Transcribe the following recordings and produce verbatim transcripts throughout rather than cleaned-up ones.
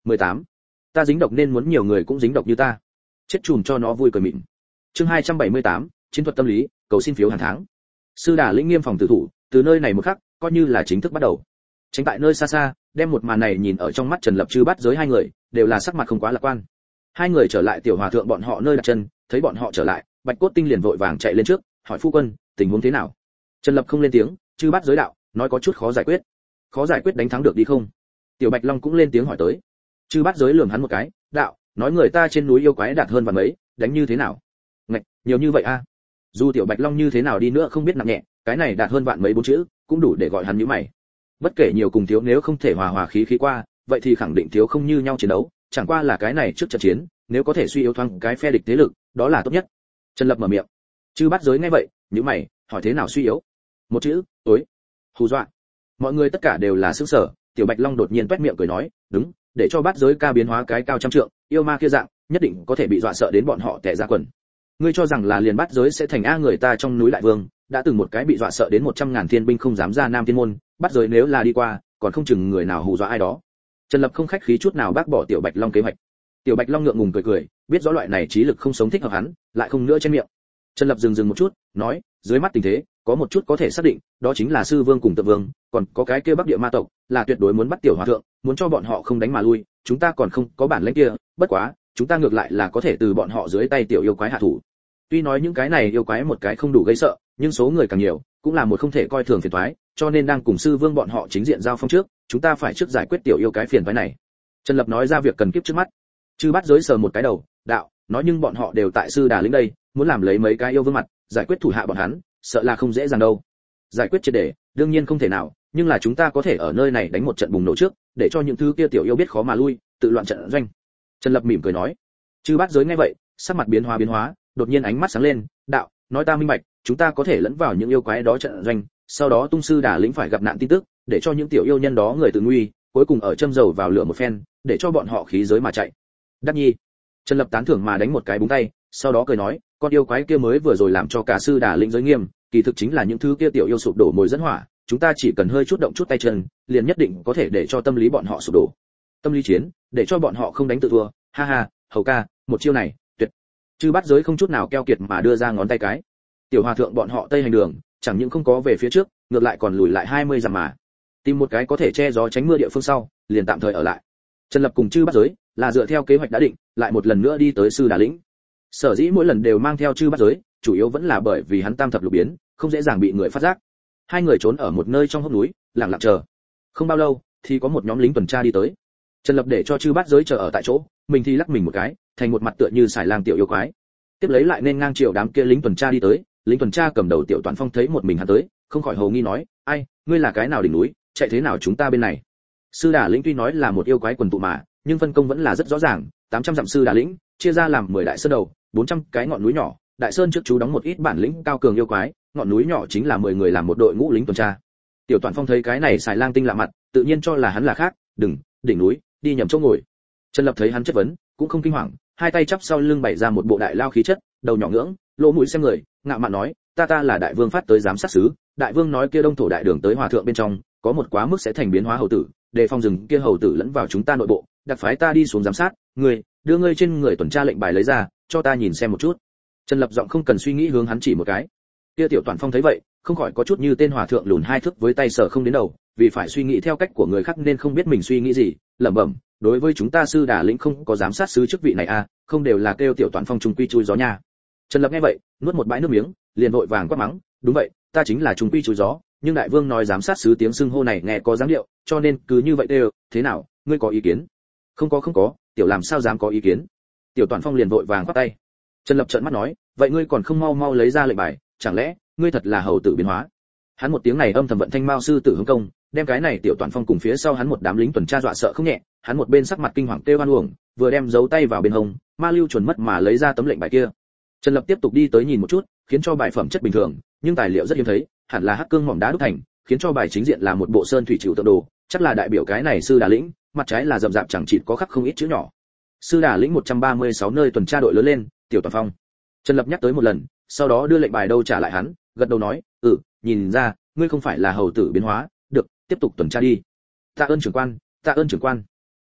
mười tám. Ta dính độc nên muốn nhiều người cũng dính độc như ta. Chết chùm cho nó vui cười mịn. Chương hai trăm bảy mươi tám, chiến thuật tâm lý, cầu xin phiếu hàng tháng. Sư Đà Lĩnh nghiêm phòng tử thủ, từ nơi này một khắc, coi như là chính thức bắt đầu. Tránh tại nơi xa xa, đem một màn này nhìn ở trong mắt Trần Lập Trư Bát Giới hai người, đều là sắc mặt không quá lạc quan. Hai người trở lại tiểu hòa thượng bọn họ nơi đặt chân, thấy bọn họ trở lại, Bạch Cốt Tinh liền vội vàng chạy lên trước, hỏi phu quân, tình huống thế nào? Trần Lập không lên tiếng, Chư Bát Giới đạo, nói có chút khó giải quyết. Khó giải quyết đánh thắng được đi không? Tiểu Bạch Long cũng lên tiếng hỏi tới. Chư Bát Giới lườm hắn một cái, đạo, nói người ta trên núi yêu quái đạt hơn vạn mấy, đánh như thế nào? Ngạch, nhiều như vậy a? Dù Tiểu Bạch Long như thế nào đi nữa không biết nặng nhẹ, cái này đạt hơn vạn mấy bốn chữ, cũng đủ để gọi hắn nhíu mày. Bất kể nhiều cùng thiếu, nếu không thể hòa hòa khí khí qua, vậy thì khẳng định thiếu không như nhau chiến đấu, chẳng qua là cái này trước trận chiến, nếu có thể suy yếu thoáng cái phe địch thế lực, đó là tốt nhất. Trần Lập mở miệng. Chư Bát Giới nghe vậy, nhíu mày, hỏi thế nào suy yếu? Một chữ, tối. Hù dọa. Mọi người tất cả đều là sửng sở, Tiểu Bạch Long đột nhiên toét miệng cười nói, đúng, để cho Bát Giới ca biến hóa cái cao trăm trượng, yêu ma kia dạng, nhất định có thể bị dọa sợ đến bọn họ tè ra quần. Ngươi cho rằng là liền Bát Giới sẽ thành a người ta trong núi Đại Vương, đã từng một cái bị dọa sợ đến một trăm ngàn thiên binh không dám ra Nam Thiên môn, Bát Giới nếu là đi qua, còn không chừng người nào hù dọa ai đó. Trần Lập không khách khí chút nào bác bỏ Tiểu Bạch Long kế hoạch. Tiểu Bạch Long ngượng ngùng cười cười, biết rõ loại này trí lực không sống thích hợp hắn, lại không nữa trên miệng. Trần Lập dừng dừng một chút, nói, dưới mắt tình thế, có một chút có thể xác định, đó chính là Sư Vương cùng Tượng Vương, còn có cái kia Bắc Địa ma tộc, là tuyệt đối muốn bắt Tiểu Hòa thượng, muốn cho bọn họ không đánh mà lui, chúng ta còn không có bản lĩnh kia, bất quá, chúng ta ngược lại là có thể từ bọn họ dưới tay tiểu yêu quái hạ thủ. Tuy nói những cái này yêu quái một cái không đủ gây sợ, nhưng số người càng nhiều, cũng là một không thể coi thường phiền toái, cho nên đang cùng Sư Vương bọn họ chính diện giao phong trước, chúng ta phải trước giải quyết tiểu yêu cái phiền toái này. Trần Lập nói ra việc cần kiếp trước mắt. Chư Bát Giới sờ một cái đầu, đạo, nói nhưng bọn họ đều tại Sư Đà Lĩnh đây, muốn làm lấy mấy cái yêu vương mặt, giải quyết thủ hạ bọn hắn, sợ là không dễ dàng đâu. Giải quyết triệt để, đương nhiên không thể nào, nhưng là chúng ta có thể ở nơi này đánh một trận bùng nổ trước, để cho những thứ kia tiểu yêu biết khó mà lui, tự loạn trận doanh. Trần Lập mỉm cười nói. Chư Bát Giới nghe vậy, sắc mặt biến hóa biến hóa, đột nhiên ánh mắt sáng lên, đạo, nói ta minh bạch, chúng ta có thể lẫn vào những yêu quái đó trận doanh, sau đó tung Sư Đà Lĩnh phải gặp nạn tin tức, để cho những tiểu yêu nhân đó người tự nguy, cuối cùng ở châm dầu vào lửa một phen, để cho bọn họ khí giới mà chạy. Đắc nhi. Trần Lập tán thưởng mà đánh một cái búng tay, sau đó cười nói, con yêu quái kia mới vừa rồi làm cho cả Sư Đà Lĩnh giới nghiêm, kỳ thực chính là những thứ kia tiểu yêu sụp đổ mồi dẫn hỏa, chúng ta chỉ cần hơi chút động chút tay chân, liền nhất định có thể để cho tâm lý bọn họ sụp đổ. Tâm lý chiến, để cho bọn họ không đánh tự thua, ha ha, hầu ca, một chiêu này, tuyệt. Chư Bát Giới không chút nào keo kiệt mà đưa ra ngón tay cái. Tiểu Hòa thượng bọn họ tây hành đường, chẳng những không có về phía trước, ngược lại còn lùi lại hai mươi dặm mà. Tìm một cái có thể che gió tránh mưa địa phương sau, liền tạm thời ở lại. Trần Lập cùng Chư Bát Giới là dựa theo kế hoạch đã định, lại một lần nữa đi tới Sư Đà Lĩnh. Sở dĩ mỗi lần đều mang theo Chư Bát Giới, chủ yếu vẫn là bởi vì hắn tam thập lục biến, không dễ dàng bị người phát giác. Hai người trốn ở một nơi trong hốc núi, lặng lặng chờ. Không bao lâu, thì có một nhóm lính tuần tra đi tới. Trần Lập để cho Chư Bát Giới chờ ở tại chỗ, mình thì lắc mình một cái, thành một mặt tựa như xài lang tiểu yêu quái. Tiếp lấy lại nên ngang chiều đám kia lính tuần tra đi tới, lính tuần tra cầm đầu Tiểu Toán Phong thấy một mình hắn tới, không khỏi hồ nghi nói, ai, ngươi là cái nào đỉnh núi, chạy thế nào chúng ta bên này? Sư Đà Lĩnh tuy nói là một yêu quái quần tụ mà, nhưng phân công vẫn là rất rõ ràng, tám trăm dặm Sư Đà Lĩnh chia ra làm mười đại sơn đầu, bốn trăm cái ngọn núi nhỏ, đại sơn trước chú đóng một ít bản lĩnh cao cường yêu quái, ngọn núi nhỏ chính là mười người làm một đội ngũ lính tuần tra. Tiểu Toán Phong thấy cái này xài lang tinh lạ mặt, tự nhiên cho là hắn là khác, đừng, đỉnh núi, đi nhầm chỗ ngồi. Trần Lập thấy hắn chất vấn, cũng không kinh hoàng, hai tay chắp sau lưng bày ra một bộ đại lao khí chất, đầu nhỏ ngưỡng, lỗ mũi xem người, ngạo mạn nói, ta ta là đại vương phát tới giám sát sứ, đại vương nói kia đông thổ đại đường tới hòa thượng bên trong, có một quá mức sẽ thành biến hóa hầu tử, đề phòng rừng kia hầu tử lẫn vào chúng ta nội bộ, đặc phái ta đi xuống giám sát, ngươi, đưa ngươi trên người tuần tra lệnh bài lấy ra, cho ta nhìn xem một chút. Trần Lập giọng không cần suy nghĩ hướng hắn chỉ một cái. Kia Tiểu Toán Phong thấy vậy, không khỏi có chút như tên hòa thượng lùn hai thước với tay sở không đến đầu, vì phải suy nghĩ theo cách của người khác nên không biết mình suy nghĩ gì, lẩm bẩm, đối với chúng ta Sư Đà Lĩnh không có giám sát sứ chức vị này à, không đều là kêu Tiểu Toán Phong trung quy chui gió nha. Trần Lập nghe vậy, nuốt một bãi nước miếng, liền vội vàng quát mắng, đúng vậy, ta chính là trung quy chui gió, nhưng đại vương nói giám sát sứ tiếng xưng hô này nghe có dáng điệu, cho nên cứ như vậy đều, thế nào, ngươi có ý kiến? Không có không có, tiểu làm sao dám có ý kiến? Tiểu Toán Phong liền vội vàng quát tay. Trần Lập trợn mắt nói, vậy ngươi còn không mau mau lấy ra lệnh bài, chẳng lẽ ngươi thật là hầu tử biến hóa? Hắn một tiếng này âm thầm vận thanh mao sư tử hướng công, đem cái này Tiểu Toán Phong cùng phía sau hắn một đám lính tuần tra dọa sợ không nhẹ, hắn một bên sắc mặt kinh hoàng kêu oan uổng, vừa đem giấu tay vào bên hông, ma lưu chuẩn mất mà lấy ra tấm lệnh bài kia. Trần Lập tiếp tục đi tới nhìn một chút, khiến cho bài phẩm chất bình thường, nhưng tài liệu rất hiếm thấy, hẳn là hắc cương mỏng đá đúc thành, khiến cho bài chính diện là một bộ sơn thủy chịu tượng đồ, chắc là đại biểu cái này Sư Đà Lĩnh, mặt trái là rậm rạp chẳng chịt có khắc không ít chữ nhỏ. Sư Đà Lĩnh một trăm ba mươi sáu nơi tuần tra đội lớn lên, Tiểu Toán Phong. Trần Lập nhắc tới một lần, sau đó đưa lệnh bài đâu trả lại hắn, gật đầu nói, "Ừ, nhìn ra, ngươi không phải là hầu tử biến hóa, được, tiếp tục tuần tra đi." "Tạ ơn trưởng quan, tạ ơn trưởng quan."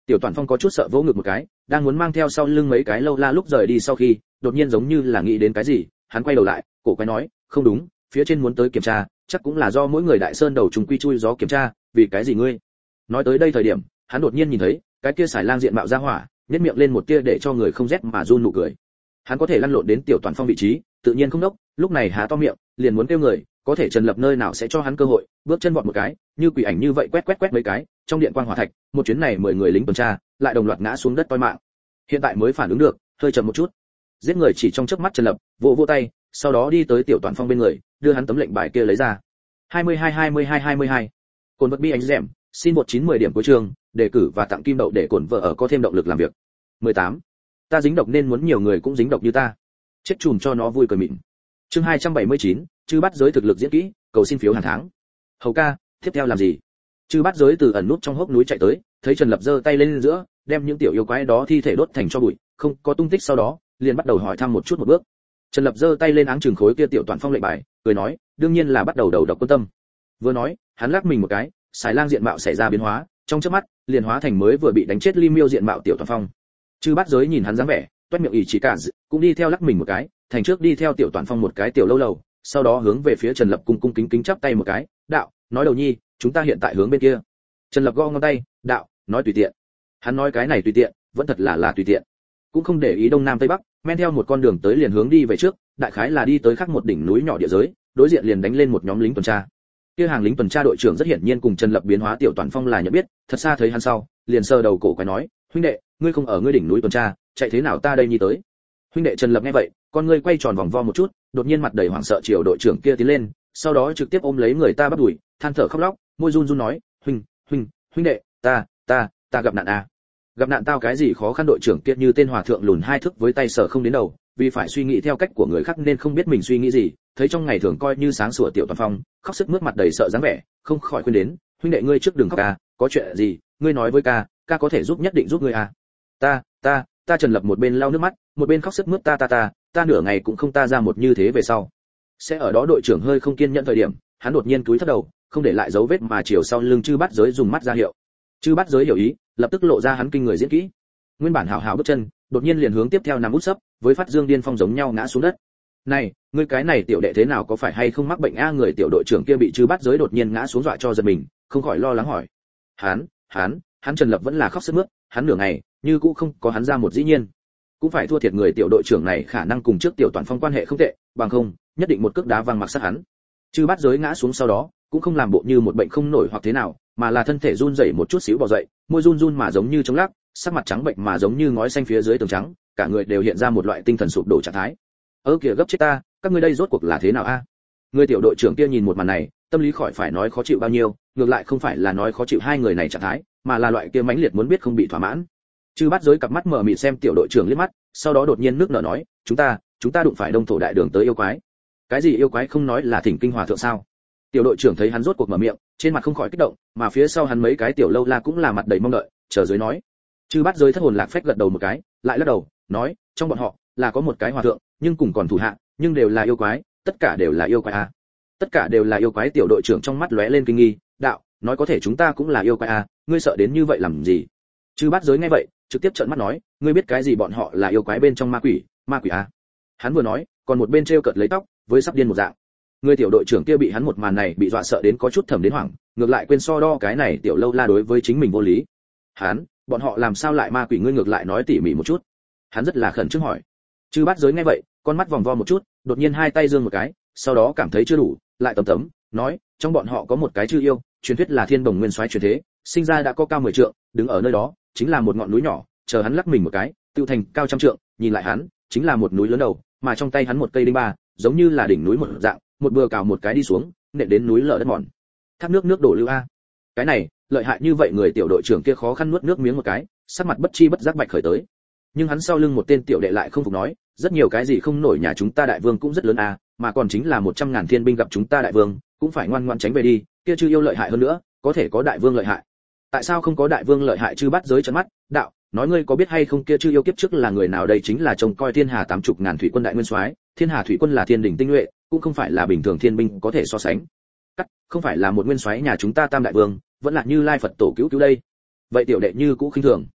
Tiểu Toàn Phong có chút sợ vỗ ngực một cái, đang muốn mang theo sau lưng mấy cái lâu la lúc rời đi sau khi, đột nhiên giống như là nghĩ đến cái gì, hắn quay đầu lại, cổ quái nói, không đúng, phía trên muốn tới kiểm tra, chắc cũng là do mỗi người đại sơn đầu trùng quy chui gió kiểm tra, vì cái gì ngươi? Nói tới đây thời điểm, hắn đột nhiên nhìn thấy, cái kia xài lang diện mạo ra hỏa, nhếch miệng lên một tia để cho người không rét mà run nụ cười. Hắn có thể lăn lộn đến Tiểu Toàn Phong vị trí, tự nhiên không đốc, lúc này há to miệng, liền muốn kêu người, có thể Trần Lập nơi nào sẽ cho hắn cơ hội, bước chân vọt một cái, như quỷ ảnh như vậy quét quét quét mấy cái, trong điện quang hỏa thạch, một chuyến này mười người lính tuần tra, lại đồng loạt ngã xuống đất toi mạng. Hiện tại mới phản ứng được, hơi chậm một chút. Giết người chỉ trong chớp mắt Trần Lập, vỗ vỗ tay, sau đó đi tới Tiểu Toàn Phong bên người, đưa hắn tấm lệnh bài kia lấy ra. hai mươi hai hai mươi hai hai mươi hai. Cồn vật bi ánh rèm, xin một chín mười điểm cuối trường, đề cử và tặng kim đậu để cồn vợ ở có thêm động lực làm việc. mười tám. Ta dính độc nên muốn nhiều người cũng dính độc như ta. Chết chùm cho nó vui cười mịn. Chương hai trăm bảy mươi chín, chư bắt giới thực lực diễn kỹ, cầu xin phiếu hàng tháng. Hầu ca, tiếp theo làm gì? Chư bắt giới từ ẩn nút trong hốc núi chạy tới, thấy Trần Lập giơ tay lên giữa, đem những tiểu yêu quái đó thi thể đốt thành tro bụi, không có tung tích sau đó, liền bắt đầu hỏi thăm một chút một bước. Trần Lập giơ tay lên áng chừng khối kia Tiểu Toàn Phong lệnh bài, cười nói, đương nhiên là bắt đầu đầu độc quân tâm. Vừa nói, hắn lắc mình một cái, xài lang diện mạo xảy ra biến hóa, trong chớp mắt, liền hóa thành mới vừa bị đánh chết Ly Miêu diện mạo Tiểu Toàn Phong. Chư bắt giới nhìn hắn dáng vẻ, toét miệng ỉ chỉ cả, cũng đi theo lắc mình một cái, thành trước đi theo Tiểu Toàn Phong một cái tiểu lâu lầu, sau đó hướng về phía Trần Lập cung cung kính kính chắp tay một cái, đạo, nói đầu nhi, chúng ta hiện tại hướng bên kia. Trần Lập gõ ngón tay, đạo, nói tùy tiện. Hắn nói cái này tùy tiện, vẫn thật là là tùy tiện, cũng không để ý đông nam tây bắc, men theo một con đường tới liền hướng đi về trước, đại khái là đi tới khác một đỉnh núi nhỏ địa giới, đối diện liền đánh lên một nhóm lính tuần tra. Kia hàng lính tuần tra đội trưởng rất hiển nhiên cùng Trần Lập biến hóa Tiểu Toàn Phong là nhận biết, thật xa thấy hắn sau, liền sờ đầu cổ quái nói, huynh đệ, ngươi không ở ngươi đỉnh núi tuần tra, chạy thế nào ta đây nhi tới? Huynh đệ Trần Lập nghe vậy, con ngươi quay tròn vòng vo một chút, đột nhiên mặt đầy hoảng sợ chiều đội trưởng kia tiến lên, sau đó trực tiếp ôm lấy người ta bắt đuổi, than thở khóc lóc, môi run run nói, huynh, huynh, huynh đệ, ta, ta, ta gặp nạn à? Gặp nạn tao cái gì khó khăn? Đội trưởng kia như tên hòa thượng lùn hai thước với tay sờ không đến đầu, vì phải suy nghĩ theo cách của người khác nên không biết mình suy nghĩ gì, thấy trong ngày thường coi như sáng sủa Tiểu Toàn Phong, khóc sức mướt mặt đầy sợ dáng vẻ, không khỏi khuyên đến, huynh đệ ngươi trước đừng khóc ca, có chuyện gì, ngươi nói với ca, ca có thể giúp nhất định giúp ngươi à? Ta, ta, ta Trần Lập một bên lau nước mắt, một bên khóc sức mướt ta ta ta, ta nửa ngày cũng không ta ra một như thế về sau. Sẽ ở đó đội trưởng hơi không kiên nhẫn thời điểm, hắn đột nhiên cúi thấp đầu, không để lại dấu vết mà chiều sau lưng Chư Bát Giới dùng mắt ra hiệu. Chư Bát Giới hiểu ý, lập tức lộ ra hắn kinh người diễn kỹ. Nguyên bản hào hào bước chân, đột nhiên liền hướng tiếp theo nằm út sấp, với phát dương điên phong giống nhau ngã xuống đất. Này, ngươi cái này tiểu đệ thế nào, có phải hay không mắc bệnh a? Người tiểu đội trưởng kia bị Chư Bát Giới đột nhiên ngã xuống dọa cho giật mình, không khỏi lo lắng hỏi. Hắn, hắn, hắn Trần Lập vẫn là khóc sướt mướt, hắn nửa ngày, như cũng không có hắn ra một dĩ nhiên. Cũng phải thua thiệt người tiểu đội trưởng này khả năng cùng trước Tiểu Toàn Phong quan hệ không tệ, bằng không, nhất định một cước đá văng mặc sát hắn. Chư Bát Giới ngã xuống sau đó, cũng không làm bộ như một bệnh không nổi hoặc thế nào, mà là thân thể run rẩy một chút xíu bò dậy, môi run run mà giống như chống lắc, sắc mặt trắng bệnh mà giống như ngói xanh phía dưới tường trắng, cả người đều hiện ra một loại tinh thần sụp đổ trạng thái. Ơ kìa gấp chết ta, các ngươi đây rốt cuộc là thế nào a? Người tiểu đội trưởng kia nhìn một màn này, tâm lý khỏi phải nói khó chịu bao nhiêu, ngược lại không phải là nói khó chịu hai người này trạng thái, mà là loại kia mãnh liệt muốn biết không bị thỏa mãn. Chư Bát Giới cặp mắt mở mịt xem tiểu đội trưởng liếc mắt, sau đó đột nhiên nước nở nói, chúng ta, chúng ta đụng phải đông thổ đại đường tới yêu quái. Cái gì yêu quái không nói là thỉnh kinh hòa thượng sao? Tiểu đội trưởng thấy hắn rốt cuộc mở miệng, trên mặt không khỏi kích động, mà phía sau hắn mấy cái tiểu lâu la cũng là mặt đầy mong đợi, chờ dưới nói. Chư Bát Giới thất hồn lạc phách gật đầu một cái, lại lắc đầu, nói, trong bọn họ là có một cái hòa thượng, nhưng cùng còn thủ hạ, nhưng đều là yêu quái, tất cả đều là yêu quái a. Tất cả đều là yêu quái. Tiểu đội trưởng trong mắt lóe lên kinh nghi, đạo, nói có thể chúng ta cũng là yêu quái a, ngươi sợ đến như vậy làm gì? Chư Bát Giới nghe vậy, trực tiếp trợn mắt nói, ngươi biết cái gì bọn họ là yêu quái bên trong ma quỷ, ma quỷ a. Hắn vừa nói, còn một bên treo cợt lấy tóc, với sắp điên một dạng. Người tiểu đội trưởng kia bị hắn một màn này bị dọa sợ đến có chút thầm đến hoảng, ngược lại quên so đo cái này tiểu lâu la đối với chính mình vô lý. Hắn, bọn họ làm sao lại ma quỷ? Ngươi ngược lại nói tỉ mỉ một chút. Hắn rất là khẩn trương hỏi. Chư Bát Giới nghe vậy, con mắt vòng vo một chút, đột nhiên hai tay giương một cái, sau đó cảm thấy chưa đủ, lại tầm tấm, nói, trong bọn họ có một cái chư yêu, truyền thuyết là Thiên Đồng Nguyên Soái truyền thế, sinh ra đã có cao mười trượng, đứng ở nơi đó, chính là một ngọn núi nhỏ, chờ hắn lắc mình một cái, tiêu thành cao trăm trượng, nhìn lại hắn, chính là một núi lớn đầu, mà trong tay hắn một cây đinh ba, giống như là đỉnh núi một dạng, một bừa cào một cái đi xuống, nện đến núi lở đất mòn. Thác nước nước đổ lưu a. Cái này, lợi hại như vậy? Người tiểu đội trưởng kia khó khăn nuốt nước miếng một cái, sắc mặt bất chi bất giác bạch khởi tới. Nhưng hắn sau lưng một tên tiểu đệ lại không phục nói, rất nhiều cái gì không nổi nhà chúng ta đại vương cũng rất lớn a, mà còn chính là một trăm ngàn thiên binh gặp chúng ta đại vương, cũng phải ngoan ngoãn tránh về đi, kia chư yêu lợi hại hơn nữa, có thể có đại vương lợi hại. Tại sao không có đại vương lợi hại? Chư Bát Giới trợn mắt, đạo, nói ngươi có biết hay không kia chư yêu kiếp trước là người nào? Đây chính là trông coi thiên hà tám chục ngàn thủy quân đại nguyên soái, thiên hà thủy quân là thiên đỉnh tinh nhuệ, cũng không phải là bình thường thiên binh có thể so sánh. Cắt, không phải là một nguyên soái nhà chúng ta tam đại vương, vẫn là Như Lai Phật tổ cứu cứu đây. Vậy tiểu đệ như cũ khinh thường.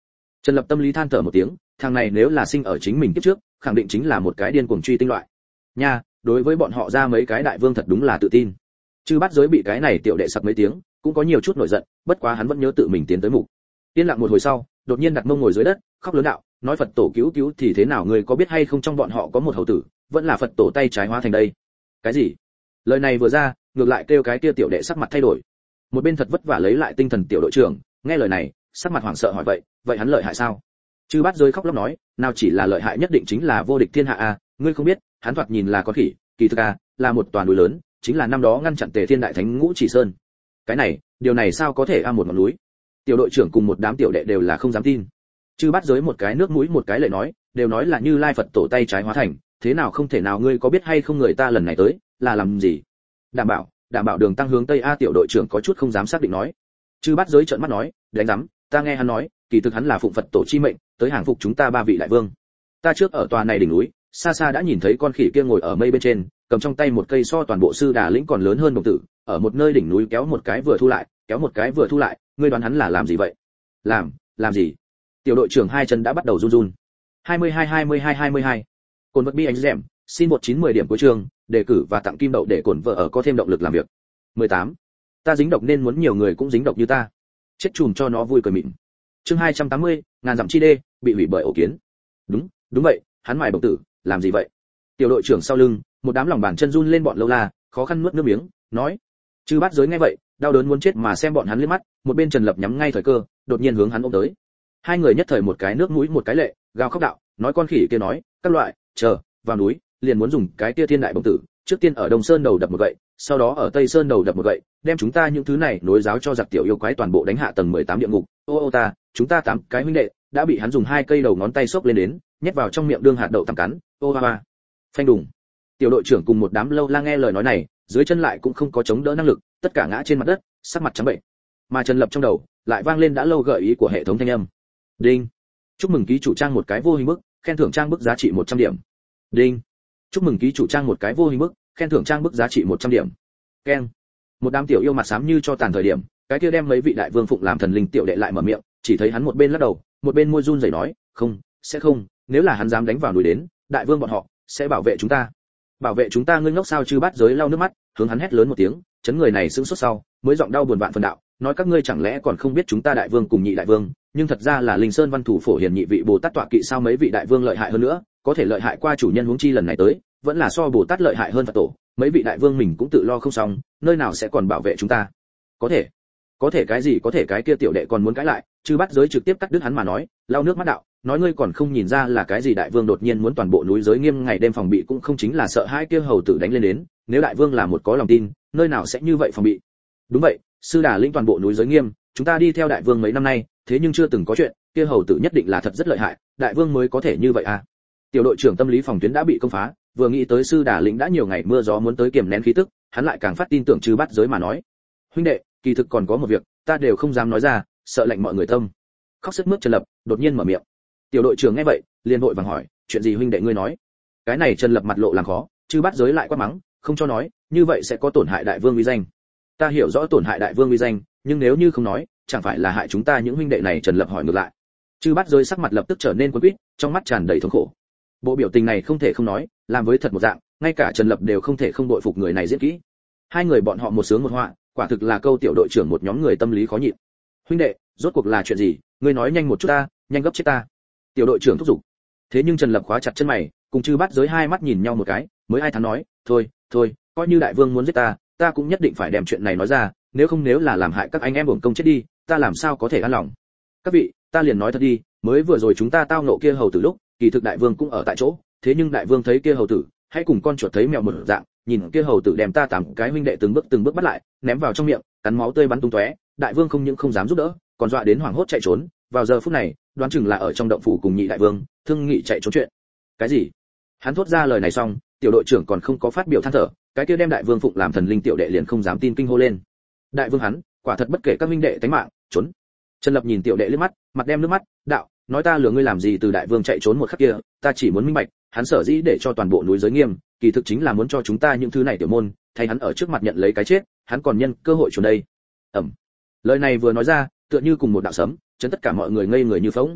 Trần Lập tâm lý than thở một tiếng, thằng này nếu là sinh ở chính mình kiếp trước, khẳng định chính là một cái điên cuồng truy tinh loại. Nha, đối với bọn họ ra mấy cái đại vương thật đúng là tự tin. Chư Bát Giới bị cái này tiểu đệ sặc mấy tiếng, cũng có nhiều chút nổi giận, bất quá hắn vẫn nhớ tự mình tiến tới mục. Yên lặng một hồi sau, đột nhiên đặt mông ngồi dưới đất, khóc lớn đạo, nói Phật tổ cứu cứu thì thế nào, người có biết hay không trong bọn họ có một hầu tử, vẫn là Phật tổ tay trái hóa thành đây. Cái gì? Lời này vừa ra, ngược lại kêu cái kia tiểu đệ sắc mặt thay đổi. Một bên thật vất vả lấy lại tinh thần tiểu đội trưởng, nghe lời này, sắc mặt hoảng sợ hỏi vậy, vậy hắn lợi hại sao? Chư Bát Giới khóc lóc nói, nào chỉ là lợi hại nhất định chính là vô địch thiên hạ a, ngươi không biết, hắn thoạt nhìn là con khỉ, kỳ thực a, là một toàn núi lớn, chính là năm đó ngăn chặn Tề Thiên Đại Thánh Ngũ Chỉ Sơn. Cái này, điều này sao có thể a một ngọn núi? Tiểu đội trưởng cùng một đám tiểu đệ đều là không dám tin. Chư Bát Giới một cái nước mũi một cái lệ nói, đều nói là Như Lai Phật tổ tay trái hóa thành, thế nào không thể nào, ngươi có biết hay không người ta lần này tới là làm gì? Đảm bảo, đảm bảo đường tăng hướng tây a, tiểu đội trưởng có chút không dám xác định nói. Chư Bát Giới trợn mắt nói, đánh rắm, ta nghe hắn nói, kỳ thực hắn là phụng Phật tổ chi mệnh, tới hàng phục chúng ta ba vị đại vương. Ta trước ở tòa này đỉnh núi, xa xa đã nhìn thấy con khỉ kia ngồi ở mây bên trên, cầm trong tay một cây so toàn bộ sư đà lĩnh còn lớn hơn đồng tử, ở một nơi đỉnh núi kéo một cái vừa thu lại, kéo một cái vừa thu lại, ngươi đoán hắn là làm gì vậy? Làm, làm gì? Tiểu đội trưởng hai chân đã bắt đầu run run. hai mươi hai hai mươi hai hai mươi hai. Cồn vật bi anh dẻm, xin một chín mười điểm cuối trường, đề cử và tặng kim đậu để cổn vợ ở có thêm động lực làm việc. mười tám. Ta dính độc nên muốn nhiều người cũng dính độc như ta. Chết chùm cho nó vui cười mịn. Chương hai trăm tám mươi, ngàn dặm chi đê, bị hủy bởi ổ kiến. Đúng, đúng vậy, hắn mài đồng tử, làm gì vậy? Tiểu đội trưởng sau lưng, một đám lòng bàn chân run lên bọn lâu la, khó khăn nuốt nước miếng, nói. Chư Bát Giới nghe vậy, đau đớn muốn chết mà xem bọn hắn liếc mắt, một bên Trần Lập nhắm ngay thời cơ, đột nhiên hướng hắn ôm tới. Hai người nhất thời một cái nước mũi một cái lệ, gào khóc đạo, nói con khỉ kia nói, các loại, chờ, vào núi, liền muốn dùng cái kia thiên đại bổng tử, trước tiên ở Đông Sơn đầu đập một gậy, sau đó ở Tây Sơn đầu đập một gậy, đem chúng ta những thứ này nối giáo cho giặc tiểu yêu quái toàn bộ đánh hạ tầng mười tám địa ngục. Ô ô ta, chúng ta tám cái huynh đệ đã bị hắn dùng hai cây đầu ngón tay xốc lên đến, nhét vào trong miệng đương hạt đậu tằm cắn. Ô ba ba. Phanh đùng. Tiểu đội trưởng cùng một đám lâu la nghe lời nói này, dưới chân lại cũng không có chống đỡ năng lực, tất cả ngã trên mặt đất, sắc mặt trắng bệch. Mà Trần Lập trong đầu lại vang lên đã lâu gợi ý của hệ thống thanh âm. Đinh. Chúc mừng ký chủ trang một cái vô hình bức, khen thưởng trang bức giá trị một trăm điểm. Đinh. Chúc mừng ký chủ trang một cái vô hình bức, khen thưởng trang bức giá trị một trăm điểm. Keng. Một đám tiểu yêu mặt xám như cho tàn thời điểm, cái kia đem mấy vị đại vương phụng làm thần linh tiểu đệ lại mở miệng, chỉ thấy hắn một bên lắc đầu, một bên môi run rẩy nói, không, sẽ không, nếu là hắn dám đánh vào núi đến, đại vương bọn họ sẽ bảo vệ chúng ta. Bảo vệ chúng ta? Ngươi ngốc sao? Chư Bát Giới lau nước mắt, hướng hắn hét lớn một tiếng, chấn người này sững sốt sau, mới giọng đau buồn vạn phần đạo, nói các ngươi chẳng lẽ còn không biết chúng ta đại vương cùng nhị đại vương, nhưng thật ra là Linh Sơn Văn Thủ Phổ Hiền nhị vị Bồ Tát tọa kỵ sao? Mấy vị đại vương lợi hại hơn nữa, có thể lợi hại qua chủ nhân huống chi lần này tới, vẫn là so Bồ Tát lợi hại hơn Phật tổ, mấy vị đại vương mình cũng tự lo không xong, nơi nào sẽ còn bảo vệ chúng ta? Có thể, có thể cái gì có thể? Cái kia tiểu đệ còn muốn cãi lại, Chư Bát Giới trực tiếp cắt đứt hắn mà nói, lau nước mắt đạo, nói ngươi còn không nhìn ra là cái gì? Đại vương đột nhiên muốn toàn bộ núi giới nghiêm ngày đêm phòng bị cũng không chính là sợ hai kia hầu tử đánh lên đến, nếu đại vương là một có lòng tin, nơi nào sẽ như vậy phòng bị? Đúng vậy, sư đà lĩnh toàn bộ núi giới nghiêm, chúng ta đi theo đại vương mấy năm nay, thế nhưng chưa từng có chuyện, kia hầu tử nhất định là thật rất lợi hại, đại vương mới có thể như vậy à? Tiểu đội trưởng tâm lý phòng tuyến đã bị công phá, vừa nghĩ tới sư đà lĩnh đã nhiều ngày mưa gió muốn tới kiềm nén khí tức, hắn lại càng phát tin tưởng Chư Bát Giới mà nói. Huynh đệ, kỳ thực còn có một việc, ta đều không dám nói ra, sợ lạnh mọi người tâm. Khóc sướt mướt Trần Lập đột nhiên mở miệng. Tiểu đội trưởng nghe vậy, liền vội vàng hỏi, chuyện gì huynh đệ ngươi nói? Cái này Trần Lập mặt lộ làm khó, Chư Bát Giới lại quát mắng, không cho nói, như vậy sẽ có tổn hại đại vương uy danh. Ta hiểu rõ tổn hại đại vương uy danh, nhưng nếu như không nói, chẳng phải là hại chúng ta những huynh đệ này? Trần Lập hỏi ngược lại. Chư Bát Giới sắc mặt lập tức trở nên quẫn quýt, trong mắt tràn đầy thống khổ. Bộ biểu tình này không thể không nói, làm với thật một dạng, ngay cả Trần Lập đều không thể không đội phục người này diễn kỹ. Hai người bọn họ một sướng một họa, quả thực là câu tiểu đội trưởng một nhóm người tâm lý khó nhịn. Huynh đệ, rốt cuộc là chuyện gì? Ngươi nói nhanh một chút ta, nhanh gấp chết ta. Tiểu đội trưởng thúc giục. Thế nhưng Trần Lập khóa chặt chân mày, cùng Chư Bát Giới hai mắt nhìn nhau một cái, mới ai thán nói, thôi, thôi, coi như đại vương muốn giết ta, ta cũng nhất định phải đem chuyện này nói ra, nếu không nếu là làm hại các anh em uổng công chết đi, ta làm sao có thể an lòng? Các vị, ta liền nói thật đi, mới vừa rồi chúng ta tao nộ kia hầu tử lúc, kỳ thực đại vương cũng ở tại chỗ, thế nhưng đại vương thấy kia hầu tử, hãy cùng con chuột thấy mèo một dạng, nhìn kia hầu tử đem ta tám cái huynh đệ từng bước từng bước bắt lại, ném vào trong miệng, cắn máu tươi bắn tung tóe, đại vương không những không dám giúp đỡ, còn dọa đến hoảng hốt chạy trốn, vào giờ phút này, đoán chừng là ở trong động phủ cùng nhị đại vương, thương nghị chạy trốn chuyện. Cái gì? Hắn thốt ra lời này xong, tiểu đội trưởng còn không có phát biểu than thở, cái kia đem đại vương phụng làm thần linh tiểu đệ liền không dám tin kinh hô lên. Đại vương hắn, quả thật bất kể các huynh đệ tánh mạng, trốn. Trần Lập nhìn tiểu đệ liếc mắt, mặt đem nước mắt, đạo, nói ta lừa ngươi làm gì? Từ đại vương chạy trốn một khắc kia, ta chỉ muốn minh bạch, hắn sở dĩ để cho toàn bộ núi giới nghiêm, kỳ thực chính là muốn cho chúng ta những thứ này tiểu môn, thay hắn ở trước mặt nhận lấy cái chết, hắn còn nhân cơ hội trốn đây. Ẩm. Lời này vừa nói ra, tựa như cùng một đạo sấm, chấn tất cả mọi người ngây người như phỗng.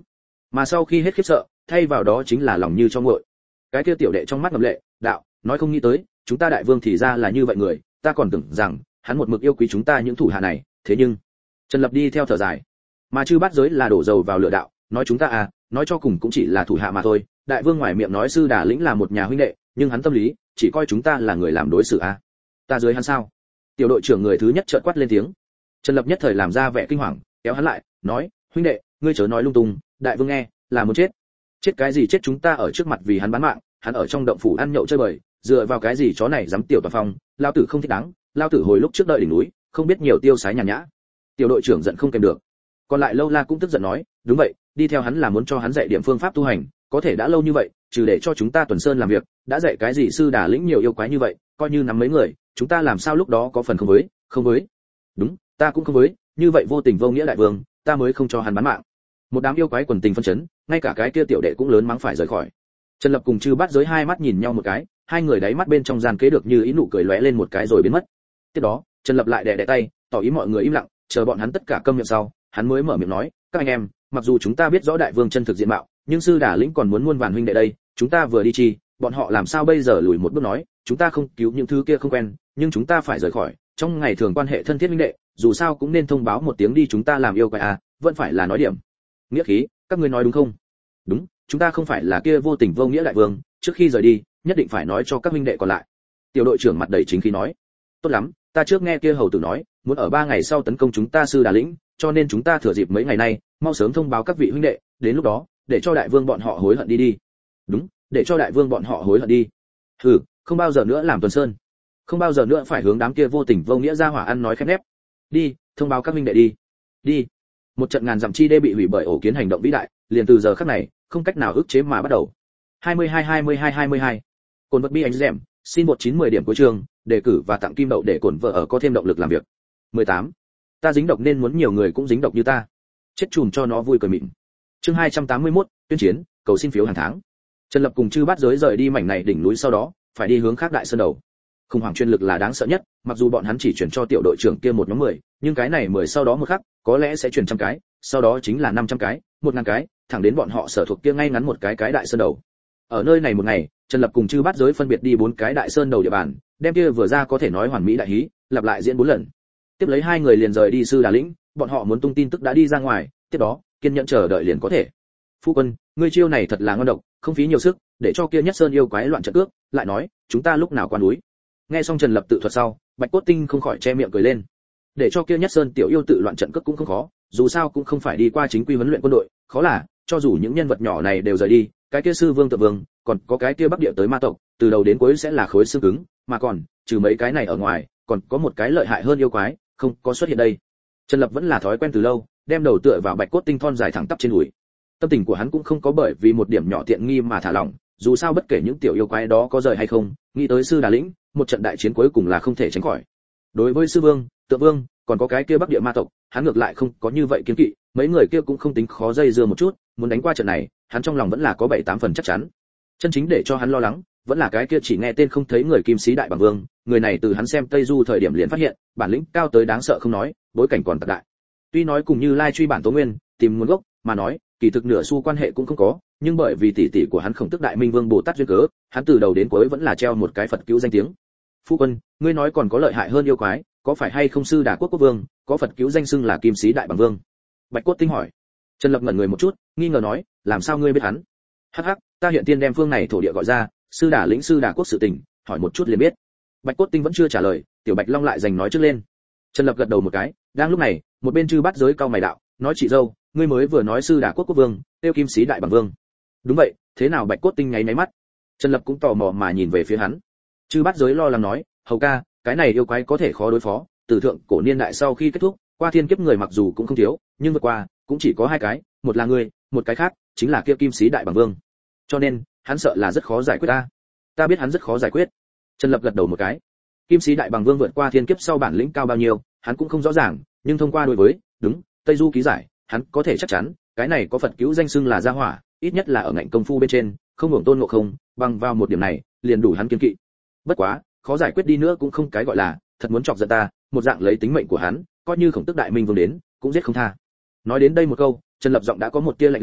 Mà sau khi hết khiếp sợ, thay vào đó chính là lòng như cho nguội. Cái kia tiểu đệ trong mắt ngập lệ, đạo, nói không nghĩ tới, chúng ta đại vương thì ra là như vậy người, ta còn tưởng rằng hắn một mực yêu quý chúng ta những thủ hạ này, thế nhưng Trần Lập đi theo thở dài. Mà chư bát giới là đổ dầu vào lửa đạo, nói chúng ta à, nói cho cùng cũng chỉ là thủ hạ mà thôi, đại vương ngoài miệng nói sư đà lĩnh là một nhà huynh đệ, nhưng hắn tâm lý chỉ coi chúng ta là người làm đối xử à. Ta dưới hắn sao? Tiểu đội trưởng người thứ nhất chợt quát lên tiếng. Trần Lập nhất thời làm ra vẻ kinh hoàng, kéo hắn lại, nói, huynh đệ, ngươi chớ nói lung tung, đại vương nghe, là muốn chết. Chết cái gì chết, chúng ta ở trước mặt vì hắn bán mạng, hắn ở trong động phủ ăn nhậu chơi bời, dựa vào cái gì chó này dám tiểu toàn phong, lao tử không thích đáng, lao tử hồi lúc trước đợi đỉnh núi, không biết nhiều tiêu sái nhàn nhã. Tiểu đội trưởng giận không kèm được. Còn lại Lâu La cũng tức giận nói, đúng vậy, đi theo hắn là muốn cho hắn dạy điểm phương pháp tu hành, có thể đã lâu như vậy, trừ để cho chúng ta tuần sơn làm việc, đã dạy cái gì sư đà lĩnh nhiều yêu quái như vậy, coi như nắm mấy người, chúng ta làm sao lúc đó có phần không với, không với. Đúng, ta cũng không với, như vậy vô tình vô nghĩa đại vương, ta mới không cho hắn bán mạng. Một đám yêu quái quần tình phân chấn, ngay cả cái kia tiểu đệ cũng lớn mắng phải rời khỏi. Trần Lập cùng Chư Bát Giới hai mắt nhìn nhau một cái, hai người đáy mắt bên trong gian kế được như ý nụ cười lóe lên một cái rồi biến mất. Tiếp đó, Trần Lập lại đè đè tay, tỏ ý mọi người im lặng, chờ bọn hắn tất cả câm miệng sau, hắn mới mở miệng nói, các anh em, mặc dù chúng ta biết rõ đại vương chân thực diện mạo, nhưng sư đà lĩnh còn muốn muôn vàn huynh đệ đây, chúng ta vừa đi chi, bọn họ làm sao bây giờ lùi một bước nói, chúng ta không cứu những thứ kia không quen, nhưng chúng ta phải rời khỏi, trong ngày thường quan hệ thân thiết huynh đệ, dù sao cũng nên thông báo một tiếng đi, chúng ta làm yêu quái à, vẫn phải là nói điểm nghĩa khí, các ngươi nói đúng không? Đúng, chúng ta không phải là kia vô tình vô nghĩa đại vương, trước khi rời đi, nhất định phải nói cho các huynh đệ còn lại. Tiểu đội trưởng mặt đầy chính khí nói, tốt lắm, ta trước nghe kia hầu tử nói, muốn ở ba ngày sau tấn công chúng ta sư đà lĩnh, cho nên chúng ta thừa dịp mấy ngày nay, mau sớm thông báo các vị huynh đệ, đến lúc đó, để cho đại vương bọn họ hối hận đi đi. Đúng, để cho đại vương bọn họ hối hận đi. Hừ, không bao giờ nữa làm tuần sơn, không bao giờ nữa phải hướng đám kia vô tình vô nghĩa ra hỏa ăn nói khép nép. Đi, thông báo các huynh đệ đi. Đi. Một trận ngàn dặm chi đê bị hủy bởi ổ kiến hành động vĩ đại, liền từ giờ khắc này, không cách nào ức chế mà bắt đầu. hai mươi hai hai mươi hai hai mươi hai. Cồn vật bi anh dẻm, xin một chín mười điểm cuối trường, đề cử và tặng kim đậu để cổn vợ ở có thêm động lực làm việc. mười tám. Ta dính độc nên muốn nhiều người cũng dính độc như ta. Chết chùm cho nó vui cười mịn. Chương hai trăm tám mươi mốt, tuyên chiến, cầu xin phiếu hàng tháng. Trần Lập cùng Chư Bát Giới rời đi mảnh này đỉnh núi sau đó, phải đi hướng khác đại sơn đầu. Khủng hoảng chuyên lực là đáng sợ nhất, mặc dù bọn hắn chỉ chuyển cho tiểu đội trưởng kia một nhóm mười, nhưng cái này mười sau đó một khắc, có lẽ sẽ chuyển trăm cái, sau đó chính là năm trăm cái, một ngàn cái, thẳng đến bọn họ sở thuộc kia ngay ngắn một cái cái đại sơn đầu. Ở nơi này một ngày, Trần Lập cùng Chư Bát Giới phân biệt đi bốn cái đại sơn đầu địa bàn, đem kia vừa ra có thể nói hoàn mỹ đại hí, lặp lại diễn bốn lần. Tiếp lấy hai người liền rời đi sư đà lĩnh, bọn họ muốn tung tin tức đã đi ra ngoài, tiếp đó, kiên nhẫn chờ đợi liền có thể. Phu quân, ngươi chiêu này thật là ngon độc, không phí nhiều sức, để cho kia nhất sơn yêu quái loạn trận cước, lại nói, chúng ta lúc nào qua núi. Nghe xong Trần Lập tự thuật sau, Bạch Cốt Tinh không khỏi che miệng cười lên. Để cho kia nhất sơn tiểu yêu tự loạn trận cước cũng không khó, dù sao cũng không phải đi qua chính quy huấn luyện quân đội, khó là, cho dù những nhân vật nhỏ này đều rời đi, cái kia sư vương tự vương, còn có cái kia bắc địa tới ma tộc, từ đầu đến cuối sẽ là khối xương cứng, mà còn, trừ mấy cái này ở ngoài, còn có một cái lợi hại hơn yêu quái, không có xuất hiện đây. Trần Lập vẫn là thói quen từ lâu, đem đầu tựa vào Bạch Cốt Tinh thon dài thẳng tắp trên đùi. Tâm tình của hắn cũng không có bởi vì một điểm nhỏ tiện nghi mà thả lỏng, dù sao bất kể những tiểu yêu quái đó có rời hay không, nghĩ tới sư đà lĩnh, một trận đại chiến cuối cùng là không thể tránh khỏi. Đối với sư vương, tượng vương, còn có cái kia bắc địa ma tộc, hắn ngược lại không có như vậy kiên kỵ, mấy người kia cũng không tính khó dây dưa một chút, muốn đánh qua trận này, hắn trong lòng vẫn là có bảy tám phần chắc chắn. Chân chính để cho hắn lo lắng, vẫn là cái kia chỉ nghe tên không thấy người kim sĩ đại bằng vương, người này từ hắn xem Tây Du thời điểm liền phát hiện, bản lĩnh cao tới đáng sợ không nói, bối cảnh còn tạc đại. Tuy nói cùng như Lai truy bản Tố Nguyên, tìm nguồn gốc, mà nói, kỳ thực nửa xu quan hệ cũng không có, nhưng bởi vì tỷ tỷ của hắn Khổng Tức Đại Minh Vương Bồ Tát duyên cớ, hắn từ đầu đến cuối vẫn là treo một cái Phật cứu danh tiếng. Phu quân, ngươi nói còn có lợi hại hơn yêu quái, có phải hay không sư Đà Quốc quốc vương, có Phật cứu danh xưng là Kim Sĩ Đại Bằng Vương? Bạch Cốt Tinh hỏi. Trần Lập ngẩn người một chút, nghi ngờ nói, làm sao ngươi biết hắn? Hắc hắc, ta hiện tiên đem phương này thổ địa gọi ra, sư Đà lĩnh sư Đà Quốc sự tình, hỏi một chút liền biết. Bạch Cốt Tinh vẫn chưa trả lời, Tiểu Bạch Long lại giành nói trước lên. Trần Lập gật đầu một cái, đang lúc này, một bên Chư Bát Giới cao mày đạo, nói chị dâu, ngươi mới vừa nói sư Đà Quốc quốc vương, tiêu Kim Sĩ Đại Bằng Vương. Đúng vậy, thế nào? Bạch Cốt Tinh nháy nháy mắt. Trần Lập cũng tò mò mà nhìn về phía hắn. Chư Bát Giới lo lắng nói, hầu ca, cái này yêu quái có thể khó đối phó, từ thượng cổ niên đại sau khi kết thúc, qua thiên kiếp người mặc dù cũng không thiếu, nhưng vượt qua cũng chỉ có hai cái, một là ngươi, một cái khác chính là kia Kim Sĩ Đại Bằng Vương. Cho nên, hắn sợ là rất khó giải quyết ta. Ta biết hắn rất khó giải quyết. Trần Lập gật đầu một cái. Kim Sĩ Đại Bằng Vương vượt qua thiên kiếp sau bản lĩnh cao bao nhiêu, hắn cũng không rõ ràng, nhưng thông qua đối với, đúng, Tây Du ký giải, hắn có thể chắc chắn, cái này có Phật cứu danh xưng là gia hỏa, ít nhất là ở ngạnh công phu bên trên, không hưởng Tôn Ngộ Không, bằng vào một điểm này, liền đủ hắn kiên kỵ. Bất quá, khó giải quyết đi nữa cũng không cái gọi là, thật muốn chọc giận ta, một dạng lấy tính mệnh của hắn, coi như Khổng Tức Đại Minh Vương đến, cũng giết không tha. Nói đến đây một câu, Trần Lập giọng đã có một tia lạnh lẽo,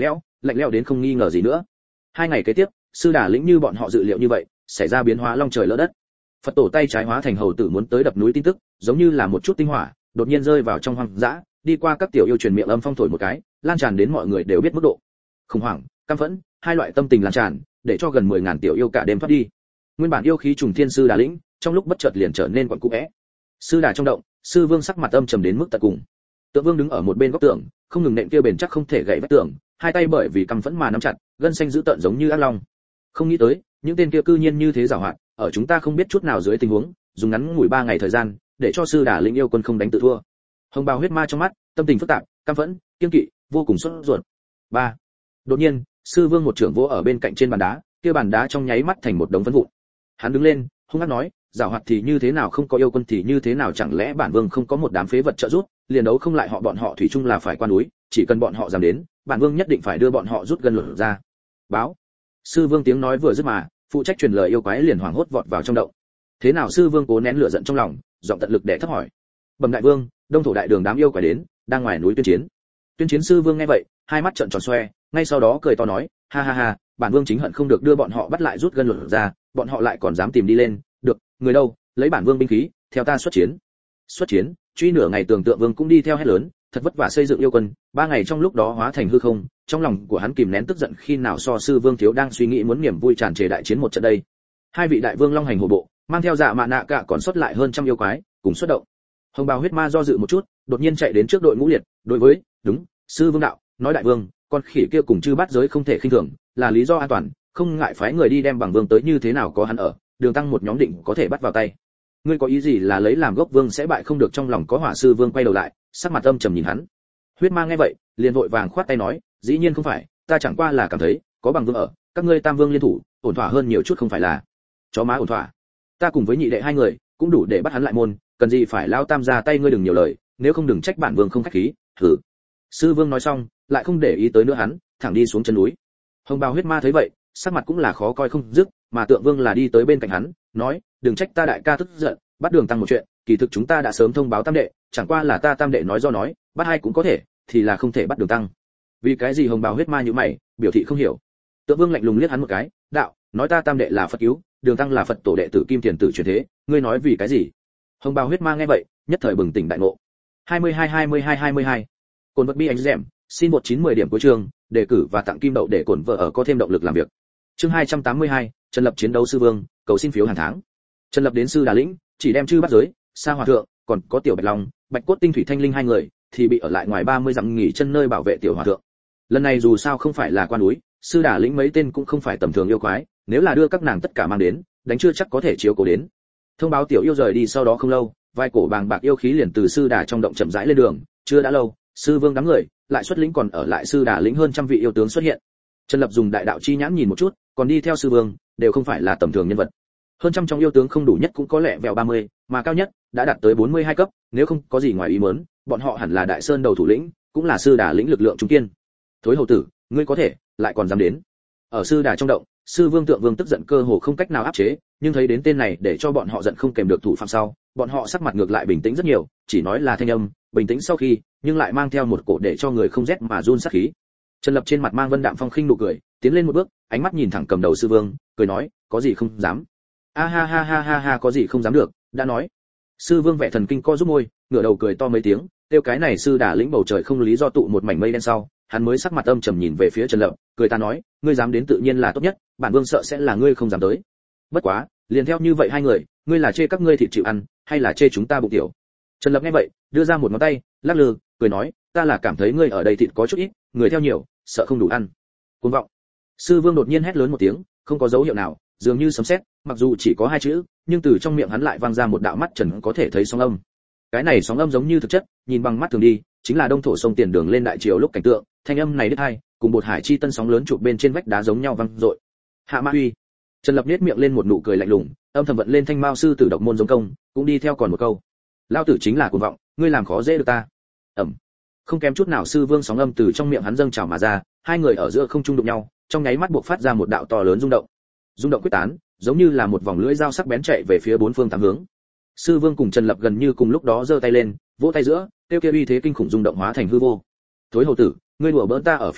lạnh lẽo đến không nghi ngờ gì nữa. Hai ngày kế tiếp, sư đà lĩnh như bọn họ dự liệu như vậy, xảy ra biến hóa long trời lỡ đất. Phật tổ tay trái hóa thành hầu tử muốn tới đập núi tin tức, giống như là một chút tinh hỏa, đột nhiên rơi vào trong hoang dã, đi qua các tiểu yêu truyền miệng âm phong thổi một cái, lan tràn đến mọi người đều biết mức độ. Khủng hoảng, căm phẫn, hai loại tâm tình lan tràn, để cho gần mười ngàn tiểu yêu cả đêm thoát đi. Nguyên bản yêu khí trùng thiên sư đà lĩnh, trong lúc bất chợt liền trở nên quặn cũ é. Sư đà trong động, sư vương sắc mặt âm trầm đến mức tận cùng. Tượng Vương đứng ở một bên góc tường, không ngừng nện kia bền chắc không thể gãy vách tường, hai tay bởi vì căm phẫn mà nắm chặt, gân xanh dữ tợn giống như ác long. Không nghĩ tới, những tên kia cư nhiên như thế giàu hoạt, ở chúng ta không biết chút nào dưới tình huống, dùng ngắn ngủi ba ngày thời gian, để cho sư đà lĩnh yêu quân không đánh tự thua. Hồng bào huyết ma trong mắt, tâm tình phức tạp, căm phẫn, kiêng kỵ, vô cùng sốt ruột. Ba. Đột nhiên, sư vương một trưởng vỗ ở bên cạnh trên bàn đá, kia bàn đá trong nháy mắt thành một đống phấn vụn. Hắn đứng lên, hung hăng nói, giàu hoạt thì như thế nào, không có yêu quân thì như thế nào, chẳng lẽ bản vương không có một đám phế vật trợ giúp, liền đấu không lại họ, bọn họ thủy chung là phải qua núi, chỉ cần bọn họ dám đến, bản vương nhất định phải đưa bọn họ rút gân lột ra. Báo. Sư vương tiếng nói vừa dứt mà, phụ trách truyền lời yêu quái liền hoảng hốt vọt vào trong động. Thế nào? Sư vương cố nén lửa giận trong lòng, giọng tận lực để thấp hỏi. Bẩm đại vương, đông thổ đại đường đám yêu quái đến, đang ngoài núi tuyên chiến. Tuyên chiến. Sư vương nghe vậy, hai mắt trợn tròn xoe, ngay sau đó cười to nói, ha ha ha, bản vương chính hận không được đưa bọn họ bắt lại rút gân lột ra, bọn họ lại còn dám tìm đi lên, được, người đâu, lấy bản vương binh khí, theo ta xuất chiến. Xuất chiến? Truy nửa ngày tưởng tượng vương cũng đi theo hét lớn, thật vất vả xây dựng yêu quân, ba ngày trong lúc đó hóa thành hư không, trong lòng của hắn kìm nén tức giận khi nào so sư vương thiếu đang suy nghĩ muốn niềm vui tràn trề đại chiến một trận đây. Hai vị đại vương long hành hổ bộ, mang theo dạ mạ nạ cả còn xuất lại hơn trăm yêu quái, cùng xuất động. Hồng bào huyết ma do dự một chút, đột nhiên chạy đến trước đội ngũ liệt, đối với, đúng, sư vương đạo, nói đại vương, con khỉ kia cùng chư bát giới không thể khinh thường, là lý do an toàn, không ngại phái người đi đem bằng vương tới, như thế nào có hắn ở, đường tăng một nhóm định có thể bắt vào tay. Ngươi có ý gì là lấy làm gốc vương sẽ bại không được? Trong lòng có hỏa. Sư vương quay đầu lại, sắc mặt âm trầm nhìn hắn. Huyết ma nghe vậy, liền vội vàng khoát tay nói, dĩ nhiên không phải, ta chẳng qua là cảm thấy, có bằng vương ở, các ngươi tam vương liên thủ, ổn thỏa hơn nhiều chút, không phải là? Chó má ổn thỏa. Ta cùng với nhị đệ hai người, cũng đủ để bắt hắn lại môn, cần gì phải lao tam ra tay? Ngươi đừng nhiều lời, nếu không đừng trách bản vương không khách khí. Thử. Sư vương nói xong, lại không để ý tới nữa hắn, thẳng đi xuống chân núi. Hồng bào huyết ma thấy vậy, sắc mặt cũng là khó coi không dứt, mà Tượng Vương là đi tới bên cạnh hắn, nói, đừng trách ta đại ca tức giận, bắt đường tăng một chuyện, kỳ thực chúng ta đã sớm thông báo tam đệ, chẳng qua là ta tam đệ nói do nói, bắt hai cũng có thể, thì là không thể bắt đường tăng. Vì cái gì? Hồng bào huyết ma như mày, biểu thị không hiểu. Tượng Vương lạnh lùng liếc hắn một cái, đạo, nói ta tam đệ là Phật cứu, đường tăng là Phật tổ đệ tử kim tiền tử truyền thế, ngươi nói vì cái gì? Hồng bào huyết ma nghe vậy, nhất thời bừng tỉnh đại ngộ. hai mươi hai hai mươi hai hai mươi hai Cồn vật bi anh dẻm, xin một chín mười điểm cuối chương, đề cử và tặng kim đậu để cổn vợ ở có thêm động lực làm việc. Chương hai trăm tám mươi hai Trần Lập chiến đấu sư vương, cầu xin phiếu hàng tháng. Trần Lập đến sư Đà lĩnh, chỉ đem chư bắt giới, Sa Hòa thượng, còn có Tiểu Bạch Long, Bạch Cốt Tinh Thủy Thanh Linh hai người, thì bị ở lại ngoài ba mươi dặm nghỉ chân nơi bảo vệ Tiểu Hòa thượng. Lần này dù sao không phải là quan núi, sư Đà lĩnh mấy tên cũng không phải tầm thường yêu quái, nếu là đưa các nàng tất cả mang đến, đánh chưa chắc có thể chiếu cố đến. Thông báo tiểu yêu rời đi sau đó không lâu, vai cổ bàng bạc yêu khí liền từ sư Đà trong động chậm rãi lên đường, chưa đã lâu, sư vương đám người lại xuất lĩnh còn ở lại sư Đà lĩnh hơn trăm vị yêu tướng xuất hiện. Trần Lập dùng đại đạo chi nhãn nhìn một chút, còn đi theo sư vương, đều không phải là tầm thường nhân vật. Hơn trăm trong yêu tướng không đủ nhất cũng có lẽ vẹo ba mươi, mà cao nhất đã đạt tới bốn mươi hai cấp, nếu không có gì ngoài ý muốn, bọn họ hẳn là Đại Sơn đầu thủ lĩnh, cũng là sư Đà lĩnh lực lượng trung kiên. Thối hầu tử, ngươi có thể, lại còn dám đến. Ở sư Đà trong động, sư vương Tượng Vương tức giận cơ hồ không cách nào áp chế, nhưng thấy đến tên này để cho bọn họ giận không kèm được thủ phạm sau, bọn họ sắc mặt ngược lại bình tĩnh rất nhiều, chỉ nói là thanh âm, bình tĩnh sau khi, nhưng lại mang theo một cổ để cho người không rét mà run sát khí. Trần Lập trên mặt mang vân đạm phong khinh nụ cười, tiến lên một bước, ánh mắt nhìn thẳng cầm đầu sư vương, cười nói, có gì không dám? A ha ha ha ha ha, có gì không dám được, đã nói. Sư vương vẻ thần kinh co rúm môi, ngửa đầu cười to mấy tiếng, tiêu cái này sư Đà lĩnh bầu trời không lý do tụ một mảnh mây đen sau, hắn mới sắc mặt âm trầm nhìn về phía Trần Lập, cười ta nói, ngươi dám đến tự nhiên là tốt nhất, bản vương sợ sẽ là ngươi không dám tới. Bất quá, liền theo như vậy hai người, ngươi là chê các ngươi thịt chịu ăn, hay là chê chúng ta bụng tiểu? Trần Lập nghe vậy, đưa ra một ngón tay, lắc lư, cười nói, ta là cảm thấy ngươi ở đây thịt có chút ít, người theo nhiều, sợ không đủ ăn. Cuồng vọng. Sư vương đột nhiên hét lớn một tiếng, không có dấu hiệu nào, dường như sấm sét, mặc dù chỉ có hai chữ, nhưng từ trong miệng hắn lại vang ra một đạo mắt trần có thể thấy sóng âm. Cái này sóng âm giống như thực chất, nhìn bằng mắt thường đi, chính là đông thổ sông tiền đường lên đại triều lúc cảnh tượng, thanh âm này đứt hai, cùng bột hải chi tân sóng lớn chụp bên trên vách đá giống nhau vang dội. Hạ Ma Uy. Trần Lập nhếch miệng lên một nụ cười lạnh lùng, âm thầm vận lên thanh mao sư tử độc môn giống công, cũng đi theo còn một câu. Lao tử chính là cuồng vọng, ngươi làm khó dễ được ta. Ẩm. Không kém chút nào sư vương sóng âm từ trong miệng hắn dâng trào mà ra, hai người ở giữa không trung đụng nhau, trong nháy mắt buộc phát ra một đạo to lớn rung động. Rung động quyết tán, giống như là một vòng lưỡi dao sắc bén chạy về phía bốn phương tám hướng. Sư vương cùng Trần Lập gần như cùng lúc đó giơ tay lên, vỗ tay giữa, tiêu kia uy thế kinh khủng rung động hóa thành hư vô. Thối hầu tử, ngươi đùa bỡn ta ở phía trước,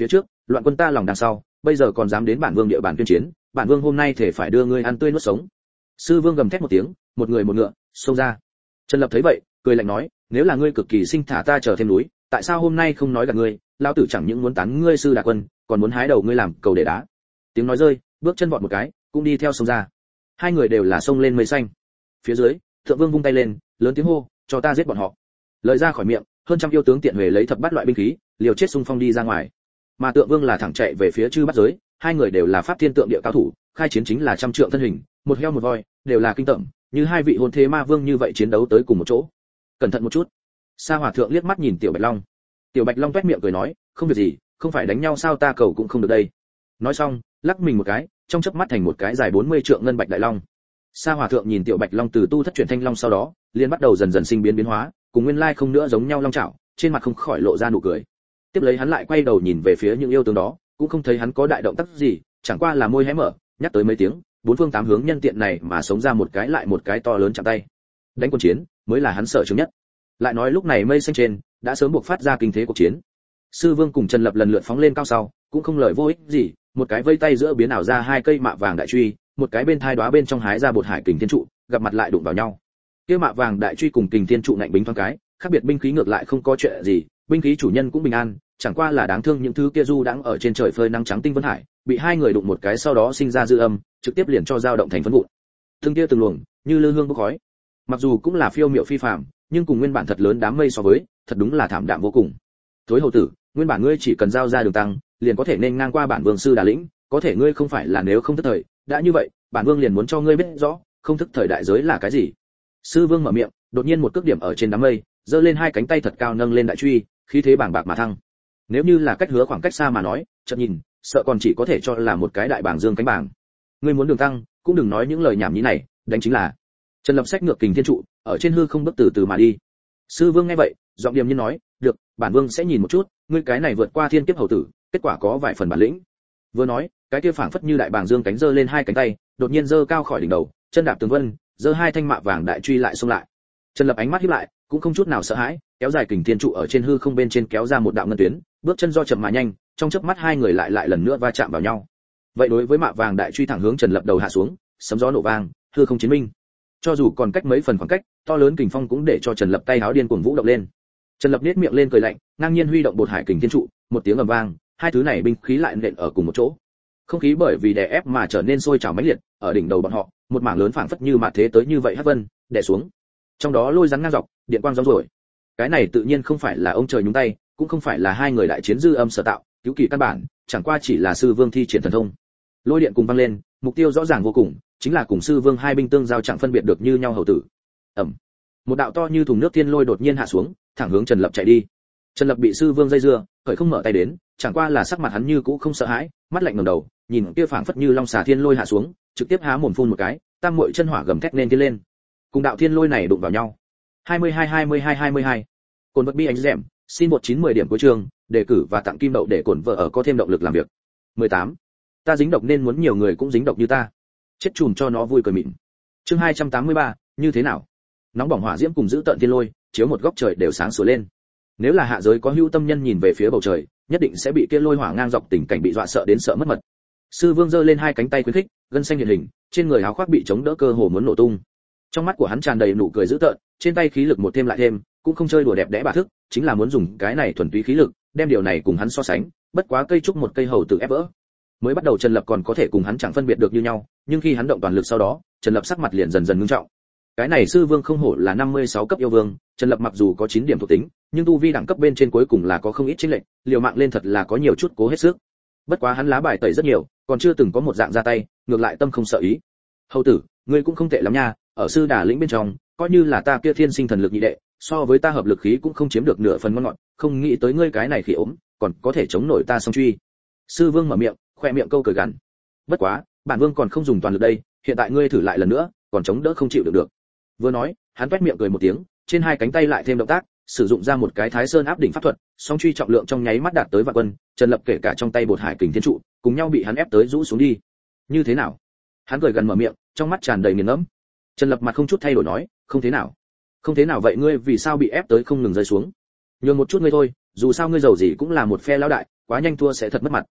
loạn quân ta lòng đằng sau, bây giờ còn dám đến bản vương địa bàn tuyên chiến, bản vương hôm nay thể phải đưa ngươi ăn tươi nuốt sống. Sư vương gầm thét một tiếng, một người một ngựa xông ra. Trần Lập thấy vậy, cười lạnh nói, nếu là ngươi cực kỳ sinh thả ta chờ thêm núi, tại sao hôm nay không nói gặp ngươi, lão tử chẳng những muốn tán ngươi sư đả quân, còn muốn hái đầu ngươi làm cầu để đá. Tiếng nói rơi, bước chân vọt một cái, cũng đi theo xông ra. Hai người đều là xông lên mây xanh. Phía dưới, Thượng Vương vung tay lên, lớn tiếng hô, cho ta giết bọn họ. Lời ra khỏi miệng, hơn trăm yêu tướng tiện huề lấy thập bát loại binh khí, liều chết xung phong đi ra ngoài. Mà Tượng Vương là thẳng chạy về phía Chư Bát Giới, hai người đều là pháp thiên tượng địa cao thủ, khai chiến chính là trăm trượng thân hình, một heo một voi, đều là kinh tởm, như hai vị hồn thế ma vương như vậy chiến đấu tới cùng một chỗ. Cẩn thận một chút. Sa Hòa thượng liếc mắt nhìn Tiểu Bạch Long. Tiểu Bạch Long toét miệng cười nói, không việc gì, không phải đánh nhau sao ta cầu cũng không được đây. Nói xong, lắc mình một cái, trong chớp mắt thành một cái dài bốn mươi trượng ngân bạch đại long. Sa Hòa thượng nhìn Tiểu Bạch Long từ tu thất chuyển thanh long sau đó, liền bắt đầu dần dần sinh biến biến hóa, cùng nguyên lai không nữa giống nhau long chảo, trên mặt không khỏi lộ ra nụ cười. Tiếp lấy hắn lại quay đầu nhìn về phía những yêu tướng đó, cũng không thấy hắn có đại động tác gì, chẳng qua là môi hé mở, nhắc tới mấy tiếng, bốn phương tám hướng nhân tiện này mà sống ra một cái lại một cái to lớn chạm tay. Đánh quân chiến mới là hắn sợ chứng nhất. Lại nói lúc này mây xanh trên đã sớm buộc phát ra kinh thế cuộc chiến. Sư Vương cùng Trần Lập lần lượt phóng lên cao sau, cũng không lời vô ích gì, một cái vây tay giữa biến ảo ra hai cây mạ vàng đại truy, một cái bên thai đóa bên trong hái ra bột hải kình thiên trụ, gặp mặt lại đụng vào nhau. Kia mạ vàng đại truy cùng kình thiên trụ ngạnh bính thoáng cái, khác biệt binh khí ngược lại không có chuyện gì, binh khí chủ nhân cũng bình an, chẳng qua là đáng thương những thứ kia du đãng ở trên trời phơi nắng trắng tinh vân hải, bị hai người đụng một cái sau đó sinh ra dư âm, trực tiếp liền cho dao động thành phấn vụn. Từng tia từng luồng, như lư hương bốc khói. Mặc dù cũng là phiêu miệu phi phàm, nhưng cùng nguyên bản thật lớn đám mây so với, thật đúng là thảm đạm vô cùng. Thối hầu tử, nguyên bản ngươi chỉ cần giao ra đường tăng, liền có thể nên ngang qua bản vương sư Đà Lĩnh, có thể ngươi không phải là nếu không thức thời, đã như vậy, bản vương liền muốn cho ngươi biết rõ, không thức thời đại giới là cái gì. Sư Vương mở miệng, đột nhiên một cước điểm ở trên đám mây, giơ lên hai cánh tay thật cao nâng lên đại truy, khí thế bàng bạc mà thăng. Nếu như là cách hứa khoảng cách xa mà nói, chợt nhìn, sợ còn chỉ có thể cho là một cái đại bảng dương cánh bảng. Ngươi muốn đường tăng, cũng đừng nói những lời nhảm nhí này, đánh chính là. Trần Lập sách ngược kình thiên trụ, ở trên hư không bước từ từ mà đi. Sư Vương nghe vậy, giọng điềm nhiên nói, được, bản vương sẽ nhìn một chút, ngươi cái này vượt qua thiên kiếp hầu tử, kết quả có vài phần bản lĩnh. Vừa nói, cái kia phảng phất như đại bàng dương cánh giơ lên hai cánh tay, đột nhiên giơ cao khỏi đỉnh đầu, chân đạp tường vân, giơ hai thanh mạ vàng đại truy lại xông lại. Trần Lập ánh mắt híp lại, cũng không chút nào sợ hãi, kéo dài kình thiên trụ ở trên hư không bên trên kéo ra một đạo ngân tuyến, bước chân do chậm mà nhanh, trong chớp mắt hai người lại lại lần nữa va chạm vào nhau. Vậy đối với mạ vàng đại truy thẳng hướng Trần Lập đầu hạ xuống, sấm gió nổ vang, hư không chiến minh. Cho dù còn cách mấy phần khoảng cách, to lớn kình phong cũng để cho Trần Lập tay háo điên cuồng vũ động lên. Trần Lập nhếch miệng lên cười lạnh, ngang nhiên huy động bột hải kình thiên trụ, một tiếng ầm vang, hai thứ này binh khí lại nện ở cùng một chỗ. Không khí bởi vì đè ép mà trở nên sôi trào mãnh liệt, ở đỉnh đầu bọn họ, một mảng lớn phảng phất như mạt thế tới như vậy hắc vân, đè xuống. Trong đó lôi rắn ngang dọc, điện quang rong ruổi. Cái này tự nhiên không phải là ông trời nhúng tay, cũng không phải là hai người đại chiến dư âm sở tạo, cứu kỳ căn bản, chẳng qua chỉ là sư Vương thi triển thần thông. Lôi điện cùng vang lên, mục tiêu rõ ràng vô cùng, chính là cùng sư Vương hai binh tương giao chẳng phân biệt được như nhau hầu tử. Ầm. Một đạo to như thùng nước thiên lôi đột nhiên hạ xuống, thẳng hướng Trần Lập chạy đi. Trần Lập bị sư Vương dây dưa, khởi không mở tay đến, chẳng qua là sắc mặt hắn như cũ không sợ hãi, mắt lạnh ngẩng đầu, nhìn kia phảng phất như long xà thiên lôi hạ xuống, trực tiếp há mồm phun một cái, tam muội chân hỏa gầm thét lên tiến lên. Cùng đạo thiên lôi này đụng vào nhau. hai mươi hai hai mươi hai hai mươi hai. Cồn vật bi ánh rèm, xin một chín mười điểm cuối trường, đề cử và tặng kim đậu để cồn vợ ở có thêm động lực làm việc. mười tám. Ta dính độc nên muốn nhiều người cũng dính độc như ta. Chết chùm cho nó vui cười mịn. Chương hai trăm tám mươi ba, như thế nào? Nóng bỏng hỏa diễm cùng giữ tận thiên lôi, chiếu một góc trời đều sáng sủa lên. Nếu là hạ giới có hữu tâm nhân nhìn về phía bầu trời, nhất định sẽ bị kia lôi hỏa ngang dọc tình cảnh bị dọa sợ đến sợ mất mật. Sư Vương giơ lên hai cánh tay khuyến khích, gân xanh hiện hình, trên người áo khoác bị chống đỡ cơ hồ muốn nổ tung. Trong mắt của hắn tràn đầy nụ cười dữ tợn, trên tay khí lực một thêm lại thêm, cũng không chơi đùa đẹp đẽ bà thức, chính là muốn dùng cái này thuần túy khí lực, đem điều này cùng hắn so sánh, bất quá cây trúc một cây hầu tử ép vỡ. Mới bắt đầu Trần Lập còn có thể cùng hắn chẳng phân biệt được như nhau, nhưng khi hắn động toàn lực sau đó, Trần Lập sắc mặt liền dần dần ngưng trọng. Cái này sư Vương không hổ là năm mươi sáu cấp yêu vương, Trần Lập mặc dù có chín điểm thuộc tính, nhưng tu vi đẳng cấp bên trên cuối cùng là có không ít chênh lệch, liều mạng lên thật là có nhiều chút cố hết sức. Bất quá hắn lá bài tẩy rất nhiều, còn chưa từng có một dạng ra tay, ngược lại tâm không sợ ý. Hầu tử, ngươi cũng không tệ lắm nha, ở sư Đà Lĩnh bên trong, coi như là ta kia thiên sinh thần lực nhị đệ, so với ta hợp lực khí cũng không chiếm được nửa phần ngon ngọt, không nghĩ tới ngươi cái này khỉ ốm, còn có thể chống nổi ta song truy. Sư Vương mở miệng, khoe miệng câu cười gằn. Bất quá, bản vương còn không dùng toàn lực đây, hiện tại ngươi thử lại lần nữa, còn chống đỡ không chịu được được. Vừa nói, hắn toét miệng cười một tiếng, trên hai cánh tay lại thêm động tác, sử dụng ra một cái Thái Sơn áp đỉnh pháp thuật, song truy trọng lượng trong nháy mắt đạt tới vạn quân, Trần Lập kể cả trong tay bột hải kình thiên trụ, cùng nhau bị hắn ép tới rũ xuống đi. Như thế nào? Hắn cười gần mở miệng, trong mắt tràn đầy nghiền ngẫm. Trần Lập mặt không chút thay đổi nói, không thế nào. Không thế nào vậy ngươi vì sao bị ép tới không ngừng rơi xuống? Nhường một chút ngươi thôi, dù sao ngươi giàu gì cũng là một phe lão đại, quá nhanh thua sẽ thật mất mặt.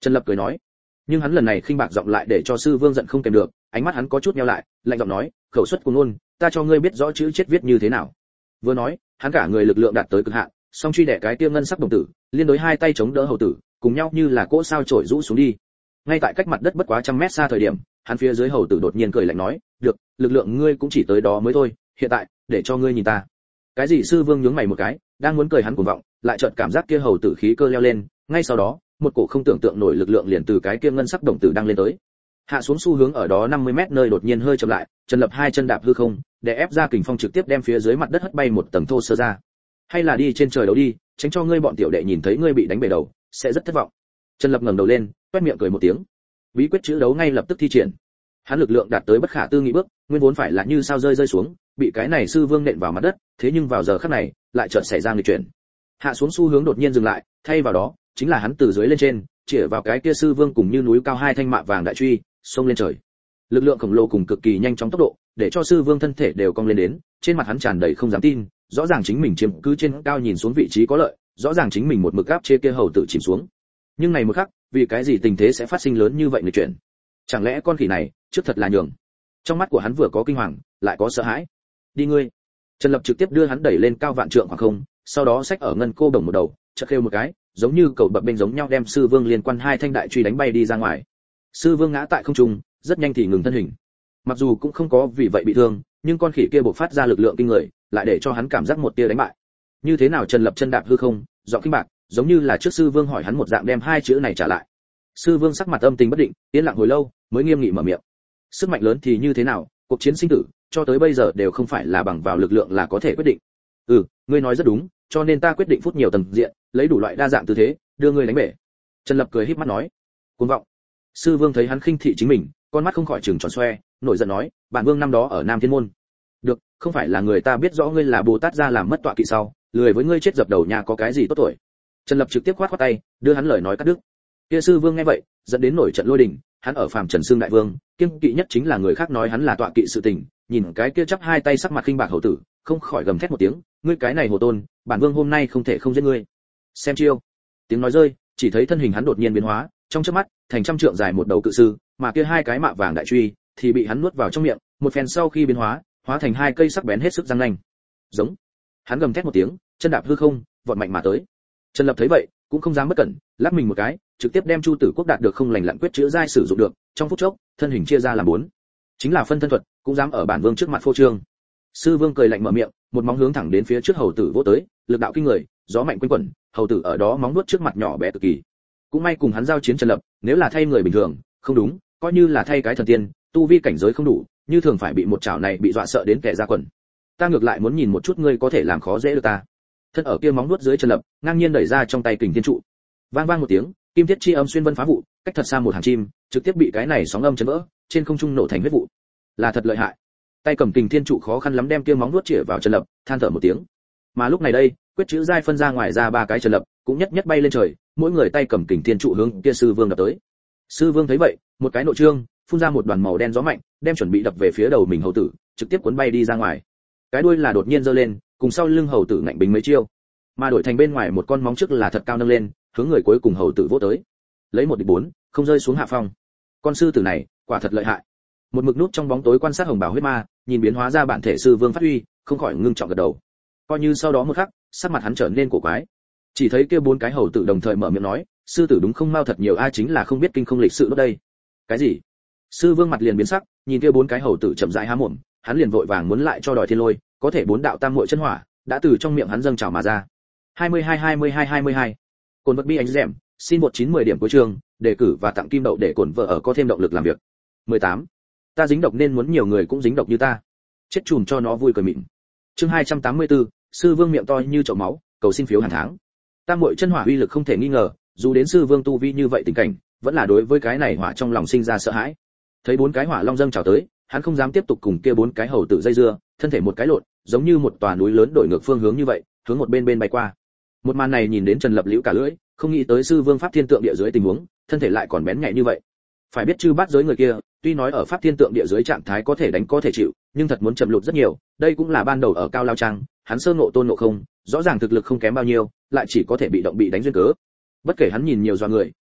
Trần Lập cười nói. Nhưng hắn lần này khinh bạc giọng lại để cho sư vương giận không kèm được, ánh mắt hắn có chút nheo lại, lạnh giọng nói, khẩu suất cuồng ngôn, ta cho ngươi biết rõ chữ chết viết như thế nào. Vừa nói, hắn cả người lực lượng đạt tới cực hạn, song truy đẻ cái kia ngân sắc đồng tử, liên đối hai tay chống đỡ hầu tử, cùng nhau như là cỗ sao trổi rũ xuống đi. Ngay tại cách mặt đất bất quá trăm mét xa thời điểm, hắn phía dưới hầu tử đột nhiên cười lạnh nói, được, lực lượng ngươi cũng chỉ tới đó mới thôi, hiện tại, để cho ngươi nhìn ta. Cái gì? Sư vương nhướng mày một cái, đang muốn cười hắn cuồng vọng, lại chợt cảm giác kia hầu tử khí cơ leo lên, ngay sau đó, một cổ không tưởng tượng nổi lực lượng liền từ cái kia ngân sắc đồng tử đang lên tới. Hạ xuống xu hướng ở đó năm mươi mét nơi đột nhiên hơi chậm lại, Trần Lập hai chân đạp hư không, để ép ra kình phong trực tiếp đem phía dưới mặt đất hất bay một tầng thô sơ ra. Hay là đi trên trời đấu đi, tránh cho ngươi bọn tiểu đệ nhìn thấy ngươi bị đánh bể đầu, sẽ rất thất vọng. Trần Lập ngẩng đầu lên, quét miệng cười một tiếng. Bí quyết chữ đấu ngay lập tức thi triển. Hắn lực lượng đạt tới bất khả tư nghị bước, nguyên vốn phải là như sao rơi rơi xuống, bị cái này sư vương nện vào mặt đất, thế nhưng vào giờ khắc này, lại chợt xảy ra nghịch chuyển. Hạ xuống xu hướng đột nhiên dừng lại, thay vào đó, chính là hắn từ dưới lên trên, chĩa vào cái kia sư vương cùng như núi cao hai thanh mạ vàng đại truy, xông lên trời. Lực lượng khổng lồ cùng cực kỳ nhanh chóng tốc độ, để cho sư vương thân thể đều cong lên đến, trên mặt hắn tràn đầy không dám tin, rõ ràng chính mình chiếm cứ trên cao nhìn xuống vị trí có lợi, rõ ràng chính mình một mực áp chế kia hầu tử chìm xuống. Nhưng này một khắc, vì cái gì tình thế sẽ phát sinh lớn như vậy nghịch chuyển? Chẳng lẽ con khỉ này trước thật là nhường? Trong mắt của hắn vừa có kinh hoàng, lại có sợ hãi. Đi ngươi! Trần Lập trực tiếp đưa hắn đẩy lên cao vạn trượng khoảng không, sau đó xách ở ngân cô đồng một đầu, chợt kêu một cái, giống như cầu bập bênh giống nhau đem sư vương liên quan hai thanh đại truy đánh bay đi ra ngoài. Sư vương ngã tại không trung, rất nhanh thì ngừng thân hình. Mặc dù cũng không có vì vậy bị thương, nhưng con khỉ kia bộc phát ra lực lượng kinh người, lại để cho hắn cảm giác một tia đánh bại. Như thế nào? Trần Lập chân đạp hư không, giọng kinh bạc, giống như là trước sư vương hỏi hắn một dạng đem hai chữ này trả lại. Sư vương sắc mặt âm tình bất định, yên lặng hồi lâu, mới nghiêm nghị mở miệng. Sức mạnh lớn thì như thế nào, cuộc chiến sinh tử, cho tới bây giờ đều không phải là bằng vào lực lượng là có thể quyết định. Ừ, ngươi nói rất đúng, cho nên ta quyết định phút nhiều tầng diện, lấy đủ loại đa dạng tư thế, đưa ngươi đánh bể. Trần Lập cười híp mắt nói. Cuồng vọng. Sư vương thấy hắn khinh thị chính mình, con mắt không khỏi trừng tròn xoe, nổi giận nói, bản vương năm đó ở Nam Thiên môn. Được, không phải là người ta biết rõ ngươi là Bồ Tát ra làm mất tọa kỵ sau, lười với ngươi chết dập đầu nhà có cái gì tốt tuổi. Trần Lập trực tiếp khoát khoát tay, đưa hắn lời nói cắt đứt. Kia sư vương nghe vậy, dẫn đến nổi trận lôi đình, hắn ở phàm trần xương đại vương, kiêng kỵ nhất chính là người khác nói hắn là tọa kỵ sự tình, nhìn cái kia chắp hai tay sắc mặt khinh bạc hầu tử, không khỏi gầm thét một tiếng, ngươi cái này hồ tôn, bản vương hôm nay không thể không giết ngươi. Xem chiêu. Tiếng nói rơi, chỉ thấy thân hình hắn đột nhiên biến hóa, trong chớp mắt, thành trăm trượng dài một đầu cự sư, mà kia hai cái mạ vàng đại truy thì bị hắn nuốt vào trong miệng, một phen sau khi biến hóa, hóa thành hai cây sắc bén hết sức răng nanh. Giống. Hắn gầm thét một tiếng, chân đạp hư không, vọt mạnh mà tới. Trần Lập thấy vậy, cũng không dám bất cẩn, lắc mình một cái, trực tiếp đem Chu Tử Quốc đạt được không lành lặn quyết chữa giai sử dụng được, trong phút chốc, thân hình chia ra làm bốn. Chính là phân thân thuật, cũng dám ở bản vương trước mặt phô trương. Sư vương cười lạnh mở miệng, một móng hướng thẳng đến phía trước hầu tử vỗ tới, lực đạo kinh người, gió mạnh quanh quẩn, hầu tử ở đó móng nuốt trước mặt nhỏ bé cực kỳ. Cũng may cùng hắn giao chiến Trần Lập, nếu là thay người bình thường, không đúng, coi như là thay cái thần tiên, tu vi cảnh giới không đủ, như thường phải bị một chảo này bị dọa sợ đến kẻ ra quần. Ta ngược lại muốn nhìn một chút ngươi có thể làm khó dễ được ta. Thân ở kia móng nuốt dưới Trần Lập, ngang nhiên đẩy ra trong tay kình thiên trụ. Vang vang một tiếng, kim thiết chi âm xuyên vân phá vụ, cách thật xa một hàng chim, trực tiếp bị cái này sóng âm chấn vỡ, trên không trung nổ thành huyết vụ. Là thật lợi hại. Tay cầm kình thiên trụ khó khăn lắm đem kia móng nuốt chĩa vào Trần Lập, than thở một tiếng. Mà lúc này đây, quyết chữ giai phân ra ngoài ra ba cái Trần Lập, cũng nhất nhất bay lên trời, mỗi người tay cầm kình thiên trụ hướng kia sư vương đập tới. Sư vương thấy vậy, một cái nội trương, phun ra một đoàn màu đen gió mạnh, đem chuẩn bị đập về phía đầu mình hầu tử, trực tiếp cuốn bay đi ra ngoài. Cái đuôi là đột nhiên giơ lên, cùng sau lưng hầu tử ngạnh bính mấy chiêu, mà đổi thành bên ngoài một con móng trước là thật cao nâng lên, hướng người cuối cùng hầu tử vỗ tới. Lấy một địch bốn, không rơi xuống hạ phong. Con sư tử này, quả thật lợi hại. Một mực nút trong bóng tối quan sát hồng bào huyết ma, nhìn biến hóa ra bản thể sư vương phát huy, không khỏi ngưng trọng gật đầu. Coi như sau đó một khắc, sắc mặt hắn trở nên cổ quái. Chỉ thấy kia bốn cái hầu tử đồng thời mở miệng nói, sư tử đúng không mau thật nhiều a, chính là không biết kinh không lịch sự lúc đây. Cái gì? Sư vương mặt liền biến sắc, nhìn kia bốn cái hầu tử chậm rãi há mồm, hắn liền vội vàng muốn lại cho đòi thiên lôi, có thể bốn đạo tam muội chân hỏa đã từ trong miệng hắn dâng trào mà ra. hai mươi hai hai mươi hai hai mươi hai. Cồn vật bi ánh rèm, xin một chín mười điểm cuối trường, đề cử và tặng kim đậu để cồn vợ ở có thêm động lực làm việc. mười tám. Ta dính độc nên muốn nhiều người cũng dính độc như ta. Chết chùm cho nó vui cười mịn. Chương hai trăm tám mươi tư, sư vương miệng to như chậu máu, cầu xin phiếu hàng tháng. Tam muội chân hỏa uy lực không thể nghi ngờ, dù đến sư vương tu vi như vậy tình cảnh, vẫn là đối với cái này hỏa trong lòng sinh ra sợ hãi. Thấy bốn cái hỏa long dâng trào tới, hắn không dám tiếp tục cùng kia bốn cái hầu tử dây dưa, thân thể một cái lộn, giống như một tòa núi lớn đổi ngược phương hướng như vậy, hướng một bên bên bay qua. Một màn này nhìn đến Trần Lập liễu cả lưỡi, không nghĩ tới sư vương pháp thiên tượng địa dưới tình huống, thân thể lại còn bén nhạy như vậy. Phải biết chư bát giới người kia, tuy nói ở pháp thiên tượng địa dưới trạng thái có thể đánh có thể chịu, nhưng thật muốn chậm lụt rất nhiều, đây cũng là ban đầu ở Cao Lao Trang, hắn sơ ngộ tôn ngộ không, rõ ràng thực lực không kém bao nhiêu, lại chỉ có thể bị động bị đánh duyên cớ. Bất kể hắn nhìn nhiều do người,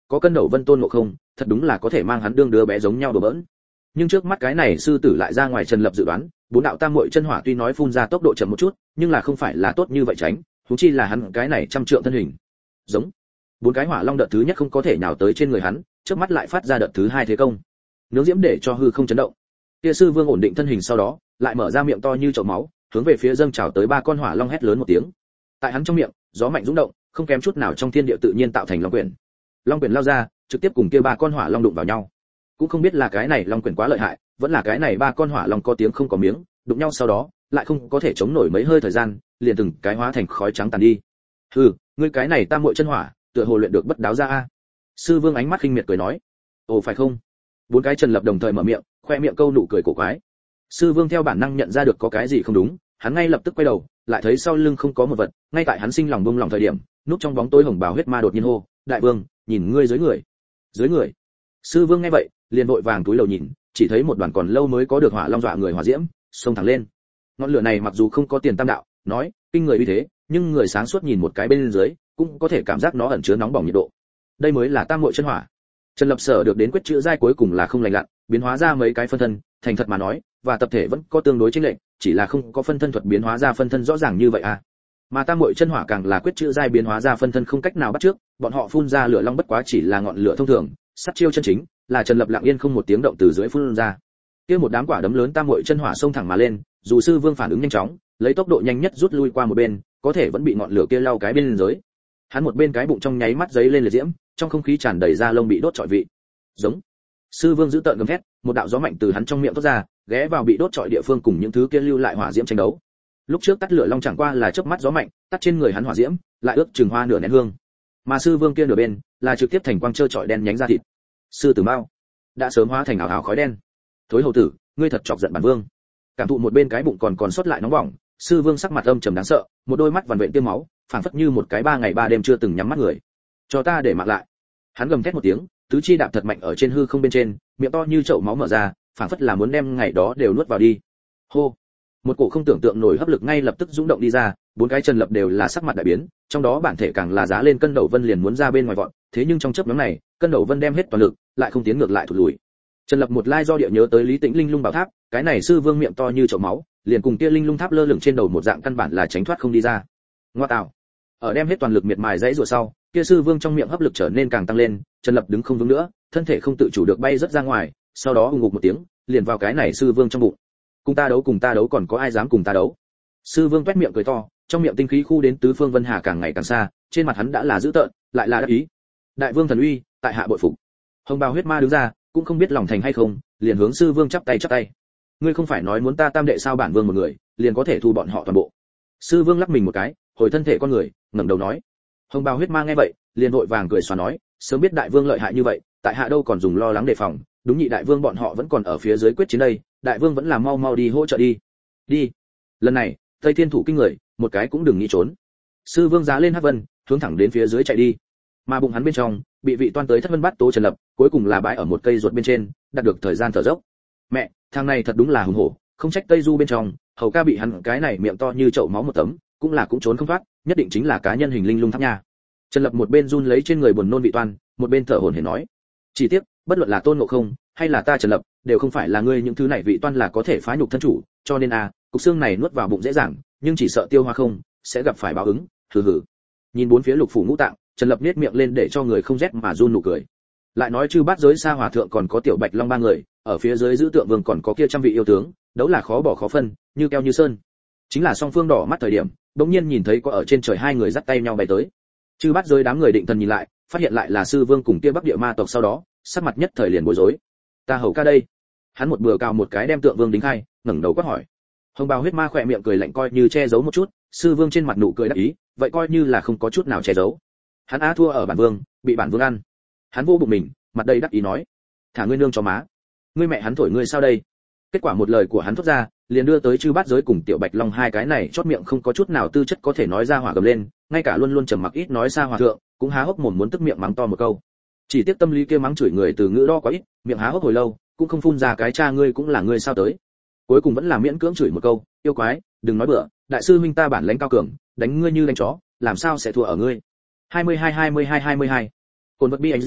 có cân đầu vân tôn ngộ không, thật đúng là có thể mang hắn đương đứa bé giống nhau đùa bỡn. Nhưng trước mắt cái này sư tử lại ra ngoài Trần Lập dự đoán, bốn đạo tam muội chân hỏa tuy nói phun ra tốc độ chậm một chút, nhưng là không phải là tốt như vậy tránh, huống chi là hắn cái này trăm trượng thân hình. Giống. Bốn cái hỏa long đợt thứ nhất không có thể nhào tới trên người hắn, trước mắt lại phát ra đợt thứ hai thế công. Nướng diễm để cho hư không chấn động. Kia sư vương ổn định thân hình sau đó, lại mở ra miệng to như chậu máu, hướng về phía dâng trào tới ba con hỏa long hét lớn một tiếng. Tại hắn trong miệng, gió mạnh rung động, không kém chút nào trong thiên địa tự nhiên tạo thành long quyển. Long quyển lao ra, trực tiếp cùng kia ba con hỏa long đụng vào nhau. Cũng không biết là cái này long quyển quá lợi hại, vẫn là cái này ba con hỏa long có tiếng không có miếng, đụng nhau sau đó, lại không có thể chống nổi mấy hơi thời gian, liền từng cái hóa thành khói trắng tàn đi. Hừ, ngươi cái này tam muội chân hỏa, tựa hồ luyện được bất đáo ra a. Sư vương ánh mắt khinh miệt cười nói. Ồ phải không? Bốn cái Trần Lập đồng thời mở miệng, khoe miệng câu nụ cười cổ quái. Sư vương theo bản năng nhận ra được có cái gì không đúng, hắn ngay lập tức quay đầu, lại thấy sau lưng không có một vật, ngay tại hắn sinh lòng buông lòng thời điểm, núp trong bóng tối hồng bào huyết ma đột nhiên hô, đại vương, nhìn ngươi dưới người. Dưới người. Sư vương nghe vậy, liền vội vàng túi lầu nhìn, chỉ thấy một đoàn còn lâu mới có được hỏa long dọa người hỏa diễm, xông thẳng lên. Ngọn lửa này mặc dù không có tiền tam đạo, nói kinh người uy thế, nhưng người sáng suốt nhìn một cái bên dưới, cũng có thể cảm giác nó ẩn chứa nóng bỏng nhiệt độ. Đây mới là tam muội chân hỏa. Trần Lập sở được đến quyết chữ giai cuối cùng là không lành lặn, biến hóa ra mấy cái phân thân, thành thật mà nói, và tập thể vẫn có tương đối chênh lệch, chỉ là không có phân thân thuật biến hóa ra phân thân rõ ràng như vậy à. Mà tam muội chân hỏa càng là quyết chữ giai biến hóa ra phân thân không cách nào bắt trước, bọn họ phun ra lửa long bất quá chỉ là ngọn lửa thông thường, sát chiêu chân chính, là Trần Lập lặng yên không một tiếng động từ dưới phun ra. Kia một đám quả đấm lớn tam muội chân hỏa xông thẳng mà lên, dù sư vương phản ứng nhanh chóng, lấy tốc độ nhanh nhất rút lui qua một bên, có thể vẫn bị ngọn lửa kia lau cái bên dưới. Hắn một bên cái bụng trong nháy mắt giấy lên liệt diễm, trong không khí tràn đầy da lông bị đốt trọi vị. Giống. Sư vương giữ tợn gầm thét, một đạo gió mạnh từ hắn trong miệng thoát ra, ghé vào bị đốt trọi địa phương cùng những thứ kia lưu lại hỏa diễm tranh đấu. Lúc trước tắt lửa long chẳng qua là chớp mắt gió mạnh, tắt trên người hắn hỏa diễm, lại ước chừng hoa nửa nén hương. Mà sư vương kia nửa bên, là trực tiếp thành quang trơ trọi đen nhánh ra thịt. Sư tử mao đã sớm hóa thành ảo ảo khói đen. Thối hầu tử, ngươi thật chọc giận bản vương. Cảm thụ một bên cái bụng còn còn sót lại nóng bỏng, sư vương sắc mặt âm trầm đáng sợ, một đôi mắt vằn vện tiêm máu, phảng phất như một cái ba ngày ba đêm chưa từng nhắm mắt người. Cho ta để mặc lại. Hắn gầm thét một tiếng, tứ chi đạp thật mạnh ở trên hư không bên trên, miệng to như chậu máu mở ra, phảng phất là muốn đem ngày đó đều nuốt vào đi. Hô. Một cổ không tưởng tượng nổi hấp lực ngay lập tức dũng động đi ra, bốn cái Trần Lập đều là sắc mặt đại biến, trong đó bản thể càng là giá lên cân đầu vân liền muốn ra bên ngoài vọt, thế nhưng trong chớp nhoáng này, cân đầu vân đem hết toàn lực, lại không tiến ngược lại thụt lùi. Trần Lập một lai do địa nhớ tới Lý Tĩnh Linh Lung Bảo Tháp, cái này sư vương miệng to như chậu máu, liền cùng kia Linh Lung Tháp lơ lửng trên đầu một dạng căn bản là tránh thoát không đi ra. Ngoa tạo. Ở đem hết toàn lực miệt mài dãy rủa sau, kia sư vương trong miệng hấp lực trở nên càng tăng lên, Trần Lập đứng không vững nữa, thân thể không tự chủ được bay rất ra ngoài, sau đó ùng ục một tiếng, liền vào cái này sư vương trong bụng. Cùng ta đấu cùng ta đấu còn có ai dám cùng ta đấu? Sư vương toét miệng cười to, trong miệng tinh khí khu đến tứ phương vân hà càng ngày càng xa, trên mặt hắn đã là dữ tợn, lại là đắc ý. Đại vương thần uy, tại hạ bội phục. Hồng bào huyết ma đứng ra, cũng không biết lòng thành hay không, liền hướng sư vương chắp tay chắp tay. Ngươi không phải nói muốn ta tam đệ sao bản vương một người, liền có thể thu bọn họ toàn bộ. Sư vương lắc mình một cái, hồi thân thể con người, ngẩng đầu nói. Hồng bào huyết ma nghe vậy, liền vội vàng cười xòa nói, sớm biết đại vương lợi hại như vậy, tại hạ đâu còn dùng lo lắng đề phòng, đúng nhị đại vương bọn họ vẫn còn ở phía dưới quyết chiến đây, đại vương vẫn là mau mau đi hỗ trợ đi. Đi. Lần này, Tây Thiên thủ kinh người, một cái cũng đừng nghĩ trốn. Sư vương giá lên hắc vân, hướng thẳng đến phía dưới chạy đi. Mà bụng hắn bên trong, bị vị toan tới thất vân bát tố Trần Lập, cuối cùng là bãi ở một cây ruột bên trên, đạt được thời gian thở dốc. Mẹ, thằng này thật đúng là hùng hổ, không trách Tây Du bên trong, hầu ca bị hắn cái này miệng to như chậu máu một tấm, cũng là cũng trốn không thoát, nhất định chính là cá nhân hình Linh Lung Tháp nha. Trần Lập một bên run lấy trên người buồn nôn vị toan, một bên thở hổn hển nói: chỉ tiếc, bất luận là Tôn Ngộ Không hay là ta Trần Lập, đều không phải là ngươi những thứ này vị toan là có thể phá nhục thân chủ, cho nên a, à, cục xương này nuốt vào bụng dễ dàng, nhưng chỉ sợ tiêu hóa không, sẽ gặp phải báo ứng. Hừ hừ. Nhìn bốn phía lục phủ ngũ tạng, Trần Lập nhếch miệng lên để cho người không rét mà run nụ cười. Lại nói chư bát giới xa hòa thượng còn có tiểu Bạch Long ba người, ở phía dưới giữ tượng vương còn có kia trăm vị yêu tướng, đấu là khó bỏ khó phân, như keo như sơn. Chính là song phương đỏ mắt thời điểm, đống nhiên nhìn thấy có ở trên trời hai người dắt tay nhau bay tới. Chư bát giới đám người định thần nhìn lại, phát hiện lại là sư vương cùng kia Bắc Địa ma tộc, sau đó, sắc mặt nhất thời liền bối rối. Ta hầu ca đây. Hắn một bừa cào một cái đem tượng vương đính khai, ngẩng đầu quát hỏi. Hồng bào huyết ma khỏe miệng cười lạnh coi như che giấu một chút, sư vương trên mặt nụ cười đắc ý, vậy coi như là không có chút nào che giấu. Hắn á thua ở bản vương, bị bản vương ăn. Hắn vô bụng mình, mặt đầy đắc ý nói, thả ngươi nương cho má. Ngươi mẹ hắn thổi ngươi sao đây? Kết quả một lời của hắn thốt ra, liền đưa tới chư bát giới cùng tiểu Bạch Long hai cái này chót miệng không có chút nào tư chất có thể nói ra hỏa gầm lên, ngay cả luôn luôn trầm mặc ít nói xa hòa thượng, cũng há hốc mồm muốn tức miệng mắng to một câu. Chỉ tiếc tâm lý kia mắng chửi người từ ngữ đó quá ít, miệng há hốc hồi lâu, cũng không phun ra cái cha ngươi cũng là ngươi sao tới. Cuối cùng vẫn là miễn cưỡng chửi một câu, yêu quái, đừng nói bừa, đại sư huynh ta bản lãnh cao cường, đánh ngươi như đánh chó, làm sao sẽ thua ở ngươi. hai mươi hai hai mươi hai hai mươi hai Cồn vật bi ánh rèm,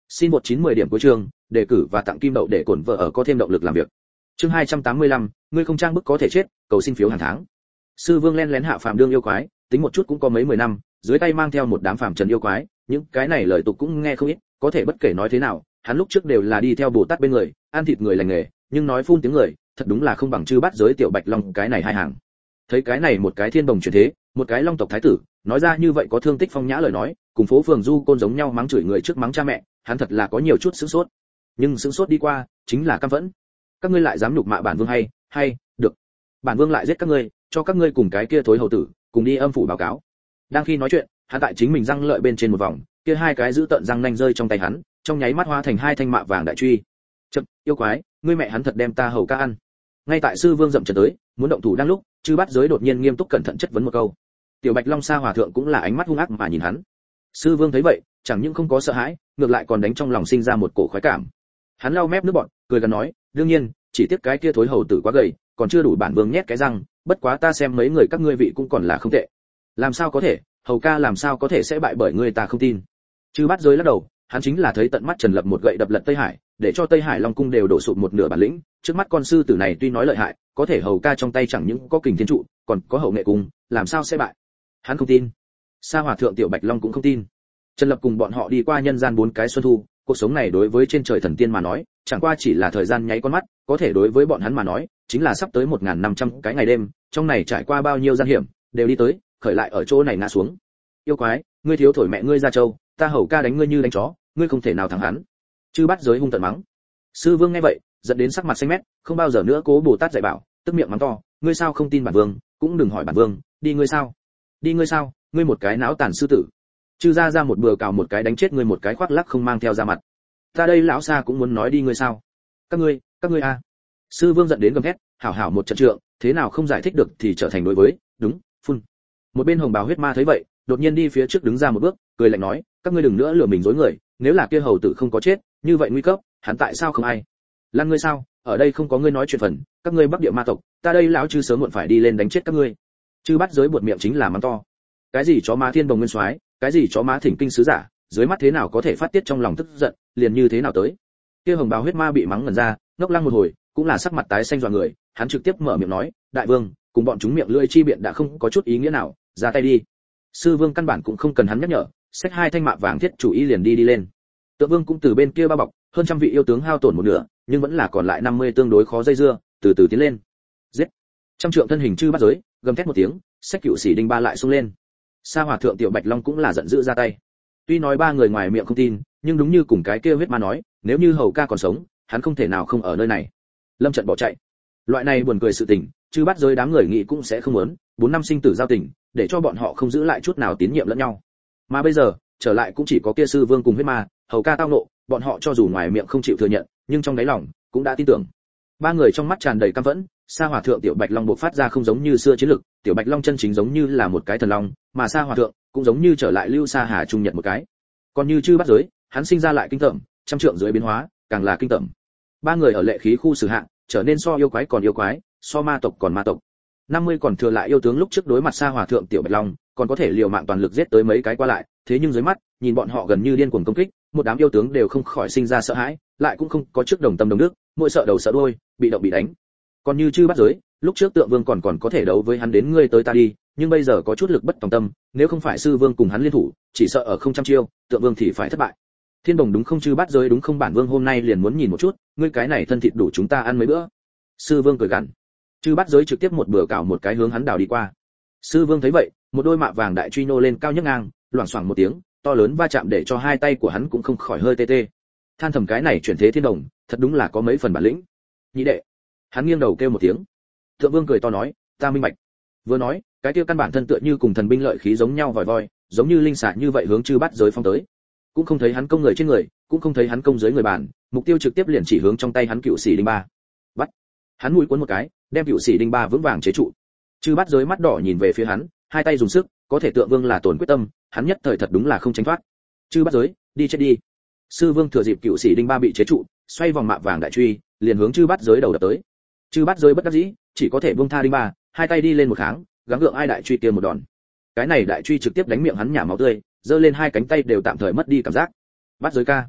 xin một chín mười điểm cuối chương, đề cử và tặng kim đậu để cổn vợ ở có thêm động lực làm việc. Chương hai trăm tám mươi lăm, ngươi không trang bức có thể chết, cầu xin phiếu hàng tháng. Sư Vương len lén hạ phàm đương yêu quái, tính một chút cũng có mấy mười năm, dưới tay mang theo một đám phàm trần yêu quái, những cái này lời tục cũng nghe không ít, có thể bất kể nói thế nào, hắn lúc trước đều là đi theo Bồ Tát bên người, ăn thịt người lành nghề, nhưng nói phun tiếng người, thật đúng là không bằng chư bát giới tiểu Bạch Long cái này hai hàng. Thấy cái này một cái thiên bồng chuyển thế, một cái long tộc thái tử, nói ra như vậy có thương tích phong nhã lời nói, cùng phố phường du côn giống nhau mắng chửi người trước mắng cha mẹ, hắn thật là có nhiều chút sửng sốt. Nhưng sửng sốt đi qua, chính là căm phẫn. Các ngươi lại dám nhục mạ bản vương hay, hay, được. Bản vương lại giết các ngươi, cho các ngươi cùng cái kia thối hầu tử, cùng đi âm phủ báo cáo. Đang khi nói chuyện, hắn tại chính mình răng lợi bên trên một vòng, kia hai cái giữ tận răng nanh rơi trong tay hắn, trong nháy mắt hóa thành hai thanh mạ vàng đại truy. Chậc, yêu quái, ngươi mẹ hắn thật đem ta hầu ca ăn. Ngay tại sư vương dậm chân tới, muốn động thủ đang lúc, chư bát giới đột nhiên nghiêm túc cẩn thận chất vấn một câu. Tiểu Bạch Long Sa hòa thượng cũng là ánh mắt hung ác mà nhìn hắn. Sư vương thấy vậy, chẳng những không có sợ hãi, ngược lại còn đánh trong lòng sinh ra một cổ khoái cảm. Hắn lau mép nước bọt, cười gần nói, đương nhiên, chỉ tiếc cái kia thối hầu tử quá gầy, còn chưa đủ bản vương nhét cái răng, bất quá ta xem mấy người các ngươi vị cũng còn là không tệ. Làm sao có thể, hầu ca làm sao có thể sẽ bại bởi ngươi, ta không tin. Chư bát giới lắc đầu, hắn chính là thấy tận mắt Trần Lập một gậy đập lật Tây Hải, để cho Tây Hải Long cung đều đổ sụp một nửa bản lĩnh, trước mắt con sư tử này tuy nói lợi hại, có thể hầu ca trong tay chẳng những có kình thiên trụ, còn có hậu nghệ cung, làm sao sẽ bại. Hắn không tin. Sa hòa thượng tiểu Bạch Long cũng không tin. Trần Lập cùng bọn họ đi qua nhân gian bốn cái xuân thu, cuộc sống này đối với trên trời thần tiên mà nói, chẳng qua chỉ là thời gian nháy con mắt, có thể đối với bọn hắn mà nói, chính là sắp tới một nghìn năm trăm cái ngày đêm, trong này trải qua bao nhiêu gian hiểm, đều đi tới, khởi lại ở chỗ này ngã xuống. Yêu quái, ngươi thiếu thổi mẹ ngươi ra châu, ta hầu ca đánh ngươi như đánh chó, ngươi không thể nào thắng hắn. Chư bát giới hung tợn mắng. Sư vương nghe vậy, giận đến sắc mặt xanh mét, không bao giờ nữa cố Bồ Tát dạy bảo, tức miệng mắng to, ngươi sao không tin bản vương, cũng đừng hỏi bản vương, đi ngươi sao? Đi ngươi sao? Ngươi một cái não tàn sư tử. Chư ra ra một bừa cào một cái đánh chết ngươi một cái khoác lác không mang theo ra mặt. Ta đây lão xa cũng muốn nói đi ngươi sao? Các ngươi, các ngươi a. Sư vương giận đến gầm thét, hảo hảo một trận trượng, thế nào không giải thích được thì trở thành đối với, đúng, phun. Một bên hồng bào huyết ma thấy vậy, đột nhiên đi phía trước đứng ra một bước, cười lạnh nói, các ngươi đừng nữa lừa mình dối người, nếu là kia hầu tử không có chết, như vậy nguy cấp, hắn tại sao không ai? Lan ngươi sao? Ở đây không có ngươi nói chuyện phần, các ngươi Bắc Địa ma tộc, ta đây lão chư sớm muộn phải đi lên đánh chết các ngươi. Chư bắt giới buột miệng chính là mắng to. Cái gì chó má thiên đồng nguyên soái, cái gì chó má thỉnh kinh sứ giả, dưới mắt thế nào có thể phát tiết trong lòng tức giận, liền như thế nào tới. Kia hồng bào huyết ma bị mắng ngẩn ra, ngốc lăng một hồi, cũng là sắc mặt tái xanh dọa người, hắn trực tiếp mở miệng nói, đại vương, cùng bọn chúng miệng lưỡi chi biện đã không có chút ý nghĩa nào, ra tay đi. Sư vương căn bản cũng không cần hắn nhắc nhở, xách hai thanh mạ vàng thiết chủ ý liền đi đi lên. Tượng vương cũng từ bên kia bao bọc, hơn trăm vị yêu tướng hao tổn một nửa, nhưng vẫn là còn lại năm mươi tương đối khó dây dưa, từ từ tiến lên. Giết! Trăm trượng thân hình chư bắt giới, gầm thét một tiếng, xách cựu sĩ đinh ba lại xung lên. Sa hòa thượng tiểu Bạch Long cũng là giận dữ ra tay. Tuy nói ba người ngoài miệng không tin, nhưng đúng như cùng cái kia huyết ma nói, nếu như hầu ca còn sống, hắn không thể nào không ở nơi này. Lâm trận bỏ chạy. Loại này buồn cười sự tình, chư bắt giới đám người nghĩ cũng sẽ không muốn, bốn năm sinh tử giao tình, để cho bọn họ không giữ lại chút nào tín nhiệm lẫn nhau. Mà bây giờ, trở lại cũng chỉ có kia sư vương cùng huyết ma, hầu ca tao nộ, bọn họ cho dù ngoài miệng không chịu thừa nhận, nhưng trong đáy lòng cũng đã tin tưởng. Ba người trong mắt tràn đầy căm phẫn, Sa hòa thượng tiểu Bạch Long bộc phát ra không giống như xưa chiến lực, tiểu Bạch Long chân chính giống như là một cái thần long, mà Sa hòa thượng cũng giống như trở lại Lưu Sa Hà trung nhật một cái. Còn như chư bắt giới, hắn sinh ra lại kinh tởm, trăm trượng dưới biến hóa, càng là kinh tởm. Ba người ở lệ khí khu xử hạng, trở nên so yêu quái còn yêu quái, so ma tộc còn ma tộc. năm mươi còn thừa lại yêu tướng lúc trước đối mặt Sa hòa thượng tiểu Bạch Long, còn có thể liều mạng toàn lực giết tới mấy cái qua lại, thế nhưng dưới mắt, nhìn bọn họ gần như điên cuồng công kích, một đám yêu tướng đều không khỏi sinh ra sợ hãi, lại cũng không có trước đồng tâm đồng đức, mỗi sợ đầu sợ đuôi, bị động bị đánh. Còn như chư bắt giới, lúc trước Tượng Vương còn còn có thể đấu với hắn đến ngươi tới ta đi, nhưng bây giờ có chút lực bất tòng tâm, nếu không phải sư vương cùng hắn liên thủ, chỉ sợ ở không trăm chiêu, Tượng Vương thì phải thất bại. Thiên Đồng đúng không chư bắt giới đúng không bản vương hôm nay liền muốn nhìn một chút, ngươi cái này thân thịt đủ chúng ta ăn mấy bữa. Sư vương cười gằn. Chư bắt giới trực tiếp một bữa cào một cái hướng hắn đảo đi qua. Sư vương thấy vậy, một đôi mạ vàng đại truy nô lên cao nhấc ngang, loảng xoảng một tiếng, to lớn va chạm để cho hai tay của hắn cũng không khỏi hơi tê tê. Than thầm cái này chuyển thế Thiên Đồng, thật đúng là có mấy phần bản lĩnh. Nhị đệ. Hắn nghiêng đầu kêu một tiếng. Thượng Vương cười to nói, ta minh bạch. Vừa nói, cái kia căn bản thân tựa như cùng thần binh lợi khí giống nhau vòi voi, giống như linh xả như vậy hướng chư bắt giới phong tới. Cũng không thấy hắn công người trên người, cũng không thấy hắn công dưới người bàn, mục tiêu trực tiếp liền chỉ hướng trong tay hắn cựu sĩ đinh ba. Bắt. Hắn mũi cuốn một cái, đem cựu sĩ đinh ba vững vàng chế trụ. Chư bắt giới mắt đỏ nhìn về phía hắn, hai tay dùng sức, có thể Tượng Vương là tổn quyết tâm, hắn nhất thời thật đúng là không tránh thoát. Chư bắt giới, đi chết đi. Sư Vương thừa dịp cựu sĩ đinh ba bị chế trụ, xoay vòng mạ vàng đại truy, liền hướng chư bắt giới đầu đập tới. Chư bắt giới bất đắc dĩ, chỉ có thể buông tha đinh ba, hai tay đi lên một kháng, gắng gượng ai đại truy kia một đòn. Cái này đại truy trực tiếp đánh miệng hắn nhả máu tươi, giơ lên hai cánh tay đều tạm thời mất đi cảm giác. Bắt giới ca.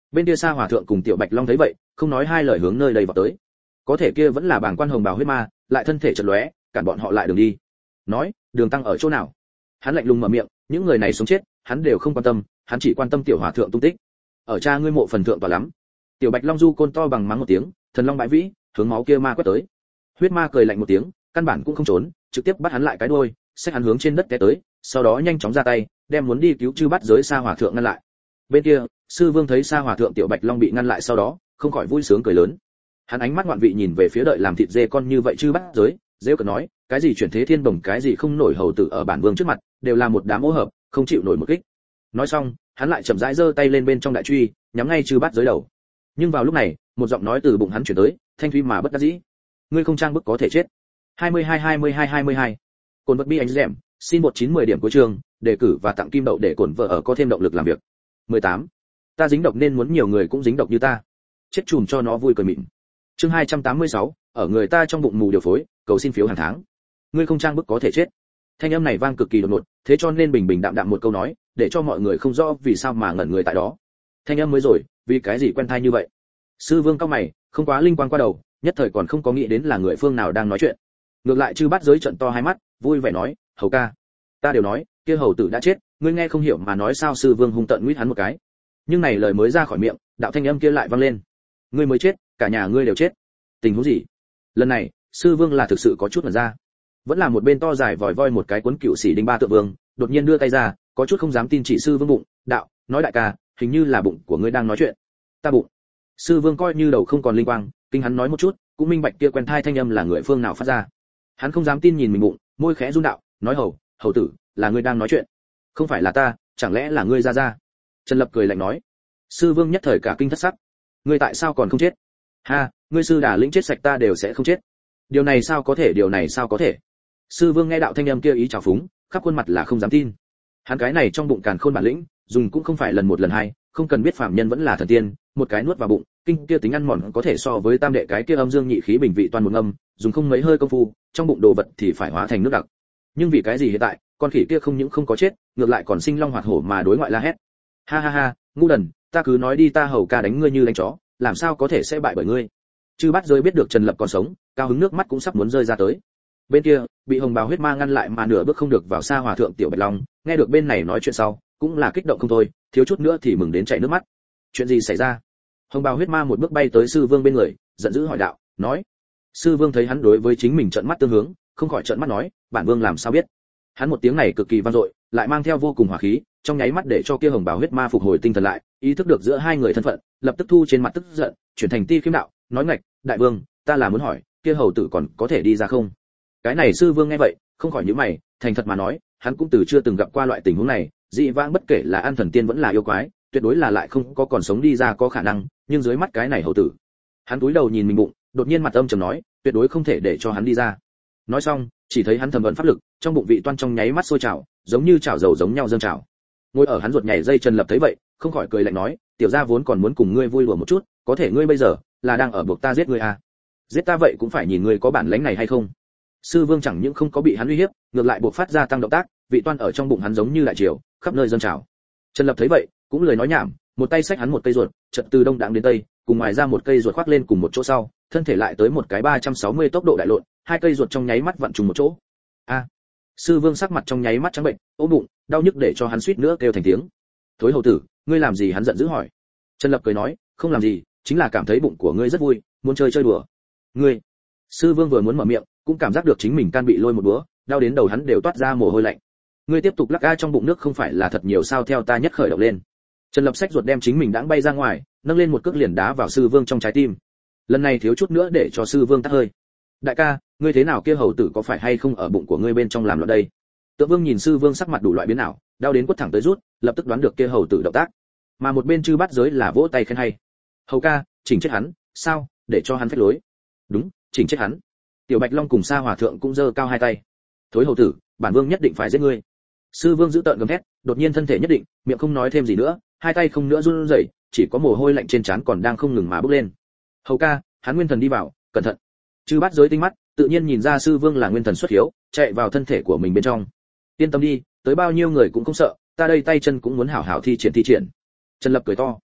Bên kia Sa Hòa thượng cùng Tiểu Bạch Long thấy vậy, không nói hai lời hướng nơi đây vào tới. Có thể kia vẫn là bảng quan hồng bào huyết ma, lại thân thể chật lóe, cản bọn họ lại đường đi. Nói, đường tăng ở chỗ nào? Hắn lạnh lùng mở miệng, những người này sống chết, hắn đều không quan tâm, hắn chỉ quan tâm Tiểu Hòa thượng tung tích. Ở cha ngươi mộ phần thượng tòa lắm. Tiểu Bạch Long du côn to bằng mắng một tiếng, thần long bãi vĩ, hướng máu kia ma quét tới. Huyết ma cười lạnh một tiếng, căn bản cũng không trốn, trực tiếp bắt hắn lại cái đuôi, xách hắn hướng trên đất té tới, sau đó nhanh chóng ra tay, đem muốn đi cứu chư bắt giới Sa Hòa thượng ngăn lại. Bên kia, sư vương thấy Sa Hòa thượng Tiểu Bạch Long bị ngăn lại sau đó, không khỏi vui sướng cười lớn. Hắn ánh mắt ngoạn vị nhìn về phía đợi làm thịt dê con như vậy chư bắt giới, dễ cợt nói, cái gì chuyển thế thiên bổng, cái gì không nổi hầu tử ở bản vương trước mặt, đều là một đám ô hợp, không chịu nổi một kích. Nói xong, hắn lại chậm rãi giơ tay lên bên trong đại truy, nhắm ngay chư bắt giới đầu. Nhưng vào lúc này, một giọng nói từ bụng hắn truyền tới, thanh thúy mà bất đắc dĩ. Ngươi không trang bức có thể chết. hai mươi hai hai mươi hai hai mươi hai. Cồn vật bi anh dẻm, xin một chín mười điểm của trường, đề cử và tặng kim đậu để cồn vợ ở có thêm động lực làm việc. mười tám. Ta dính độc nên muốn nhiều người cũng dính độc như ta. Chết chùm cho nó vui cười mịn. Chương hai trăm tám mươi sáu, ở người ta trong bụng mù điều phối, cầu xin phiếu hàng tháng. Ngươi không trang bức có thể chết. Thanh âm này vang cực kỳ đột ngột, thế cho nên bình bình đạm đạm một câu nói, để cho mọi người không rõ vì sao mà ngẩn người tại đó. Thanh âm mới rồi, vì cái gì quen tai như vậy? Sư Vương cao mày, không quá linh quang qua đầu, nhất thời còn không có nghĩ đến là người phương nào đang nói chuyện. Ngược lại chư bắt giới trận to hai mắt, vui vẻ nói, hầu ca, ta đều nói, kia hầu tử đã chết, ngươi nghe không hiểu mà nói sao? Sư Vương hung tợn nguyết hắn một cái. Nhưng này lời mới ra khỏi miệng, đạo thanh âm kia lại vang lên, ngươi mới chết, cả nhà ngươi đều chết. Tình huống gì? Lần này, Sư Vương là thực sự có chút ngẩn ra. Vẫn là một bên to dài vòi voi một cái cuốn cựu sĩ đinh ba tượng vương, đột nhiên đưa tay ra, có chút không dám tin chỉ Sư Vương bụng, đạo, nói đại ca, hình như là bụng của ngươi đang nói chuyện. Ta bụng. Sư Vương coi như đầu không còn linh quang, kinh hắn nói một chút, cũng minh bạch kia quen thai thanh âm là người phương nào phát ra. Hắn không dám tin nhìn mình bụng, môi khẽ run đạo, nói hầu, hầu tử, là ngươi đang nói chuyện. Không phải là ta, chẳng lẽ là ngươi ra ra? Trần Lập cười lạnh nói. Sư Vương nhất thời cả kinh thất sắc. Ngươi tại sao còn không chết? Ha, ngươi sư đà lĩnh chết sạch ta đều sẽ không chết. Điều này sao có thể, điều này sao có thể? Sư Vương nghe đạo thanh âm kia ý trào phúng, khắp khuôn mặt là không dám tin. Hắn cái này trong bụng càn khôn bản lĩnh, dùng cũng không phải lần một lần hai, không cần biết phàm nhân vẫn là thần tiên, một cái nuốt vào bụng, kinh kia tính ăn mòn có thể so với tam đệ cái kia âm dương nhị khí bình vị toàn một ngâm, dùng không mấy hơi công phu, trong bụng đồ vật thì phải hóa thành nước đặc. Nhưng vì cái gì hiện tại, con khỉ kia không những không có chết, ngược lại còn sinh long hoạt hổ mà đối ngoại la hét. Ha ha ha, ngu đần, ta cứ nói đi, ta hầu ca đánh ngươi như đánh chó, làm sao có thể sẽ bại bởi ngươi? Chư bắt rơi biết được Trần Lập còn sống, cao hứng nước mắt cũng sắp muốn rơi ra tới. Bên kia, bị hồng bào huyết ma ngăn lại mà nửa bước không được vào Sa Hòa thượng Tiểu Bạch Long, nghe được bên này nói chuyện sau, cũng là kích động không thôi, thiếu chút nữa thì mừng đến chảy nước mắt. Chuyện gì xảy ra? Hồng bào huyết ma một bước bay tới Sư Vương bên người, giận dữ hỏi đạo, nói. Sư Vương thấy hắn đối với chính mình trợn mắt tương hướng, không khỏi trợn mắt nói, bản vương làm sao biết? Hắn một tiếng này cực kỳ vang dội, lại mang theo vô cùng hỏa khí, trong nháy mắt để cho kia hồng bào huyết ma phục hồi tinh thần lại, ý thức được giữa hai người thân phận, lập tức thu trên mặt tức giận, chuyển thành ti khiêm đạo, nói ngạch, đại vương, ta là muốn hỏi, kia hầu tử còn có thể đi ra không? Cái này Sư Vương nghe vậy, không khỏi nhíu mày, thành thật mà nói, hắn cũng từ chưa từng gặp qua loại tình huống này, dị vãng bất kể là an thần tiên vẫn là yêu quái, tuyệt đối là lại không có còn sống đi ra có khả năng, nhưng dưới mắt cái này hầu tử. Hắn cúi đầu nhìn mình bụng, đột nhiên mặt âm trầm nói, tuyệt đối không thể để cho hắn đi ra. Nói xong, chỉ thấy hắn thầm vận pháp lực, trong bụng vị toan trong nháy mắt sôi trào, giống như chảo dầu giống nhau dâng trào. Ngồi ở hắn ruột nhảy dây Trần Lập thấy vậy, không khỏi cười lạnh nói, tiểu gia vốn còn muốn cùng ngươi vui đùa một chút, có thể ngươi bây giờ là đang ở buộc ta giết ngươi à? Giết ta vậy cũng phải nhìn ngươi có bản lĩnh này hay không. Sư Vương chẳng những không có bị hắn uy hiếp, ngược lại buộc phát ra tăng động tác, vị toan ở trong bụng hắn giống như đại triều, khắp nơi dâng trào. Trần Lập thấy vậy, cũng lời nói nhảm, một tay xách hắn một cây ruột, chợt từ đông đãng đến tây, cùng ngoài ra một cây ruột khoác lên cùng một chỗ sau, thân thể lại tới một cái ba trăm sáu mươi tốc độ đại lộn, hai cây ruột trong nháy mắt vặn trùng một chỗ. A! Sư Vương sắc mặt trong nháy mắt trắng bệnh, ôm bụng, đau nhức để cho hắn suýt nữa kêu thành tiếng. Thối hầu tử, ngươi làm gì? Hắn giận dữ hỏi. Trần Lập cười nói, không làm gì, chính là cảm thấy bụng của ngươi rất vui, muốn chơi chơi đùa. Ngươi! Sư Vương vừa muốn mở miệng, cũng cảm giác được chính mình can bị lôi một búa, đau đến đầu hắn đều toát ra mồ hôi lạnh. Ngươi tiếp tục lắc a, trong bụng nước không phải là thật nhiều sao? Theo ta nhất khởi động lên. Trần Lập xách ruột đem chính mình đãng bay ra ngoài, nâng lên một cước liền đá vào Sư Vương trong trái tim. Lần này thiếu chút nữa để cho Sư Vương tắt hơi. Đại ca, ngươi thế nào, kia hầu tử có phải hay không ở bụng của ngươi bên trong làm loạn đây? Tượng Vương nhìn Sư Vương sắc mặt đủ loại biến ảo, đau đến quất thẳng tới rút, lập tức đoán được kia hầu tử động tác. Mà một bên chư bát giới là vỗ tay khen hay. Hầu ca, chỉnh chết hắn, sao, để cho hắn phách lối. Đúng, chỉnh chết hắn. Tiểu Bạch Long cùng Sa Hòa thượng cũng giơ cao hai tay. Thối hầu tử, bản vương nhất định phải giết ngươi. Sư Vương giữ tợn gầm thét, đột nhiên thân thể nhất định, miệng không nói thêm gì nữa, hai tay không nữa run rẩy, chỉ có mồ hôi lạnh trên trán còn đang không ngừng mà bốc lên. Hầu ca, hắn nguyên thần đi vào, cẩn thận. Chư bát giới tinh mắt, tự nhiên nhìn ra Sư Vương là nguyên thần xuất hiếu, chạy vào thân thể của mình bên trong. Yên tâm đi, tới bao nhiêu người cũng không sợ, ta đây tay chân cũng muốn hảo hảo thi triển thi triển. Trần Lập cười to.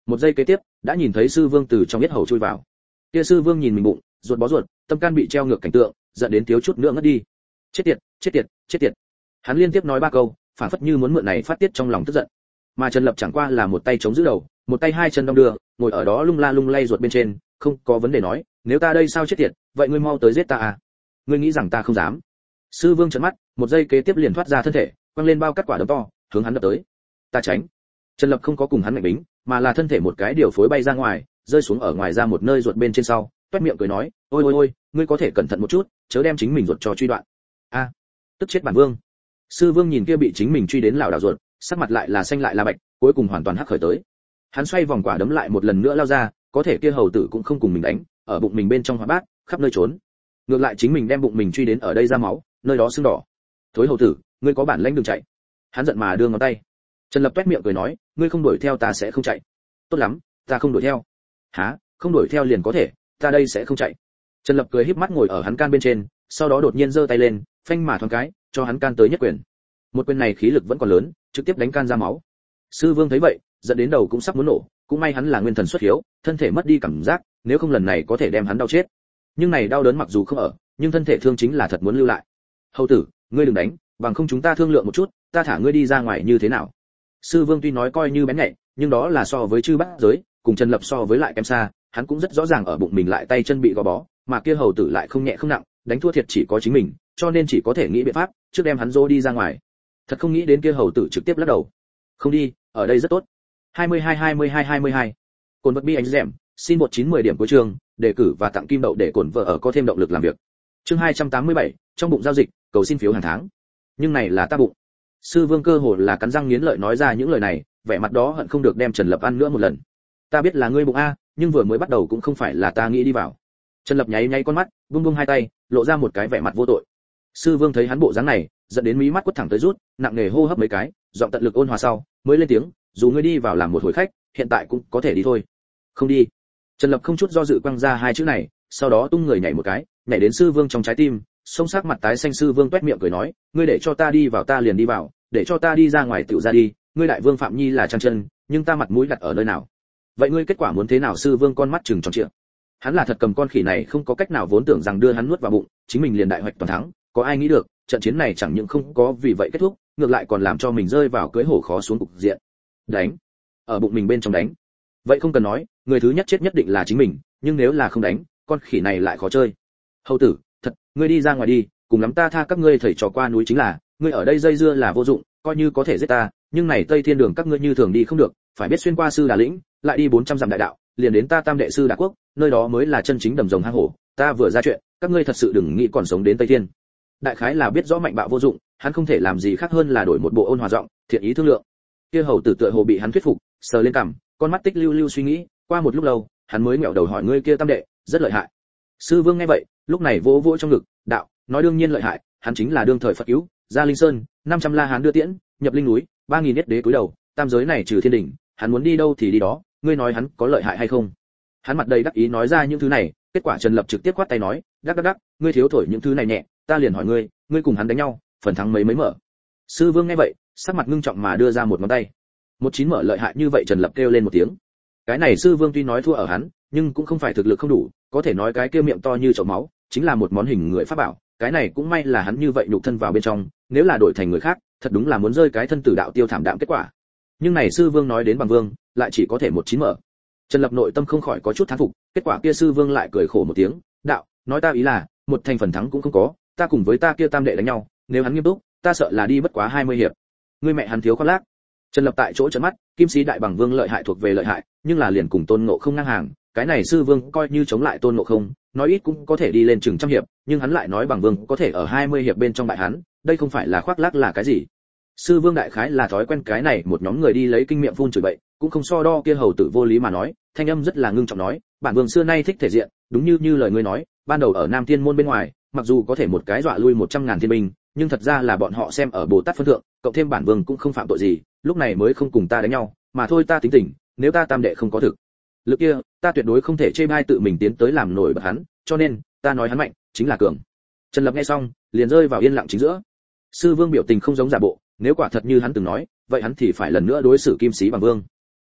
Một giây kế tiếp, đã nhìn thấy sư vương từ trong yết hầu chui vào. Kia sư vương nhìn mình bụng, ruột bó ruột, tâm can bị treo ngược cảnh tượng, giận đến thiếu chút nữa ngất đi. Chết tiệt, chết tiệt, chết tiệt. Hắn liên tiếp nói ba câu, phản phất như muốn mượn này phát tiết trong lòng tức giận. Mà Trần Lập chẳng qua là một tay chống giữ đầu, một tay hai chân đong đưa, ngồi ở đó lung la lung lay ruột bên trên, không có vấn đề nói, nếu ta đây sao chết tiệt, vậy ngươi mau tới giết ta à? Ngươi nghĩ rằng ta không dám? Sư vương trợn mắt, một giây kế tiếp liền thoát ra thân thể, quăng lên bao cắt quả đấm to, hướng hắn đập tới. Ta tránh. Trần Lập không có cùng hắn mạnh bính, mà là thân thể một cái điều phối bay ra ngoài, rơi xuống ở ngoài ra một nơi ruột bên trên sau, toét miệng cười nói, ôi ôi ôi, ngươi có thể cẩn thận một chút, chớ đem chính mình ruột cho truy đoạn. A, tức chết bản vương. Sư vương nhìn kia bị chính mình truy đến lảo đảo ruột, sắc mặt lại là xanh lại là bạch, cuối cùng hoàn toàn hắc khởi tới. Hắn xoay vòng quả đấm lại một lần nữa lao ra, có thể kia hầu tử cũng không cùng mình đánh, ở bụng mình bên trong hóa bát, khắp nơi trốn. Ngược lại chính mình đem bụng mình truy đến ở đây ra máu, nơi đó sưng đỏ. Thối hầu tử, ngươi có bản lĩnh đừng chạy. Hắn giận mà đưa ngón tay. Trần Lập toét miệng cười nói, ngươi không đuổi theo ta sẽ không chạy. Tốt lắm, ta không đuổi theo. Hả? Không đuổi theo liền có thể, ta đây sẽ không chạy. Trần Lập cười híp mắt ngồi ở hắn can bên trên, sau đó đột nhiên giơ tay lên, phanh mà thoáng cái, cho hắn can tới nhất quyền. Một quyền này khí lực vẫn còn lớn, trực tiếp đánh can ra máu. Sư vương thấy vậy, giận đến đầu cũng sắp muốn nổ, cũng may hắn là nguyên thần xuất hiếu, thân thể mất đi cảm giác, nếu không lần này có thể đem hắn đau chết. Nhưng này đau đớn mặc dù không ở, nhưng thân thể thương chính là thật muốn lưu lại. Hầu tử, ngươi đừng đánh, bằng không chúng ta thương lượng một chút, ta thả ngươi đi ra ngoài như thế nào? Sư vương tuy nói coi như bén nhạy, nhưng đó là so với chư bát giới, cùng Trần Lập so với lại kém xa, hắn cũng rất rõ ràng ở bụng mình lại tay chân bị gò bó, mà kia hầu tử lại không nhẹ không nặng, đánh thua thiệt chỉ có chính mình, cho nên chỉ có thể nghĩ biện pháp, trước đem hắn dỗ đi ra ngoài. Thật không nghĩ đến kia hầu tử trực tiếp lắc đầu. Không đi, ở đây rất tốt. hai mươi hai hai mươi hai hai mươi hai. Cồn vật bi anh dẻm, xin một chín mười điểm cuối trường, đề cử và tặng kim đậu để cồn vợ ở có thêm động lực làm việc. Chương hai trăm tám mươi bảy, trong bụng giao dịch, cầu xin phiếu hàng tháng. Nhưng này là ta bụng. Sư vương cơ hồ là cắn răng nghiến lợi nói ra những lời này, vẻ mặt đó hận không được đem Trần Lập ăn nữa một lần. Ta biết là ngươi bụng a, nhưng vừa mới bắt đầu cũng không phải là ta nghĩ đi vào. Trần Lập nháy nháy con mắt, buông buông hai tay, lộ ra một cái vẻ mặt vô tội. Sư vương thấy hắn bộ dáng này, giận đến mí mắt quất thẳng tới rút, nặng nề hô hấp mấy cái, giọng tận lực ôn hòa sau, mới lên tiếng, dù ngươi đi vào làm một hồi khách, hiện tại cũng có thể đi thôi. Không đi. Trần Lập không chút do dự quăng ra hai chữ này, sau đó tung người nhảy một cái, nhảy đến sư vương trong trái tim, sông sắc mặt tái xanh. Sư vương toét miệng cười nói, ngươi để cho ta đi vào ta liền đi vào, để cho ta đi ra ngoài tựu ra đi, ngươi đại vương Phạm Nhi là trang chân, nhưng ta mặt mũi đặt ở nơi nào? Vậy ngươi kết quả muốn thế nào? Sư vương con mắt trừng tròn trịa. Hắn là thật cầm con khỉ này không có cách nào, vốn tưởng rằng đưa hắn nuốt vào bụng, chính mình liền đại hoạch toàn thắng, có ai nghĩ được, trận chiến này chẳng những không có vì vậy kết thúc, ngược lại còn làm cho mình rơi vào cưỡi hổ khó xuống cục diện. Đánh, ở bụng mình bên trong đánh. Vậy không cần nói, người thứ nhất chết nhất định là chính mình, nhưng nếu là không đánh, con khỉ này lại khó chơi. Hầu tử, thật, ngươi đi ra ngoài đi, cùng lắm ta tha các ngươi thầy trò qua núi chính là, ngươi ở đây dây dưa là vô dụng, coi như có thể giết ta, nhưng này Tây Thiên đường các ngươi như thường đi không được, phải biết xuyên qua Sư Đà lĩnh, lại đi bốn trăm dặm đại đạo, liền đến ta Tam đệ Sư Đà quốc, nơi đó mới là chân chính đầm rồng hang hổ, ta vừa ra chuyện, các ngươi thật sự đừng nghĩ còn sống đến Tây Thiên. Đại khái là biết rõ mạnh bạo vô dụng, hắn không thể làm gì khác hơn là đổi một bộ ôn hòa giọng, thiện ý thương lượng. Kia hầu tử tựa hồ bị hắn thuyết phục, sờ lên cằm, con mắt tích lưu lưu suy nghĩ, qua một lúc lâu, hắn mới ngẹo đầu hỏi, ngươi kia Tam đệ rất lợi hại. Sư vương nghe vậy, lúc này vỗ vỗ trong ngực, đạo, nói đương nhiên lợi hại, hắn chính là đương thời Phật cứu, ra Linh Sơn, năm trăm la hán đưa tiễn, nhập linh núi, ba nghìn nhất đế cúi đầu, tam giới này trừ thiên đỉnh, hắn muốn đi đâu thì đi đó, ngươi nói hắn có lợi hại hay không? Hắn mặt đầy đắc ý nói ra những thứ này, kết quả Trần Lập trực tiếp quát tay nói, đắc đắc đắc, ngươi thiếu thổi những thứ này nhẹ, ta liền hỏi ngươi, ngươi cùng hắn đánh nhau, phần thắng mấy mấy mở? Sư vương nghe vậy, sắc mặt ngưng trọng mà đưa ra một ngón tay. Một chín mở lợi hại như vậy? Trần Lập kêu lên một tiếng. Cái này sư vương tuy nói thua ở hắn, nhưng cũng không phải thực lực không đủ, có thể nói cái kia miệng to như chậu máu, chính là một món hình người pháp bảo, cái này cũng may là hắn như vậy nhục thân vào bên trong, nếu là đổi thành người khác, thật đúng là muốn rơi cái thân tử đạo tiêu thảm đạm kết quả. Nhưng này sư vương nói đến bằng vương, lại chỉ có thể một chín mở. Trần Lập nội tâm không khỏi có chút thán phục, kết quả kia sư vương lại cười khổ một tiếng, đạo, nói ta ý là, một thành phần thắng cũng không có, ta cùng với ta kia tam đệ đánh nhau, nếu hắn nghiêm túc, ta sợ là đi bất quá hai mươi hiệp. Ngươi mẹ hắn thiếu khoác lác. Trần Lập tại chỗ trợn mắt, kim sĩ đại bằng vương lợi hại thuộc về lợi hại, nhưng là liền cùng Tôn Ngộ Không ngang hàng, cái này sư vương coi như chống lại Tôn Ngộ Không, nói ít cũng có thể đi lên chừng trăm hiệp, nhưng hắn lại nói bằng vương có thể ở hai mươi hiệp bên trong bại hắn, đây không phải là khoác lác là cái gì? Sư vương đại khái là thói quen cái này một nhóm người đi lấy kinh nghiệm phun chửi bậy, cũng không so đo kia hầu tử vô lý mà nói, thanh âm rất là ngưng trọng nói, bản vương xưa nay thích thể diện, đúng như như lời ngươi nói, ban đầu ở Nam Thiên môn bên ngoài, mặc dù có thể một cái dọa lui một trăm ngàn thiên binh, nhưng thật ra là bọn họ xem ở Bồ Tát phân thượng, cộng thêm bản vương cũng không phạm tội gì, lúc này mới không cùng ta đánh nhau, mà thôi ta tính tình, nếu ta tam đệ không có thực lực kia, ta tuyệt đối không thể chê bai tự mình tiến tới làm nổi bật hắn, cho nên, ta nói hắn mạnh, chính là cường. Trần Lập nghe xong, liền rơi vào yên lặng chính giữa. Sư vương biểu tình không giống giả bộ, nếu quả thật như hắn từng nói, vậy hắn thì phải lần nữa đối xử kim sĩ bằng vương.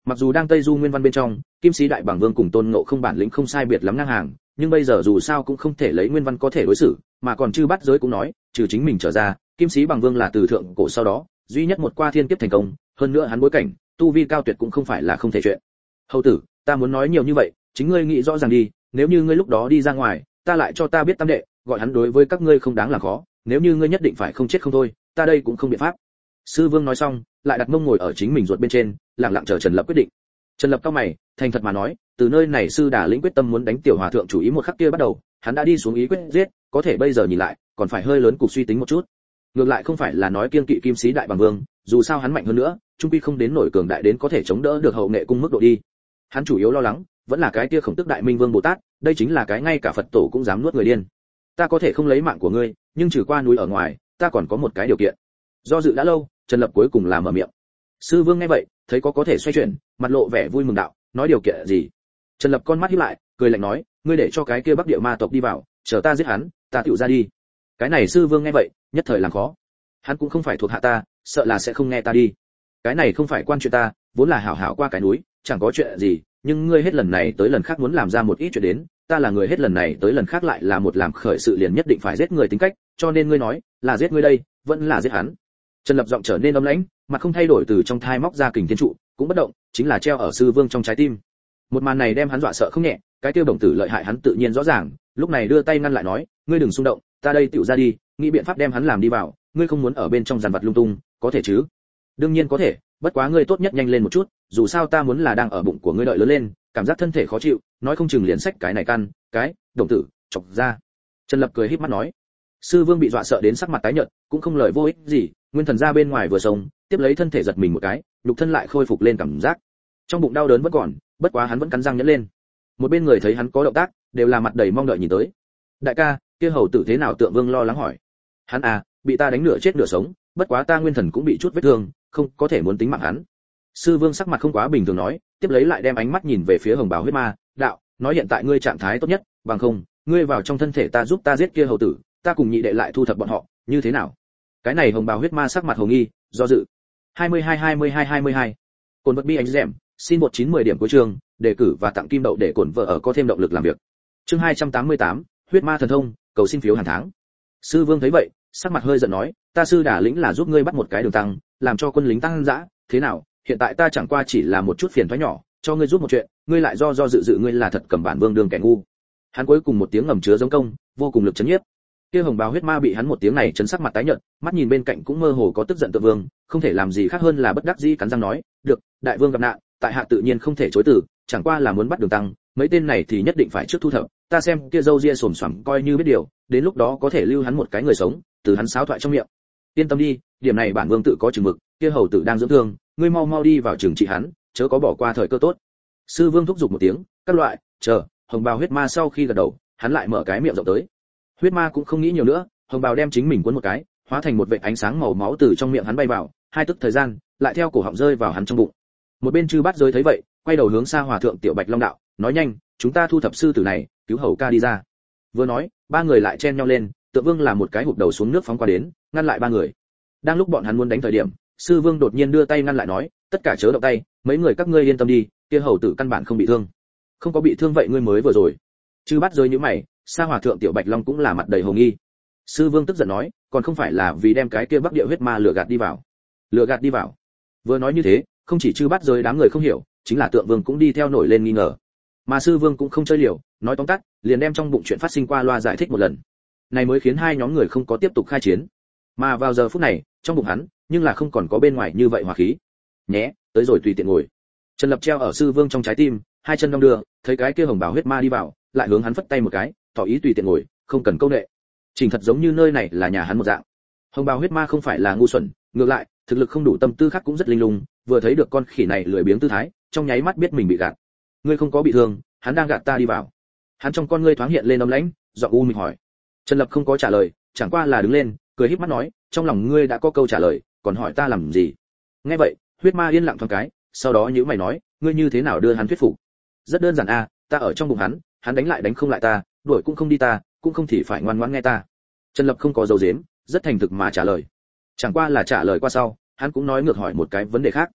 Mặc dù đang Tây Du Nguyên Văn bên trong, Kim Sĩ Đại Bàng Vương cùng Tôn Ngộ Không bản lĩnh không sai biệt lắm ngang hàng, nhưng bây giờ dù sao cũng không thể lấy Nguyên Văn có thể đối xử, mà còn Chư Bát Giới cũng nói, trừ chính mình trở ra, Kim Sĩ Bàng Vương là từ thượng cổ sau đó, duy nhất một qua thiên kiếp thành công, hơn nữa hắn bối cảnh, tu vi cao tuyệt cũng không phải là không thể chuyện. Hầu tử, ta muốn nói nhiều như vậy, chính ngươi nghĩ rõ ràng đi, nếu như ngươi lúc đó đi ra ngoài, ta lại cho ta biết tam đệ, gọi hắn đối với các ngươi không đáng làm khó, nếu như ngươi nhất định phải không chết không thôi, ta đây cũng không biện pháp. Sư Vương nói xong, lại đặt mông ngồi ở chính mình ruột bên trên, lặng lặng chờ Trần Lập quyết định. Trần Lập cao mày, thành thật mà nói, từ nơi này sư Đà lĩnh quyết tâm muốn đánh tiểu hòa thượng chủ ý một khắc kia bắt đầu, hắn đã đi xuống ý quyết giết, có thể bây giờ nhìn lại, còn phải hơi lớn cục suy tính một chút. Ngược lại không phải là nói kiêng kỵ Kim Sĩ Đại Bàng Vương, dù sao hắn mạnh hơn nữa, trung quy không đến nổi cường đại đến có thể chống đỡ được Hậu Nghệ cung mức độ đi. Hắn chủ yếu lo lắng, vẫn là cái kia Khổng Tức Đại Minh Vương Bồ Tát, đây chính là cái ngay cả Phật tổ cũng dám nuốt người điên. Ta có thể không lấy mạng của ngươi, nhưng trừ qua núi ở ngoài, ta còn có một cái điều kiện. Do dự đã lâu, Trần Lập cuối cùng là mở miệng. Sư Vương nghe vậy, thấy có có thể xoay chuyển, mặt lộ vẻ vui mừng đạo, nói điều kiện gì? Trần Lập con mắt híp lại, cười lạnh nói, ngươi để cho cái kia Bắc Địa ma tộc đi vào, chờ ta giết hắn, ta tựu ra đi. Cái này Sư Vương nghe vậy, nhất thời làm khó. Hắn cũng không phải thuộc hạ ta, sợ là sẽ không nghe ta đi. Cái này không phải quan chuyện ta, vốn là hảo hảo qua cái núi, chẳng có chuyện gì, nhưng ngươi hết lần này tới lần khác muốn làm ra một ít chuyện đến, ta là người hết lần này tới lần khác lại là một làm khởi sự liền nhất định phải giết người tính cách, cho nên ngươi nói, là giết ngươi đây, vẫn là giết hắn. Trần Lập giọng trở nên âm lãnh, mặt không thay đổi từ trong thai móc ra kình thiên trụ, cũng bất động, chính là treo ở Sư Vương trong trái tim. Một màn này đem hắn dọa sợ không nhẹ, cái tiêu đồng tử lợi hại hắn tự nhiên rõ ràng, lúc này đưa tay ngăn lại nói, ngươi đừng xung động, ta đây tựu ra đi, nghĩ biện pháp đem hắn làm đi vào, ngươi không muốn ở bên trong giàn vật lung tung, có thể chứ? Đương nhiên có thể, bất quá ngươi tốt nhất nhanh lên một chút, dù sao ta muốn là đang ở bụng của ngươi đợi lớn lên, cảm giác thân thể khó chịu, nói không chừng liền sách cái này căn, cái, đồng tử, chọc ra. Trần Lập cười híp mắt nói. Sư Vương bị dọa sợ đến sắc mặt tái nhợt, cũng không lời vô ích gì, nguyên thần ra bên ngoài vừa sống, tiếp lấy thân thể giật mình một cái, nhục thân lại khôi phục lên cảm giác. Trong bụng đau đớn vẫn còn, bất quá hắn vẫn cắn răng nhẫn lên. Một bên người thấy hắn có động tác, đều là mặt đầy mong đợi nhìn tới. Đại ca, kia hầu tử thế nào? Tượng Vương lo lắng hỏi. Hắn à, bị ta đánh nửa chết nửa sống, bất quá ta nguyên thần cũng bị chút vết thương, không có thể muốn tính mạng hắn. Sư Vương sắc mặt không quá bình thường nói, tiếp lấy lại đem ánh mắt nhìn về phía Hồng Bào huyết ma, đạo, nói hiện tại ngươi trạng thái tốt nhất, bằng không, ngươi vào trong thân thể ta giúp ta giết kia hầu tử, ta cùng nhị đệ lại thu thập bọn họ, như thế nào? Cái này Hồng Bào huyết ma sắc mặt hồ nghi, do dự. hai mươi hai hai mươi hai hai mươi hai. Cồn vật bi anh dẻm, xin một chín mười điểm cuối trường, đề cử và tặng kim đậu để cổn vợ ở có thêm động lực làm việc. Chương hai trăm tám mươi tám, huyết ma thần thông, cầu xin phiếu hàng tháng. Sư Vương thấy vậy, sắc mặt hơi giận nói, ta sư Đả lĩnh là giúp ngươi bắt một cái đường tăng, làm cho quân lính tăng dã, thế nào? Hiện tại ta chẳng qua chỉ là một chút phiền toái nhỏ, cho ngươi giúp một chuyện, ngươi lại do do dự dự ngươi là thật cầm bản vương đường kẻ ngu. Hắn cuối cùng một tiếng ngầm chứa giống công, vô cùng lực chấn nhiếp. Kia Hồng Bào huyết ma bị hắn một tiếng này chấn sắc mặt tái nhợt, mắt nhìn bên cạnh cũng mơ hồ có tức giận Tượng Vương, không thể làm gì khác hơn là bất đắc dĩ cắn răng nói, được, đại vương gặp nạn, tại hạ tự nhiên không thể chối từ, chẳng qua là muốn bắt đường tăng, mấy tên này thì nhất định phải trước thu thập, ta xem kia dâu ria xồm xoàm coi như biết điều, đến lúc đó có thể lưu hắn một cái người sống, từ hắn sáo thoại trong miệng. Yên tâm đi, điểm này bản vương tự có chừng mực, kia hầu tử đang dưỡng thương, ngươi mau mau đi vào trường trị hắn, chớ có bỏ qua thời cơ tốt. Sư Vương thúc giục một tiếng, các loại, chờ, Hồng Bào huyết ma sau khi gật đầu, hắn lại mở cái miệng rộng tới. Huyết ma cũng không nghĩ nhiều nữa, Hồng Bào đem chính mình cuốn một cái, hóa thành một vệt ánh sáng màu máu từ trong miệng hắn bay vào, hai tức thời gian, lại theo cổ họng rơi vào hắn trong bụng. Một bên Chư Bát Giới thấy vậy, quay đầu hướng xa hòa thượng Tiểu Bạch Long đạo, nói nhanh, chúng ta thu thập sư tử này, cứu hầu ca đi ra. Vừa nói, ba người lại chen nhau lên, Tượng Vương là một cái hụt đầu xuống nước phóng qua đến, ngăn lại ba người. Đang lúc bọn hắn muốn đánh thời điểm, Sư Vương đột nhiên đưa tay ngăn lại nói, tất cả chớ động tay, mấy người các ngươi yên tâm đi, kia hầu tử căn bản không bị thương. Không có bị thương vậy ngươi mới vừa rồi. Chư Bát Giới nhíu mày, xa hòa thượng Tiểu Bạch Long cũng là mặt đầy hồ nghi. Sư Vương tức giận nói, còn không phải là vì đem cái kia Bắc Địa huyết ma lừa gạt đi vào. Lừa gạt đi vào. Vừa nói như thế, không chỉ Chư Bát Giới đám người không hiểu, chính là Tượng Vương cũng đi theo nổi lên nghi ngờ. Mà Sư Vương cũng không chơi liều, nói tóm tắt, liền đem trong bụng chuyện phát sinh qua loa giải thích một lần. Này mới khiến hai nhóm người không có tiếp tục khai chiến. Mà vào giờ phút này, trong bụng hắn, nhưng là không còn có bên ngoài như vậy hòa khí. Nhé, tới rồi tùy tiện ngồi. Trần Lập treo ở Sư Vương trong trái tim, hai chân đong đưa, thấy cái kia Hồng Bào huyết ma đi vào, lại hướng hắn phất tay một cái, tỏ ý tùy tiện ngồi, không cần câu nệ. Trình thật giống như nơi này là nhà hắn một dạng. Hồng Bào huyết ma không phải là ngu xuẩn, ngược lại, thực lực không đủ tâm tư khác cũng rất linh lung, vừa thấy được con khỉ này lười biếng tư thái, trong nháy mắt biết mình bị gạt. Ngươi không có bị thương, hắn đang gạt ta đi vào. Hắn trong con ngươi thoáng hiện lên âm lãnh, giọng u mịch hỏi. Trần Lập không có trả lời, chẳng qua là đứng lên, cười híp mắt nói, trong lòng ngươi đã có câu trả lời, còn hỏi ta làm gì? Nghe vậy, huyết ma yên lặng thoáng cái, sau đó nhíu mày nói, ngươi như thế nào đưa hắn thuyết phục? Rất đơn giản a, à, ta ở trong bụng hắn, hắn đánh lại đánh không lại ta, đuổi cũng không đi ta, cũng không thì phải ngoan ngoãn nghe ta. Trần Lập không có dấu giếm, rất thành thực mà trả lời. Chẳng qua là trả lời qua sau, hắn cũng nói ngược hỏi một cái vấn đề khác.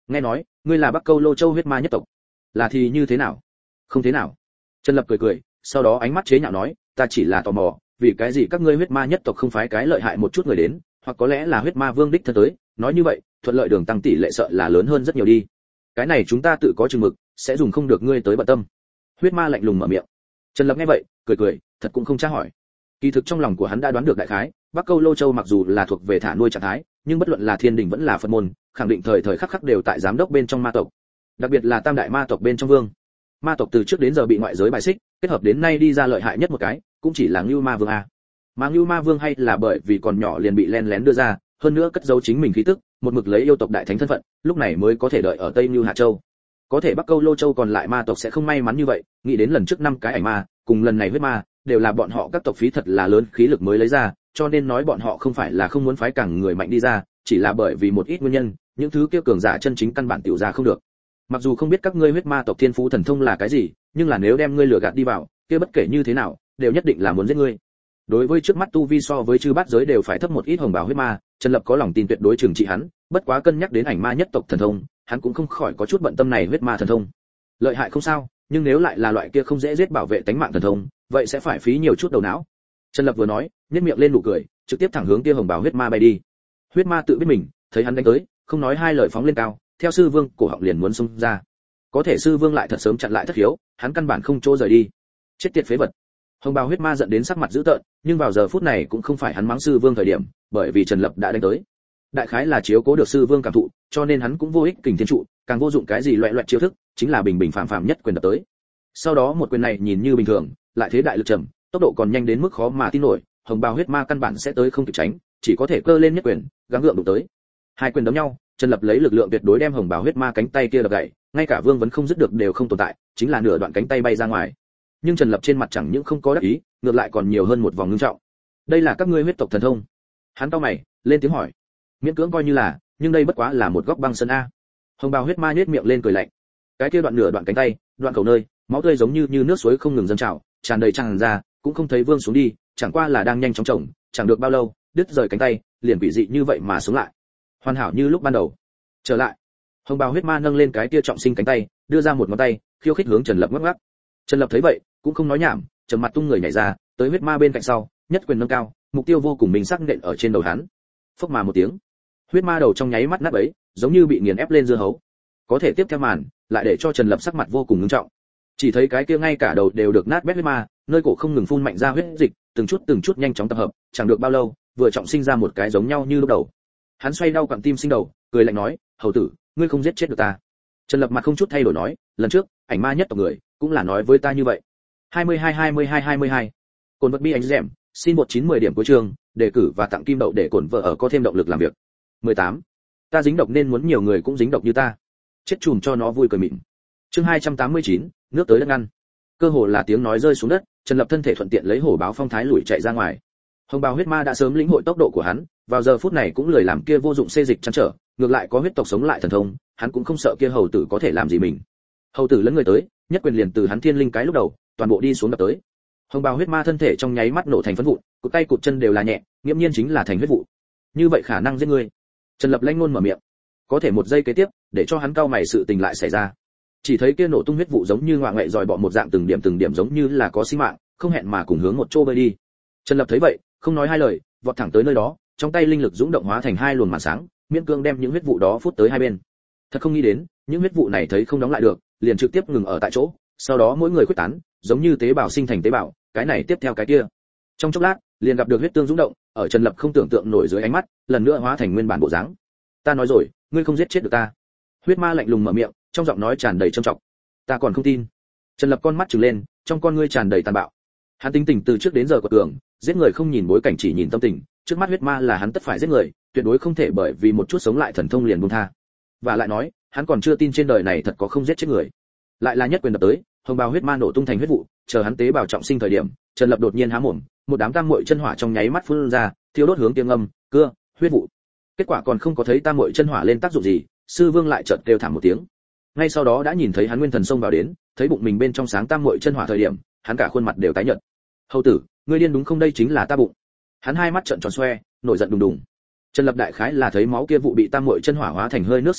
nghe nói ngươi là Bắc Câu Lô Châu huyết ma nhất tộc, là thì như thế nào? Không thế nào. Trần Lập cười cười, sau đó ánh mắt chế nhạo nói, ta chỉ là tò mò, vì cái gì các ngươi huyết ma nhất tộc không phái cái lợi hại một chút người đến, hoặc có lẽ là huyết ma vương đích thân tới, nói như vậy, thuận lợi đường tăng tỷ lệ sợ là lớn hơn rất nhiều đi. Cái này chúng ta tự có chừng mực, sẽ dùng không được ngươi tới bận tâm. Huyết ma lạnh lùng mở miệng. Trần Lập nghe vậy, cười cười, thật cũng không tra hỏi. Kỳ thực trong lòng của hắn đã đoán được đại khái, Bắc Câu Lô Châu mặc dù là thuộc về thả nuôi trạng thái, nhưng bất luận là thiên đình vẫn là Phật môn, khẳng định thời thời khắc khắc đều tại giám đốc bên trong ma tộc. Đặc biệt là tam đại ma tộc bên trong vương. Ma tộc từ trước đến giờ bị ngoại giới bài xích, kết hợp đến nay đi ra lợi hại nhất một cái, cũng chỉ là Ngưu Ma Vương a. Mà Ngưu Ma Vương hay là bởi vì còn nhỏ liền bị len lén đưa ra, hơn nữa cất giấu chính mình khí tức, một mực lấy yêu tộc đại thánh thân phận, lúc này mới có thể đợi ở Tây Nưu Hạ Châu. Có thể Bắc Câu Lô Châu còn lại ma tộc sẽ không may mắn như vậy, nghĩ đến lần trước năm cái ảnh ma, cùng lần này huyết ma, đều là bọn họ các tộc phí thật là lớn khí lực mới lấy ra, cho nên nói bọn họ không phải là không muốn phái càng người mạnh đi ra, chỉ là bởi vì một ít nguyên nhân, những thứ kia cường giả chân chính căn bản tiểu ra không được. Mặc dù không biết các ngươi huyết ma tộc thiên phú thần thông là cái gì, nhưng là nếu đem ngươi lừa gạt đi vào, kia bất kể như thế nào, đều nhất định là muốn giết ngươi. Đối với trước mắt tu vi so với chư bát giới đều phải thấp một ít hồng bào huyết ma, Trần Lập có lòng tin tuyệt đối trừng trị hắn, bất quá cân nhắc đến ảnh ma nhất tộc thần thông, hắn cũng không khỏi có chút bận tâm này huyết ma thần thông. Lợi hại không sao, nhưng nếu lại là loại kia không dễ giết bảo vệ tính mạng thần thông, vậy sẽ phải phí nhiều chút đầu não. Trần Lập vừa nói, nhếch miệng lên nụ cười, trực tiếp thẳng hướng kia hồng bào huyết ma bay đi. Huyết ma tự biết mình, thấy hắn đánh tới, không nói hai lời phóng lên cao, theo sư vương, cổ họng liền muốn xông ra. Có thể sư vương lại thật sớm chặn lại thất hiếu, hắn căn bản không chỗ rời đi. Chết tiệt phế vật. Hồng bào huyết ma giận đến sắc mặt dữ tợn, nhưng vào giờ phút này cũng không phải hắn mắng sư vương thời điểm, bởi vì Trần Lập đã đánh tới. Đại khái là chiếu cố được sư vương cảm thụ, cho nên hắn cũng vô ích kình thiên trụ, càng vô dụng cái gì loẹt loẹt chiêu thức, chính là bình bình phàm phàm nhất quyền đập tới. Sau đó một quyền này nhìn như bình thường, lại thế đại lực trầm, tốc độ còn nhanh đến mức khó mà tin nổi, hồng bào huyết ma căn bản sẽ tới không kịp tránh, chỉ có thể cơ lên nhất quyền, gắng gượng đụng tới. Hai quyền đấm nhau, Trần Lập lấy lực lượng tuyệt đối đem hồng bào huyết ma cánh tay kia đập gãy, ngay cả vương vẫn không dứt được đều không tồn tại, chính là nửa đoạn cánh tay bay ra ngoài. Nhưng Trần Lập trên mặt chẳng những không có đắc ý, ngược lại còn nhiều hơn một vòng ngưng trọng. Đây là các ngươi huyết tộc thần thông? Hắn cau mày, lên tiếng hỏi. Miễn cưỡng coi như là, nhưng đây bất quá là một góc băng sơn a. Hồng bào huyết ma nhếch miệng lên cười lạnh. Cái kia đoạn nửa đoạn cánh tay, đoạn cầu nơi, máu tươi giống như như nước suối không ngừng dâng trào, tràn đầy tràn ra, cũng không thấy vương xuống đi, chẳng qua là đang nhanh chóng chồng, chẳng được bao lâu, đứt rời cánh tay, liền bị dị như vậy mà sống lại. Hoàn hảo như lúc ban đầu. Trở lại. Hồng bào huyết ma nâng lên cái kia trọng sinh cánh tay, đưa ra một ngón tay, khiêu khích hướng Trần Lập ngắc ngắc. Trần Lập thấy vậy, cũng không nói nhảm, trầm mặt tung người nhảy ra, tới huyết ma bên cạnh sau, nhất quyền nâng cao, mục tiêu vô cùng minh sắc nện ở trên đầu hắn. Phốc mà một tiếng, huyết ma đầu trong nháy mắt nát bấy, giống như bị nghiền ép lên dưa hấu. Có thể tiếp theo màn, lại để cho Trần Lập sắc mặt vô cùng nghiêm trọng. Chỉ thấy cái kia ngay cả đầu đều được nát bét huyết ma, nơi cổ không ngừng phun mạnh ra huyết dịch, từng chút từng chút nhanh chóng tập hợp, chẳng được bao lâu, vừa trọng sinh ra một cái giống nhau như lúc đầu. Hắn xoay đau quặn tim sinh đầu, cười lạnh nói, hầu tử, ngươi không giết chết được ta. Trần Lập mặt không chút thay đổi nói, lần trước, ảnh ma nhất tộc người, cũng là nói với ta như vậy. hai mươi hai hai mươi hai hai mươi hai Cồn vật bi anh dẻm, xin một chín mười điểm cuối trường, đề cử và tặng kim đậu để cổn vợ ở có thêm động lực làm việc. mười tám Ta dính độc nên muốn nhiều người cũng dính độc như ta. Chết chùm cho nó vui cười mịn. Chương hai trăm tám mươi chín nước tới đất ngăn. Cơ hồ là tiếng nói rơi xuống đất, Trần Lập thân thể thuận tiện lấy hổ báo phong thái lùi chạy ra ngoài. Hồng bào huyết ma đã sớm lĩnh hội tốc độ của hắn, vào giờ phút này cũng lười làm kia vô dụng xê dịch chăn trở, ngược lại có huyết tộc sống lại thần thông, hắn cũng không sợ kia hầu tử có thể làm gì mình. Hầu tử lấn người tới, nhất quyền liền từ hắn thiên linh cái lúc đầu, toàn bộ đi xuống đập tới. Hồng bào huyết ma thân thể trong nháy mắt nổ thành phấn vụn, cụt tay cụt chân đều là nhẹ, nghiễm nhiên chính là thành huyết vụ. Như vậy khả năng giết người. Trần Lập lanh ngôn mở miệng. Có thể một giây kế tiếp, để cho hắn cau mày sự tình lại xảy ra. Chỉ thấy kia nổ tung huyết vụ giống như ngoạ ngoại dòi bọ một dạng từng điểm từng điểm giống như là có sinh mạng, không hẹn mà cùng hướng một chỗ bơi đi. Trần Lập thấy vậy, không nói hai lời, vọt thẳng tới nơi đó, trong tay linh lực dũng động hóa thành hai luồng màn sáng, miễn cương đem những huyết vụ đó phút tới hai bên. Thật không nghĩ đến, những huyết vụ này thấy không đóng lại được, liền trực tiếp ngừng ở tại chỗ, sau đó mỗi người khuếch tán, giống như tế bào sinh thành tế bào, cái này tiếp theo cái kia. Trong chốc lát, liền gặp được huyết tương dũng động, ở Trần Lập không tưởng tượng nổi dưới ánh mắt, lần nữa hóa thành nguyên bản bộ dáng. Ta nói rồi, ngươi không giết chết được ta. Huyết ma lạnh lùng mở miệng, trong giọng nói tràn đầy trầm trọng. Ta còn không tin. Trần Lập con mắt trừng lên, trong con ngươi tràn đầy tàn bạo. Hắn tính tình từ trước đến giờ của cường, giết người không nhìn bối cảnh chỉ nhìn tâm tình, trước mắt huyết ma là hắn tất phải giết người, tuyệt đối không thể bởi vì một chút sống lại thần thông liền buông tha. Và lại nói, hắn còn chưa tin trên đời này thật có không giết chết người. Lại là nhất quyền đập tới, hồng bào huyết ma nổ tung thành huyết vụ, chờ hắn tế bào trọng sinh thời điểm, Trần Lập đột nhiên há mồm, một đám tam muội chân hỏa trong nháy mắt phun ra, thiêu đốt hướng tiếng âm, cưa, huyết vụ. Kết quả còn không có thấy tam muội chân hỏa lên tác dụng gì, sư vương lại chợt kêu thảm một tiếng. Ngay sau đó đã nhìn thấy hắn nguyên thần xông vào đến, thấy bụng mình bên trong sáng tam muội chân hỏa thời điểm, hắn cả khuôn mặt đều tái nhợt. Hầu tử, ngươi điên đúng không, đây chính là ta bụng. Hắn hai mắt trợn tròn xoe, nổi giận đùng đùng. Trần Lập đại khái là thấy máu kia vụ bị tam muội chân hỏa hóa thành hơi nước sau đó,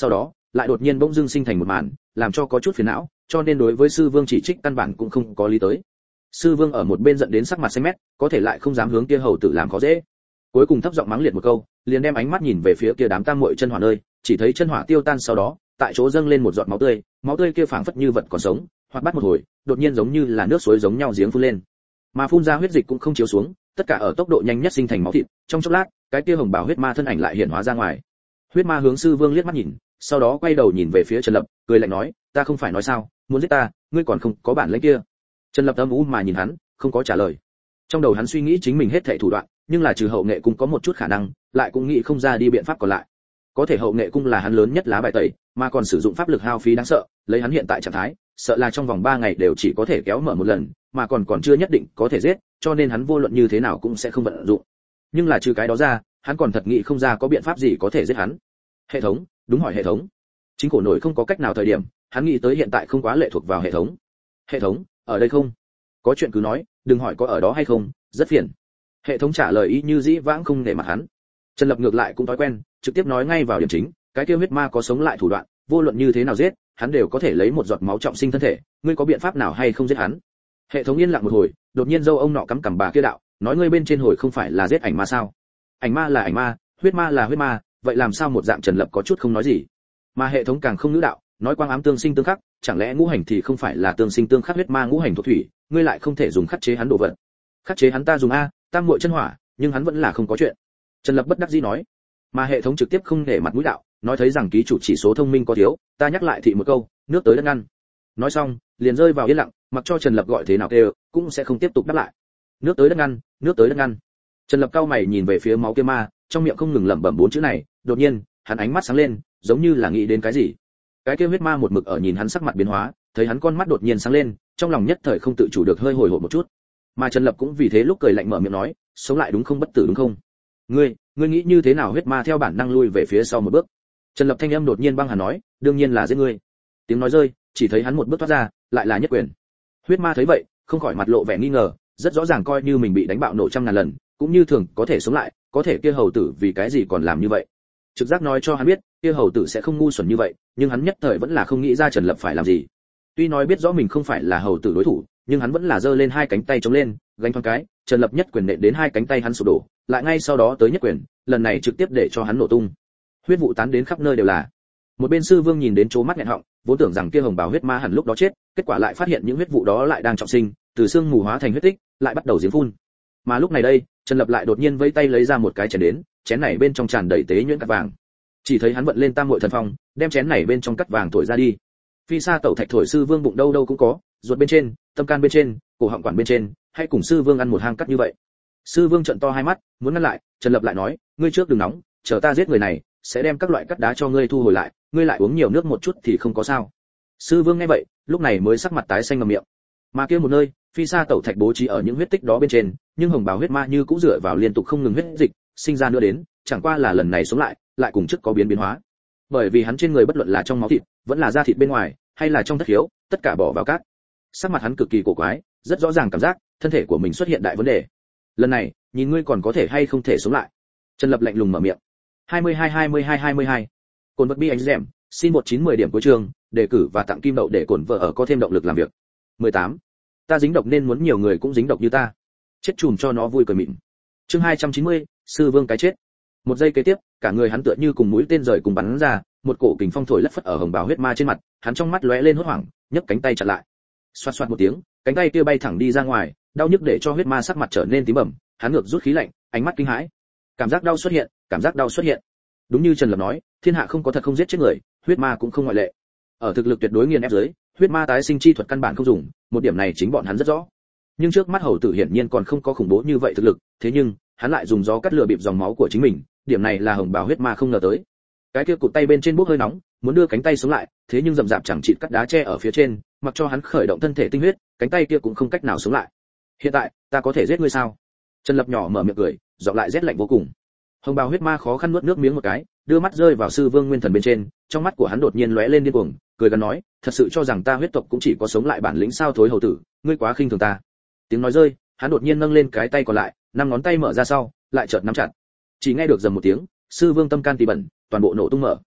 lại đột nhiên bỗng dưng sinh thành một màn, làm cho có chút phiền não, cho nên đối với sư vương chỉ trích căn bản cũng không có lý tới. Sư vương ở một bên giận đến sắc mặt xanh mét, có thể lại không dám hướng kia hầu tử làm khó dễ. Cuối cùng thấp giọng mắng liệt một câu, liền đem ánh mắt nhìn về phía kia đám tam muội chân hỏa nơi, chỉ thấy chân hỏa tiêu tan sau đó, tại chỗ dâng lên một giọt máu tươi, máu tươi kia phảng phất như vật còn sống, hoặc bắt một hồi, đột nhiên giống như là nước suối giống nhau giếng phun lên. Mà phun ra huyết dịch cũng không chiếu xuống, tất cả ở tốc độ nhanh nhất sinh thành máu thịt, trong chốc lát, cái kia hồng bào huyết ma thân ảnh lại hiện hóa ra ngoài. Huyết ma hướng sư vương liếc mắt nhìn, sau đó quay đầu nhìn về phía Trần Lập, cười lạnh nói, ta không phải nói sao, muốn giết ta, ngươi còn không có bản lĩnh kia. Trần Lập âm u mà nhìn hắn, không có trả lời. Trong đầu hắn suy nghĩ chính mình hết thảy thủ đoạn, nhưng là trừ hậu nghệ cung có một chút khả năng, lại cũng nghĩ không ra đi biện pháp còn lại. Có thể hậu nghệ cung là hắn lớn nhất lá bài tẩy, mà còn sử dụng pháp lực hao phí đáng sợ, lấy hắn hiện tại trạng thái, sợ là trong vòng ba ngày đều chỉ có thể kéo mở một lần, mà còn còn chưa nhất định có thể giết, cho nên hắn vô luận như thế nào cũng sẽ không vận dụng. Nhưng là trừ cái đó ra, hắn còn thật nghĩ không ra có biện pháp gì có thể giết hắn. Hệ thống, đúng hỏi hệ thống. Chính khổ nổi không có cách nào thời điểm, hắn nghĩ tới hiện tại không quá lệ thuộc vào hệ thống. Hệ thống, ở đây không? Có chuyện cứ nói, đừng hỏi có ở đó hay không, rất phiền. Hệ thống trả lời y như dĩ vãng không để mặt hắn. Trần Lập ngược lại cũng thói quen, trực tiếp nói ngay vào điểm chính, cái kia huyết ma có sống lại thủ đoạn, vô luận như thế nào giết, hắn đều có thể lấy một giọt máu trọng sinh thân thể, ngươi có biện pháp nào hay không giết hắn? Hệ thống yên lặng một hồi, đột nhiên dâu ông nọ cắm cằm bà kia đạo, nói ngươi bên trên hồi không phải là giết ảnh ma sao? Ảnh ma là ảnh ma, huyết ma là huyết ma, vậy làm sao một dạng Trần Lập có chút không nói gì? Mà hệ thống càng không nữ đạo, nói quang ám tương sinh tương khắc, chẳng lẽ ngũ hành thì không phải là tương sinh tương khắc huyết ma ngũ hành thuộc thủy, ngươi lại không thể dùng khắc chế hắn đồ vật. Khắc chế hắn ta dùng a, tam muội chân hỏa, nhưng hắn vẫn là không có chuyện. Trần Lập bất đắc dĩ nói. Mà hệ thống trực tiếp không để mặt mũi đạo, nói thấy rằng ký chủ chỉ số thông minh có thiếu, ta nhắc lại thị một câu, nước tới đất ngăn. Nói xong, liền rơi vào yên lặng, mặc cho Trần Lập gọi thế nào kêu, cũng sẽ không tiếp tục đáp lại. Nước tới đất ngăn, nước tới đất ngăn. Trần Lập cao mày nhìn về phía máu kia ma, trong miệng không ngừng lẩm bẩm bốn chữ này, đột nhiên, hắn ánh mắt sáng lên, giống như là nghĩ đến cái gì. Cái kia huyết ma một mực ở nhìn hắn sắc mặt biến hóa, thấy hắn con mắt đột nhiên sáng lên, trong lòng nhất thời không tự chủ được hơi hồi hộp một chút. Mà Trần Lập cũng vì thế lúc cười lạnh mở miệng nói, sống lại đúng không bất tử đúng không? Ngươi, ngươi nghĩ như thế nào? Huyết ma theo bản năng lui về phía sau một bước. Trần Lập thanh âm đột nhiên băng hàn nói, đương nhiên là giết ngươi. Tiếng nói rơi, chỉ thấy hắn một bước thoát ra, lại là nhất quyền. Huyết ma thấy vậy, không khỏi mặt lộ vẻ nghi ngờ, rất rõ ràng coi như mình bị đánh bạo nổ trăm ngàn lần, cũng như thường có thể sống lại, có thể kia hầu tử vì cái gì còn làm như vậy? Trực giác nói cho hắn biết, kia hầu tử sẽ không ngu xuẩn như vậy, nhưng hắn nhất thời vẫn là không nghĩ ra Trần Lập phải làm gì. Tuy nói biết rõ mình không phải là hầu tử đối thủ, nhưng hắn vẫn là giơ lên hai cánh tay chống lên, gánh thoáng cái, Trần Lập nhất quyền nện đến hai cánh tay hắn sụp đổ, lại ngay sau đó tới nhất quyền, lần này trực tiếp để cho hắn nổ tung. Huyết vụ tán đến khắp nơi đều là. Một bên sư vương nhìn đến chố mắt nghẹn họng, vốn tưởng rằng kia hồng bào huyết ma hẳn lúc đó chết, kết quả lại phát hiện những huyết vụ đó lại đang trọng sinh, từ xương mù hóa thành huyết tích, lại bắt đầu giếng phun. Mà lúc này đây, Trần Lập lại đột nhiên vẫy tay lấy ra một cái chén đến, chén này bên trong tràn đầy tế nhuyễn cát vàng. Chỉ thấy hắn vận lên tam muội thần phong, đem chén này bên trong cát vàng thổi ra đi. Phi sa tẩu thạch thổi sư vương bụng đâu đâu cũng có, ruột bên trên, tâm can bên trên, cổ họng quản bên trên, hay cùng sư vương ăn một hang cắt như vậy. Sư vương trợn to hai mắt, muốn ngăn lại, Trần Lập lại nói, ngươi trước đừng nóng, chờ ta giết người này, sẽ đem các loại cắt đá cho ngươi thu hồi lại, ngươi lại uống nhiều nước một chút thì không có sao. Sư vương nghe vậy, lúc này mới sắc mặt tái xanh ngậm miệng. Mà kia một nơi, phi sa tẩu thạch bố trí ở những huyết tích đó bên trên, nhưng hồng bào huyết ma như cũng dựa vào liên tục không ngừng huyết dịch, sinh ra nữa đến, chẳng qua là lần này sống lại, lại cùng trước có biến biến hóa. Bởi vì hắn trên người bất luận là trong máu thịt, vẫn là da thịt bên ngoài, hay là trong thất khiếu, tất cả bỏ vào cát. Sắc mặt hắn cực kỳ cổ quái, rất rõ ràng cảm giác thân thể của mình xuất hiện đại vấn đề. Lần này, nhìn ngươi còn có thể hay không thể sống lại. Trần Lập lạnh lùng mở miệng. hai mươi hai hai mươi hai hai mươi hai. Cồn vật bi anh rèm, xin một chín mười điểm cuối trường, đề cử và tặng kim đậu để cổn vợ ở có thêm động lực làm việc. mười tám. Ta dính độc nên muốn nhiều người cũng dính độc như ta. Chết chùm cho nó vui cười mịn. Chương hai trăm chín mươi, sư vương cái chết. Một giây kế tiếp, cả người hắn tựa như cùng mũi tên rời cùng bắn ra, một cổ kình phong thổi lất phất ở hồng bào huyết ma trên mặt, hắn trong mắt lóe lên hốt hoảng, nhấc cánh tay chặn lại. Xoạt xoạt một tiếng, cánh tay kia bay thẳng đi ra ngoài, đau nhức để cho huyết ma sắc mặt trở nên tím bầm, hắn ngược rút khí lạnh, ánh mắt kinh hãi. Cảm giác đau xuất hiện, cảm giác đau xuất hiện. Đúng như Trần Lập nói, thiên hạ không có thật không giết chết người, huyết ma cũng không ngoại lệ. Ở thực lực tuyệt đối nghiền ép dưới, huyết ma tái sinh chi thuật căn bản không dùng, một điểm này chính bọn hắn rất rõ. Nhưng trước mắt hầu tử hiển nhiên còn không có khủng bố như vậy thực lực, thế nhưng, hắn lại dùng gió cắt lửa bịp dòng máu của chính mình, điểm này là hồng bào huyết ma không ngờ tới. Cái kia cụt tay bên trên bốc hơi nóng, muốn đưa cánh tay xuống lại, thế nhưng rậm rạp chẳng chịt cắt đá che ở phía trên, mặc cho hắn khởi động thân thể tinh huyết, cánh tay kia cũng không cách nào xuống lại. Hiện tại, ta có thể giết ngươi sao? Trần Lập nhỏ mở miệng cười, giọng lại rét lạnh vô cùng. Hồng bào huyết ma khó khăn nuốt nước miếng một cái, đưa mắt rơi vào sư vương nguyên thần bên trên, trong mắt của hắn đột nhiên lóe lên điên cuồng, cười gần nói, thật sự cho rằng ta huyết tộc cũng chỉ có sống lại bản lĩnh sao thối hầu tử, ngươi quá khinh thường ta. Tiếng nói rơi, hắn đột nhiên nâng lên cái tay còn lại, năm ngón tay mở ra sau, lại chợt nắm chặt. Chỉ nghe được rầm một tiếng, sư vương tâm can tỳ bẩn, toàn bộ nổ tung mở.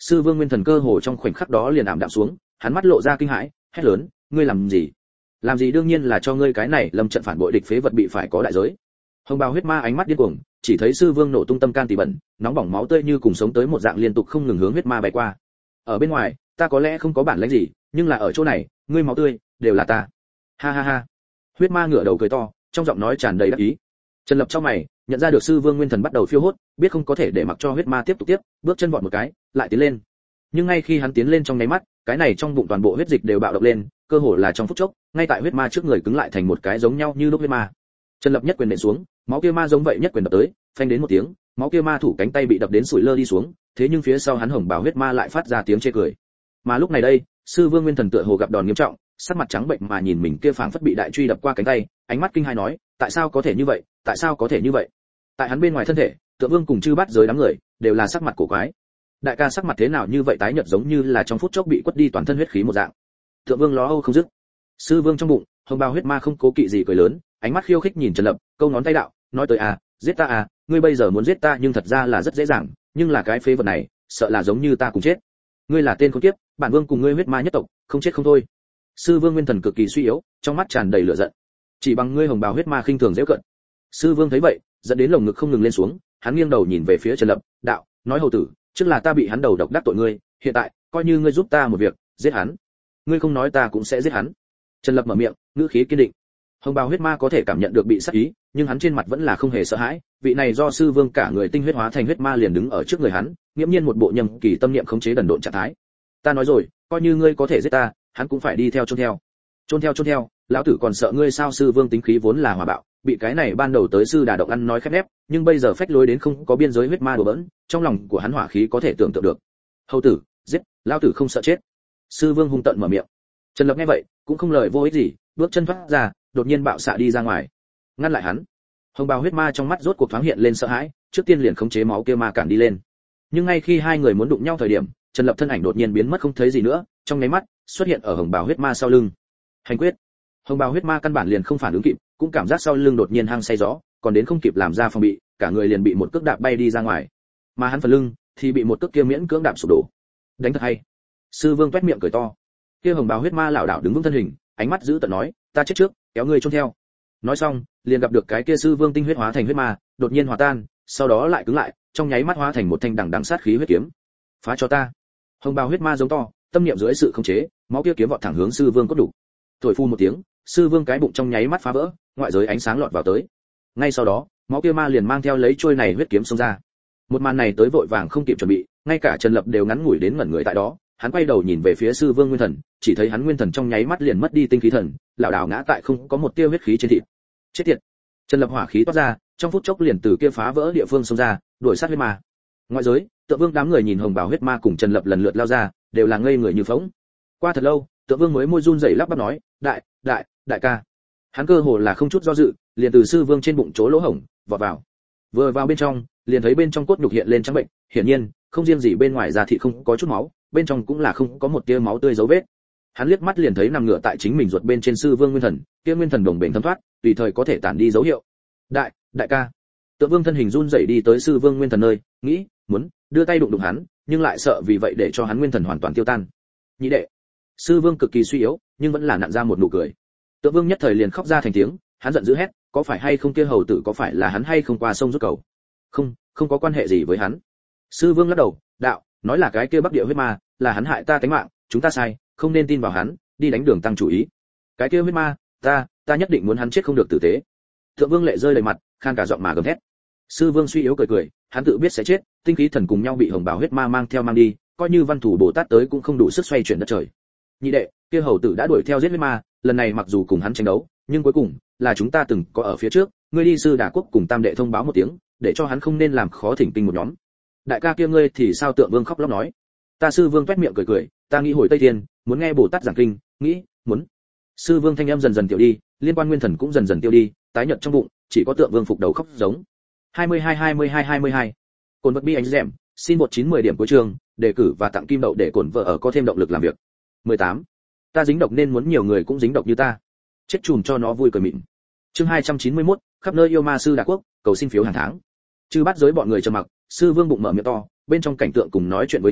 Sư Vương Nguyên Thần cơ hồ trong khoảnh khắc đó liền ảm đạm xuống, hắn mắt lộ ra kinh hãi, hét lớn, ngươi làm gì? Làm gì đương nhiên là cho ngươi cái này lâm trận phản bội địch phế vật bị phải có đại giới. Hồng bào huyết ma ánh mắt điên cuồng, chỉ thấy Sư Vương nổ tung tâm can tỳ bẩn, nóng bỏng máu tươi như cùng sống tới một dạng liên tục không ngừng hướng huyết ma bay qua. Ở bên ngoài, ta có lẽ không có bản lĩnh gì, nhưng là ở chỗ này, ngươi máu tươi đều là ta. Ha ha ha. Huyết ma ngửa đầu cười to, trong giọng nói tràn đầy đắc ý. Trần Lập trong mày, nhận ra được Sư Vương Nguyên Thần bắt đầu phiêu hốt, biết không có thể để mặc cho huyết ma tiếp tục tiếp, bước chân vọt một cái, lại tiến lên. Nhưng ngay khi hắn tiến lên trong nháy mắt, cái này trong bụng toàn bộ huyết dịch đều bạo động lên, cơ hồ là trong phút chốc, ngay tại huyết ma trước người cứng lại thành một cái giống nhau như lúc huyết ma. Trần Lập nhất quyền nện xuống, máu kia ma giống vậy nhất quyền đập tới, phanh đến một tiếng, máu kia ma thủ cánh tay bị đập đến sủi lơ đi xuống, thế nhưng phía sau hắn hồng bào huyết ma lại phát ra tiếng chê cười. Mà lúc này đây, Sư Vương Nguyên Thần tựa hồ gặp đòn nghiêm trọng, sắc mặt trắng bệnh mà nhìn mình kia phảng phất bị đại truy đập qua cánh tay, ánh mắt kinh hai nói, tại sao có thể như vậy, tại sao có thể như vậy? Tại hắn bên ngoài thân thể, Tượng Vương cùng chư bát giới đám người đều là sắc mặt cổ quái. Đại ca sắc mặt thế nào như vậy tái nhợt giống như là trong phút chốc bị quất đi toàn thân huyết khí một dạng. Tượng Vương ló âu không dứt. Sư Vương trong bụng, hồng bào huyết ma không cố kỵ gì cười lớn, ánh mắt khiêu khích nhìn Trần Lập, câu ngón tay đạo, nói tới à, giết ta à, ngươi bây giờ muốn giết ta nhưng thật ra là rất dễ dàng, nhưng là cái phế vật này, sợ là giống như ta cùng chết. Ngươi là tên khốn kiếp, bản vương cùng ngươi huyết ma nhất tộc, không chết không thôi. Sư Vương Nguyên Thần cực kỳ suy yếu, trong mắt tràn đầy lửa giận. Chỉ bằng ngươi hồng bào huyết ma khinh thường giễu cận. Sư Vương thấy vậy, dẫn đến lồng ngực không ngừng lên xuống, hắn nghiêng đầu nhìn về phía Trần Lập, đạo, nói hầu tử, trước là ta bị hắn đầu độc đắc tội ngươi, hiện tại, coi như ngươi giúp ta một việc, giết hắn. Ngươi không nói ta cũng sẽ giết hắn. Trần Lập mở miệng, ngữ khí kiên định. Hồng bào huyết ma có thể cảm nhận được bị sát ý, nhưng hắn trên mặt vẫn là không hề sợ hãi, vị này do Sư Vương cả người tinh huyết hóa thành huyết ma liền đứng ở trước người hắn, nghiêm nhiên một bộ nhầm kỳ tâm niệm khống chế đần độn trạng thái. Ta nói rồi, coi như ngươi có thể giết ta, hắn cũng phải đi theo chôn theo. Chôn theo chôn theo, lão tử còn sợ ngươi sao? Sư Vương tính khí vốn là hòa bạo, bị cái này ban đầu tới sư đà động ăn nói khép nép, nhưng bây giờ phách lối đến không có biên giới huyết ma đùa bỡn, trong lòng của hắn hỏa khí có thể tưởng tượng được. Hầu tử, giết, lão tử không sợ chết. Sư Vương hung tợn mở miệng. Trần Lập nghe vậy, cũng không lời vô ích gì, bước chân thoát ra, đột nhiên bạo xạ đi ra ngoài, ngăn lại hắn. Hồng bào huyết ma trong mắt rốt cuộc thoáng hiện lên sợ hãi, trước tiên liền khống chế máu kia ma cản đi lên. Nhưng ngay khi hai người muốn đụng nhau thời điểm, Trần Lập thân ảnh đột nhiên biến mất không thấy gì nữa, trong nháy mắt xuất hiện ở hồng bào huyết ma sau lưng. Hành quyết. Hồng bào huyết ma căn bản liền không phản ứng kịp, cũng cảm giác sau lưng đột nhiên hăng say gió, còn đến không kịp làm ra phòng bị, cả người liền bị một cước đạp bay đi ra ngoài. Mà hắn phần lưng thì bị một cước kia miễn cưỡng đạp sụp đổ. Đánh thật hay. Sư Vương toét miệng cười to. Kia hồng bào huyết ma lảo đảo đứng vững thân hình, ánh mắt giữ tợn nói, ta chết trước, kéo ngươi chôn theo. Nói xong, liền gặp được cái kia Sư Vương tinh huyết hóa thành huyết ma, đột nhiên hòa tan, sau đó lại cứng lại, trong nháy mắt hóa thành một thanh đằng đằng sát khí huyết kiếm. Phá cho ta. Hồng bào huyết ma giống to, tâm niệm dưới sự khống chế, máu kia kiếm vọt thẳng hướng Sư Vương cốt đủ. Thổi phu một tiếng, Sư Vương cái bụng trong nháy mắt phá vỡ, ngoại giới ánh sáng lọt vào tới. Ngay sau đó, máu kia ma liền mang theo lấy trôi này huyết kiếm xông ra. Một màn này tới vội vàng không kịp chuẩn bị, ngay cả Trần Lập đều ngắn ngủi đến ngẩn người tại đó, hắn quay đầu nhìn về phía Sư Vương Nguyên Thần, chỉ thấy hắn nguyên thần trong nháy mắt liền mất đi tinh khí thần, lảo đảo ngã tại không có một tia huyết khí trên thịt. Chết tiệt. Trần Lập hỏa khí toát ra, trong phút chốc liền từ kia phá vỡ địa phương xông ra, đuổi sát huyết ma. Ngoại giới, Tượng Vương đám người nhìn hồng bào huyết ma cùng Trần Lập lần lượt lao ra, đều là ngây người như phỗng. Qua thật lâu, Tượng Vương mới môi run rẩy lắp bắp nói, đại, đại, đại ca. Hắn cơ hồ là không chút do dự, liền từ Sư Vương trên bụng chỗ lỗ hổng vọt vào. Vừa vào bên trong, liền thấy bên trong cốt nhục hiện lên trắng bệnh, hiển nhiên, không riêng gì bên ngoài da thịt không có chút máu, bên trong cũng là không có một tia máu tươi dấu vết. Hắn liếc mắt liền thấy nằm ngửa tại chính mình ruột bên trên Sư Vương Nguyên Thần, kia Nguyên Thần đồng bền thấm thoát, tùy thời có thể tản đi dấu hiệu. Đại, đại ca. Tượng Vương thân hình run rẩy đi tới Sư Vương Nguyên Thần nơi, nghĩ, muốn đưa tay đụng đụng hắn, nhưng lại sợ vì vậy để cho hắn Nguyên Thần hoàn toàn tiêu tan. Nhị đệ. Sư Vương cực kỳ suy yếu, nhưng vẫn là nặn ra một nụ cười. Tượng Vương nhất thời liền khóc ra thành tiếng, hắn giận dữ hét, có phải hay không kia hầu tử có phải là hắn hay không qua sông rút cầu? Không, không có quan hệ gì với hắn. Sư Vương lắc đầu, đạo, nói là cái kia Bắc Địa huyết ma, là hắn hại ta tánh mạng, chúng ta sai, không nên tin vào hắn, đi đánh Đường Tăng chủ ý. Cái kia huyết ma, ta, ta nhất định muốn hắn chết không được tử tế. Thượng Vương lệ rơi đầy mặt, khan cả giọng mà gầm thét. Sư Vương suy yếu cười cười, hắn tự biết sẽ chết, tinh khí thần cùng nhau bị hồng bào huyết ma mang theo mang đi, coi như văn thủ Bồ Tát tới cũng không đủ sức xoay chuyển đất trời. Nhị đệ, kia hầu tử đã đuổi theo giết huyết ma, lần này mặc dù cùng hắn tranh đấu, nhưng cuối cùng là chúng ta từng có ở phía trước, ngươi đi sư Đà Quốc cùng Tam đệ thông báo một tiếng, để cho hắn không nên làm khó thỉnh kinh một nhóm. Đại ca kia ngươi thì sao? Tượng Vương khóc lóc nói. Ta Sư Vương toét miệng cười cười, ta nghĩ hồi Tây Thiên, muốn nghe Bồ Tát giảng kinh, nghĩ, muốn. Sư Vương thanh âm dần dần tiêu đi, liên quan nguyên thần cũng dần dần tiêu đi, tái nhợt trong bụng, chỉ có Tượng Vương phục đầu khóc giống. hai mươi hai hai mươi hai hai mươi hai Cồn vật bi anh dẻm, xin một chín mười điểm cuối trường, đề cử và tặng kim đậu để cổn vợ ở có thêm động lực làm việc. mười tám Ta dính độc nên muốn nhiều người cũng dính độc như ta. Chết chùm cho nó vui cười mịn. Chương hai trăm chín mươi mốt, khắp nơi yêu ma sư Đà Quốc, cầu xin phiếu hàng tháng. Chư bắt giới bọn người trầm mặc, Sư Vương bụng mở miệng to, bên trong cảnh tượng cùng nói chuyện với nhau,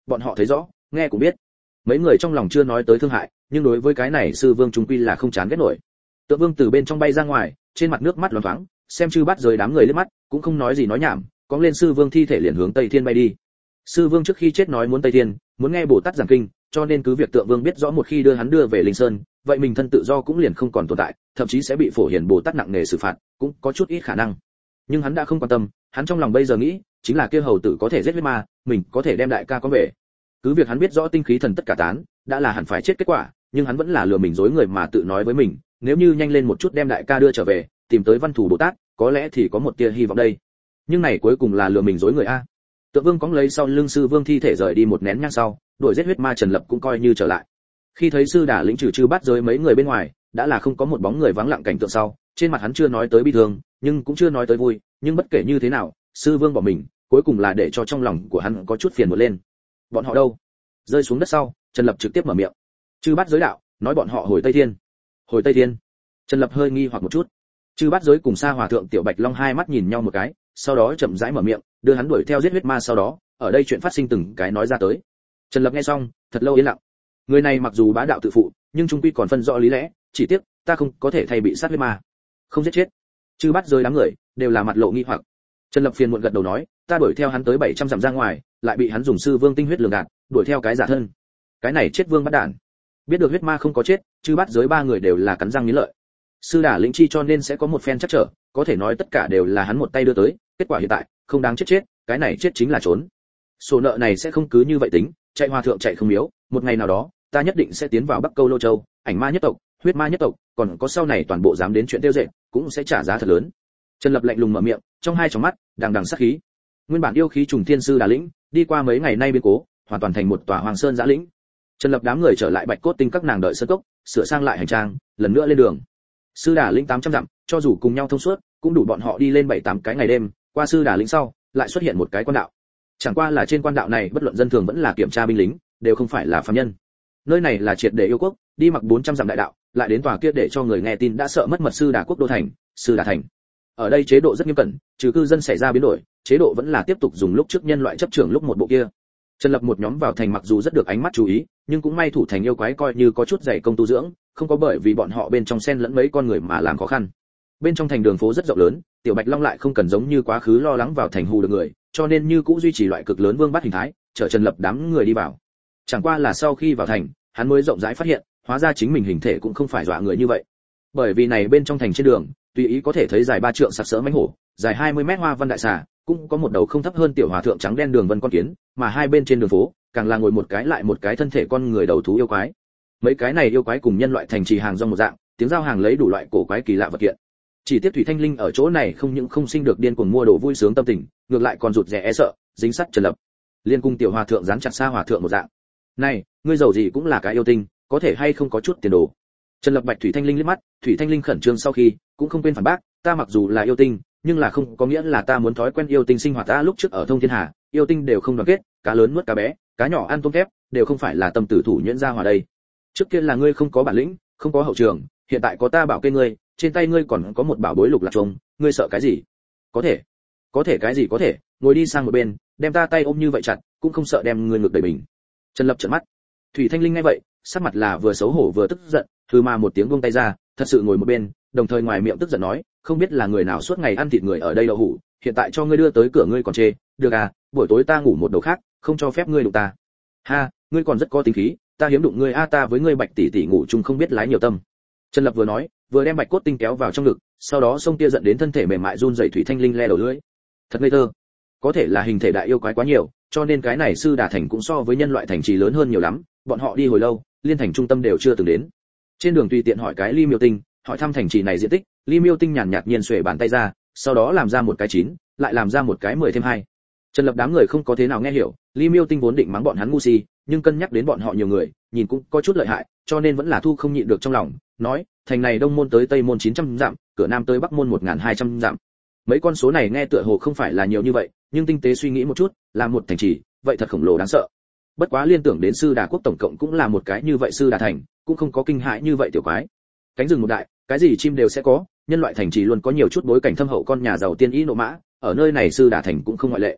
bọn họ thấy rõ, nghe cũng biết. Mấy người trong lòng chưa nói tới thương hại, nhưng đối với cái này sư vương trung quy là không chán ghét nổi. Tượng Vương từ bên trong bay ra ngoài, trên mặt nước mắt loáng thoáng, xem chư bắt rời đám người liếc mắt, cũng không nói gì nói nhảm, cõng lên sư vương thi thể liền hướng Tây Thiên bay đi. Sư vương trước khi chết nói muốn Tây Thiên, muốn nghe Bồ Tát giảng kinh, cho nên cứ việc Tượng Vương biết rõ một khi đưa hắn đưa về Linh Sơn, vậy mình thân tự do cũng liền không còn tồn tại, thậm chí sẽ bị Phổ Hiền Bồ Tát nặng nề xử phạt, cũng có chút ít khả năng. Nhưng hắn đã không quan tâm, hắn trong lòng bây giờ nghĩ, chính là kia hầu tử có thể giết huyết ma, mình có thể đem đại ca có về. Cứ việc hắn biết rõ tinh khí thần tất cả tán, đã là hẳn phải chết kết quả, nhưng hắn vẫn là lừa mình dối người mà tự nói với mình, nếu như nhanh lên một chút đem đại ca đưa trở về, tìm tới Văn Thủ Bồ Tát, có lẽ thì có một tia hy vọng đây. Nhưng này cuối cùng là lừa mình dối người a. Tượng Vương cõng lấy sau lưng sư vương thi thể rời đi một nén nhang sau, đuổi giết huyết ma Trần Lập cũng coi như trở lại. Khi thấy sư đả lĩnh trừ trừ bắt giới mấy người bên ngoài, đã là không có một bóng người vắng lặng cảnh tượng sau, trên mặt hắn chưa nói tới bi thương, nhưng cũng chưa nói tới vui, nhưng bất kể như thế nào, sư vương bỏ mình, cuối cùng là để cho trong lòng của hắn có chút phiền muộn lên. Bọn họ đâu? Rơi xuống đất sau, Trần Lập trực tiếp mở miệng. Chư bắt giới đạo, nói bọn họ hồi Tây Thiên. Hồi Tây Thiên? Trần Lập hơi nghi hoặc một chút. Chư bắt giới cùng Sa Hòa thượng Tiểu Bạch Long hai mắt nhìn nhau một cái, sau đó chậm rãi mở miệng, đưa hắn đuổi theo giết huyết ma sau đó, ở đây chuyện phát sinh từng cái nói ra tới. Trần Lập nghe xong, thật lâu yên lặng. Người này mặc dù bá đạo tự phụ, nhưng trung quy còn phân rõ lý lẽ, chỉ tiếc, ta không có thể thay bị sát huyết ma. Không giết chết. Chư bắt giới đám người đều là mặt lộ nghi hoặc. Trần Lập phiền muộn gật đầu nói, ta đuổi theo hắn tới bảy trăm dặm ra ngoài, lại bị hắn dùng sư vương tinh huyết lường gạt, đuổi theo cái giả thân. Cái này chết vương bắt đản. Biết được huyết ma không có chết, chư bắt giới ba người đều là cắn răng nghiến lợi. Sư đả lĩnh chi cho nên sẽ có một phen chắc trở, có thể nói tất cả đều là hắn một tay đưa tới, kết quả hiện tại, không đáng chết chết, cái này chết chính là trốn. Sổ nợ này sẽ không cứ như vậy tính, chạy hòa thượng chạy không miếu, một ngày nào đó, ta nhất định sẽ tiến vào Bắc Câu Lô Châu, ảnh ma nhất tộc, huyết ma nhất tộc, còn có sau này toàn bộ dám đến chuyện tiêu dệt, cũng sẽ trả giá thật lớn. Trần Lập lạnh lùng mở miệng, trong hai tròng mắt, đằng đằng sát khí. Nguyên bản yêu khí trùng thiên sư đà lĩnh, đi qua mấy ngày nay biến cố, hoàn toàn thành một tòa hoàng sơn giã lĩnh. Trần Lập đám người trở lại Bạch Cốt Tinh các nàng đợi sơn cốc, sửa sang lại hành trang, lần nữa lên đường. Sư đà lĩnh tám trăm dặm, cho dù cùng nhau thông suốt, cũng đủ bọn họ đi lên bảy tám cái ngày đêm. Qua sư đà lĩnh sau, lại xuất hiện một cái quan đạo. Chẳng qua là trên quan đạo này bất luận dân thường vẫn là kiểm tra binh lính, đều không phải là phàm nhân. Nơi này là triệt để yêu quốc, đi mặc bốn trăm dặm đại đạo, lại đến tòa kia để cho người nghe tin đã sợ mất mật sư đà quốc đô thành, sư đà thành. Ở đây chế độ rất nghiêm cẩn, trừ cư dân xảy ra biến đổi, chế độ vẫn là tiếp tục dùng lúc trước nhân loại chấp trưởng lúc một bộ kia. Trần Lập một nhóm vào thành mặc dù rất được ánh mắt chú ý, nhưng cũng may thủ thành yêu quái coi như có chút dày công tu dưỡng, không có bởi vì bọn họ bên trong xen lẫn mấy con người mà làm khó khăn. Bên trong thành đường phố rất rộng lớn, Tiểu Bạch Long lại không cần giống như quá khứ lo lắng vào thành hù được người, cho nên như cũ duy trì loại cực lớn vương bát hình thái, chở Trần Lập đám người đi vào. Chẳng qua là sau khi vào thành, hắn mới rộng rãi phát hiện, hóa ra chính mình hình thể cũng không phải dọa người như vậy. Bởi vì này bên trong thành trên đường, tùy ý có thể thấy dài ba trượng sặc sỡ mãnh hổ, dài hai mươi mét hoa văn đại xà, cũng có một đầu không thấp hơn tiểu hòa thượng trắng đen đường vân con kiến, mà hai bên trên đường phố, càng là ngồi một cái lại một cái thân thể con người đầu thú yêu quái. Mấy cái này yêu quái cùng nhân loại thành trì hàng rong một dạng, tiếng giao hàng lấy đủ loại cổ quái kỳ lạ vật kiện. Chỉ tiếc Thủy Thanh Linh ở chỗ này không những không sinh được điên cuồng mua đồ vui sướng tâm tình, ngược lại còn rụt rè e sợ, dính sắt Trần Lập. Liên cung tiểu hòa thượng dán chặt xa hòa thượng một dạng. Này, ngươi giàu gì cũng là cái yêu tinh, có thể hay không có chút tiền đồ. Trần Lập bạch Thủy Thanh Linh liếc mắt, Thủy Thanh Linh khẩn trương sau khi, cũng không quên phản bác, ta mặc dù là yêu tinh, nhưng là không có nghĩa là ta muốn thói quen yêu tinh sinh hoạt. Ta lúc trước ở Thông Thiên Hà, yêu tinh đều không đoàn kết, cá lớn nuốt cá bé, cá nhỏ ăn tôm thép, đều không phải là tâm tử thủ nhuyễn ra hòa đây. Trước kia là ngươi không có bản lĩnh, không có hậu trường, hiện tại có ta bảo kê ngươi, trên tay ngươi còn có một bảo bối lục lạc trùng, ngươi sợ cái gì? Có thể, có thể cái gì có thể, ngồi đi sang một bên, đem ta tay ôm như vậy chặt, cũng không sợ đem ngươi ngược đẩy mình. Trần Lập trợn mắt. Thủy Thanh Linh nghe vậy, sắc mặt là vừa xấu hổ vừa tức giận, thư mà một tiếng buông tay ra, thật sự ngồi một bên, đồng thời ngoài miệng tức giận nói, không biết là người nào suốt ngày ăn thịt người ở đây đậu hủ, hiện tại cho ngươi đưa tới cửa ngươi còn chê, được à, buổi tối ta ngủ một đầu khác, không cho phép ngươi đụng ta. Ha, ngươi còn rất có tính khí, ta hiếm đụng ngươi a, ta với ngươi Bạch tỷ tỷ ngủ chung không biết lái nhiều tâm. Trần Lập vừa nói, vừa đem Bạch Cốt Tinh kéo vào trong ngực, sau đó xông tia giận đến thân thể mềm mại run rẩy Thủy Thanh Linh le đầu lưỡi. Thật ngây thơ. Có thể là hình thể đại yêu quái quá nhiều, cho nên cái này sư đà thành cũng so với nhân loại thành trì lớn hơn nhiều lắm, bọn họ đi hồi lâu, liên thành trung tâm đều chưa từng đến. Trên đường tùy tiện hỏi cái Ly Miêu Tinh, hỏi thăm thành trì này diện tích, Ly Miêu Tinh nhàn nhạt nhiên xuề bàn tay ra, sau đó làm ra một cái chín, lại làm ra một cái mười thêm hai. Trần Lập đám người không có thế nào nghe hiểu, Ly Miêu Tinh vốn định mắng bọn hắn ngu si, nhưng cân nhắc đến bọn họ nhiều người, nhìn cũng có chút lợi hại, cho nên vẫn là thu không nhịn được trong lòng, nói, thành này đông môn tới tây môn chín trăm dặm, cửa nam tới bắc môn một nghìn hai trăm dặm. Mấy con số này nghe tựa hồ không phải là nhiều như vậy, nhưng tinh tế suy nghĩ một chút, là một thành trì, vậy thật khổng lồ đáng sợ. Bất quá liên tưởng đến sư đà quốc tổng cộng cũng là một cái như vậy sư đà thành, cũng không có kinh hãi như vậy tiểu quái. Cánh rừng một đại, cái gì chim đều sẽ có, nhân loại thành trì luôn có nhiều chút bối cảnh thâm hậu con nhà giàu tiên ý nộ mã, ở nơi này sư đà thành cũng không ngoại lệ.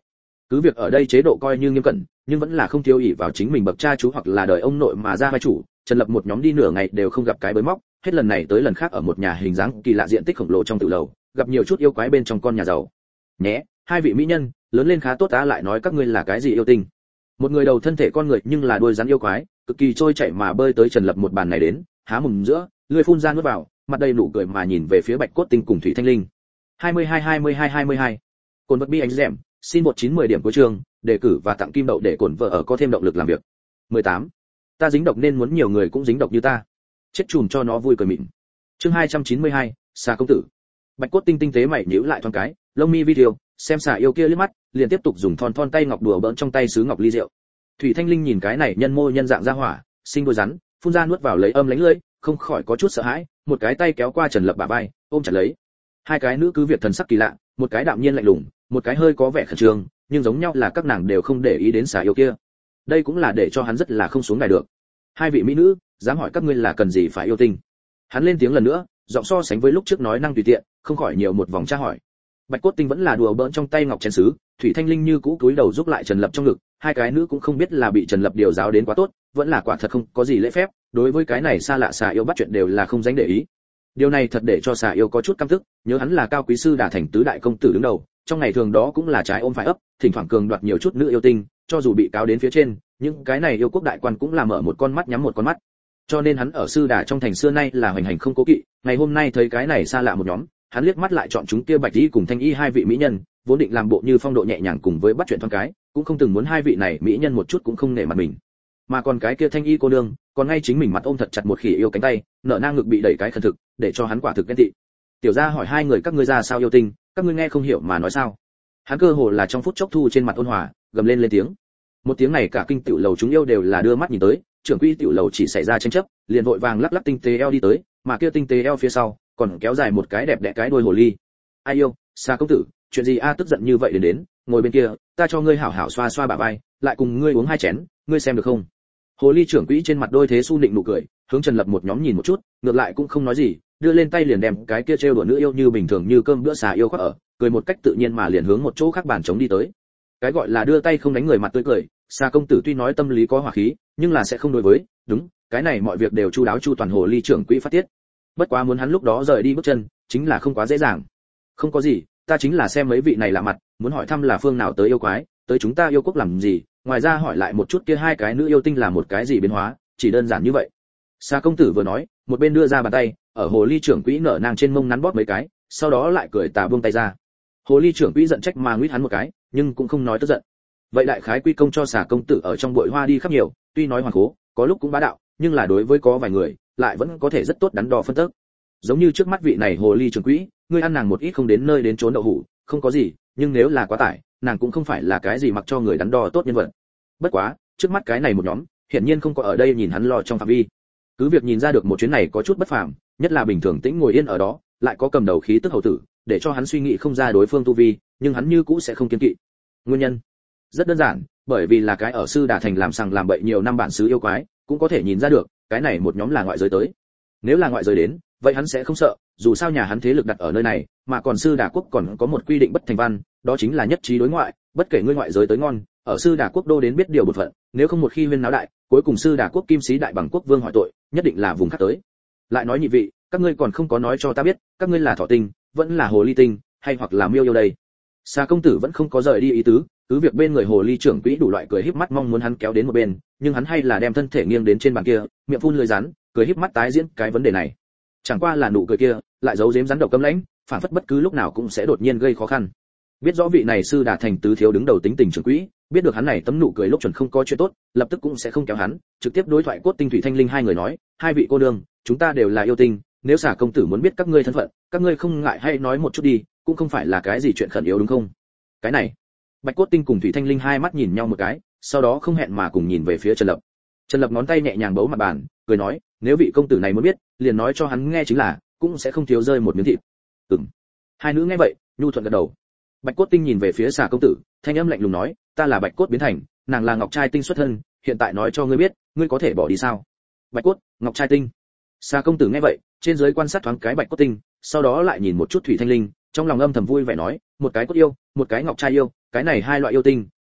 Cứ việc ở đây chế độ coi như nghiêm cẩn, nhưng vẫn là không thiếu ỷ vào chính mình bậc cha chú hoặc là đời ông nội mà ra vai chủ. Trần Lập một nhóm đi nửa ngày đều không gặp cái bới móc, hết lần này tới lần khác ở một nhà hình dáng kỳ lạ diện tích khổng lồ trong tự lầu, gặp nhiều chút yêu quái bên trong con nhà giàu. Nhé, hai vị mỹ nhân, lớn lên khá tốt ta, lại nói các ngươi là cái gì yêu tinh? Một người đầu thân thể con người nhưng là đuôi rắn yêu quái, cực kỳ trôi chảy mà bơi tới Trần Lập một bàn này đến, há mồm giữa, lưỡi phun ra nuốt vào, mặt đầy nụ cười mà nhìn về phía Bạch Cốt Tinh cùng Thủy Thanh Linh. hai mươi hai hai mươi hai hai mươi hai. Cồn vật bi ánh rèm, xin một chín mười điểm cuối trường, đề cử và tặng kim đậu để cổn vợ ở có thêm động lực làm việc. mười tám. Ta dính độc nên muốn nhiều người cũng dính độc như ta. Chết chùm cho nó vui cười mịn. Chương hai trăm chín mươi hai, Xà công tử. Bạch Cốt Tinh tinh tế mày nhíu lại thoáng cái, lông mi video, xem xà yêu kia liếc mắt, liền tiếp tục dùng thon thon tay ngọc đùa bỡn trong tay sứ ngọc ly rượu. Thủy Thanh Linh nhìn cái này nhân mô nhân dạng ra hỏa, sinh đôi rắn, phun ra nuốt vào lấy âm lánh lưỡi, không khỏi có chút sợ hãi, một cái tay kéo qua Trần Lập bả vai, ôm chặt lấy. Hai cái nữ cứ việc thần sắc kỳ lạ, một cái đạm nhiên lạnh lùng, một cái hơi có vẻ khẩn trương, nhưng giống nhau là các nàng đều không để ý đến xà yêu kia. Đây cũng là để cho hắn rất là không xuống đài được. Hai vị mỹ nữ, dám hỏi các ngươi là cần gì phải yêu tinh? Hắn lên tiếng lần nữa, giọng so sánh với lúc trước nói năng tùy tiện, không khỏi nhiều một vòng tra hỏi. Bạch Cốt Tinh vẫn là đùa bỡn trong tay ngọc chén sứ, Thủy Thanh Linh như cũ cúi đầu giúp lại Trần Lập trong ngực, hai cái nữ cũng không biết là bị Trần Lập điều giáo đến quá tốt, vẫn là quả thật không có gì lễ phép, đối với cái này xa lạ xà yêu bắt chuyện đều là không dánh để ý. Điều này thật để cho xà yêu có chút căm tức, nhớ hắn là cao quý sư đả thành tứ đại công tử đứng đầu, trong ngày thường đó cũng là trái ôm phải ấp, thỉnh thoảng cường đoạt nhiều chút nữ yêu tinh, cho dù bị cáo đến phía trên, những cái này yêu quốc đại quan cũng là mở một con mắt nhắm một con mắt. Cho nên hắn ở sư đà trong thành xưa nay là hoành hành không cố kỵ, ngày hôm nay thấy cái này xa lạ một nhóm, hắn liếc mắt lại chọn chúng kia Bạch Y cùng Thanh Y hai vị mỹ nhân, vốn định làm bộ như phong độ nhẹ nhàng cùng với bắt chuyện thoáng cái, cũng không từng muốn hai vị này mỹ nhân một chút cũng không nể mặt mình. Mà còn cái kia Thanh Y cô nương, còn ngay chính mình mặt ôm thật chặt một khỉ yêu cánh tay, nở nang ngực bị đẩy cái khẩn thực, để cho hắn quả thực ghen tị. Tiểu gia hỏi hai người các ngươi ra sao yêu tinh, các ngươi nghe không hiểu mà nói sao? Hắn cơ hồ là trong phút chốc thu trên mặt ôn hòa, gầm lên lên tiếng. Một tiếng này cả kinh tiểu lầu chúng yêu đều là đưa mắt nhìn tới, trưởng quỹ tiểu lầu chỉ xảy ra tranh chấp, liền vội vàng lắc lắc tinh tế eo đi tới, mà kia tinh tế eo phía sau còn kéo dài một cái đẹp đẽ cái đuôi hồ ly. Ai yêu, Sa công tử, chuyện gì a tức giận như vậy đến đến, ngồi bên kia, ta cho ngươi hảo hảo xoa xoa bả vai, lại cùng ngươi uống hai chén, ngươi xem được không? Hồ ly trưởng quỹ trên mặt đôi thế su nịnh nụ cười, hướng Trần Lập một nhóm nhìn một chút, ngược lại cũng không nói gì, đưa lên tay liền đem cái kia trêu đùa nữ yêu như bình thường như cơm bữa xà yêu khoác ở, cười một cách tự nhiên mà liền hướng một chỗ khác bàn trống đi tới. Cái gọi là đưa tay không đánh người mặt tươi cười, Sa công tử tuy nói tâm lý có hỏa khí, nhưng là sẽ không đối với, đúng, cái này mọi việc đều chu đáo chu toàn hồ ly trưởng quỹ phát tiết. Bất quá muốn hắn lúc đó rời đi bước chân, chính là không quá dễ dàng. Không có gì, ta chính là xem mấy vị này lạ mặt, muốn hỏi thăm là phương nào tới yêu quái, tới chúng ta yêu quốc làm gì, ngoài ra hỏi lại một chút kia hai cái nữ yêu tinh là một cái gì biến hóa, chỉ đơn giản như vậy. Sa công tử vừa nói, một bên đưa ra bàn tay, ở hồ ly trưởng quỹ nở nang trên mông nắn bóp mấy cái, sau đó lại cười tà buông tay ra. Hồ ly trưởng quỹ giận trách mà nguyết hắn một cái, nhưng cũng không nói tức giận. Vậy đại khái quy công cho Xà công tử ở trong bụi hoa đi khắp nhiều, tuy nói hoàn cố, có lúc cũng bá đạo, nhưng là đối với có vài người, lại vẫn có thể rất tốt đắn đo phân tích. Giống như trước mắt vị này hồ ly trưởng quỹ, ngươi ăn nàng một ít không đến nơi đến trốn đậu hủ, không có gì, nhưng nếu là quá tải, nàng cũng không phải là cái gì mặc cho người đắn đo tốt nhân vật. Bất quá, trước mắt cái này một nhóm, hiển nhiên không có ở đây nhìn hắn lo trong phạm vi. Cứ việc nhìn ra được một chuyến này có chút bất phàm, nhất là bình thường tĩnh ngồi yên ở đó, lại có cầm đầu khí tức hầu tử, để cho hắn suy nghĩ không ra đối phương tu vi, nhưng hắn như cũ sẽ không kiêng kỵ. Nguyên nhân rất đơn giản, bởi vì là cái ở sư đà thành làm sằng làm bậy nhiều năm bản xứ yêu quái, cũng có thể nhìn ra được, cái này một nhóm là ngoại giới tới. Nếu là ngoại giới đến, vậy hắn sẽ không sợ, dù sao nhà hắn thế lực đặt ở nơi này, mà còn sư đà quốc còn có một quy định bất thành văn, đó chính là nhất trí đối ngoại, bất kể ngươi ngoại giới tới ngon, ở sư đà quốc đô đến biết điều một phận, nếu không một khi huyên náo đại, cuối cùng sư đà quốc kim sĩ đại bằng quốc vương hỏi tội, nhất định là vùng khác tới. Lại nói nhị vị, các ngươi còn không có nói cho ta biết, các ngươi là thỏ tinh, vẫn là hồ ly tinh, hay hoặc là miêu yêu đây? Xà công tử vẫn không có rời đi ý tứ, cứ việc bên người hồ ly trưởng quỹ đủ loại cười híp mắt mong muốn hắn kéo đến một bên, nhưng hắn hay là đem thân thể nghiêng đến trên bàn kia, miệng phun lưỡi rắn, cười híp mắt tái diễn cái vấn đề này. Chẳng qua là nụ cười kia, lại giấu giếm rắn độc cấm lãnh, phản phất bất cứ lúc nào cũng sẽ đột nhiên gây khó khăn. Biết rõ vị này sư đà thành tứ thiếu đứng đầu tính tình trưởng quỹ, biết được hắn này tấm nụ cười lúc chuẩn không có chuyện tốt, lập tức cũng sẽ không kéo hắn, trực tiếp đối thoại cốt tinh thủy thanh linh hai người nói, hai vị cô nương, chúng ta đều là yêu tinh, nếu Xà công tử muốn biết các ngươi thân phận, các ngươi không ngại hay nói một chút đi, cũng không phải là cái gì chuyện khẩn yếu đúng không? Cái này, Bạch Cốt Tinh cùng Thủy Thanh Linh hai mắt nhìn nhau một cái, sau đó không hẹn mà cùng nhìn về phía Trần Lập. Trần Lập ngón tay nhẹ nhàng bấu mặt bàn, cười nói, nếu vị công tử này muốn biết, liền nói cho hắn nghe chính là, cũng sẽ không thiếu rơi một miếng thịt. Ừm. Hai nữ nghe vậy, nhu thuận gật đầu. Bạch Cốt Tinh nhìn về phía Xà công tử, thanh âm lạnh lùng nói, ta là Bạch Cốt biến thành, nàng là Ngọc Trai Tinh xuất thân, hiện tại nói cho ngươi biết, ngươi có thể bỏ đi sao? Bạch Cốt, Ngọc Trai Tinh. Xà công tử nghe vậy, trên dưới quan sát thoáng cái Bạch Cốt Tinh, sau đó lại nhìn một chút Thủy Thanh Linh, trong lòng âm thầm vui vẻ nói, một cái cốt yêu, một cái ngọc trai yêu, cái này hai loại yêu tinh,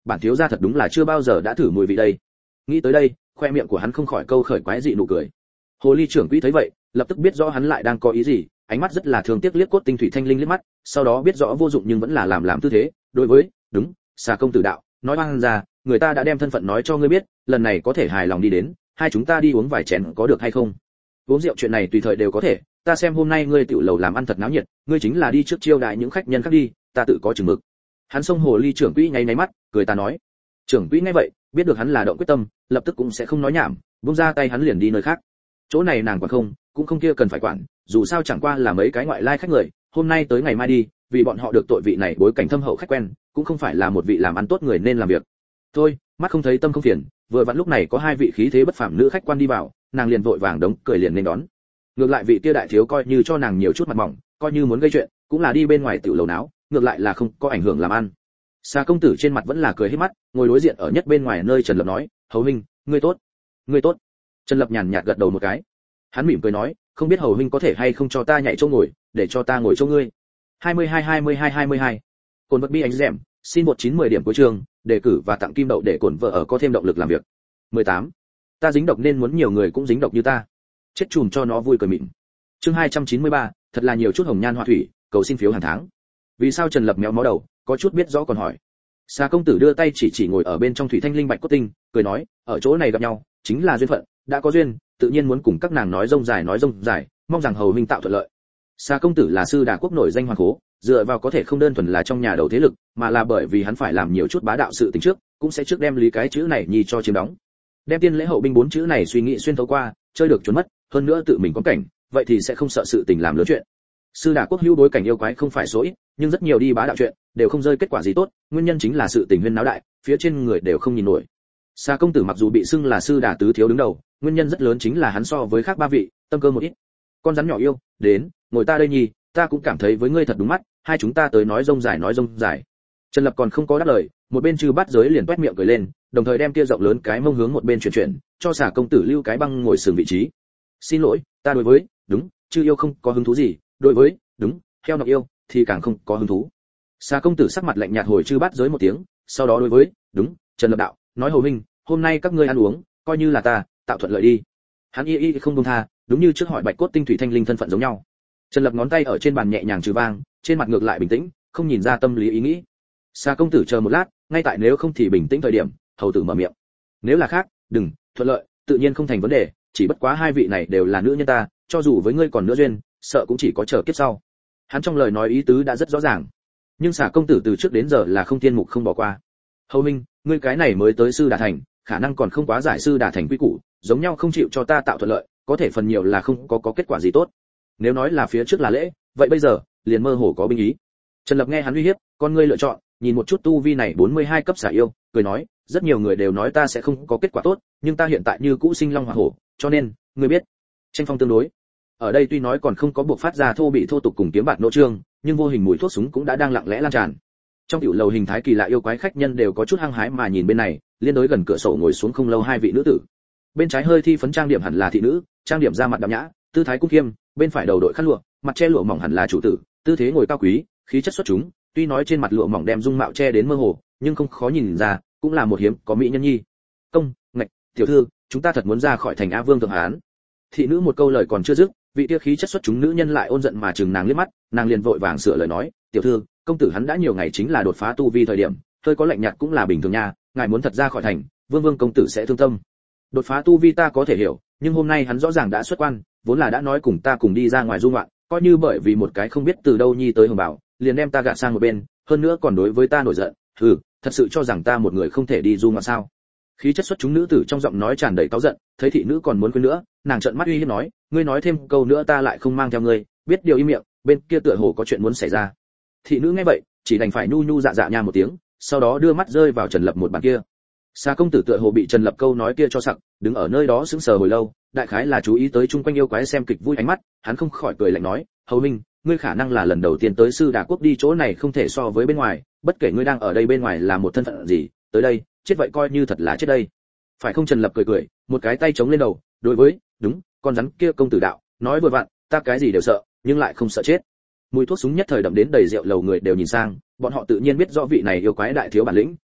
bản thiếu gia thật đúng là chưa bao giờ đã thử mùi vị đây. Nghĩ tới đây, khoe miệng của hắn không khỏi câu khởi quái dị nụ cười. Hồ ly trưởng quỹ thấy vậy, lập tức biết rõ hắn lại đang có ý gì, ánh mắt rất là thương tiếc liếc Cốt Tinh Thủy Thanh Linh liếc mắt, sau đó biết rõ vô dụng nhưng vẫn là làm làm tư thế, đối với, đúng, Xà công tử đạo, nói oan ra, người ta đã đem thân phận nói cho ngươi biết, lần này có thể hài lòng đi đến, hai chúng ta đi uống vài chén có được hay không? Uống rượu chuyện này tùy thời đều có thể, ta xem hôm nay ngươi tiểu lầu làm ăn thật náo nhiệt, ngươi chính là đi trước chiêu đãi những khách nhân khác đi, ta tự có chừng mực. Hắn xông Hồ ly trưởng quỹ nháy nháy mắt, cười ta nói. Trưởng quỹ nghe vậy, biết được hắn là động quyết tâm, lập tức cũng sẽ không nói nhảm, buông ra tay hắn liền đi nơi khác. Chỗ này nàng quản không, cũng không kia cần phải quản, dù sao chẳng qua là mấy cái ngoại lai khách người, hôm nay tới ngày mai đi, vì bọn họ được tội vị này bối cảnh thâm hậu khách quen, cũng không phải là một vị làm ăn tốt người nên làm việc. Thôi, mắt không thấy tâm không phiền, vừa vặn lúc này có hai vị khí thế bất phàm nữ khách quan đi vào, nàng liền vội vàng đống cười liền nên đón. Ngược lại vị kia đại thiếu coi như cho nàng nhiều chút mặt mỏng, coi như muốn gây chuyện, cũng là đi bên ngoài tiểu lầu náo, ngược lại là không có ảnh hưởng làm ăn. Xà công tử trên mặt vẫn là cười hết mắt, ngồi đối diện ở nhất bên ngoài nơi Trần Lập nói, hầu huynh, ngươi tốt, ngươi tốt. Trần Lập nhàn nhạt gật đầu một cái. Hắn mỉm cười nói, không biết hầu huynh có thể hay không cho ta nhảy chỗ ngồi, để cho ta ngồi chỗ ngươi. hai mươi hai hai mươi hai hai mươi hai. Cồn vật bi ánh rèm, xin một chín mười điểm cuối trường, đề cử và tặng kim đậu để cồn vợ ở có thêm động lực làm việc. mười tám. Ta dính độc nên muốn nhiều người cũng dính độc như ta. Chết chùm cho nó vui cười mịn. Chương hai trăm chín mươi ba, thật là nhiều chút hồng nhan họa thủy, cầu xin phiếu hàng tháng. Vì sao Trần Lập méo mó đầu, có chút biết rõ còn hỏi. Xà công tử đưa tay chỉ chỉ ngồi ở bên trong thủy thanh linh bạch cốt tinh, cười nói, ở chỗ này gặp nhau, chính là duyên phận, đã có duyên, tự nhiên muốn cùng các nàng nói rông dài nói rông dài, mong rằng hầu huynh tạo thuận lợi. Xà công tử là sư đà quốc nổi danh hoàng cố, dựa vào có thể không đơn thuần là trong nhà đầu thế lực, mà là bởi vì hắn phải làm nhiều chút bá đạo sự tình trước, cũng sẽ trước đem lý cái chữ này nhi cho chiếm đóng. Đem tiên lễ hậu binh bốn chữ này suy nghĩ xuyên thấu qua, chơi được trốn mất, hơn nữa tự mình có cảnh, vậy thì sẽ không sợ sự tình làm lớn chuyện. Sư đà quốc hữu đối cảnh yêu quái không phải số ít, nhưng rất nhiều đi bá đạo chuyện đều không rơi kết quả gì tốt, nguyên nhân chính là sự tình huyên náo đại, phía trên người đều không nhìn nổi. Xà công tử mặc dù bị xưng là sư đà tứ thiếu đứng đầu, nguyên nhân rất lớn chính là hắn so với khác ba vị, tâm cơ một ít. Con rắn nhỏ yêu, đến, ngồi ta đây nhì, ta cũng cảm thấy với ngươi thật đúng mắt, hai chúng ta tới nói rông dài nói rông dài. Trần Lập còn không có đáp lời, một bên Trư Bát Giới liền toét miệng cười lên, đồng thời đem kia rộng lớn cái mông hướng một bên chuyển chuyển, cho Xà công tử lưu cái băng ngồi sườn vị trí. Xin lỗi, ta đối với, đúng, Chư yêu không có hứng thú gì, đối với, đúng, heo nọc yêu thì càng không có hứng thú. Xà công tử sắc mặt lạnh nhạt hồi Trư Bát Giới một tiếng, sau đó đối với, đúng, Trần Lập đạo, nói hầu huynh, hôm nay các ngươi ăn uống, coi như là ta tạo thuận lợi đi. Hắn y y không buông tha, đúng như trước hỏi bạch cốt tinh thủy thanh linh thân phận giống nhau. Trần Lập ngón tay ở trên bàn nhẹ nhàng trừ vang, trên mặt ngược lại bình tĩnh, không nhìn ra tâm lý ý nghĩ. Xà công tử chờ một lát, ngay tại nếu không thì bình tĩnh thời điểm, hầu tử mở miệng. Nếu là khác, đừng, thuận lợi, tự nhiên không thành vấn đề, chỉ bất quá hai vị này đều là nữ nhân ta, cho dù với ngươi còn nữa duyên, sợ cũng chỉ có chờ kiếp sau. Hắn trong lời nói ý tứ đã rất rõ ràng. Nhưng Xà công tử từ trước đến giờ là không tiên mục không bỏ qua. Hầu minh, ngươi cái này mới tới sư đà thành, khả năng còn không quá giải sư đà thành quy củ, giống nhau không chịu cho ta tạo thuận lợi, có thể phần nhiều là không có có kết quả gì tốt. Nếu nói là phía trước là lễ, vậy bây giờ liền mơ hồ có binh ý. Trần Lập nghe hắn uy hiếp, con ngươi lựa chọn, nhìn một chút tu vi này bốn mươi hai cấp xà yêu, cười nói, rất nhiều người đều nói ta sẽ không có kết quả tốt, nhưng ta hiện tại như cũ sinh long hỏa hổ, cho nên, ngươi biết, tranh phong tương đối. Ở đây tuy nói còn không có buộc phát ra thô bị thô tục cùng kiếm bạt nỗ trương, nhưng vô hình mùi thuốc súng cũng đã đang lặng lẽ lan tràn. Trong tiểu lầu hình thái kỳ lạ yêu quái khách nhân đều có chút hăng hái mà nhìn bên này, liên đối gần cửa sổ ngồi xuống không lâu hai vị nữ tử. Bên trái hơi thi phấn trang điểm hẳn là thị nữ, trang điểm ra mặt đạm nhã, tư thái cung khiêm, bên phải đầu đội khăn lụa, mặt che lụa mỏng hẳn là chủ tử, tư thế ngồi cao quý, khí chất xuất chúng, tuy nói trên mặt lụa mỏng đem dung mạo che đến mơ hồ, nhưng không khó nhìn ra, cũng là một hiếm có mỹ nhân nhi. Công, ngạch, tiểu thư, chúng ta thật muốn ra khỏi thành A Vương thượng hán. Thị nữ một câu lời còn chưa dứt, vị kia khí chất xuất chúng nữ nhân lại ôn giận mà chừng nàng liếc mắt, nàng liền vội vàng sửa lời nói, tiểu thư, công tử hắn đã nhiều ngày chính là đột phá tu vi thời điểm, hơi có lạnh nhạt cũng là bình thường nha, ngài muốn thật ra khỏi thành, Vương Vương công tử sẽ thương tâm. Đột phá tu vi ta có thể hiểu, nhưng hôm nay hắn rõ ràng đã xuất quan, vốn là đã nói cùng ta cùng đi ra ngoài du ngoạn, coi như bởi vì một cái không biết từ đâu nhi tới hồng bảo, liền đem ta gạt sang một bên, hơn nữa còn đối với ta nổi giận, ừ, thật sự cho rằng ta một người không thể đi du ngoạn sao? Khí chất xuất chúng nữ tử trong giọng nói tràn đầy cáu giận, thấy thị nữ còn muốn quên nữa, nàng trợn mắt uy hiếp nói, ngươi nói thêm câu nữa ta lại không mang theo ngươi, biết điều im miệng, bên kia tựa hồ có chuyện muốn xảy ra. Thị nữ nghe vậy, chỉ đành phải nhu nhu dạ dạ nha một tiếng, sau đó đưa mắt rơi vào Trần Lập một bàn kia. Xà công tử tựa hồ bị Trần Lập câu nói kia cho sặc, đứng ở nơi đó sững sờ hồi lâu, đại khái là chú ý tới chung quanh yêu quái xem kịch vui ánh mắt, hắn không khỏi cười lạnh nói, hầu minh, ngươi khả năng là lần đầu tiên tới sư đà quốc đi chỗ này không thể so với bên ngoài, bất kể ngươi đang ở đây bên ngoài là một thân phận gì, tới đây, chết vậy coi như thật là chết đây. Phải không? Trần Lập cười cười, một cái tay chống lên đầu, đối với, đúng, con rắn kia công tử đạo, nói vừa vặn, ta cái gì đều sợ, nhưng lại không sợ chết. Mùi thuốc súng nhất thời đậm đến đầy rượu lầu người đều nhìn sang, bọn họ tự nhiên biết rõ vị này yêu quái đại thiếu bản lĩnh,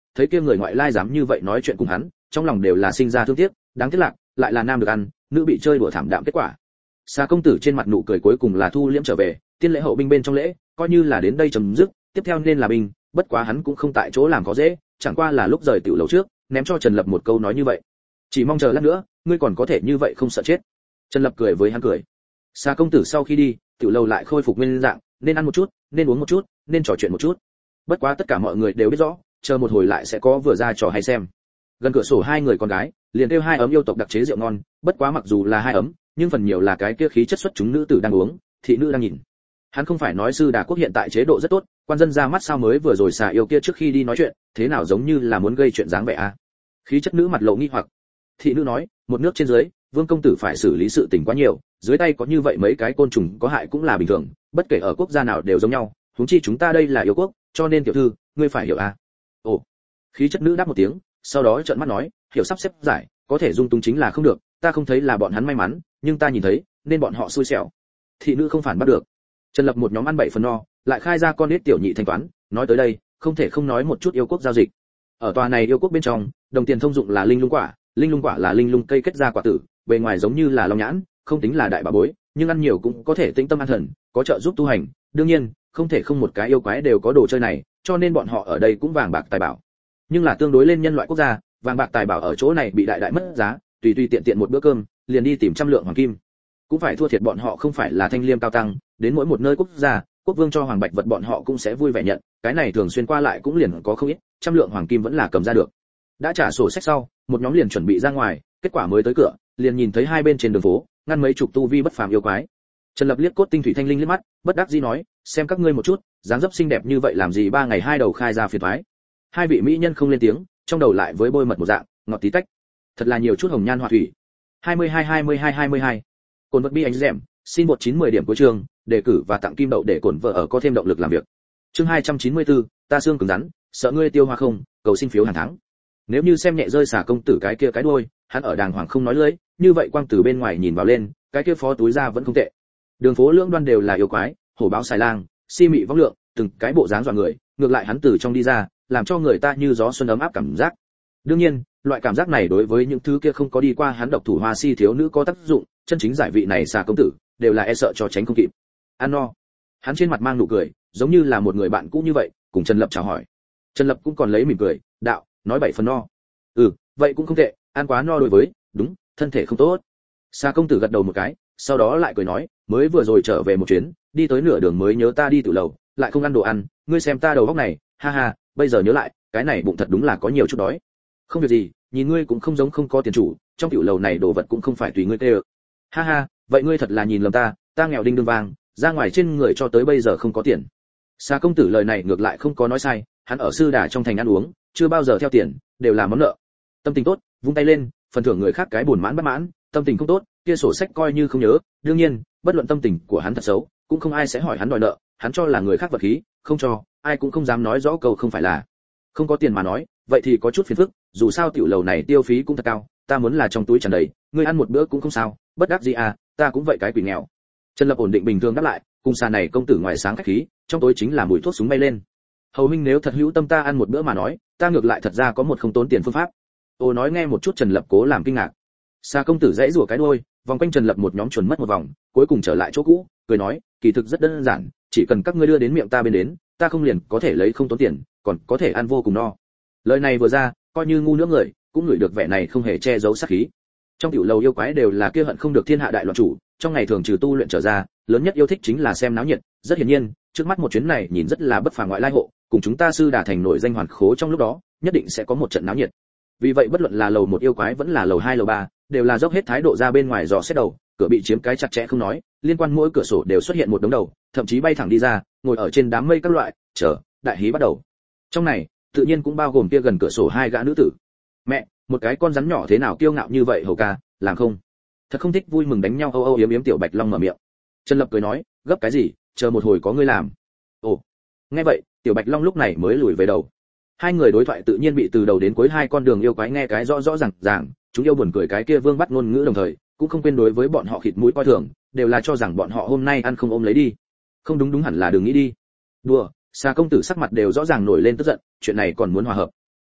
thấy kia người ngoại lai dám như vậy nói chuyện cùng hắn, trong lòng đều là sinh ra thương tiếc, đáng tiếc lạc, lại là nam được ăn, nữ bị chơi đùa thảm đạm kết quả. Xà công tử trên mặt nụ cười cuối cùng là thu liễm trở về, tiên lễ hậu binh bên trong lễ, coi như là đến đây chấm dứt, tiếp theo nên là binh, bất quá hắn cũng không tại chỗ làm có dễ, chẳng qua là lúc rời tiểu lầu trước, ném cho Trần Lập một câu nói như vậy. Chỉ mong chờ lát nữa, ngươi còn có thể như vậy không sợ chết. Trần Lập cười với hắn cười. Xà công tử sau khi đi, tiểu lầu lại khôi phục nguyên dạng, nên ăn một chút, nên uống một chút, nên trò chuyện một chút. Bất quá tất cả mọi người đều biết rõ, chờ một hồi lại sẽ có vừa ra trò hay xem. Gần cửa sổ hai người con gái, liền kêu hai ấm yêu tộc đặc chế rượu ngon, bất quá mặc dù là hai ấm, nhưng phần nhiều là cái kia khí chất xuất chúng nữ tử đang uống, thị nữ đang nhìn. Hắn không phải nói sư Đà quốc hiện tại chế độ rất tốt, quan dân ra mắt sao mới vừa rồi xà yêu kia trước khi đi nói chuyện, thế nào giống như là muốn gây chuyện dáng vẻ a. À? Khí chất nữ mặt lộ nghi hoặc. Thị nữ nói, một nước trên dưới, vương công tử phải xử lý sự tình quá nhiều, dưới tay có như vậy mấy cái côn trùng có hại cũng là bình thường, bất kể ở quốc gia nào đều giống nhau, huống chi chúng ta đây là yêu quốc, cho nên tiểu thư, ngươi phải hiểu a. À? Ồ. Khí chất nữ đáp một tiếng, sau đó trợn mắt nói, hiểu sắp xếp giải, có thể dung túng chính là không được, ta không thấy là bọn hắn may mắn, nhưng ta nhìn thấy, nên bọn họ xui xẻo. Thị nữ không phản bắt được. Trần Lập một nhóm ăn bảy phần no, lại khai ra con nết tiểu nhị thanh toán, nói tới đây, không thể không nói một chút yêu quốc giao dịch. Ở tòa này yêu quốc bên trong, đồng tiền thông dụng là linh lung quả, linh lung quả là linh lung cây kết ra quả tử, bề ngoài giống như là long nhãn, không tính là đại bà bối, nhưng ăn nhiều cũng có thể tĩnh tâm an thần, có trợ giúp tu hành, đương nhiên, không thể không một cái yêu quái đều có đồ chơi này, cho nên bọn họ ở đây cũng vàng bạc tài bảo. Nhưng là tương đối lên nhân loại quốc gia, vàng bạc tài bảo ở chỗ này bị đại đại mất giá, tùy tùy tiện tiện một bữa cơm, liền đi tìm trăm lượng hoàng kim. Cũng phải thua thiệt bọn họ không phải là thanh liêm cao tăng, đến mỗi một nơi quốc gia, quốc vương cho hoàng bạch vật bọn họ cũng sẽ vui vẻ nhận, cái này thường xuyên qua lại cũng liền có không ít, trăm lượng hoàng kim vẫn là cầm ra được. Đã trả sổ sách sau, một nhóm liền chuẩn bị ra ngoài, kết quả mới tới cửa, liền nhìn thấy hai bên trên đường phố, ngăn mấy chục tu vi bất phàm yêu quái. Trần Lập liếc cốt tinh thủy thanh linh liếc mắt, bất đắc dĩ nói, xem các ngươi một chút, dáng dấp xinh đẹp như vậy làm gì ba ngày hai đầu khai ra phiền toái. Hai vị mỹ nhân không lên tiếng, trong đầu lại với bôi mật một dạng, ngọt tí tách. Thật là nhiều chút hồng nhan họa thủy. hai mươi hai hai mươi hai hai mươi hai. Cồn vật bi anh dẻm, xin một chín mười điểm cuối trường, đề cử và tặng kim đậu để cổn vợ ở có thêm động lực làm việc. Chương hai trăm chín mươi tư, ta xương cứng rắn, sợ ngươi tiêu hoa không, cầu xin phiếu hàng tháng. Nếu như xem nhẹ rơi xả công tử cái kia cái đuôi, hắn ở đàng hoàng không nói lưỡi, như vậy quang từ bên ngoài nhìn vào lên, cái kia phó túi ra vẫn không tệ. Đường phố lưỡng đoan đều là yêu quái, hổ báo xài lang, si mị vong lượng, từng cái bộ dáng dọa người, ngược lại hắn từ trong đi ra, làm cho người ta như gió xuân ấm áp cảm giác. Đương nhiên, loại cảm giác này đối với những thứ kia không có đi qua hắn độc thủ hoa si thiếu nữ có tác dụng, chân chính giải vị này xà công tử, đều là e sợ cho tránh không kịp. Ăn no. Hắn trên mặt mang nụ cười, giống như là một người bạn cũ như vậy, cùng Trần Lập chào hỏi. Trần Lập cũng còn lấy mỉm cười, đạo, nói bảy phần no. Ừ, vậy cũng không tệ, ăn quá no đối với, đúng, thân thể không tốt. Xà công tử gật đầu một cái, sau đó lại cười nói, mới vừa rồi trở về một chuyến, đi tới nửa đường mới nhớ ta đi tiểu lầu, lại không ăn đồ ăn, ngươi xem ta đầu óc này, ha ha, bây giờ nhớ lại, cái này bụng thật đúng là có nhiều chút đói. Không việc gì, nhìn ngươi cũng không giống không có tiền chủ, trong tiểu lầu này đồ vật cũng không phải tùy ngươi tê ơ. Ha ha, vậy ngươi thật là nhìn lầm ta, ta nghèo đinh đương vàng, ra ngoài trên người cho tới bây giờ không có tiền. Xà công tử lời này ngược lại không có nói sai, hắn ở sư đà trong thành ăn uống, chưa bao giờ theo tiền, đều là món nợ. Tâm tình tốt, vung tay lên, phần thưởng người khác cái buồn mãn bất mãn, tâm tình không tốt, kia sổ sách coi như không nhớ, đương nhiên, bất luận tâm tình của hắn thật xấu, cũng không ai sẽ hỏi hắn đòi nợ, hắn cho là người khác vật khí, không cho, ai cũng không dám nói rõ câu không phải là. Không có tiền mà nói, vậy thì có chút phiền phức, dù sao tiểu lầu này tiêu phí cũng thật cao, ta muốn là trong túi tràn đầy, ngươi ăn một bữa cũng không sao, bất đắc dĩ à, ta cũng vậy cái quỷ nghèo. Trần Lập ổn định bình thường đáp lại, cùng xà này công tử ngoài sáng khách khí, trong tối chính là mùi thuốc súng bay lên. Hầu huynh nếu thật hữu tâm ta ăn một bữa mà nói, ta ngược lại thật ra có một không tốn tiền phương pháp. Ô nói nghe một chút. Trần Lập cố làm kinh ngạc. Xà công tử dãy rủa cái đuôi, vòng quanh Trần Lập một nhóm chuẩn mất một vòng, cuối cùng trở lại chỗ cũ, cười nói, kỳ thực rất đơn giản, chỉ cần các ngươi đưa đến miệng ta bên đến, ta không liền có thể lấy không tốn tiền, còn có thể ăn vô cùng no. Lời này vừa ra, coi như ngu nữa người, cũng ngửi được vẻ này không hề che giấu sát khí. Trong tiểu lầu yêu quái đều là kia hận không được thiên hạ đại loạn chủ, trong ngày thường trừ tu luyện trở ra, lớn nhất yêu thích chính là xem náo nhiệt, rất hiển nhiên, trước mắt một chuyến này nhìn rất là bất phàm ngoại lai hộ, cùng chúng ta sư đà thành nổi danh hoàn khố trong lúc đó, nhất định sẽ có một trận náo nhiệt. Vì vậy bất luận là lầu một yêu quái vẫn là lầu hai lầu ba, đều là dốc hết thái độ ra bên ngoài dò xét đầu, cửa bị chiếm cái chặt chẽ không nói, liên quan mỗi cửa sổ đều xuất hiện một đống đầu, thậm chí bay thẳng đi ra, ngồi ở trên đám mây các loại, chờ, đại hí bắt đầu. Trong này, tự nhiên cũng bao gồm kia gần cửa sổ hai gã nữ tử. Mẹ, một cái con rắn nhỏ thế nào kiêu ngạo như vậy hầu ca, làm không? Thật không thích vui mừng đánh nhau âu âu yếm yếm tiểu Bạch Long mở miệng. Trần Lập cười nói, gấp cái gì, chờ một hồi có ngươi làm. Ồ, nghe vậy, tiểu Bạch Long lúc này mới lùi về đầu. Hai người đối thoại tự nhiên bị từ đầu đến cuối hai con đường yêu quái nghe cái rõ rõ ràng ràng, chúng yêu buồn cười cái kia vương bắt ngôn ngữ đồng thời, cũng không quên đối với bọn họ khịt mũi coi thường, đều là cho rằng bọn họ hôm nay ăn không ôm lấy đi. Không đúng đúng hẳn là đừng nghĩ đi. Đùa, Xà công tử sắc mặt đều rõ ràng nổi lên tức giận, chuyện này còn muốn hòa hợp.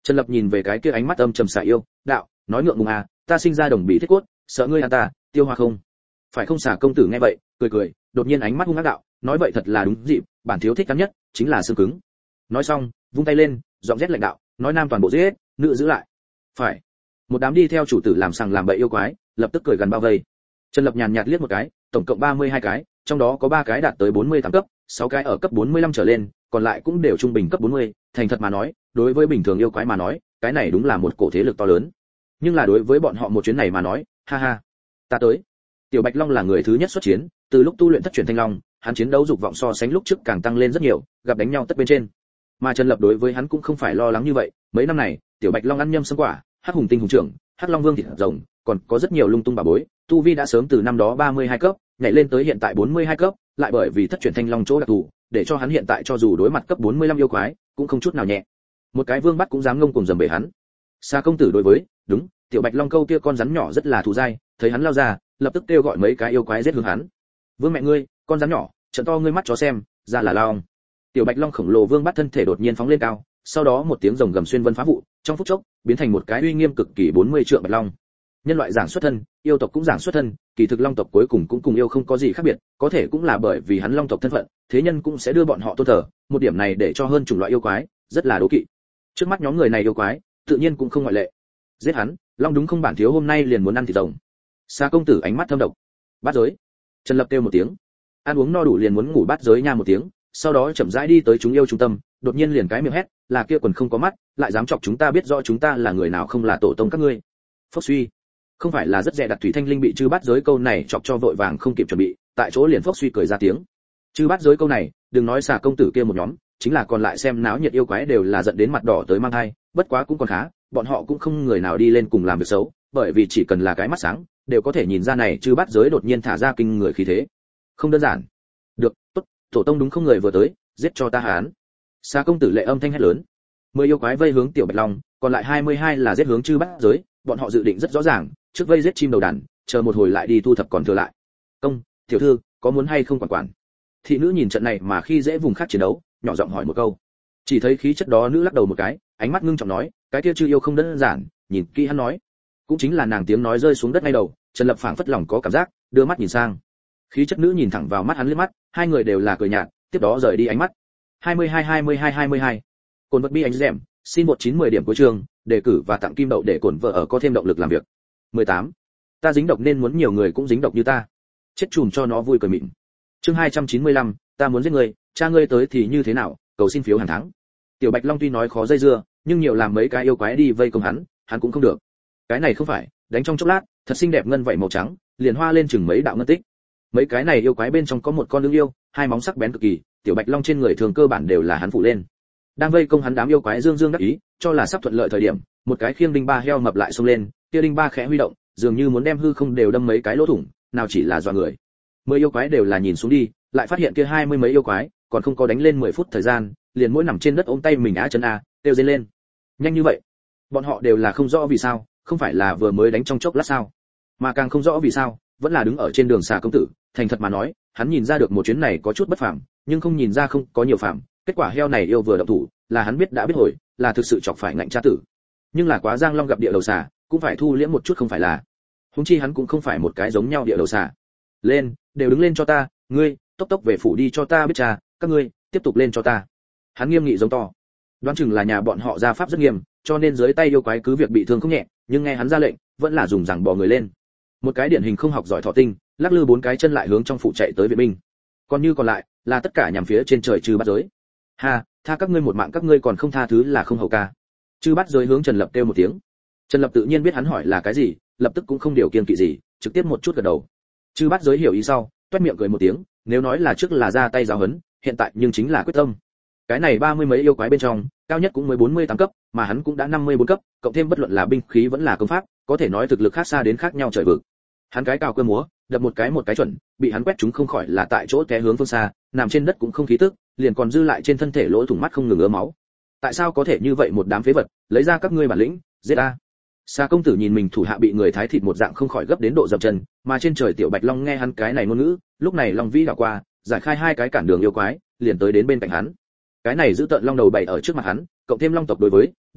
Trần Lập nhìn về cái kia ánh mắt âm trầm xạ yêu, đạo, nói ngượng ngùng à, ta sinh ra đồng bì thiết cốt, sợ ngươi ăn ta, tiêu hoa không? Phải không? Xà công tử nghe vậy, cười cười, đột nhiên ánh mắt hung ác đạo, nói vậy thật là đúng dịp, bản thiếu thích cắn nhất chính là xương cứng. Nói xong, vung tay lên, giọng rét lạnh đạo, nói nam toàn bộ giết, nữ giữ lại. Phải. Một đám đi theo chủ tử làm sằng làm bậy yêu quái, lập tức cười gần bao vây. Trần Lập nhàn nhạt liếc một cái, tổng cộng ba mươi hai cái, trong đó có ba cái đạt tới bốn mươi tám cấp, sáu cái ở cấp bốn mươi lăm trở lên, còn lại cũng đều trung bình cấp bốn mươi, thành thật mà nói, đối với bình thường yêu quái mà nói, cái này đúng là một cổ thế lực to lớn. Nhưng là đối với bọn họ một chuyến này mà nói, ha ha, ta tới. Tiểu Bạch Long là người thứ nhất xuất chiến, từ lúc tu luyện thất truyền thanh long, hắn chiến đấu dục vọng so sánh lúc trước càng tăng lên rất nhiều, gặp đánh nhau tất bên trên. Mà Trần Lập đối với hắn cũng không phải lo lắng như vậy, mấy năm này, Tiểu Bạch Long ăn nhâm xâm quả, Hắc Hùng Tinh Hùng trưởng, Hắc Long Vương thịt rồng, còn có rất nhiều lung tung bà bối, tu vi đã sớm từ năm đó ba mươi hai cấp, nhảy lên tới hiện tại bốn mươi hai cấp, lại bởi vì thất truyền thanh long chỗ đặc thù, để cho hắn hiện tại cho dù đối mặt cấp bốn mươi lăm yêu quái, cũng không chút nào nhẹ. Một cái vương bắt cũng dám ngông cuồng dầm bể hắn. Sa công tử đối với, đúng, Tiểu Bạch Long câu kia con rắn nhỏ rất là thù dai, thấy hắn lao ra, lập tức kêu gọi mấy cái yêu quái giết hướng hắn. Vương mẹ ngươi, con rắn nhỏ, trận to ngươi mắt chó xem, ra là lao. Tiểu Bạch Long khổng lồ vương bắt thân thể đột nhiên phóng lên cao, sau đó một tiếng rồng gầm xuyên vân phá vụ, trong phút chốc, biến thành một cái uy nghiêm cực kỳ bốn mươi trượng bạch long. Nhân loại giảng xuất thân, yêu tộc cũng giảng xuất thân, kỳ thực long tộc cuối cùng cũng cùng yêu không có gì khác biệt, có thể cũng là bởi vì hắn long tộc thân phận, thế nhân cũng sẽ đưa bọn họ tôn thờ, một điểm này để cho hơn chủng loại yêu quái rất là đố kỵ. Trước mắt nhóm người này yêu quái, tự nhiên cũng không ngoại lệ. Giết hắn, long đúng không bản thiếu hôm nay liền muốn ăn thịt rồng. Sa công tử ánh mắt thâm độc. Bát giới. Trần Lập kêu một tiếng. Ăn uống no đủ liền muốn ngủ bát giới nha một tiếng, sau đó chậm rãi đi tới chúng yêu trung tâm, đột nhiên liền cái miệng hét, là kia quần không có mắt, lại dám chọc chúng ta biết rõ chúng ta là người nào không là tổ tông các ngươi. Phốc suy. Không phải là rất dè đặt thủy thanh linh bị chư bát giới câu này chọc cho vội vàng không kịp chuẩn bị, tại chỗ liền phốc suy cười ra tiếng. Chư bát giới câu này, đừng nói xà công tử kia một nhóm, chính là còn lại xem náo nhiệt yêu quái đều là giận đến mặt đỏ tới mang hai, bất quá cũng còn khá, bọn họ cũng không người nào đi lên cùng làm việc xấu, bởi vì chỉ cần là cái mắt sáng, đều có thể nhìn ra này chư bát giới đột nhiên thả ra kinh người khí thế. Không đơn giản. Được, tốt, tổ tông đúng không người vừa tới, giết cho ta hán. Xà công tử lệ âm thanh hét lớn. Mười yêu quái vây hướng Tiểu Bạch Long, còn lại hai mươi hai là giết hướng chư bát giới, bọn họ dự định rất rõ ràng, trước vây giết chim đầu đàn, chờ một hồi lại đi thu thập còn thừa lại. Công, tiểu thư, có muốn hay không quản quản? Thị nữ nhìn trận này mà khi dễ vùng khác chiến đấu, nhỏ giọng hỏi một câu. Chỉ thấy khí chất đó nữ lắc đầu một cái, ánh mắt ngưng trọng nói, cái kia chư yêu không đơn giản, nhìn kỹ hắn nói. Cũng chính là nàng tiếng nói rơi xuống đất ngay đầu, Trần Lập phảng phất lòng có cảm giác, đưa mắt nhìn sang. Khí chất nữ nhìn thẳng vào mắt hắn liếc mắt, hai người đều là cười nhạt, tiếp đó rời đi ánh mắt. hai mươi hai hai mươi hai hai mươi hai. Cồn vật bi anh dẻm, xin một chín mười điểm cuối trường, đề cử và tặng kim đậu để cổn vợ ở có thêm động lực làm việc. mười tám. Ta dính độc nên muốn nhiều người cũng dính độc như ta. Chết chùm cho nó vui cười mịn. Chương hai trăm chín mươi lăm, ta muốn giết người, cha ngươi tới thì như thế nào, cầu xin phiếu hàng tháng. Tiểu Bạch Long tuy nói khó dây dưa, nhưng nhiều làm mấy cái yêu quái đi vây công hắn, hắn cũng không được. Cái này không phải, đánh trong chốc lát, thật xinh đẹp ngân vảy màu trắng, liền hoa lên chừng mấy đạo ngân tích. Mấy cái này yêu quái bên trong có một con lưỡng yêu, hai móng sắc bén cực kỳ, Tiểu Bạch Long trên người thường cơ bản đều là hắn phụ lên. Đang vây công hắn đám yêu quái dương dương đắc ý, cho là sắp thuận lợi thời điểm, một cái khiêng đinh ba heo mập lại xông lên, kia đinh ba khẽ huy động, dường như muốn đem hư không đều đâm mấy cái lỗ thủng, nào chỉ là dọa người. Mười yêu quái đều là nhìn xuống đi, lại phát hiện kia hai mươi mấy yêu quái, còn không có đánh lên mười phút thời gian, liền mỗi nằm trên đất ôm tay mình á chân a, kêu dây lên. Nhanh như vậy, bọn họ đều là không rõ vì sao, không phải là vừa mới đánh trong chốc lát sao? Mà càng không rõ vì sao, vẫn là đứng ở trên đường xà công tử, thành thật mà nói, hắn nhìn ra được một chuyến này có chút bất phàm, nhưng không nhìn ra không có nhiều phàm, kết quả heo này yêu vừa động thủ, là hắn biết đã biết hồi, là thực sự chọc phải ngạnh cha tử. Nhưng là quá Giang Long gặp địa đầu xà, cũng phải thu liễm một chút không phải là. Huống chi hắn cũng không phải một cái giống nhau địa đầu xà. Lên, đều đứng lên cho ta, ngươi, tốc tốc về phủ đi cho ta biết cha, các ngươi, tiếp tục lên cho ta. Hắn nghiêm nghị giống to. Đoán chừng là nhà bọn họ gia pháp rất nghiêm, cho nên dưới tay yêu quái cứ việc bị thương không nhẹ, nhưng nghe hắn ra lệnh, vẫn là dùng rằng bò người lên. Một cái điển hình không học giỏi thọ tinh, lắc lư bốn cái chân lại hướng trong phủ chạy tới viện binh. Còn như còn lại, là tất cả nhằm phía trên trời trừ bắt giới. Ha, tha các ngươi một mạng các ngươi còn không tha thứ là không hầu ca. Chư bắt giới hướng Trần Lập kêu một tiếng. Trần Lập tự nhiên biết hắn hỏi là cái gì, lập tức cũng không điều kiêng kỵ gì, trực tiếp một chút gật đầu. Chư bắt giới hiểu ý sau, toét miệng cười một tiếng, nếu nói là trước là ra tay giáo huấn, hiện tại nhưng chính là quyết tâm. Cái này ba mươi mấy yêu quái bên trong, cao nhất cũng mới bốn mươi tám cấp, mà hắn cũng đã năm mươi bốn cấp, cộng thêm bất luận là binh khí vẫn là công pháp, có thể nói thực lực khác xa đến khác nhau trời vực. Hắn cái cào cơ múa, đập một cái một cái chuẩn, bị hắn quét chúng không khỏi là tại chỗ té hướng phương xa, nằm trên đất cũng không khí tức, liền còn dư lại trên thân thể lỗ thủng mắt không ngừng ứa máu. Tại sao có thể như vậy một đám phế vật, lấy ra các ngươi bản lĩnh, giết a. Sa công tử nhìn mình thủ hạ bị người thái thịt một dạng không khỏi gấp đến độ dậm chân, mà trên trời Tiểu Bạch Long nghe hắn cái này ngôn ngữ, lúc này Long Vĩ đảo qua, giải khai hai cái cản đường yêu quái, liền tới đến bên cạnh hắn. Cái này giữ tợn long đầu bày ở trước mặt hắn, cộng thêm long tộc đối với, đúng,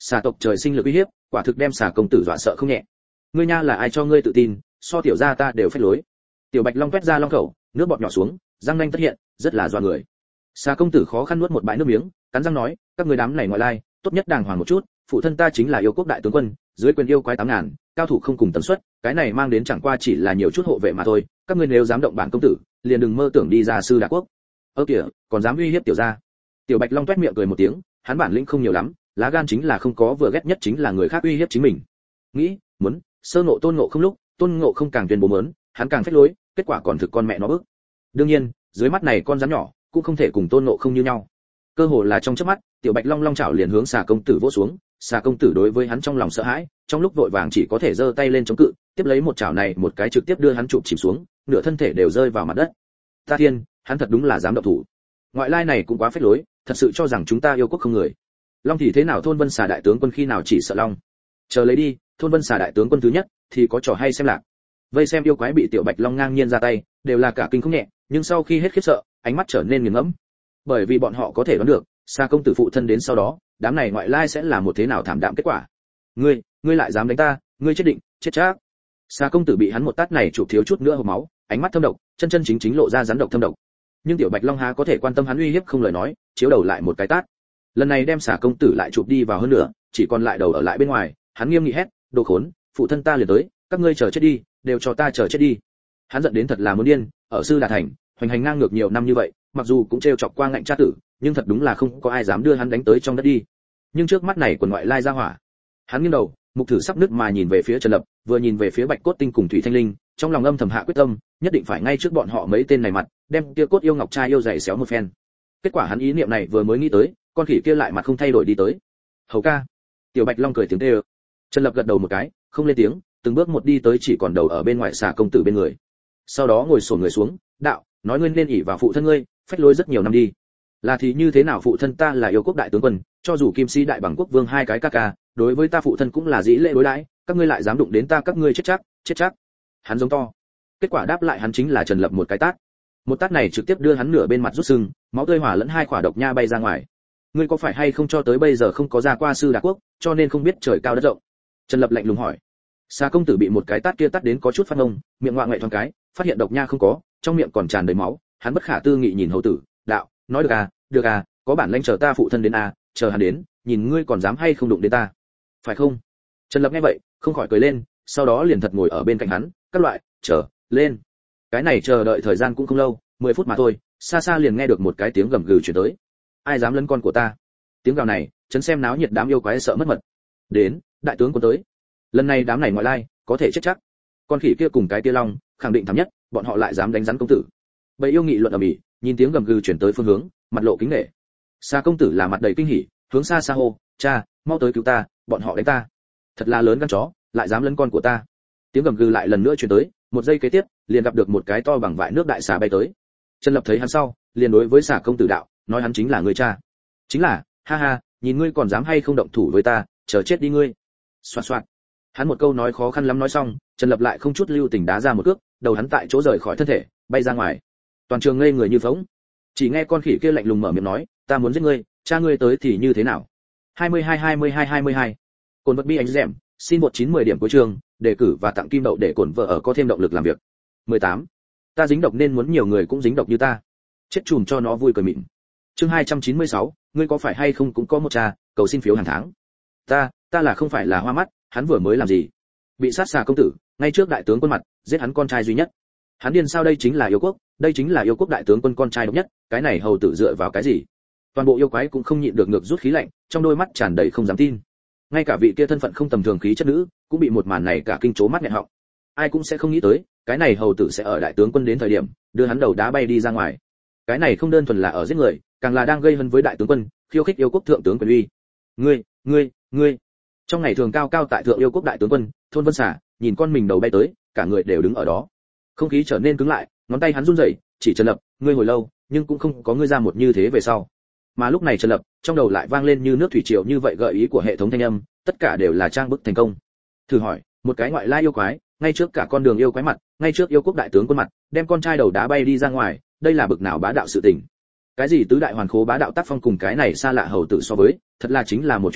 xà tộc trời sinh lực uy hiếp, quả thực đem xà công tử dọa sợ không nhẹ. Ngươi nha là ai cho ngươi tự tin, so tiểu gia ta đều phách lối. Tiểu Bạch Long toét ra long khẩu, nước bọt nhỏ xuống, răng nanh tất hiện, rất là dọa người. Xà công tử khó khăn nuốt một bãi nước miếng, cắn răng nói, các ngươi đám này ngoại lai, tốt nhất đàng hoàng một chút, phụ thân ta chính là yêu quốc đại tướng quân, dưới quyền yêu quái tám ngàn, cao thủ không cùng tần suất, cái này mang đến chẳng qua chỉ là nhiều chút hộ vệ mà thôi, các ngươi nếu dám động bản công tử, liền đừng mơ tưởng đi ra sư đả quốc. Ơ kìa, còn dám uy hiếp tiểu gia. Tiểu Bạch Long toét miệng cười một tiếng, hắn bản lĩnh không nhiều lắm, lá gan chính là không có, vừa ghét nhất chính là người khác uy hiếp chính mình. Nghĩ, muốn, sơ ngộ tôn ngộ không lúc, tôn ngộ không càng tuyên bố muốn, hắn càng phách lối, kết quả còn thực con mẹ nó bức. Đương nhiên, dưới mắt này con rắn nhỏ, cũng không thể cùng tôn ngộ không như nhau. Cơ hồ là trong chớp mắt, tiểu Bạch Long long chảo liền hướng xà công tử vỗ xuống, xà công tử đối với hắn trong lòng sợ hãi, trong lúc vội vàng chỉ có thể giơ tay lên chống cự, tiếp lấy một chảo này một cái trực tiếp đưa hắn chụp chìm xuống, nửa thân thể đều rơi vào mặt đất. Ta thiên, hắn thật đúng là dám động thủ. Ngoại lai này cũng quá phách lối, thật sự cho rằng chúng ta yêu quốc không người. Long thì thế nào, thôn Vân Xà đại tướng quân khi nào chỉ sợ long. Chờ lấy đi, thôn Vân Xà đại tướng quân thứ nhất thì có trò hay xem lạc. Vây xem yêu quái bị tiểu Bạch Long ngang nhiên ra tay, đều là cả kinh không nhẹ, nhưng sau khi hết khiếp sợ, ánh mắt trở nên nghiền ngẫm. Bởi vì bọn họ có thể đoán được, Xà công tử phụ thân đến sau đó, đám này ngoại lai sẽ là một thế nào thảm đạm kết quả. Ngươi, ngươi lại dám đánh ta, ngươi chết định, chết chắc. Xà công tử bị hắn một tát này chụp thiếu chút nữa hộc máu, ánh mắt thâm độc, chân chân chính chính lộ ra rắn độc thâm độc. Nhưng tiểu Bạch Long há có thể quan tâm hắn uy hiếp không lời nói, chiếu đầu lại một cái tát. Lần này đem Xà công tử lại chụp đi vào hơn nữa, chỉ còn lại đầu ở lại bên ngoài, hắn nghiêm nghị hét, đồ khốn, phụ thân ta liền tới, các ngươi chờ chết đi, đều cho ta chờ chết đi. Hắn giận đến thật là muốn điên, ở sư đà thành, hoành hành ngang ngược nhiều năm như vậy, mặc dù cũng trêu chọc qua ngạnh cha tử, nhưng thật đúng là không có ai dám đưa hắn đánh tới trong đất đi. Nhưng trước mắt này quần ngoại lai ra hỏa, hắn nghiêng đầu, mục thử sắp nứt mà nhìn về phía Trần Lập, vừa nhìn về phía Bạch Cốt Tinh cùng Thủy Thanh Linh, trong lòng âm thầm hạ quyết tâm, nhất định phải ngay trước bọn họ mấy tên này mặt, đem kia cốt yêu ngọc trai yêu dày xéo một phen. Kết quả hắn ý niệm này vừa mới nghĩ tới, con khỉ kia lại mặt không thay đổi đi tới. Hầu ca. Tiểu Bạch Long cười tiếng tê. Trần Lập gật đầu một cái, không lên tiếng, từng bước một đi tới chỉ còn đầu ở bên ngoài Xà công tử bên người. Sau đó ngồi xổm người xuống, đạo, nói ngươi nên ỷ vào phụ thân ngươi, phách lối rất nhiều năm đi. Là thì như thế nào, phụ thân ta là yêu quốc đại tướng quân, cho dù Kim Si đại bằng quốc vương hai cái ca ca, đối với ta phụ thân cũng là dĩ lễ đối đãi, các ngươi lại dám đụng đến ta, các ngươi chết chắc, chết chắc. Hắn giống to. Kết quả đáp lại hắn chính là Trần Lập một cái tát. Một tát này trực tiếp đưa hắn nửa bên mặt rút sưng, máu tươi hòa lẫn hai quả độc nha bay ra ngoài. Ngươi có phải hay không cho tới bây giờ không có ra qua sư đà quốc, cho nên không biết trời cao đất rộng? Trần Lập lạnh lùng hỏi. Xà công tử bị một cái tát kia tát đến có chút phát ngông, miệng ngoạ ngoại thoáng cái, phát hiện độc nha không có, trong miệng còn tràn đầy máu, hắn bất khả tư nghị nhìn hầu tử, đạo, nói được à, được à, có bản lĩnh chờ ta phụ thân đến à, chờ hắn đến, nhìn ngươi còn dám hay không đụng đến ta, phải không? Trần Lập nghe vậy, không khỏi cười lên, sau đó liền thật ngồi ở bên cạnh hắn, các loại, chờ, lên. Cái này chờ đợi thời gian cũng không lâu, mười phút mà thôi, xa xa liền nghe được một cái tiếng gầm gừ truyền tới. Ai dám lấn con của ta? Tiếng gào này, chấn xem náo nhiệt đám yêu quái sợ mất mật. Đến, đại tướng quân tới. Lần này đám này ngoại lai, có thể chết chắc. Con khỉ kia cùng cái kia long, khẳng định thảm nhất, bọn họ lại dám đánh rắn công tử. Bầy yêu nghị luận ầm ĩ, nhìn tiếng gầm gừ chuyển tới phương hướng, mặt lộ kính nể. Xà công tử là mặt đầy kinh hỉ, hướng xa xa hô, cha, mau tới cứu ta, bọn họ đánh ta. Thật là lớn gan chó, lại dám lấn con của ta. Tiếng gầm gừ lại lần nữa truyền tới, một giây kế tiếp, liền gặp được một cái to bằng vại nước đại xà bay tới. Trần Lập thấy hắn sau, liền đối với Xà công tử đạo, nói hắn chính là người cha. Chính là, ha ha, nhìn ngươi còn dám hay không động thủ với ta, chờ chết đi ngươi. Xoạt xoạt. Hắn một câu nói khó khăn lắm nói xong, Trần Lập lại không chút lưu tình đá ra một cước, đầu hắn tại chỗ rời khỏi thân thể, bay ra ngoài. Toàn trường ngây người như phỗng. Chỉ nghe con khỉ kia lạnh lùng mở miệng nói, ta muốn giết ngươi, cha ngươi tới thì như thế nào? hai mươi hai hai mươi hai hai mươi hai. Cồn vật bi ánh rèm, xin một chín mười điểm cuối trường, đề cử và tặng kim đậu để cổn vợ ở có thêm động lực làm việc. mười tám. Ta dính độc nên muốn nhiều người cũng dính độc như ta. Chết chùm cho nó vui cười mịn. Chương hai trăm chín mươi sáu, ngươi có phải hay không cũng có một cha, cầu xin phiếu hàng tháng. Ta, ta là không phải là hoa mắt, hắn vừa mới làm gì? Bị sát Xà công tử, ngay trước đại tướng quân mặt, giết hắn con trai duy nhất. Hắn điên sao, đây chính là yêu quốc, đây chính là yêu quốc đại tướng quân con trai độc nhất, cái này hầu tử dựa vào cái gì? Toàn bộ yêu quái cũng không nhịn được ngược rút khí lạnh, trong đôi mắt tràn đầy không dám tin. Ngay cả vị kia thân phận không tầm thường khí chất nữ, cũng bị một màn này cả kinh chố mắt nghẹn họng. Ai cũng sẽ không nghĩ tới, cái này hầu tử sẽ ở đại tướng quân đến thời điểm, đưa hắn đầu đá bay đi ra ngoài. Cái này không đơn thuần là ở giết người, càng là đang gây hấn với đại tướng quân, khiêu khích yêu quốc thượng tướng quyền uy. Ngươi, ngươi, ngươi. Trong ngày thường cao cao tại thượng yêu quốc đại tướng quân, Thôn Vân Xà, nhìn con mình đầu bay tới, cả người đều đứng ở đó. Không khí trở nên cứng lại, ngón tay hắn run rẩy, chỉ Trần Lập, ngươi hồi lâu, nhưng cũng không có ngươi ra một như thế về sau. Mà lúc này Trần Lập, trong đầu lại vang lên như nước thủy triều như vậy gợi ý của hệ thống thanh âm, tất cả đều là trang bức thành công. Thử hỏi, một cái ngoại lai yêu quái, ngay trước cả con đường yêu quái mặt, ngay trước yêu quốc đại tướng quân mặt, đem con trai đầu đá bay đi ra ngoài, đây là bực nào bá đạo sự tình. Cái gì tứ đại hoàn khố bá đạo tác phong cùng cái này xa lạ hầu tử so với, thật là chính là một chuyện cười,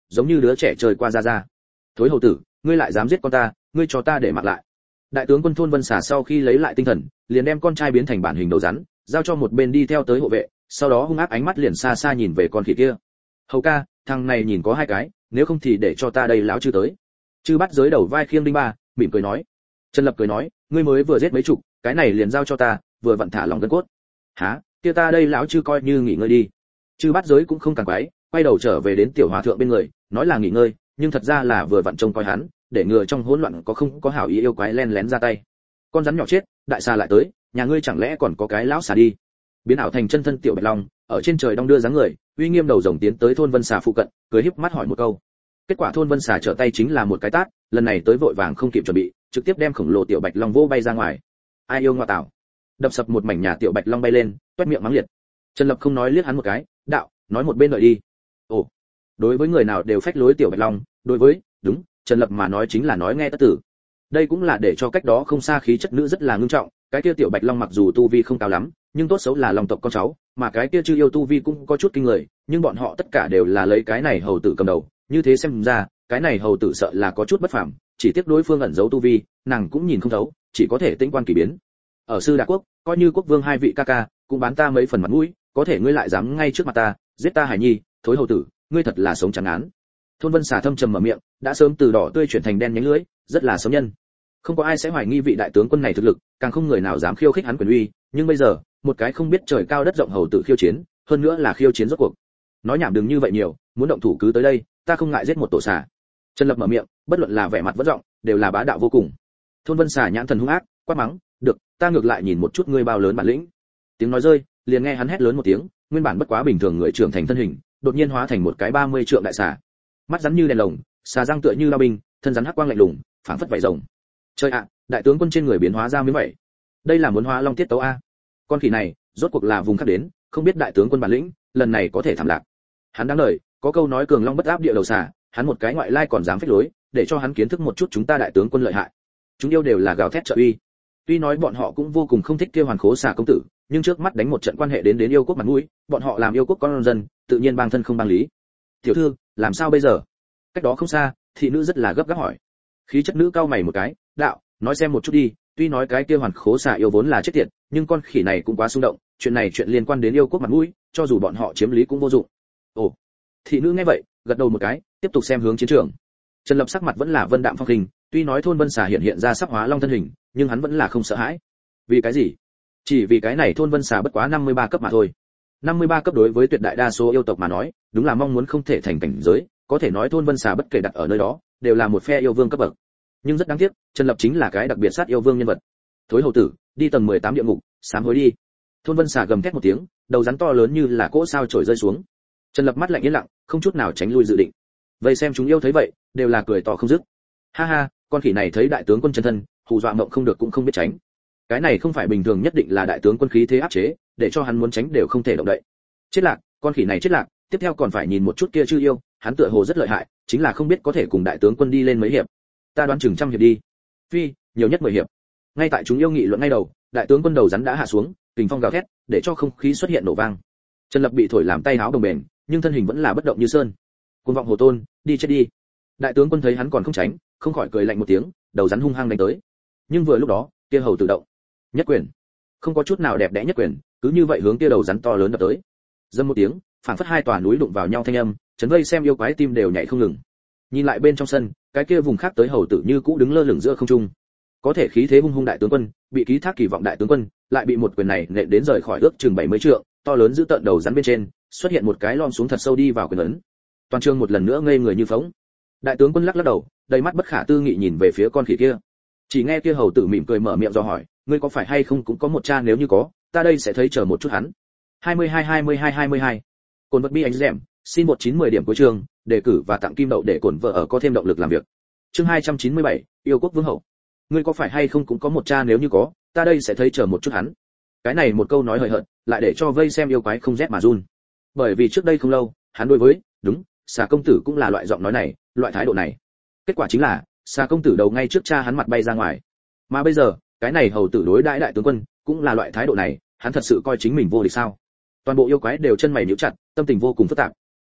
giống như đứa trẻ chơi qua ra ra. Thối hầu tử, ngươi lại dám giết con ta, ngươi cho ta để mặc lại. Đại tướng quân thôn Vân Xà sau khi lấy lại tinh thần, liền đem con trai biến thành bản hình đầu rắn, giao cho một bên đi theo tới hộ vệ, sau đó hung ác ánh mắt liền xa xa nhìn về con khỉ kia. Hầu ca, thằng này nhìn có hai cái, nếu không thì để cho ta đây lão chư tới. Chư bắt giới đầu vai khiêng đinh ba, mỉm cười nói. Trần Lập cười nói, ngươi mới vừa giết mấy chục, cái này liền giao cho ta, vừa vặn thả lòng gân cốt. Hả? Kia ta đây lão chư coi như nghỉ ngơi đi. Chư bắt giới cũng không càng quái, quay đầu trở về đến tiểu hòa thượng bên người, nói là nghỉ ngơi, nhưng thật ra là vừa vặn trông coi hắn, để ngừa trong hỗn loạn có không có hảo ý yêu quái len lén ra tay. Con rắn nhỏ chết, đại xà lại tới, nhà ngươi chẳng lẽ còn có cái lão xà đi? Biến ảo thành chân thân tiểu bạch long, ở trên trời đong đưa dáng người, uy nghiêm đầu rồng tiến tới thôn Vân Xà phụ cận, cười híp mắt hỏi một câu. Kết quả thôn Vân Xà trở tay chính là một cái tát, lần này tới vội vàng không kịp chuẩn bị, trực tiếp đem khổng lồ tiểu bạch long vô bay ra ngoài. Ai yêu ngoa tạo, đập sập một mảnh nhà tiểu bạch long bay lên, toét miệng mắng liệt. Trần Lập không nói liếc hắn một cái, đạo, nói một bên đợi đi. Ồ, đối với người nào đều phách lối tiểu bạch long, đối với, đúng, Trần Lập mà nói chính là nói nghe tất tử. Đây cũng là để cho cách đó không xa khí chất nữ rất là ngưng trọng, cái kia tiểu bạch long mặc dù tu vi không cao lắm, nhưng tốt xấu là long tộc con cháu, mà cái kia chư yêu tu vi cũng có chút kinh người, nhưng bọn họ tất cả đều là lấy cái này hầu tử cầm đầu, như thế xem ra, cái này hầu tử sợ là có chút bất phàm, chỉ tiếc đối phương ẩn giấu tu vi, nàng cũng nhìn không thấu, chỉ có thể tĩnh quan kỳ biến. Ở Sư Đà Quốc, coi như quốc vương hai vị ca ca, cũng bán ta mấy phần mặt mũi, có thể ngươi lại dám ngay trước mặt ta, giết ta hải nhi, thối hầu tử, ngươi thật là sống chẳng án. Thôn Vân Xà thâm trầm mở miệng, đã sớm từ đỏ tươi chuyển thành đen nhánh lưỡi, rất là xấu nhân. Không có ai sẽ hoài nghi vị đại tướng quân này thực lực, càng không người nào dám khiêu khích hắn quyền uy, nhưng bây giờ, một cái không biết trời cao đất rộng hầu tử khiêu chiến, hơn nữa là khiêu chiến rốt cuộc. Nói nhảm đừng như vậy nhiều, muốn động thủ cứ tới đây, ta không ngại giết một tổ xà. Trần Lập mở miệng, bất luận là vẻ mặt vẫn giọng, đều là bá đạo vô cùng. Thôn Vân Xà nhãn thần hung ác, quát mắng, "Được, ta ngược lại nhìn một chút ngươi bao lớn bản lĩnh." Tiếng nói rơi, liền nghe hắn hét lớn một tiếng, nguyên bản bất quá bình thường người trưởng thành thân hình, đột nhiên hóa thành một cái ba mươi trượng đại xà. Mắt rắn như đèn lồng, xà răng tựa như lao binh, thân rắn hắc quang lạnh lùng, phảng phất vảy rồng. Trời ạ, đại tướng quân trên người biến hóa ra miếng vậy. Đây là muốn hóa long tiết tấu a. Con khỉ này, rốt cuộc là vùng khác đến, không biết đại tướng quân bản lĩnh, lần này có thể thảm lạc. Hắn đáng lời, có câu nói cường long bất áp địa đầu xà, hắn một cái ngoại lai còn dám phách lối, để cho hắn kiến thức một chút chúng ta đại tướng quân lợi hại. Chúng yêu đều là gào thét trợ uy. Tuy nói bọn họ cũng vô cùng không thích kia Hoàn Khố xà công tử, nhưng trước mắt đánh một trận quan hệ đến đến yêu quốc mặt mũi, bọn họ làm yêu quốc con dân, tự nhiên bang thân không bang lý. Tiểu thư, làm sao bây giờ? Cách đó không xa, thị nữ rất là gấp gáp hỏi. Khí chất nữ cao mày một cái, đạo, nói xem một chút đi, tuy nói cái kia Hoàn Khố xà yêu vốn là chết tiệt, nhưng con khỉ này cũng quá xung động, chuyện này chuyện liên quan đến yêu quốc mặt mũi, cho dù bọn họ chiếm lý cũng vô dụng. Ồ. Thị nữ nghe vậy, gật đầu một cái, tiếp tục xem hướng chiến trường. Trần Lập sắc mặt vẫn là vân đạm phong khinh, tuy nói thôn Vân Xà hiện hiện ra sắp hóa long thân hình, nhưng hắn vẫn là không sợ hãi. Vì cái gì? Chỉ vì cái này thôn Vân Xà bất quá năm mươi ba cấp mà thôi. năm mươi ba cấp đối với tuyệt đại đa số yêu tộc mà nói, đúng là mong muốn không thể thành cảnh giới, có thể nói thôn Vân Xà bất kể đặt ở nơi đó, đều là một phe yêu vương cấp bậc. Nhưng rất đáng tiếc, Trần Lập chính là cái đặc biệt sát yêu vương nhân vật. Thối hầu tử, đi tầng mười tám địa ngục, sám hối đi. Thôn Vân Xà gầm thét một tiếng, đầu rắn to lớn như là cỗ sao trổi rơi xuống. Trần Lập mắt lạnh yên lặng, không chút nào tránh lui dự định. Vậy xem chúng yêu thấy vậy, đều là cười to không dứt. Ha ha, con khỉ này thấy đại tướng quân chân thân, hù dọa mộng không được cũng không biết tránh. Cái này không phải bình thường nhất định là đại tướng quân khí thế áp chế, để cho hắn muốn tránh đều không thể động đậy. Chết lạc, con khỉ này chết lạc, tiếp theo còn phải nhìn một chút kia chư yêu, hắn tựa hồ rất lợi hại, chính là không biết có thể cùng đại tướng quân đi lên mấy hiệp. Ta đoán chừng trăm hiệp đi. Phi, nhiều nhất mười hiệp. Ngay tại chúng yêu nghị luận ngay đầu, đại tướng quân đầu rắn đã hạ xuống, kình phong gào thét, để cho không khí xuất hiện nổ vang. Trần Lập bị thổi làm tay áo đồng bền, nhưng thân hình vẫn là bất động như sơn. Cuồng vọng hồ tôn, đi chết đi. Đại tướng quân thấy hắn còn không tránh, không khỏi cười lạnh một tiếng, đầu rắn hung hăng đánh tới. Nhưng vừa lúc đó, kia hầu tự động, nhất quyền, không có chút nào đẹp đẽ nhất quyền, cứ như vậy hướng kia đầu rắn to lớn đập tới. Dâm một tiếng, phảng phất hai tòa núi đụng vào nhau thanh âm, chấn vây xem yêu quái tim đều nhảy không ngừng. Nhìn lại bên trong sân, cái kia vùng khác tới hầu tử như cũ đứng lơ lửng giữa không trung. Có thể khí thế hung hung đại tướng quân, bị ký thác kỳ vọng đại tướng quân, lại bị một quyền này nện đến rời khỏi ước chừng bảy mươi trượng, to lớn giữ tận đầu rắn bên trên, xuất hiện một cái lom xuống thật sâu đi vào quyền ấn. Toàn trường một lần nữa ngây người như phỗng. Đại tướng quân lắc lắc đầu, đầy mắt bất khả tư nghị nhìn về phía con khỉ kia. Chỉ nghe kia hầu tử mỉm cười mở miệng do hỏi, ngươi có phải hay không cũng có một cha, nếu như có, ta đây sẽ thấy chờ một chút hắn. hai mươi hai hai mươi hai hai mươi hai. Cồn vật bi anh dẻm, xin một chín mười điểm cuối trường, đề cử và tặng kim đậu để cổn vợ ở có thêm động lực làm việc. Chương hai trăm chín mươi bảy, yêu quốc vương hậu. Ngươi có phải hay không cũng có một cha, nếu như có, ta đây sẽ thấy chờ một chút hắn. Cái này một câu nói hời hợt, lại để cho vây xem yêu quái không rét mà run. Bởi vì trước đây không lâu, hắn đối với, đúng, Xà công tử cũng là loại giọng nói này, loại thái độ này. Kết quả chính là, Xà công tử đầu ngay trước cha hắn mặt bay ra ngoài. Mà bây giờ, cái này hầu tử đối đãi đại tướng quân, cũng là loại thái độ này, hắn thật sự coi chính mình vô địch sao? Toàn bộ yêu quái đều chân mày nhíu chặt, tâm tình vô cùng phức tạp.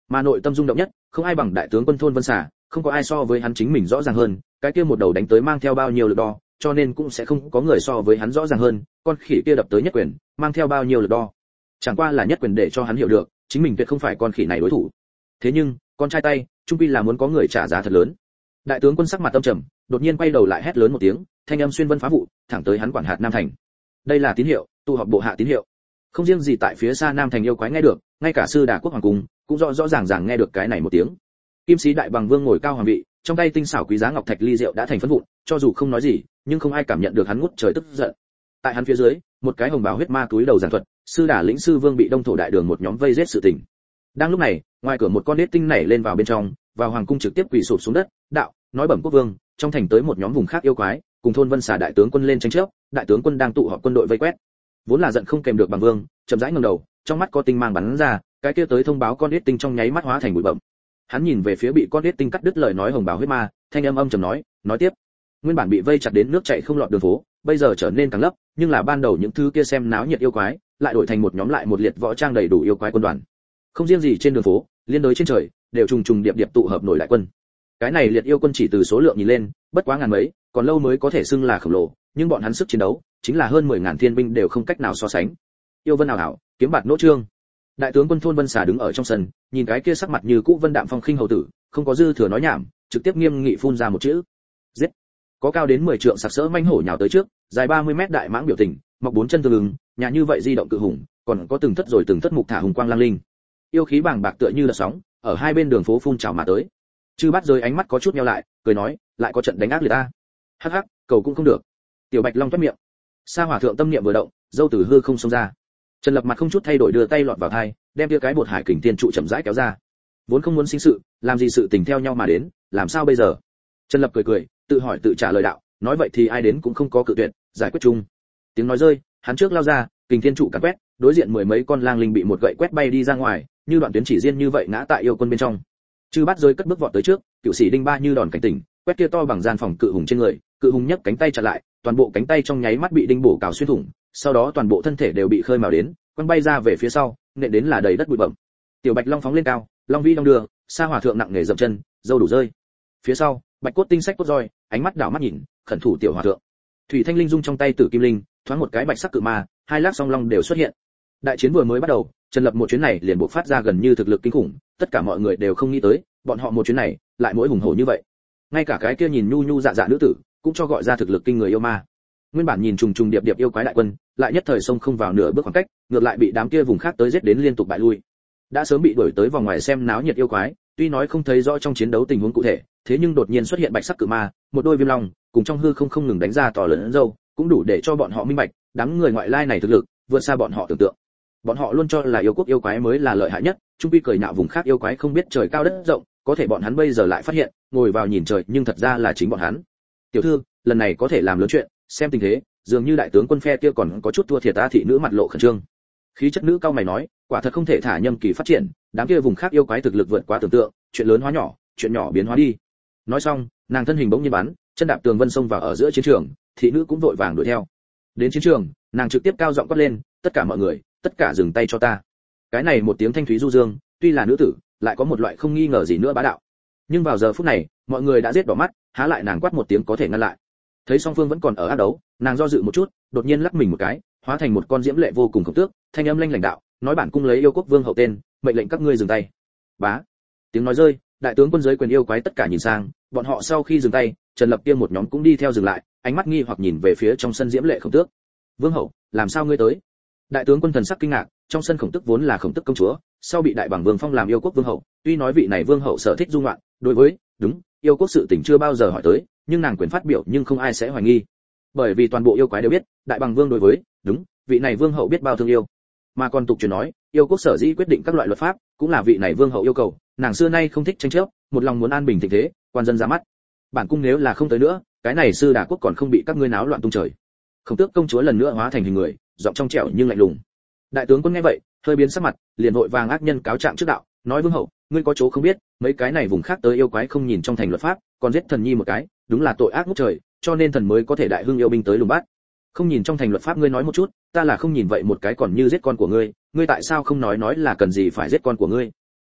Mà nội tâm rung động nhất, không ai bằng đại tướng quân Thôn Vân Xà, không có ai so với hắn chính mình rõ ràng hơn, cái kia một đầu đánh tới mang theo bao nhiêu lực đo, cho nên cũng sẽ không có người so với hắn rõ ràng hơn, con khỉ kia đập tới nhất quyền, mang theo bao nhiêu lực đo. Chẳng qua là nhất quyền để cho hắn hiểu được, chính mình tuyệt không phải con khỉ này đối thủ. Thế nhưng, con trai tay, trung quy là muốn có người trả giá thật lớn. Đại tướng quân sắc mặt âm trầm, đột nhiên quay đầu lại hét lớn một tiếng, thanh âm xuyên vân phá vụ, thẳng tới hắn quản hạt Nam Thành. Đây là tín hiệu, tụ họp bộ hạ tín hiệu. Không riêng gì tại phía xa Nam Thành yêu quái nghe được, ngay cả sư đà quốc hoàng cung cũng rõ rõ ràng ràng nghe được cái này một tiếng. Kim sĩ đại bằng vương ngồi cao hoàng vị, trong tay tinh xảo quý giá ngọc thạch ly rượu đã thành phấn vụn, cho dù không nói gì, nhưng không ai cảm nhận được hắn ngút trời tức giận. Tại hắn phía dưới, một cái hồng bào huyết ma túi đầu giảng thuật, sư đà lĩnh sư vương bị đông thổ đại đường một nhóm vây giết sự tình. Đang lúc này, ngoài cửa một con nết tinh nảy lên vào bên trong, vào hoàng cung trực tiếp quỳ sụp xuống đất, đạo, nói bẩm quốc vương, trong thành tới một nhóm vùng khác yêu quái, cùng Thôn Vân Xà đại tướng quân lên tranh chấp, đại tướng quân đang tụ họp quân đội vây quét. Vốn là giận không kèm được bằng vương, chậm rãi ngẩng đầu, trong mắt có tinh mang bắn ra, cái kia tới thông báo con nết tinh trong nháy mắt hóa thành bụi bặm. Hắn nhìn về phía bị con nết tinh cắt đứt lời nói hồng bào huyết ma, thanh âm âm trầm nói, nói tiếp. Nguyên bản bị vây chặt đến nước chảy không lọt đường phố, bây giờ trở nên càng lấp, nhưng là ban đầu những thứ kia xem náo nhiệt yêu quái, lại đổi thành một nhóm lại một liệt võ trang đầy đủ yêu quái quân đoàn. Không riêng gì trên đường phố, liên đối trên trời, đều trùng trùng điệp điệp tụ hợp nổi đại quân. Cái này liệt yêu quân chỉ từ số lượng nhìn lên, bất quá ngàn mấy, còn lâu mới có thể xưng là khổng lồ, nhưng bọn hắn sức chiến đấu, chính là hơn mười ngàn thiên binh đều không cách nào so sánh. Yêu vân ảo ảo, kiếm bạt nỗ trương. Đại tướng quân Thôn Vân Xà đứng ở trong sân, nhìn cái kia sắc mặt như cũ vân đạm phong khinh hầu tử, không có dư thừa nói nhảm, trực tiếp nghiêm nghị phun ra một chữ: giết. Có cao đến mười trượng sặc sỡ manh hổ nhào tới trước, dài ba mươi mét đại mãng biểu tình, mọc bốn chân tương ứng, nhà như vậy di động cự hùng, còn có từng thất rồi từng thất mục thả hùng quang lang linh. Yêu khí bàng bạc tựa như là sóng, ở hai bên đường phố phun trào mà tới. Chư Bát Giới ánh mắt có chút nheo lại, cười nói, lại có trận đánh ác liệt ta. Hắc hắc, cầu cũng không được. Tiểu Bạch Long toét miệng. Sa Hỏa thượng tâm niệm vừa động, dâu từ hư không xông ra. Trần Lập mặt không chút thay đổi đưa tay lọt vào thai, đem kia cái bột hải kình tiên trụ chậm rãi kéo ra. Vốn không muốn sinh sự, làm gì sự tình theo nhau mà đến, làm sao bây giờ? Trần Lập cười cười, tự hỏi tự trả lời đạo, nói vậy thì ai đến cũng không có cự tuyệt, giải quyết chung. Tiếng nói rơi, hắn trước lao ra, kình thiên trụ cắn quét, đối diện mười mấy con lang linh bị một gậy quét bay đi ra ngoài, như đoạn tuyến chỉ riêng như vậy ngã tại yêu quân bên trong. Chư Bát Giới cất bước vọt tới trước, cựu sĩ đinh ba như đòn cảnh tỉnh, quét kia to bằng gian phòng cự hùng trên người, cự hùng nhấc cánh tay chặn lại, toàn bộ cánh tay trong nháy mắt bị đinh bổ cào xuyên thủng, sau đó toàn bộ thân thể đều bị khơi mào đến, quăng bay ra về phía sau, nện đến là đầy đất bụi bặm. Tiểu Bạch Long phóng lên cao, long vĩ long đưa, Sa Hỏa thượng nặng nề dậm chân, dâu đủ rơi. Phía sau, Bạch Cốt tinh sách cốt roi, ánh mắt đảo mắt nhìn, khẩn thủ tiểu hòa thượng. Thủy Thanh Linh dung trong tay Tử Kim Linh, thoáng một cái bạch sắc cự ma, hai lát song long đều xuất hiện. Đại chiến vừa mới bắt đầu, Trần Lập một chuyến này liền bộc phát ra gần như thực lực kinh khủng, tất cả mọi người đều không nghĩ tới, bọn họ một chuyến này lại mỗi hùng hổ như vậy. Ngay cả cái kia nhìn nhu nhu dạ dạ nữ tử, cũng cho gọi ra thực lực kinh người yêu ma. Nguyên bản nhìn trùng trùng điệp điệp yêu quái đại quân, lại nhất thời xông không vào nửa bước khoảng cách, ngược lại bị đám kia vùng khác tới giết đến liên tục bại lui. Đã sớm bị đuổi tới vòng ngoài xem náo nhiệt yêu quái, tuy nói không thấy rõ trong chiến đấu tình huống cụ thể, thế nhưng đột nhiên xuất hiện bạch sắc cự ma, một đôi viêm long, cùng trong hư không không ngừng đánh ra to lớn dâu, cũng đủ để cho bọn họ minh bạch, đám người ngoại lai này thực lực vượt xa bọn họ tưởng tượng. Bọn họ luôn cho là yêu quốc yêu quái mới là lợi hại nhất, trung quy cười nhạo vùng khác yêu quái không biết trời cao đất rộng, có thể bọn hắn bây giờ lại phát hiện, ngồi vào nhìn trời, nhưng thật ra là chính bọn hắn. Tiểu thư, lần này có thể làm lớn chuyện, xem tình thế, dường như đại tướng quân phe kia còn có chút thua thiệt ta. Thị nữ mặt lộ khẩn trương. Khí chất nữ cao mày nói, quả thật không thể thả nhâm kỳ phát triển, đám kia vùng khác yêu quái thực lực vượt quá tưởng tượng, chuyện lớn hóa nhỏ, chuyện nhỏ biến hóa đi. Nói xong, nàng thân hình bỗng nhiên bắn, chân đạp tường vân xông vào ở giữa chiến trường, thị nữ cũng vội vàng đuổi theo. Đến chiến trường, nàng trực tiếp cao giọng quát lên, tất cả mọi người, tất cả dừng tay cho ta. Cái này một tiếng thanh thúy du dương, tuy là nữ tử, lại có một loại không nghi ngờ gì nữa bá đạo. Nhưng vào giờ phút này, mọi người đã giết đỏ mắt, há lại nàng quát một tiếng có thể ngăn lại. Thấy song phương vẫn còn ở ác đấu, nàng do dự một chút, đột nhiên lắc mình một cái, hóa thành một con diễm lệ vô cùng khổng tước, thanh âm lanh lảnh đạo, nói bản cung lấy yêu quốc vương hậu tên, mệnh lệnh các ngươi dừng tay. Bá. Tiếng nói rơi, đại tướng quân giới quyền yêu quái tất cả nhìn sang, bọn họ sau khi dừng tay, Trần Lập kia một nhóm cũng đi theo dừng lại, ánh mắt nghi hoặc nhìn về phía trong sân diễm lệ khổng tước. Vương hậu, làm sao ngươi tới? Đại tướng quân thần sắc kinh ngạc, trong sân khổng tước vốn là khổng tước công chúa, sau bị đại bảng vương phong làm yêu quốc vương hậu, tuy nói vị này vương hậu sở thích du ngoạn, đối với, đúng, yêu quốc sự tình chưa bao giờ hỏi tới, nhưng nàng quyền phát biểu nhưng không ai sẽ hoài nghi. Bởi vì toàn bộ yêu quái đều biết, đại bảng vương đối với, đúng, vị này vương hậu biết bao thương yêu. Mà còn tục truyền nói, yêu quốc sở dĩ quyết định các loại luật pháp, cũng là vị này vương hậu yêu cầu, nàng xưa nay không thích tranh chấp, một lòng muốn an bình thịnh thế, quan dân ra mắt. Bản cung nếu là không tới nữa, cái này sư đà quốc còn không bị các ngươi náo loạn tung trời. Khổng tước công chúa lần nữa hóa thành hình người, giọng trong trẻo nhưng lạnh lùng. Đại tướng quân nghe vậy, hơi biến sắc mặt, liền vội vàng ác nhân cáo trạng trước đạo, nói vương hậu, ngươi có chỗ không biết, mấy cái này vùng khác tới yêu quái không nhìn trong thành luật pháp, còn giết thần nhi một cái, đúng là tội ác ngút trời, cho nên thần mới có thể đại hưng yêu binh tới lùng bắt. Không nhìn trong thành luật pháp ngươi nói một chút, ta là không nhìn vậy một cái còn như giết con của ngươi, ngươi tại sao không nói nói là cần gì phải giết con của ngươi?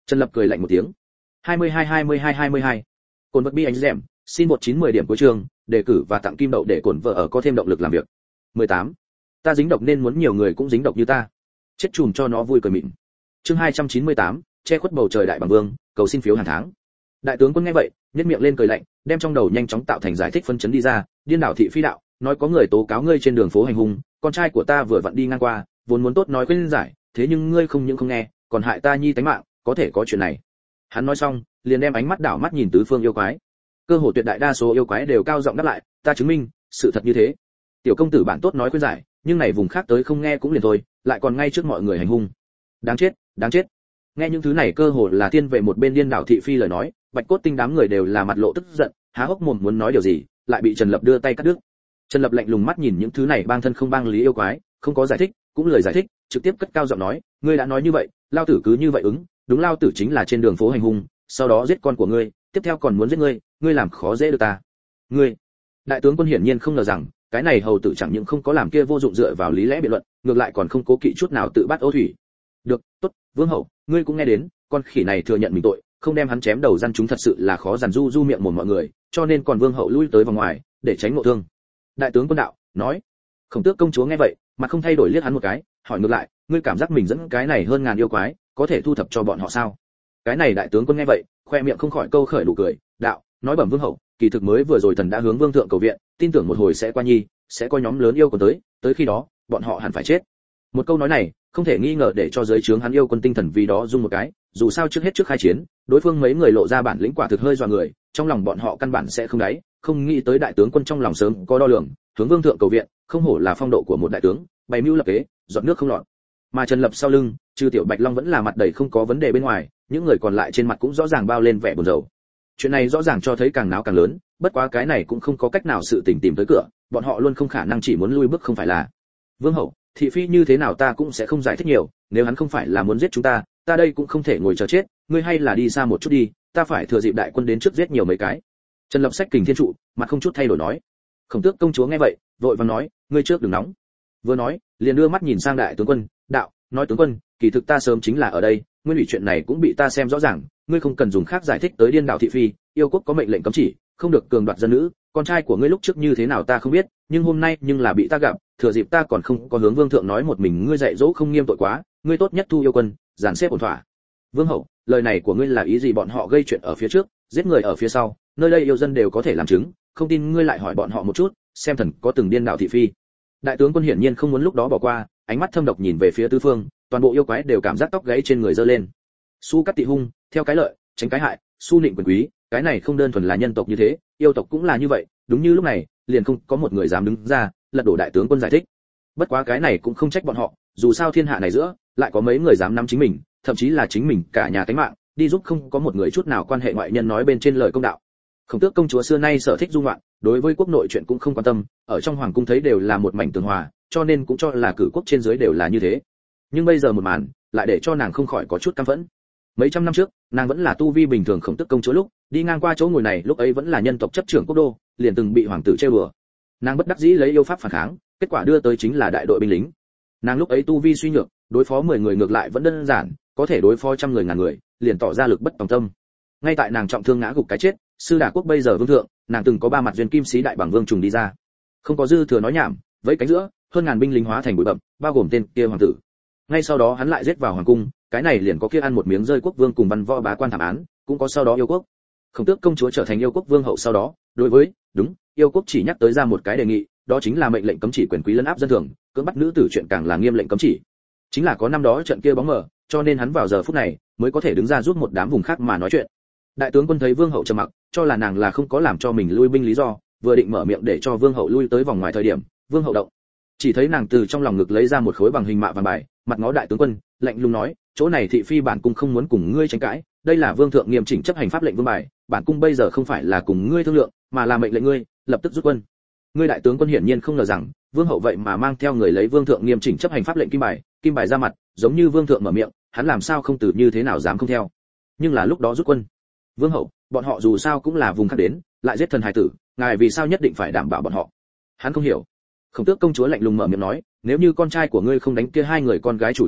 Trần Lập cười lạnh một tiếng. hai mươi hai hai mươi hai hai mươi hai. Cồn vật bi anh dẻm, xin một chín mười điểm cuối trường, đề cử và tặng kim đậu để cổn vợ ở có thêm động lực làm việc. mười tám. Ta dính độc nên muốn nhiều người cũng dính độc như ta. Chết chùm cho nó vui cười mịn. Chương hai trăm chín mươi tám, che khuất bầu trời đại bằng vương, cầu xin phiếu hàng tháng. Đại tướng quân nghe vậy, nhếch miệng lên cười lạnh, đem trong đầu nhanh chóng tạo thành giải thích phân chấn đi ra, điên đảo thị phi đạo, nói có người tố cáo ngươi trên đường phố hành hung, con trai của ta vừa vặn đi ngang qua, vốn muốn tốt nói khuyên giải, thế nhưng ngươi không những không nghe, còn hại ta nhi tánh mạng, có thể có chuyện này. Hắn nói xong, liền đem ánh mắt đảo mắt nhìn tứ phương yêu quái. Cơ hồ tuyệt đại đa số yêu quái đều cao giọng đáp lại, ta chứng minh, sự thật như thế. Tiểu công tử bạn tốt nói khuyên giải, nhưng này vùng khác tới không nghe cũng liền thôi, lại còn ngay trước mọi người hành hung. Đáng chết, đáng chết. Nghe những thứ này cơ hồ là tiên về một bên điên đảo thị phi lời nói, Bạch Cốt Tinh đám người đều là mặt lộ tức giận, há hốc mồm muốn nói điều gì, lại bị Trần Lập đưa tay cắt đứt. Trần Lập lạnh lùng mắt nhìn những thứ này bang thân không bang lý yêu quái, không có giải thích, cũng lời giải thích, trực tiếp cất cao giọng nói, ngươi đã nói như vậy, lao tử cứ như vậy ứng, đúng lao tử chính là trên đường phố hành hung, sau đó giết con của ngươi, tiếp theo còn muốn giết ngươi, ngươi làm khó dễ được ta. Ngươi. Đại tướng quân hiển nhiên không ngờ rằng, cái này hầu tử chẳng những không có làm kia vô dụng dựa vào lý lẽ biện luận, ngược lại còn không cố kỵ chút nào tự bắt ô thủy. Được, tốt, Vương hậu, ngươi cũng nghe đến, con khỉ này thừa nhận mình tội, không đem hắn chém đầu răn chúng thật sự là khó dằn du du miệng mồm mọi người, cho nên còn Vương hậu lui tới vòng ngoài, để tránh ngộ thương. Đại tướng quân đạo, nói. Khổng Tước công chúa nghe vậy, mặt không thay đổi liếc hắn một cái, hỏi ngược lại, ngươi cảm giác mình dẫn cái này hơn ngàn yêu quái, có thể thu thập cho bọn họ sao? Cái này đại tướng quân nghe vậy, khoe miệng không khỏi câu khởi đủ cười, đạo, nói bẩm Vương hậu, kỳ thực mới vừa rồi thần đã hướng Vương thượng cầu viện, tin tưởng một hồi sẽ qua nhi, sẽ có nhóm lớn yêu còn tới, tới khi đó, bọn họ hẳn phải chết. Một câu nói này, không thể nghi ngờ để cho giới trướng hắn yêu quân tinh thần vì đó rung một cái, dù sao trước hết trước khai chiến, đối phương mấy người lộ ra bản lĩnh quả thực hơi dọa người, trong lòng bọn họ căn bản sẽ không đáy, không nghĩ tới đại tướng quân trong lòng sớm có đo lường, hướng Vương thượng cầu viện, không hổ là phong độ của một đại tướng, bày mưu lập kế, giọt nước không lọt. Mà Trần Lập sau lưng, trừ Tiểu Bạch Long vẫn là mặt đầy không có vấn đề bên ngoài, những người còn lại trên mặt cũng rõ ràng bao lên vẻ buồn rầu. Chuyện này rõ ràng cho thấy càng náo càng lớn, bất quá cái này cũng không có cách nào sự tình tìm tới cửa, bọn họ luôn không khả năng chỉ muốn lui bước không phải là. Vương hậu, thị phi như thế nào ta cũng sẽ không giải thích nhiều, nếu hắn không phải là muốn giết chúng ta, ta đây cũng không thể ngồi chờ chết, ngươi hay là đi xa một chút đi, ta phải thừa dịp đại quân đến trước giết nhiều mấy cái. Trần Lập sách kình thiên trụ, mặt không chút thay đổi nói. Khổng Tước công chúa nghe vậy, vội vàng nói, ngươi trước đừng nóng. Vừa nói, liền đưa mắt nhìn sang đại tướng quân, đạo, nói tướng quân, kỳ thực ta sớm chính là ở đây, nguyên ủy chuyện này cũng bị ta xem rõ ràng, ngươi không cần dùng khác giải thích tới điên đảo thị phi, yêu quốc có mệnh lệnh cấm chỉ, không được cường đoạt dân nữ, con trai của ngươi lúc trước như thế nào ta không biết, nhưng hôm nay nhưng là bị ta gặp, thừa dịp ta còn không có hướng Vương thượng nói một mình ngươi dạy dỗ không nghiêm tội quá, ngươi tốt nhất thu yêu quân, dàn xếp ổn thỏa. Vương hậu, lời này của ngươi là ý gì? Bọn họ gây chuyện ở phía trước, giết người ở phía sau, nơi đây yêu dân đều có thể làm chứng, không tin ngươi lại hỏi bọn họ một chút, xem thần có từng điên đảo thị phi. Đại tướng quân hiển nhiên không muốn lúc đó bỏ qua, ánh mắt thâm độc nhìn về phía tứ phương, toàn bộ yêu quái đều cảm giác tóc gáy trên người giơ lên. Su cắt tị hung, theo cái lợi, tránh cái hại, su nịnh quyền quý, cái này không đơn thuần là nhân tộc như thế, yêu tộc cũng là như vậy. Đúng như lúc này, liền không có một người dám đứng ra lật đổ đại tướng quân giải thích. Bất quá cái này cũng không trách bọn họ, dù sao thiên hạ này giữa lại có mấy người dám nắm chính mình, thậm chí là chính mình cả nhà tánh mạng đi giúp không có một người chút nào quan hệ ngoại nhân nói bên trên lời công đạo. Khổng Tước công chúa xưa nay sở thích dung loạn, đối với quốc nội chuyện cũng không quan tâm, ở trong hoàng cung thấy đều là một mảnh tường hòa, cho nên cũng cho là cử quốc trên dưới đều là như thế. Nhưng bây giờ một màn lại để cho nàng không khỏi có chút căm phẫn. Mấy trăm năm trước, nàng vẫn là tu vi bình thường Khổng Tước công chúa lúc, đi ngang qua chỗ ngồi này lúc ấy vẫn là nhân tộc chấp trưởng quốc đô, liền từng bị hoàng tử trêu đùa. Nàng bất đắc dĩ lấy yêu pháp phản kháng, kết quả đưa tới chính là đại đội binh lính. Nàng lúc ấy tu vi suy nhược, đối phó mười người ngược lại vẫn đơn giản, có thể đối phó trăm người ngàn người, liền tỏ ra lực bất tòng tâm. Ngay tại nàng trọng thương ngã gục cái chết, sư đả quốc bây giờ vương thượng, nàng từng có ba mặt duyên kim sĩ đại bằng vương trùng đi ra. Không có dư thừa nói nhảm, vẫy cánh giữa, hơn ngàn binh lính hóa thành bụi bặm, bao gồm tên kia hoàng tử. Ngay sau đó hắn lại giết vào hoàng cung, cái này liền có kia ăn một miếng rơi quốc vương cùng văn võ bá quan thảm án, cũng có sau đó yêu quốc. Khổng Tước công chúa trở thành yêu quốc vương hậu sau đó, đối với, đúng, yêu quốc chỉ nhắc tới ra một cái đề nghị, đó chính là mệnh lệnh cấm chỉ quyền quý lấn áp dân thường, cưỡng bắt nữ tử chuyện càng là nghiêm lệnh cấm chỉ. Chính là có năm đó trận kia bóng mờ, cho nên hắn vào giờ phút này mới có thể đứng ra giúp một đám vùng khác mà nói chuyện. Đại tướng quân thấy vương hậu trầm mặc, cho là nàng là không có làm cho mình lui binh lý do, vừa định mở miệng để cho vương hậu lui tới vòng ngoài thời điểm, vương hậu động. Chỉ thấy nàng từ trong lòng ngực lấy ra một khối bằng hình mạ vàng bài, mặt ngó đại tướng quân, lạnh lùng nói, chỗ này thị phi bản cung không muốn cùng ngươi tranh cãi, đây là vương thượng nghiêm chỉnh chấp hành pháp lệnh vương bài, bản cung bây giờ không phải là cùng ngươi thương lượng, mà là mệnh lệnh ngươi lập tức rút quân. Ngươi đại tướng quân hiển nhiên không ngờ rằng, vương hậu vậy mà mang theo người lấy vương thượng nghiêm chỉnh chấp hành pháp lệnh kim bài, kim bài ra mặt, giống như vương thượng mở miệng, hắn làm sao không từ như thế nào dám không theo. Nhưng là lúc đó rút quân. Vương hậu, bọn họ dù sao cũng là vùng khác đến, lại giết thần hài tử, ngài vì sao nhất định phải đảm bảo bọn họ? Hắn không hiểu. Khổng Tước công chúa lạnh lùng mở miệng nói, nếu như con trai của ngươi không đánh kia hai người con gái chủ ý,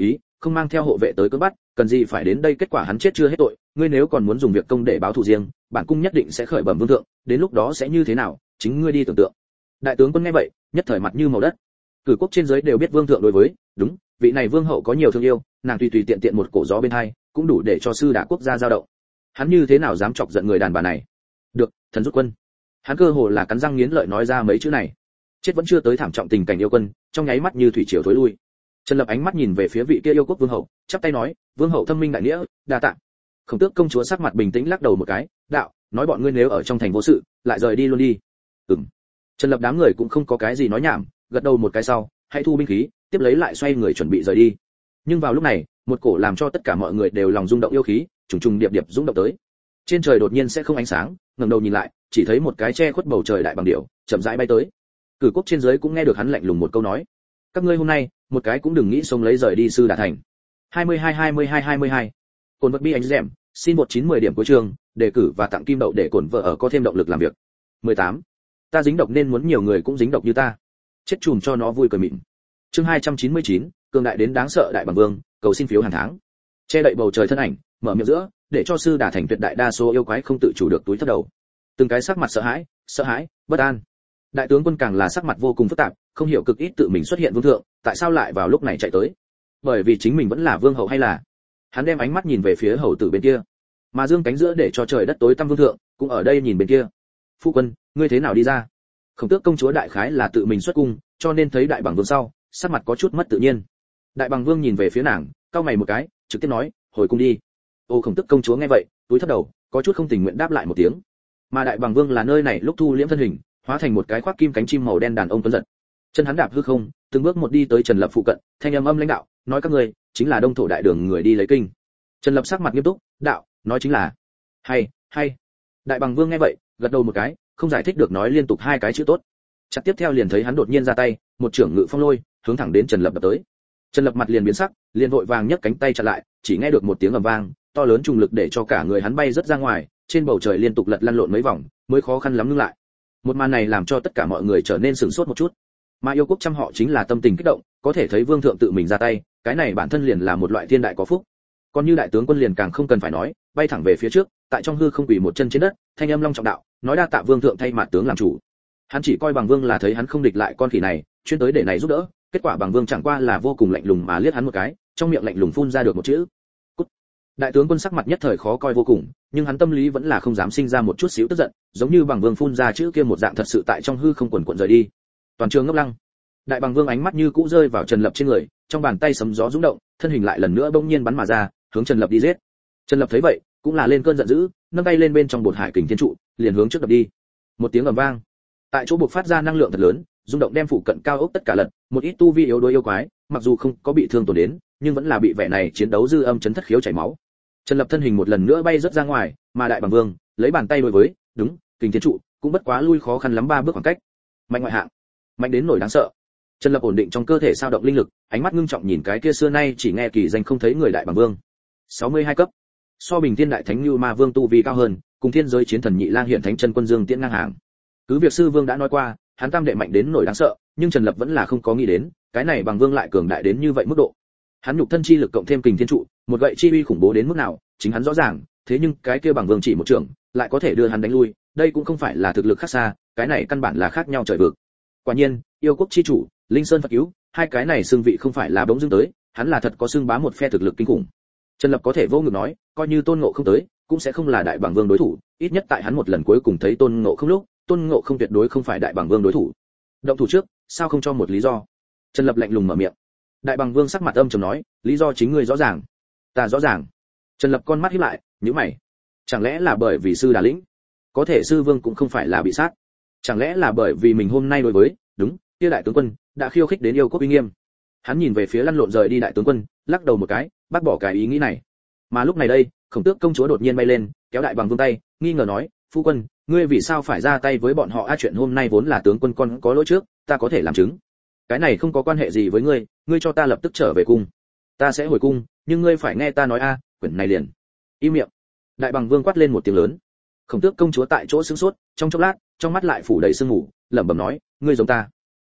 không mang theo hộ vệ tới cưỡng bắt, cần gì phải đến đây, kết quả hắn chết chưa hết tội, ngươi nếu còn muốn dùng việc công để báo thù riêng, bản cung nhất định sẽ khởi bẩm vương thượng, đến lúc đó sẽ như thế nào, chính ngươi đi tưởng tượng. Đại tướng quân nghe vậy, nhất thời mặt như màu đất. Cử quốc trên giới đều biết vương thượng đối với, đúng, vị này vương hậu có nhiều thương yêu, nàng tùy tùy tiện tiện một cổ gió bên hai, cũng đủ để cho sư đả quốc gia dao động. Hắn như thế nào dám chọc giận người đàn bà này? Được, thần rút quân. Hắn cơ hồ là cắn răng nghiến lợi nói ra mấy chữ này. Chết vẫn chưa tới thảm trọng tình cảnh yêu quân, trong nháy mắt như thủy triều thối lui. Trần Lập ánh mắt nhìn về phía vị kia yêu quốc vương hậu, chắp tay nói, vương hậu thâm minh đại nghĩa, đa tạ. Khổng Tước công chúa sắc mặt bình tĩnh lắc đầu một cái, đạo, nói bọn ngươi nếu ở trong thành vô sự, lại rời đi luôn đi. Ừm. Trần Lập đám người cũng không có cái gì nói nhảm, gật đầu một cái sau, hãy thu binh khí, tiếp lấy lại xoay người chuẩn bị rời đi. Nhưng vào lúc này, một cổ làm cho tất cả mọi người đều lòng rung động yêu khí, trùng trùng điệp điệp rung động tới. Trên trời đột nhiên sẽ không ánh sáng, ngẩng đầu nhìn lại, chỉ thấy một cái che khuất bầu trời đại bằng điểu, chậm rãi bay tới. Cử quốc trên dưới cũng nghe được hắn lạnh lùng một câu nói, các ngươi hôm nay, một cái cũng đừng nghĩ sống lấy rời đi sư đà thành. hai mươi hai hai mươi hai hai mươi hai. Cồn vật bi anh dẻm, xin một chín mười điểm cuối trường, đề cử và tặng kim đậu để cồn vợ ở có thêm động lực làm việc. mười tám. Ta dính độc nên muốn nhiều người cũng dính độc như ta. Chết chùm cho nó vui cười mịn. Chương hai trăm chín mươi chín, cường đại đến đáng sợ đại bằng vương, cầu xin phiếu hàng tháng. Che đậy bầu trời thân ảnh, mở miệng giữa, để cho sư đà thành tuyệt đại đa số yêu quái không tự chủ được túi thấp đầu. Từng cái sắc mặt sợ hãi, sợ hãi, bất an. Đại tướng quân càng là sắc mặt vô cùng phức tạp, không hiểu cực ít tự mình xuất hiện vương thượng, tại sao lại vào lúc này chạy tới? Bởi vì chính mình vẫn là vương hậu hay là? Hắn đem ánh mắt nhìn về phía hầu tử bên kia, mà dương cánh giữa để cho trời đất tối tăm vương thượng, cũng ở đây nhìn bên kia. Phu quân, ngươi thế nào đi ra? Khổng Tước công chúa đại khái là tự mình xuất cung, cho nên thấy đại bằng vương sau, sắc mặt có chút mất tự nhiên. Đại bằng vương nhìn về phía nàng, cau mày một cái, trực tiếp nói, hồi cung đi. Ô Khổng Tước công chúa nghe vậy, túi thấp đầu, có chút không tình nguyện đáp lại một tiếng. Mà đại bằng vương là nơi này lúc thu liễm thân hình, hóa thành một cái khoác kim cánh chim màu đen đàn ông tuấn giật. Chân hắn đạp hư không, từng bước một đi tới Trần Lập phụ cận, thanh âm âm lãnh đạo, nói các ngươi chính là Đông thổ đại đường người đi lấy kinh. Trần Lập sắc mặt nghiêm túc, đạo, nói chính là. Hay, hay. Đại bằng vương nghe vậy, gật đầu một cái, không giải thích được nói liên tục hai cái chữ tốt. Chặt tiếp theo liền thấy hắn đột nhiên ra tay, một trưởng ngự phong lôi, hướng thẳng đến Trần Lập đập tới. Trần Lập mặt liền biến sắc, liền vội vàng nhấc cánh tay chặn lại, chỉ nghe được một tiếng ầm vang, to lớn trùng lực để cho cả người hắn bay rất ra ngoài, trên bầu trời liên tục lật lăn lộn mấy vòng, mới khó khăn lắm ngưng lại. Một màn này làm cho tất cả mọi người trở nên sửng sốt một chút. Mà yêu quốc trăm họ chính là tâm tình kích động, có thể thấy vương thượng tự mình ra tay, cái này bản thân liền là một loại thiên đại có phúc. Còn như đại tướng quân liền càng không cần phải nói, bay thẳng về phía trước, tại trong hư không quỳ một chân trên đất, thanh âm long trọng đạo, nói đa tạ vương thượng thay mặt tướng làm chủ. Hắn chỉ coi bằng vương là thấy hắn không địch lại con khỉ này, chuyên tới để này giúp đỡ, kết quả bằng vương chẳng qua là vô cùng lạnh lùng mà liếc hắn một cái, trong miệng lạnh lùng phun ra được một chữ. Cút. Đại tướng quân sắc mặt nhất thời khó coi vô cùng, nhưng hắn tâm lý vẫn là không dám sinh ra một chút xíu tức giận, giống như bằng vương phun ra chữ kia một dạng thật sự tại trong hư không quần quần rời đi. Toàn trường ngốc lăng. Đại bằng vương ánh mắt như cũ rơi vào Trần Lập trên người, trong bàn tay sấm gió rung động, thân hình lại lần nữa bỗng nhiên bắn mà ra, hướng Trần Lập đi giết. Trần Lập thấy vậy, cũng là lên cơn giận dữ, nâng tay lên bên trong bột hải kình thiên trụ, liền hướng trước đập đi. Một tiếng ầm vang, tại chỗ buộc phát ra năng lượng thật lớn, rung động đem phụ cận cao ốc tất cả lật, một ít tu vi yếu đuối yêu quái, mặc dù không có bị thương tổn đến, nhưng vẫn là bị vẻ này chiến đấu dư âm chấn thất khiếu chảy máu. Trần Lập thân hình một lần nữa bay rất ra ngoài, mà đại bằng vương lấy bàn tay đối với, đúng, kình thiên trụ, cũng bất quá lui khó khăn lắm ba bước khoảng cách. Mạnh ngoại hạng, mạnh đến nổi đáng sợ. Trần Lập ổn định trong cơ thể sao động linh lực, ánh mắt ngưng trọng nhìn cái kia xưa nay chỉ nghe kỳ danh không thấy người đại bằng vương. sáu mươi hai cấp, so bình thiên đại thánh như ma vương tu vi cao hơn, cùng thiên giới chiến thần nhị lang hiện thánh chân quân dương tiễn ngang hàng. Cứ việc sư vương đã nói qua, hắn tam đệ mạnh đến nổi đáng sợ, nhưng Trần Lập vẫn là không có nghĩ đến, cái này bằng vương lại cường đại đến như vậy mức độ. Hắn nhục thân chi lực cộng thêm kình thiên trụ, một gậy chi uy khủng bố đến mức nào, chính hắn rõ ràng, thế nhưng cái kia bằng vương chỉ một trường, lại có thể đưa hắn đánh lui, đây cũng không phải là thực lực khác xa, cái này căn bản là khác nhau trời vực. Quả nhiên, yêu quốc chi chủ, Linh Sơn Phật cứu, hai cái này xương vị không phải là bỗng dưng tới, hắn là thật có xương bá một phe thực lực kinh khủng. Trần Lập có thể vô ngực nói, coi như Tôn Ngộ không tới, cũng sẽ không là đại bằng vương đối thủ, ít nhất tại hắn một lần cuối cùng thấy Tôn Ngộ không lúc, Tôn Ngộ không tuyệt đối không phải đại bằng vương đối thủ. Động thủ trước, sao không cho một lý do? Trần Lập lạnh lùng mở miệng. Đại bằng vương sắc mặt âm trầm nói, lý do chính ngươi rõ ràng. Ta rõ ràng. Trần Lập con mắt híp lại, nhíu mày. Chẳng lẽ là bởi vì sư Đà lĩnh? Có thể sư vương cũng không phải là bị sát. Chẳng lẽ là bởi vì mình hôm nay đối với, đúng, kia đại tướng quân đã khiêu khích đến yêu quốc uy nghiêm. Hắn nhìn về phía lăn lộn rời đi đại tướng quân, lắc đầu một cái, bác bỏ cái ý nghĩ này. Mà lúc này đây, Khổng Tước công chúa đột nhiên bay lên, kéo đại bằng vương tay, nghi ngờ nói, phu quân, ngươi vì sao phải ra tay với bọn họ? A, chuyện hôm nay vốn là tướng quân con có lỗi trước, ta có thể làm chứng. Cái này không có quan hệ gì với ngươi, ngươi cho ta lập tức trở về cung. Ta sẽ hồi cung, nhưng ngươi phải nghe ta nói a, quyển này liền. Im miệng. Đại bằng vương quát lên một tiếng lớn. Khổng Tước công chúa tại chỗ sững sốt, trong chốc lát, trong mắt lại phủ đầy sương mù, lẩm bẩm nói, ngươi giống ta.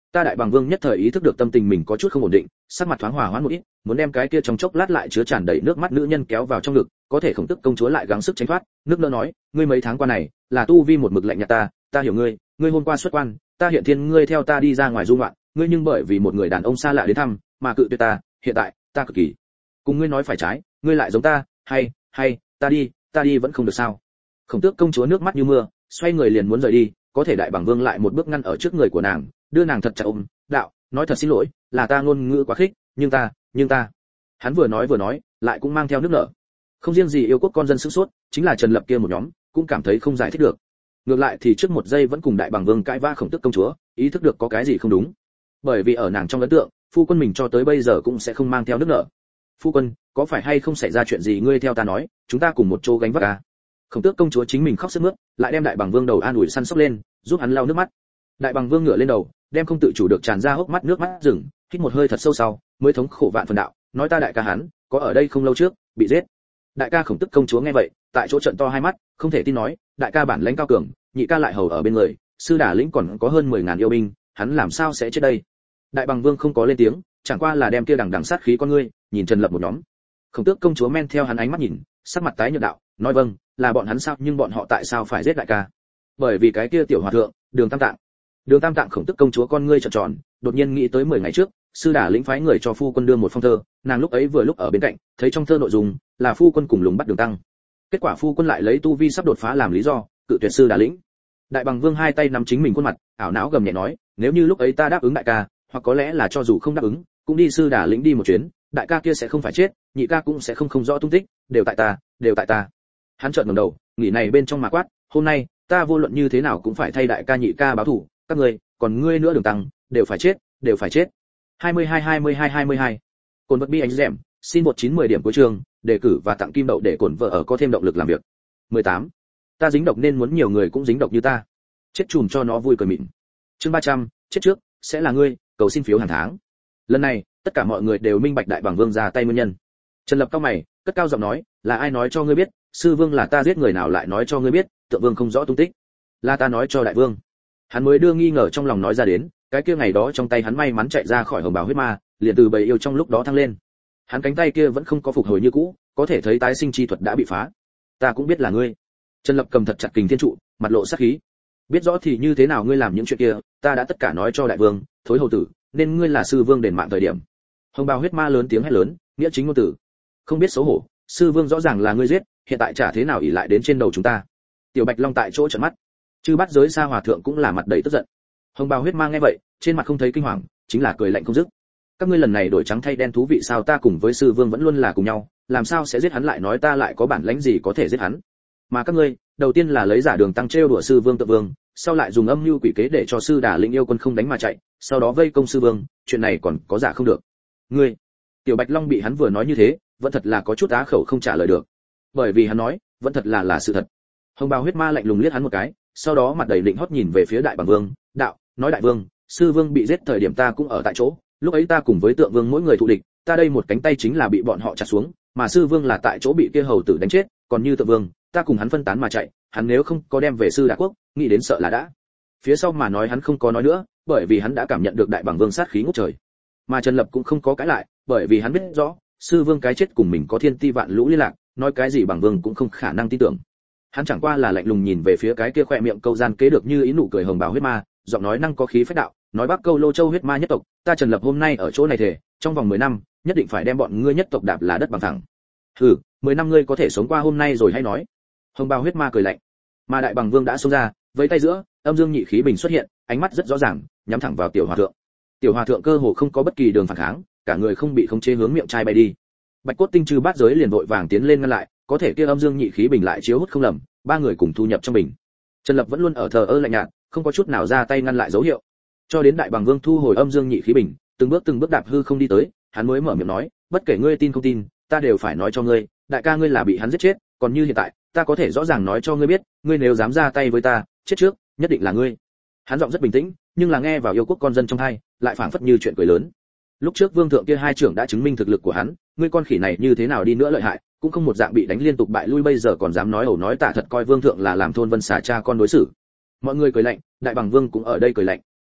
Ta đại bằng vương nhất thời ý thức được tâm tình mình có chút không ổn định, sắc mặt thoáng hòa hoãn một ít, muốn đem cái kia trong chốc lát lại chứa tràn đầy nước mắt nữ nhân kéo vào trong ngực, có thể Khổng Tức công chúa lại gắng sức tránh thoát, nước nỡ nói, ngươi mấy tháng qua này, là tu vi một mực lạnh nhạt ta, ta hiểu ngươi, ngươi hôm qua xuất quan, ta hiện thiên ngươi theo ta đi ra ngoài du ngoạn, ngươi nhưng bởi vì một người đàn ông xa lạ đến thăm, mà cự tuyệt ta, hiện tại, ta cực kỳ cùng ngươi nói phải trái, ngươi lại giống ta, hay, hay, ta đi, ta đi vẫn không được sao? Khổng Tước công chúa nước mắt như mưa, xoay người liền muốn rời đi, có thể đại bằng vương lại một bước ngăn ở trước người của nàng, đưa nàng thật chặt ôm, đạo, nói thật xin lỗi, là ta ngôn ngữ quá khích, nhưng ta, nhưng ta. Hắn vừa nói vừa nói, lại cũng mang theo nước nở. Không riêng gì yêu quốc con dân sửng sốt, chính là Trần Lập kia một nhóm, cũng cảm thấy không giải thích được. Ngược lại thì trước một giây vẫn cùng đại bằng vương cãi vã Khổng Tước công chúa, ý thức được có cái gì không đúng. Bởi vì ở nàng trong ấn tượng, phu quân mình cho tới bây giờ cũng sẽ không mang theo nước nở. Phu quân, có phải hay không xảy ra chuyện gì ngươi theo ta nói, chúng ta cùng một chỗ gánh vác à? Khổng Tước công chúa chính mình khóc sướt mướt, lại đem đại bằng vương đầu an ủi săn sóc lên, giúp hắn lau nước mắt. Đại bằng vương ngửa lên đầu, đem không tự chủ được tràn ra hốc mắt nước mắt rừng, hít một hơi thật sâu sau, mới thống khổ vạn phần đạo, nói ta đại ca hắn, có ở đây không lâu trước, bị giết. Đại ca Khổng Tước công chúa nghe vậy, tại chỗ trợn to hai mắt, không thể tin nói, đại ca bản lãnh cao cường, nhị ca lại hầu ở bên người, sư đả lĩnh còn có hơn mười ngàn yêu binh, hắn làm sao sẽ chết đây? Đại bằng vương không có lên tiếng, chẳng qua là đem kia đằng đằng sát khí con ngươi, nhìn Trần Lập một nhóm. Khổng Tước công chúa men theo hắn ánh mắt nhìn, sắc mặt tái nhợt đạo, nói vâng, là bọn hắn sao, nhưng bọn họ tại sao phải giết đại ca? Bởi vì cái kia tiểu hòa thượng, Đường Tam Tạng. Đường Tam Tạng Khổng Tước công chúa con ngươi trợn tròn, đột nhiên nghĩ tới mười ngày trước, sư đả lĩnh phái người cho phu quân đưa một phong thơ, nàng lúc ấy vừa lúc ở bên cạnh, thấy trong thơ nội dung là phu quân cùng lùng bắt Đường Tăng. Kết quả phu quân lại lấy tu vi sắp đột phá làm lý do, cự tuyệt sư đả lĩnh. Đại bằng vương hai tay nắm chính mình khuôn mặt, ảo não gầm nhẹ nói, nếu như lúc ấy ta đáp ứng đại ca, hoặc có lẽ là cho dù không đáp ứng, cũng đi sư đả lĩnh đi một chuyến, đại ca kia sẽ không phải chết, nhị ca cũng sẽ không không rõ tung tích, đều tại ta, đều tại ta. Hắn trợn ngẩng đầu, nghĩ này bên trong mà quát, hôm nay, ta vô luận như thế nào cũng phải thay đại ca nhị ca báo thù, các ngươi, còn ngươi nữa Đường Tăng, đều phải chết, đều phải chết. hai mươi hai hai mươi hai hai mươi hai. Cồn vật bi anh dẻm, xin một chín mười điểm cuối trường, đề cử và tặng kim đậu để cồn vợ ở có thêm động lực làm việc. mười tám. Ta dính độc nên muốn nhiều người cũng dính độc như ta. Chết chùm cho nó vui cười mịn. Chương ba trăm, chết trước, sẽ là ngươi, cầu xin phiếu hàng tháng. Lần này, tất cả mọi người đều minh bạch đại bằng vương ra tay nguyên nhân. Trần Lập cao mày, cất cao giọng nói, là ai nói cho ngươi biết, sư vương là ta giết, người nào lại nói cho ngươi biết, tượng vương không rõ tung tích? Là ta nói cho đại vương. Hắn mới đưa nghi ngờ trong lòng nói ra đến, cái kia ngày đó trong tay hắn may mắn chạy ra khỏi hồng bào huyết ma, liền từ bầy yêu trong lúc đó thăng lên. Hắn cánh tay kia vẫn không có phục hồi như cũ, có thể thấy tái sinh chi thuật đã bị phá. Ta cũng biết là ngươi. Trần Lập cầm thật chặt kình thiên trụ, mặt lộ sát khí. Biết rõ thì như thế nào ngươi làm những chuyện kia, ta đã tất cả nói cho đại vương, thối hầu tử, nên ngươi là sư vương đền mạng thời điểm. Hồng bào huyết ma lớn tiếng hét lớn, nghĩa chính ngôn tử. Không biết xấu hổ, sư vương rõ ràng là ngươi giết, hiện tại chả thế nào ỷ lại đến trên đầu chúng ta. Tiểu Bạch Long tại chỗ trợn mắt. Chư Bát Giới Sa hòa thượng cũng là mặt đầy tức giận. Hồng bào huyết ma nghe vậy, trên mặt không thấy kinh hoàng, chính là cười lạnh không dứt. Các ngươi lần này đổi trắng thay đen thú vị sao, ta cùng với sư vương vẫn luôn là cùng nhau, làm sao sẽ giết hắn, lại nói ta lại có bản lãnh gì có thể giết hắn? Mà các ngươi, đầu tiên là lấy giả Đường Tăng trêu đùa sư vương Tượng Vương, sau lại dùng âm mưu quỷ kế để cho sư đả lĩnh yêu quân không đánh mà chạy, sau đó vây công sư vương, chuyện này còn có giả không được. Ngươi, Tiểu Bạch Long bị hắn vừa nói như thế, vẫn thật là có chút á khẩu không trả lời được. Bởi vì hắn nói, vẫn thật là là sự thật. Hồng bào huyết ma lạnh lùng liếc hắn một cái, sau đó mặt đầy định hót nhìn về phía đại bằng vương, đạo, nói đại vương, sư vương bị giết thời điểm ta cũng ở tại chỗ, lúc ấy ta cùng với Tượng Vương mỗi người thù địch, ta đây một cánh tay chính là bị bọn họ chặt xuống, mà sư vương là tại chỗ bị kia hầu tử đánh chết, còn như Tượng Vương, ta cùng hắn phân tán mà chạy, hắn nếu không có đem về sư đả quốc, nghĩ đến sợ là đã. Phía sau mà nói hắn không có nói nữa, bởi vì hắn đã cảm nhận được đại bằng vương sát khí ngút trời. Mà Trần Lập cũng không có cãi lại, bởi vì hắn biết rõ, sư vương cái chết cùng mình có thiên ti vạn lũ liên lạc, nói cái gì bằng vương cũng không khả năng tin tưởng. Hắn chẳng qua là lạnh lùng nhìn về phía cái kia khỏe miệng câu gian kế được như ý nụ cười hồng bào huyết ma, giọng nói năng có khí phách đạo, nói Bắc Câu Lô Châu huyết ma nhất tộc, ta Trần Lập hôm nay ở chỗ này thể, trong vòng mười năm, nhất định phải đem bọn ngươi nhất tộc đạp là đất bằng thẳng. Hừ, mười năm ngươi có thể sống qua hôm nay rồi hay nói. Hồng bào huyết ma cười lạnh. Mà đại bằng vương đã xông ra, với tay giữa, âm dương nhị khí bình xuất hiện, ánh mắt rất rõ ràng, nhắm thẳng vào tiểu hòa thượng. Tiểu hòa thượng cơ hồ không có bất kỳ đường phản kháng, cả người không bị khống chế hướng miệng trai bay đi. Bạch cốt tinh trừ bát giới liền vội vàng tiến lên ngăn lại, có thể kia âm dương nhị khí bình lại chiếu hút không lầm, ba người cùng thu nhập trong bình. Trần Lập vẫn luôn ở thờ ơ lạnh nhạt, không có chút nào ra tay ngăn lại dấu hiệu. Cho đến đại bằng vương thu hồi âm dương nhị khí bình, từng bước từng bước đạp hư không đi tới, hắn mới mở miệng nói, bất kể ngươi tin không tin, ta đều phải nói cho ngươi, đại ca ngươi là bị hắn giết chết, còn như hiện tại, ta có thể rõ ràng nói cho ngươi biết, ngươi nếu dám ra tay với ta, chết trước, nhất định là ngươi. Hắn giọng rất bình tĩnh, nhưng là nghe vào yêu quốc con dân trong tai, lại phảng phất như chuyện cười lớn. Lúc trước vương thượng kia hai trưởng đã chứng minh thực lực của hắn, ngươi con khỉ này như thế nào đi nữa lợi hại, cũng không một dạng bị đánh liên tục bại lui, bây giờ còn dám nói ẩu nói tả, thật coi vương thượng là làm thôn vân xà cha con đối xử. Mọi người cười lạnh, đại bằng vương cũng ở đây cười lạnh.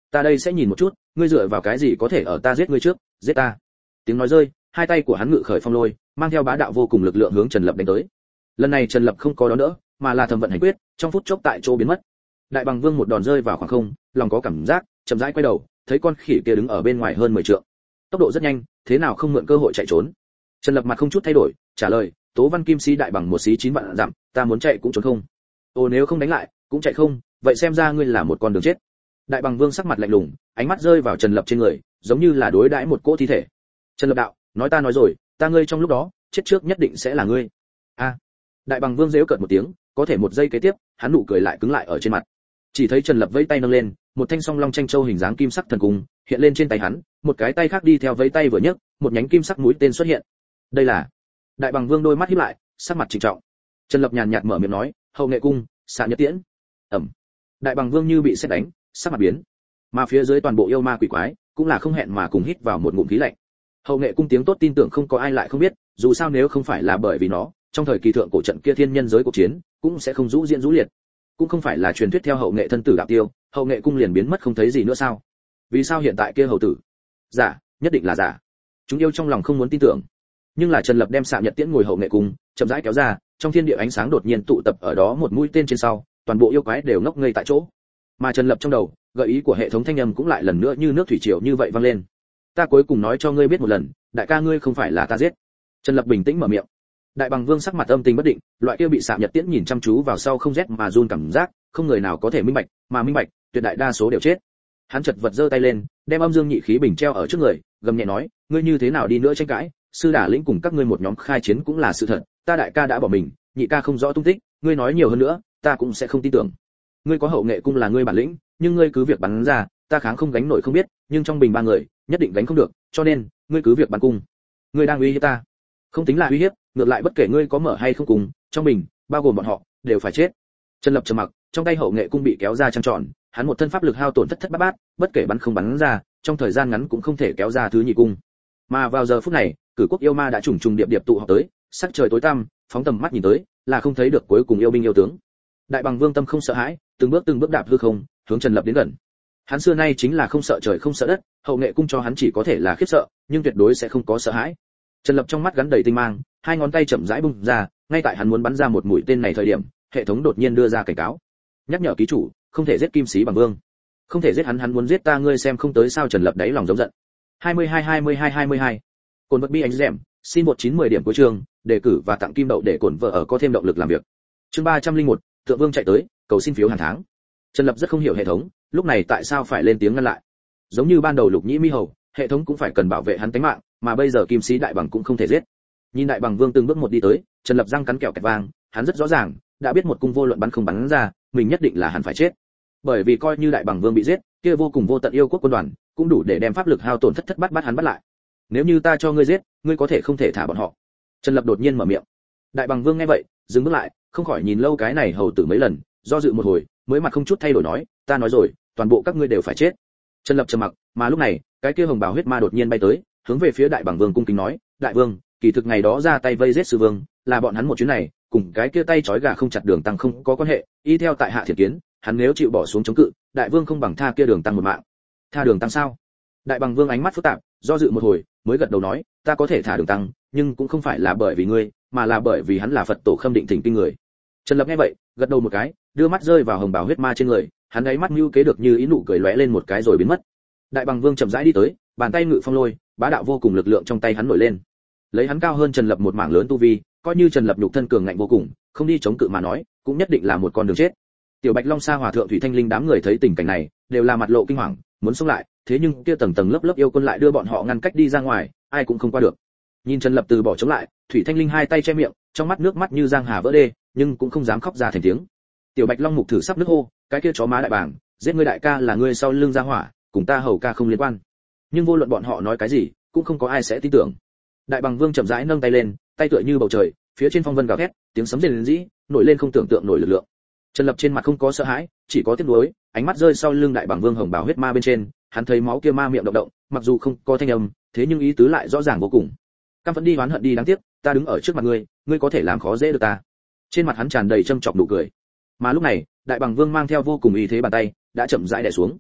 Ta đây sẽ nhìn một chút, ngươi dựa vào cái gì có thể ở ta giết ngươi trước, giết ta. Tiếng nói rơi, hai tay của hắn ngự khởi phong lôi, mang theo bá đạo vô cùng lực lượng hướng Trần Lập đánh tới. Lần này Trần Lập không có đón đỡ, mà là thầm vận hành quyết, trong phút chốc tại chỗ biến mất. Đại Bằng Vương một đòn rơi vào khoảng không, lòng có cảm giác, chậm rãi quay đầu, thấy con khỉ kia đứng ở bên ngoài hơn mười trượng. Tốc độ rất nhanh, thế nào không mượn cơ hội chạy trốn. Trần Lập mặt không chút thay đổi, trả lời, Tố Văn Kim Sĩ đại bằng một xí chín vạn dặm, ta muốn chạy cũng trốn không. Ồ, nếu không đánh lại, cũng chạy không, vậy xem ra ngươi là một con đường chết. Đại Bằng Vương sắc mặt lạnh lùng, ánh mắt rơi vào Trần Lập trên người, giống như là đối đãi một cỗ thi thể. Trần Lập đạo, nói ta nói rồi, ta ngươi trong lúc đó, chết trước nhất định sẽ là ngươi. A. Đại Bằng Vương giễu cợt một tiếng, có thể một giây kế tiếp, hắn nụ cười lại cứng lại ở trên mặt. Chỉ thấy Trần Lập vẫy tay nâng lên, một thanh song long tranh châu hình dáng kim sắc thần cung hiện lên trên tay hắn, một cái tay khác đi theo vẫy tay vừa nhấc, một nhánh kim sắc mũi tên xuất hiện. Đây là. Đại Bằng Vương đôi mắt híp lại, sắc mặt trịnh trọng. Trần Lập nhàn nhạt mở miệng nói, hậu nghệ cung, xạ nhất tiễn. Ẩm. Đại Bằng Vương như bị sét đánh, sắc mặt biến. Mà phía dưới toàn bộ yêu ma quỷ quái cũng là không hẹn mà cùng hít vào một ngụm khí lạnh. Hậu nghệ cung tiếng tốt tin tưởng không có ai lại không biết, dù sao nếu không phải là bởi vì nó, trong thời kỳ thượng cổ trận kia thiên nhân giới cuộc chiến, cũng sẽ không rũ diễn rũ liệt. Cũng không phải là truyền thuyết theo hậu nghệ thân tử đạo tiêu, hậu nghệ cung liền biến mất không thấy gì nữa sao? Vì sao hiện tại kia hầu tử? Giả, nhất định là giả. Chúng yêu trong lòng không muốn tin tưởng. Nhưng là Trần Lập đem xạ nhật tiễn ngồi hậu nghệ cung, chậm rãi kéo ra, trong thiên địa ánh sáng đột nhiên tụ tập ở đó một mũi tên trên sau, toàn bộ yêu quái đều ngốc ngây tại chỗ. Mà Trần Lập trong đầu, gợi ý của hệ thống thanh âm cũng lại lần nữa như nước thủy triều như vậy vang lên. Ta cuối cùng nói cho ngươi biết một lần, đại ca ngươi không phải là ta giết. Trần Lập bình tĩnh mở miệng. Đại Bằng Vương sắc mặt âm tình bất định, loại kia bị xạ nhật tiễn nhìn chăm chú vào sau không rét mà run cảm giác, không người nào có thể minh bạch, mà minh bạch, tuyệt đại đa số đều chết. Hắn chật vật giơ tay lên, đem âm dương nhị khí bình treo ở trước người, gầm nhẹ nói, ngươi như thế nào đi nữa tranh cãi, sư đả lĩnh cùng các ngươi một nhóm khai chiến cũng là sự thật, ta đại ca đã bỏ mình, nhị ca không rõ tung tích, ngươi nói nhiều hơn nữa, ta cũng sẽ không tin tưởng. Ngươi có hậu nghệ cung là ngươi bản lĩnh, nhưng ngươi cứ việc bắn ra, ta kháng không gánh nổi không biết, nhưng trong bình ba người, nhất định gánh không được, cho nên, ngươi cứ việc bắn cung. Ngươi đang uy hiếp ta. Không tính là uy hiếp, ngược lại bất kể ngươi có mở hay không cùng, trong bình, bao gồm bọn họ, đều phải chết. Trần Lập trầm mặc, trong tay hậu nghệ cung bị kéo ra trăng tròn, hắn một thân pháp lực hao tổn thất thất bát bát, bất kể bắn không bắn ra, trong thời gian ngắn cũng không thể kéo ra thứ nhị cung. Mà vào giờ phút này, cử quốc yêu ma đã trùng trùng điệp điệp tụ họp tới, sắc trời tối tăm, phóng tầm mắt nhìn tới, là không thấy được cuối cùng yêu binh yêu tướng. Đại Bằng Vương tâm không sợ hãi, từng bước từng bước đạp hư không, hướng Trần Lập đến gần. Hắn xưa nay chính là không sợ trời không sợ đất, hậu nghệ cung cho hắn chỉ có thể là khiếp sợ, nhưng tuyệt đối sẽ không có sợ hãi. Trần Lập trong mắt gắn đầy tinh mang, hai ngón tay chậm rãi bung ra, ngay tại hắn muốn bắn ra một mũi tên này thời điểm, hệ thống đột nhiên đưa ra cảnh cáo, nhắc nhở ký chủ, không thể giết Kim Sĩ Bằng Vương, không thể giết hắn, hắn muốn giết ta, ngươi xem không tới sao? Trần Lập đáy lòng giống giận. hai mươi hai hai mươi hai hai mươi hai Cồn vật bi ánh rèm, xin một chín mười điểm cuối trường, đề cử và tặng kim đậu để cổn vợ ở có thêm động lực làm việc. Chương ba trăm linh một, Tượng Vương chạy tới, cầu xin phiếu hàng tháng. Trần Lập rất không hiểu hệ thống, lúc này tại sao phải lên tiếng ngăn lại. Giống như ban đầu Lục Nhĩ Mi Hầu, hệ thống cũng phải cần bảo vệ hắn tính mạng, mà bây giờ Kim Sĩ Đại Bằng cũng không thể giết. Nhìn Đại Bằng Vương từng bước một đi tới, Trần Lập răng cắn kẹo kẹt vang, hắn rất rõ ràng, đã biết một cung vô luận bắn không bắn ra, mình nhất định là hắn phải chết. Bởi vì coi như Đại Bằng Vương bị giết, kia vô cùng vô tận yêu quốc quân đoàn, cũng đủ để đem pháp lực hao tổn thất thất bát bát hắn bắt lại. Nếu như ta cho ngươi giết, ngươi có thể không thể thả bọn họ. Trần Lập đột nhiên mở miệng. Đại Bằng Vương nghe vậy, dừng bước lại, không khỏi nhìn lâu cái này hầu tử mấy lần, do dự một hồi, mới mặt không chút thay đổi nói, ta nói rồi, toàn bộ các ngươi đều phải chết. Trần Lập trầm mặc, mà lúc này, cái kia hồng bào huyết ma đột nhiên bay tới, hướng về phía Đại Bằng Vương cung kính nói, đại vương, kỳ thực ngày đó ra tay vây giết sư vương, là bọn hắn một chuyến này, cùng cái kia tay trói gà không chặt Đường Tăng không có quan hệ, y theo tại hạ thiện kiến, hắn nếu chịu bỏ xuống chống cự, đại vương không bằng tha kia Đường Tăng một mạng. Tha Đường Tăng sao? Đại Bằng Vương ánh mắt phức tạp, do dự một hồi, mới gật đầu nói, ta có thể thả Đường Tăng, nhưng cũng không phải là bởi vì ngươi, mà là bởi vì hắn là Phật tổ Khâm Định Thỉnh Kinh người. Trần Lập nghe vậy, gật đầu một cái, đưa mắt rơi vào hồng bào huyết ma trên người, hắn ấy mắt mưu kế được như ý nụ cười lóe lên một cái rồi biến mất. Đại Bằng Vương chậm rãi đi tới, bàn tay ngự phong lôi, bá đạo vô cùng lực lượng trong tay hắn nổi lên. Lấy hắn cao hơn Trần Lập một mảng lớn tu vi, coi như Trần Lập nhục thân cường ngạnh vô cùng, không đi chống cự mà nói, cũng nhất định là một con đường chết. Tiểu Bạch Long Sa Hòa thượng Thủy Thanh Linh đám người thấy tình cảnh này, đều là mặt lộ kinh hoàng, muốn xông lại, thế nhưng kia tầng tầng lớp lớp yêu quân lại đưa bọn họ ngăn cách đi ra ngoài, ai cũng không qua được. Nhìn Trần Lập từ bỏ chống lại, Thủy Thanh Linh hai tay che miệng, trong mắt nước mắt như giang hà vỡ đê, nhưng cũng không dám khóc ra thành tiếng. Tiểu Bạch Long mục thử sắp nước hô, cái kia chó má đại bàng, giết ngươi đại ca là ngươi sau lưng ra hỏa, cùng ta hầu ca không liên quan. Nhưng vô luận bọn họ nói cái gì, cũng không có ai sẽ tin tưởng. Đại Bằng Vương chậm rãi nâng tay lên, tay tựa như bầu trời, phía trên phong vân gào thét, tiếng sấm rền rĩ, nổi lên không tưởng tượng nổi lực lượng. Trần Lập trên mặt không có sợ hãi, chỉ có tiếc nuối, ánh mắt rơi sau lưng Đại Bằng Vương hồng bào huyết ma bên trên, hắn thấy máu kia ma miệng động động, mặc dù không có thanh âm, thế nhưng ý tứ lại rõ ràng vô cùng. Căm phẫn đi oán hận đi, đáng tiếc, ta đứng ở trước mặt ngươi, ngươi có thể làm khó dễ được ta. Trên mặt hắn tràn đầy châm chọc nụ cười. Mà lúc này, Đại Bằng Vương mang theo vô cùng ý thế bàn tay, đã chậm rãi đè xuống.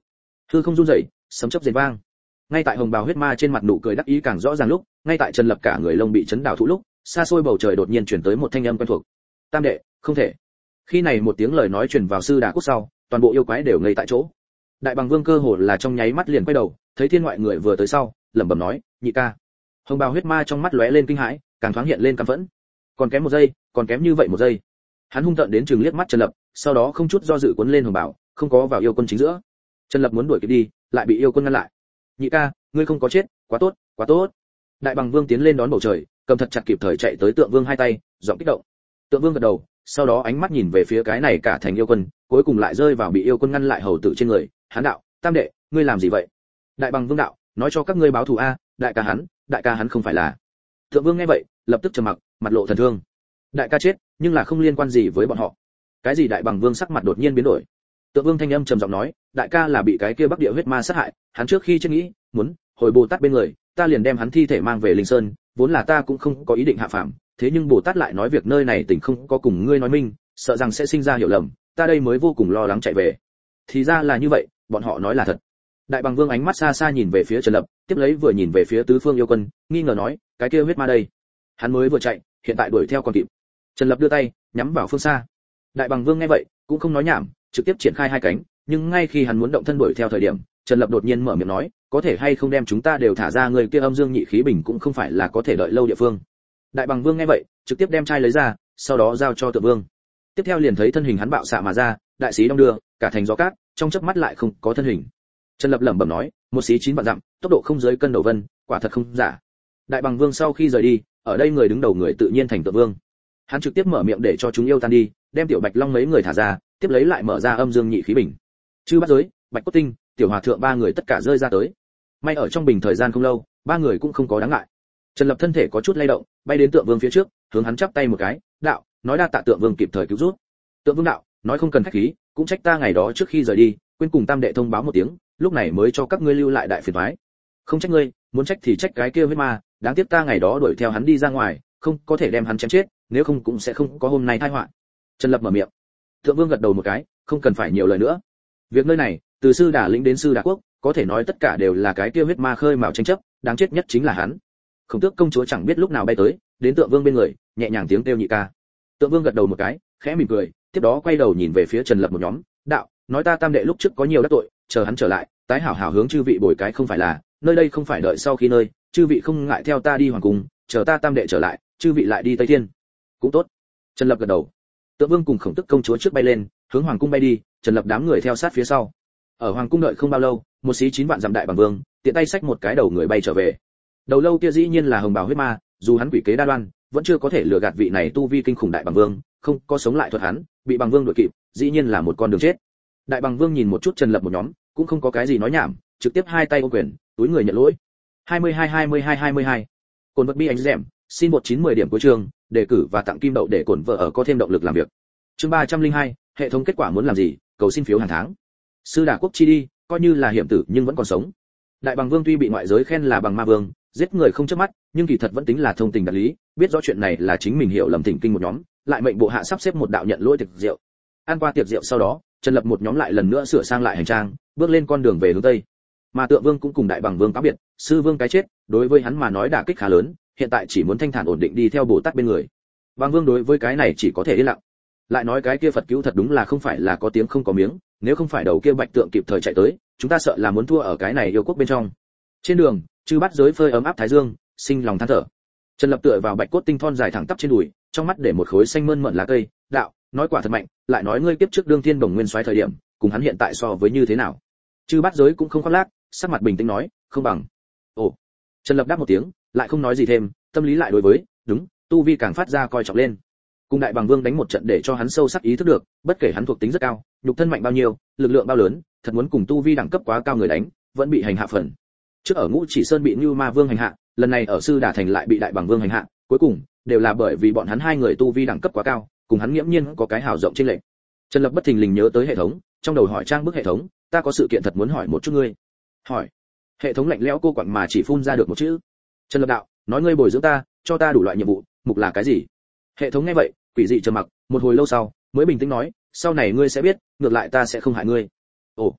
hư không run rẩy, sấm chớp rền vang. Ngay tại hồng bào huyết ma trên mặt nụ cười đắc ý càng rõ ràng lúc, ngay tại Trần Lập cả người lông bị chấn đảo thụ lúc, xa xôi bầu trời đột nhiên truyền tới một thanh âm quen thuộc. Tam đệ, không thể. Khi này một tiếng lời nói truyền vào sư đà quốc sau, toàn bộ yêu quái đều ngây tại chỗ. Đại Bằng Vương cơ hồ là trong nháy mắt liền quay đầu, thấy thiên ngoại người vừa tới sau, lẩm bẩm nói, nhị ca. Hồng bào huyết ma trong mắt lóe lên kinh hãi, càng thoáng hiện lên căm phẫn. Còn kém một giây, còn kém như vậy một giây. Hắn hung tợn đến chừng liếc mắt Trần Lập, sau đó không chút do dự cuốn lên hồng bào, không có vào yêu quân chính giữa. Trần Lập muốn đuổi kịp đi, lại bị yêu quân ngăn lại. Nhị ca, ngươi không có chết, quá tốt, quá tốt. Đại Bằng Vương tiến lên đón bầu trời, cầm thật chặt kịp thời chạy tới Tượng Vương hai tay, giọng kích động. Tượng Vương gật đầu, sau đó ánh mắt nhìn về phía cái này cả thành yêu quân, cuối cùng lại rơi vào bị yêu quân ngăn lại hầu tử trên người. Hắn đạo, tam đệ, ngươi làm gì vậy? Đại Bằng Vương đạo, nói cho các ngươi báo thù a, đại ca hắn, đại ca hắn không phải là. Tượng Vương nghe vậy, lập tức trầm mặc, mặt lộ thần thương. Đại ca chết, nhưng là không liên quan gì với bọn họ. Cái gì? Đại Bằng Vương sắc mặt đột nhiên biến đổi. Tượng Vương thanh âm trầm giọng nói, đại ca là bị cái kia Bắc Địa huyết ma sát hại, hắn trước khi chết nghĩ, muốn hồi Bồ Tát bên người, ta liền đem hắn thi thể mang về Linh Sơn, vốn là ta cũng không có ý định hạ phàm, thế nhưng Bồ Tát lại nói việc nơi này tình không có cùng ngươi nói minh, sợ rằng sẽ sinh ra hiểu lầm, ta đây mới vô cùng lo lắng chạy về. Thì ra là như vậy, bọn họ nói là thật. Đại Bằng Vương ánh mắt xa xa nhìn về phía Trần Lập, tiếp lấy vừa nhìn về phía tứ phương yêu quân, nghi ngờ nói, cái kia huyết ma đây, hắn mới vừa chạy, hiện tại đuổi theo còn kịp. Trần Lập đưa tay, nhắm vào phương xa. Đại Bằng Vương nghe vậy, cũng không nói nhảm, trực tiếp triển khai hai cánh, nhưng ngay khi hắn muốn động thân đuổi theo thời điểm, Trần Lập đột nhiên mở miệng nói, có thể hay không đem chúng ta đều thả ra, người kia âm dương nhị khí bình cũng không phải là có thể đợi lâu địa phương. Đại Bằng Vương nghe vậy, trực tiếp đem chai lấy ra, sau đó giao cho Tượng Vương. Tiếp theo liền thấy thân hình hắn bạo xạ mà ra, đại sĩ đông đưa, cả thành gió cát, trong chớp mắt lại không có thân hình. Trần Lập lẩm bẩm nói, một xí chín vạn dặm, tốc độ không dưới cân đầu vân, quả thật không giả. Đại Bằng Vương sau khi rời đi, ở đây người đứng đầu người tự nhiên thành Tượng Vương. Hắn trực tiếp mở miệng để cho chúng yêu tan đi, đem Tiểu Bạch Long mấy người thả ra, tiếp lấy lại mở ra âm dương nhị khí bình. Chư Bát Giới, Bạch Cốt Tinh, Tiểu Hòa thượng ba người tất cả rơi ra tới. May ở trong bình thời gian không lâu, ba người cũng không có đáng ngại. Trần Lập thân thể có chút lay động, bay đến Tượng Vương phía trước, hướng hắn chắp tay một cái, đạo, nói đa tạ Tượng Vương kịp thời cứu giúp. Tượng Vương đạo, nói không cần khách khí, cũng trách ta ngày đó trước khi rời đi, quên cùng tam đệ thông báo một tiếng, lúc này mới cho các ngươi lưu lại đại phiền toái. Không trách ngươi, muốn trách thì trách cái kia huyết ma, đáng tiếc ta ngày đó đuổi theo hắn đi ra ngoài, không có thể đem hắn chém chết, nếu không cũng sẽ không có hôm nay tai họa. Trần Lập mở miệng. Thượng Vương gật đầu một cái, không cần phải nhiều lời nữa. Việc nơi này, từ sư Đà lĩnh đến sư Đà quốc, có thể nói tất cả đều là cái kia huyết ma khơi mào tranh chấp, đáng chết nhất chính là hắn. Khổng Tước công chúa chẳng biết lúc nào bay tới, đến Tượng Vương bên người, nhẹ nhàng tiếng kêu nhị ca. Tượng Vương gật đầu một cái, khẽ mỉm cười, tiếp đó quay đầu nhìn về phía Trần Lập một nhóm, đạo, nói ta tam đệ lúc trước có nhiều đắc tội, chờ hắn trở lại, tái hảo hảo hướng chư vị bồi cái không phải là, nơi đây không phải đợi sau khi nơi, chư vị không ngại theo ta đi hoàng cung, chờ ta tam đệ trở lại, chư vị lại đi Tây Thiên. Cũng tốt. Trần Lập gật đầu. Tượng Vương cùng Khổng Tước công chúa trước bay lên, hướng hoàng cung bay đi, Trần Lập đám người theo sát phía sau. Ở hoàng cung đợi không bao lâu, một xí chín vạn dặm đại bằng vương, tiện tay xách một cái đầu người bay trở về. Đầu lâu kia dĩ nhiên là hồng bào huyết ma, dù hắn quỷ kế đa đoan, vẫn chưa có thể lừa gạt vị này tu vi kinh khủng đại bằng vương, không có sống lại thuật hắn, bị bằng vương đuổi kịp, dĩ nhiên là một con đường chết. Đại bằng vương nhìn một chút Trần Lập một nhóm, cũng không có cái gì nói nhảm, trực tiếp hai tay ôm quyền, túi người nhận lỗi. hai mươi hai hai mươi hai hai mươi hai. Cồn vật bi anh dẻm, xin một chín mười điểm cuối trường, đề cử và tặng kim đậu để cổn vợ ở có thêm động lực làm việc. Chương ba trăm linh hai, hệ thống kết quả muốn làm gì, cầu xin phiếu hàng tháng. Sư Đà quốc chi đi, coi như là hiểm tử nhưng vẫn còn sống. Đại bằng vương tuy bị ngoại giới khen là bằng ma vương, giết người không chớp mắt, nhưng kỳ thật vẫn tính là thông tình đạt lý, biết rõ chuyện này là chính mình hiểu lầm thỉnh kinh một nhóm, lại mệnh bộ hạ sắp xếp một đạo nhận lỗi tiệc rượu. Ăn qua tiệc rượu sau đó, Trần Lập một nhóm lại lần nữa sửa sang lại hành trang, bước lên con đường về hướng tây. Mà Tượng Vương cũng cùng Đại bằng vương cáo biệt, sư vương cái chết, đối với hắn mà nói đả kích khá lớn, hiện tại chỉ muốn thanh thản ổn định đi theo Bồ Tát bên người. Bằng vương đối với cái này chỉ có thể yên lặng. Lại nói cái kia Phật cứu thật đúng là không phải là có tiếng không có miếng, nếu không phải đầu kia Bạch Tượng kịp thời chạy tới, chúng ta sợ là muốn thua ở cái này yêu quốc bên trong. Trên đường, chư bắt giới phơi ấm áp thái dương, sinh lòng than thở. Trần Lập tựa vào bạch cốt tinh thon dài thẳng tắp trên đùi, trong mắt để một khối xanh mơn mởn lá cây, đạo, nói quả thật mạnh, lại nói ngươi kiếp trước đương thiên đồng nguyên soái thời điểm, cùng hắn hiện tại so với như thế nào? Chư bắt giới cũng không khoác lác, sắc mặt bình tĩnh nói, không bằng. Ồ. Trần Lập đáp một tiếng, lại không nói gì thêm, tâm lý lại đối với, đúng, tu vi càng phát ra coi trọng lên. Cùng Đại bằng vương đánh một trận để cho hắn sâu sắc ý thức được, bất kể hắn thuộc tính rất cao, nhục thân mạnh bao nhiêu, lực lượng bao lớn, thật muốn cùng tu vi đẳng cấp quá cao người đánh, vẫn bị hành hạ phần. Trước ở Ngũ Chỉ Sơn bị Như Ma Vương hành hạ, lần này ở Sư Đà Thành lại bị Đại bằng vương hành hạ, cuối cùng đều là bởi vì bọn hắn hai người tu vi đẳng cấp quá cao, cùng hắn nghiễm nhiên có cái hào rộng trên lệnh. Trần Lập bất thình lình nhớ tới hệ thống, trong đầu hỏi trang bức hệ thống, ta có sự kiện thật muốn hỏi một chút ngươi. Hỏi. Hệ thống lạnh lẽo cô quặn mà chỉ phun ra được một chữ. Trần Lập đạo, nói ngươi bồi dưỡng ta, cho ta đủ loại nhiệm vụ, mục là cái gì? Hệ thống nghe vậy, quỷ dị trầm mặc, một hồi lâu sau, mới bình tĩnh nói, sau này ngươi sẽ biết, ngược lại ta sẽ không hại ngươi. Ồ.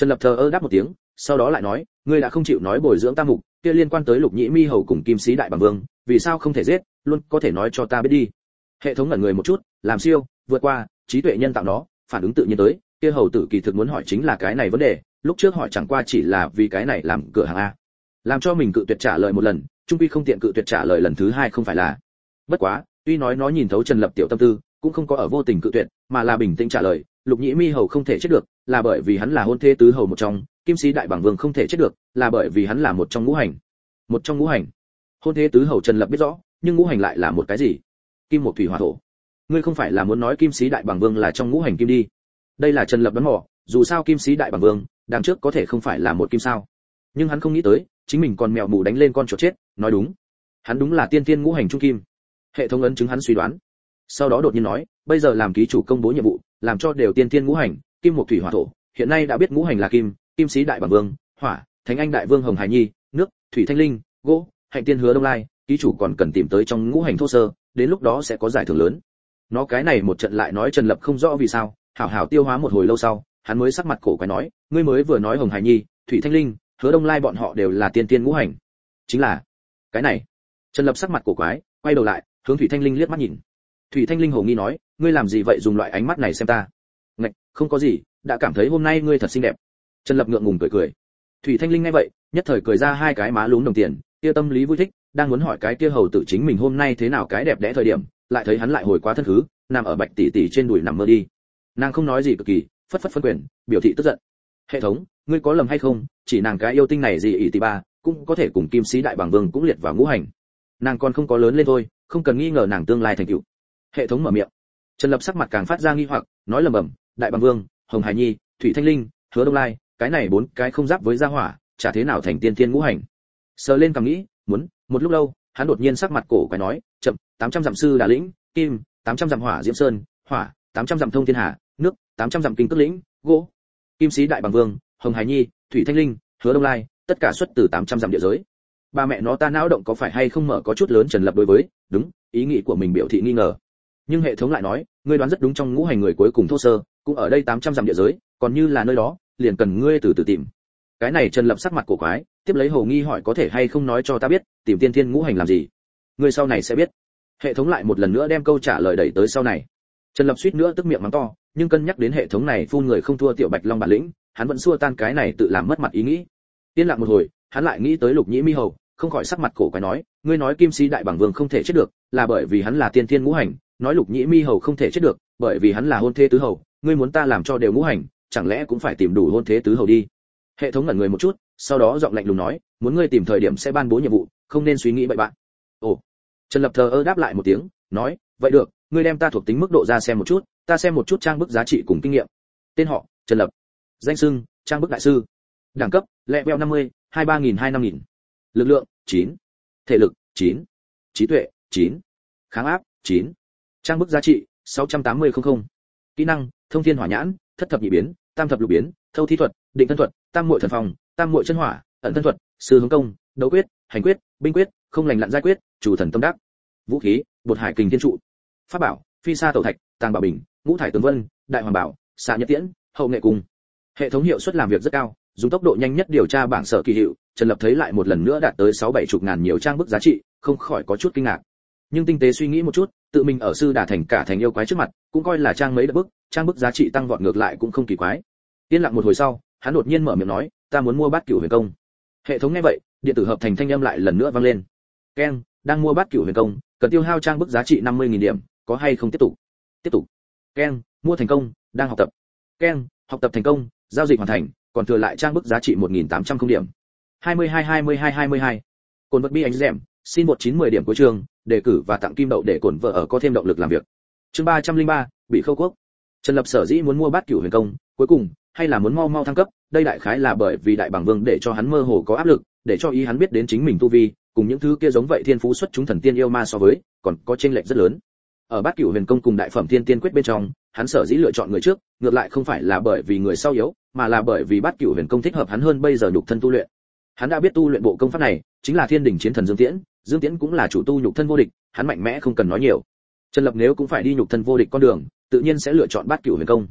Trần Lập thờ ơ đáp một tiếng, sau đó lại nói, ngươi đã không chịu nói bồi dưỡng tam mục, kia liên quan tới Lục Nhĩ Mi hầu cùng Kim Sĩ đại bằng vương, vì sao không thể giết, luôn có thể nói cho ta biết đi. Hệ thống ngẩn người một chút, làm siêu, vượt qua, trí tuệ nhân tạo nó, phản ứng tự nhiên tới, kia hầu tử kỳ thực muốn hỏi chính là cái này vấn đề, lúc trước hỏi chẳng qua chỉ là vì cái này làm cửa hàng a. Làm cho mình cự tuyệt trả lời một lần, trung quy không tiện cự tuyệt trả lời lần thứ hai không phải là. Bất quá, tuy nói nó nhìn thấu Trần Lập tiểu tâm tư, cũng không có ở vô tình cự tuyệt, mà là bình tĩnh trả lời, Lục Nhĩ Mi hầu không thể chết được, là bởi vì hắn là hôn thê tứ hầu một trong, Kim Sĩ đại bằng vương không thể chết được, là bởi vì hắn là một trong ngũ hành. Một trong ngũ hành. Hôn thê tứ hầu Trần Lập biết rõ, nhưng ngũ hành lại là một cái gì? Kim một thủy hỏa thổ. Ngươi không phải là muốn nói Kim Sĩ đại bằng vương là trong ngũ hành kim đi? Đây là Trần Lập đoán mò, dù sao Kim Sĩ đại bằng vương, đằng trước có thể không phải là một kim sao? Nhưng hắn không nghĩ tới, chính mình còn mèo mù đánh lên con chuột chết, nói đúng. Hắn đúng là tiên tiên ngũ hành trung kim. Hệ thống ấn chứng hắn suy đoán. Sau đó đột nhiên nói, bây giờ làm ký chủ công bố nhiệm vụ, làm cho đều tiên tiên ngũ hành, kim một thủy hỏa thổ, hiện nay đã biết ngũ hành là kim, Kim Sĩ đại bằng vương, hỏa, Thánh Anh đại vương Hồng Hải Nhi, nước, thủy thanh linh, gỗ, hạnh tiên hứa Đông Lai, ký chủ còn cần tìm tới trong ngũ hành thô sơ, đến lúc đó sẽ có giải thưởng lớn. Nó cái này một trận lại nói Trần Lập không rõ vì sao, hảo hảo tiêu hóa một hồi lâu sau, hắn mới sắc mặt cổ quái nói, ngươi mới vừa nói Hồng Hải Nhi, thủy thanh linh, hứa Đông Lai bọn họ đều là tiên tiên ngũ hành. Chính là cái này. Trần Lập sắc mặt cổ quái, quay đầu lại, hướng thủy thanh linh liếc mắt nhìn. Thủy thanh linh hồ nghi nói, ngươi làm gì vậy dùng loại ánh mắt này xem ta? Ngạch, không có gì, đã cảm thấy hôm nay ngươi thật xinh đẹp. Trần Lập ngượng ngùng cười cười. Thủy thanh linh nghe vậy, nhất thời cười ra hai cái má lúm đồng tiền, kia tâm lý vui thích, đang muốn hỏi cái kia hầu tử chính mình hôm nay thế nào cái đẹp đẽ thời điểm, lại thấy hắn lại hồi quá thân khứ, nằm ở Bạch tỷ tỷ trên đùi nằm mơ đi. Nàng không nói gì cực kỳ, phất phất phân quyền, biểu thị tức giận. Hệ thống, ngươi có lầm hay không, chỉ nàng cái yêu tinh này gì ỷ tỷ ba, cũng có thể cùng Kim Sĩ đại bằng vương cũng liệt vào ngũ hành. Nàng còn không có lớn lên thôi, không cần nghi ngờ nàng tương lai thành tựu. Hệ thống mở miệng. Trần Lập sắc mặt càng phát ra nghi hoặc, nói lẩm bẩm, đại bằng vương, Hồng Hải Nhi, thủy thanh linh, hứa Đông Lai, cái này bốn cái không giáp với gia hỏa, chả thế nào thành tiên thiên ngũ hành. Sờ lên cầm nghĩ, muốn, một lúc lâu, hắn đột nhiên sắc mặt cổ quái nói, chậm, tám trăm dặm sư đà lĩnh, kim, tám trăm dặm hỏa diễm sơn, hỏa, tám trăm dặm thông thiên hà, nước, tám trăm dặm kinh cước lĩnh, gỗ. Kim Sĩ đại bằng vương, Hồng Hải Nhi, thủy thanh linh, hứa Đông Lai, tất cả xuất từ tám trăm dặm địa giới. Ba mẹ nó ta não động có phải hay không mở có chút lớn. Trần Lập đối với, đúng, ý nghĩ của mình biểu thị nghi ngờ. Nhưng hệ thống lại nói, ngươi đoán rất đúng, trong ngũ hành người cuối cùng thô sơ, cũng ở đây tám trăm dặm địa giới, còn như là nơi đó, liền cần ngươi từ từ tìm. Cái này Trần Lập sắc mặt cổ quái, tiếp lấy hồ nghi hỏi có thể hay không nói cho ta biết, tìm tiên thiên ngũ hành làm gì? Ngươi sau này sẽ biết. Hệ thống lại một lần nữa đem câu trả lời đẩy tới sau này. Trần Lập suýt nữa tức miệng mắng to, nhưng cân nhắc đến hệ thống này phun người không thua tiểu Bạch Long bản lĩnh, hắn vẫn xua tan cái này tự làm mất mặt ý nghĩ. Yên lặng một hồi, hắn lại nghĩ tới Lục Nhĩ Mi hầu, không khỏi sắc mặt cổ quái nói, ngươi nói Kim Sĩ đại bằng vương không thể chết được, là bởi vì hắn là tiên thiên ngũ hành, nói Lục Nhĩ Mi hầu không thể chết được, bởi vì hắn là hôn thê tứ hầu, ngươi muốn ta làm cho đều ngũ hành, chẳng lẽ cũng phải tìm đủ hôn thế tứ hầu đi? Hệ thống ngẩn người một chút, sau đó giọng lạnh lùng nói, muốn ngươi tìm thời điểm sẽ ban bố nhiệm vụ, không nên suy nghĩ bậy bạn. Ồ. Trần Lập thờ ơ đáp lại một tiếng, nói, vậy được, ngươi đem ta thuộc tính mức độ ra xem một chút, ta xem một chút trang bức giá trị cùng kinh nghiệm. Tên họ, Trần Lập. Danh xưng, trang bức đại sư. Đẳng cấp, level năm mươi, hai mươi ba nghìn hai mươi lăm nghìn. Lực lượng, chín. Thể lực, chín. Trí tuệ, chín. Kháng áp, chín. Trang bức giá trị, sáu trăm tám mươi nghìn. Kỹ năng, thông thiên hỏa nhãn, thất thập nhị biến, tam thập lục biến, thâu thi thuật, định thân thuật, tam muội thần phòng, tam muội chân hỏa, ẩn thân thuật, sư hướng công, đấu quyết, hành quyết, binh quyết, không lành lặn giai quyết, chủ thần tâm đắc. Vũ khí, bột hải kình thiên trụ. Pháp bảo, phi sa tẩu thạch, tàng bảo bình, ngũ thải tường vân, đại hoàng bảo, xạ nhật tiễn, hậu nghệ cung. Hệ thống hiệu suất làm việc rất cao, dùng tốc độ nhanh nhất điều tra bảng sở kỳ hiệu. Trần Lập thấy lại một lần nữa đạt tới sáu bảy chục ngàn nhiều trang bức giá trị, không khỏi có chút kinh ngạc. Nhưng tinh tế suy nghĩ một chút, tự mình ở sư đả thành cả thành yêu quái trước mặt, cũng coi là trang mấy đợt bức, trang bức giá trị tăng vọt ngược lại cũng không kỳ quái. Yên lặng một hồi sau, hắn đột nhiên mở miệng nói, ta muốn mua bát cửu huyền công. Hệ thống nghe vậy, điện tử hợp thành thanh âm lại lần nữa vang lên. Keng, đang mua bát cửu huyền công, cần tiêu hao trang bức giá trị năm mươi nghìn điểm, có hay không tiếp tục? Tiếp tục. Keng, mua thành công, đang học tập. Keng, học tập thành công, giao dịch hoàn thành, còn thừa lại trang bức giá trị một nghìn tám trăm không điểm. hai mươi hai hai mươi hai hai mươi hai. Cồn vật bi ánh rèm, xin một chín mười điểm cuối trường, đề cử và tặng kim đậu để cổn vợ ở có thêm động lực làm việc. Chương ba trăm linh ba, bị khâu quốc. Trần Lập sở dĩ muốn mua bát cửu huyền công, cuối cùng hay là muốn mau mau thăng cấp, đây đại khái là bởi vì đại bằng vương để cho hắn mơ hồ có áp lực, để cho ý hắn biết đến chính mình tu vi, cùng những thứ kia giống vậy thiên phú xuất chúng thần tiên yêu ma so với, còn có chênh lệch rất lớn. Ở bát cửu huyền công cùng đại phẩm thiên tiên quyết bên trong, hắn sở dĩ lựa chọn người trước, ngược lại không phải là bởi vì người sau yếu, mà là bởi vì bát cửu huyền công thích hợp hắn hơn bây giờ nhục thân tu luyện. Hắn đã biết tu luyện bộ công pháp này, chính là Thiên Đình Chiến Thần Dương Tiễn, Dương Tiễn cũng là chủ tu nhục thân vô địch, hắn mạnh mẽ không cần nói nhiều. Trần Lập nếu cũng phải đi nhục thân vô địch con đường, tự nhiên sẽ lựa chọn bát cửu huyền công.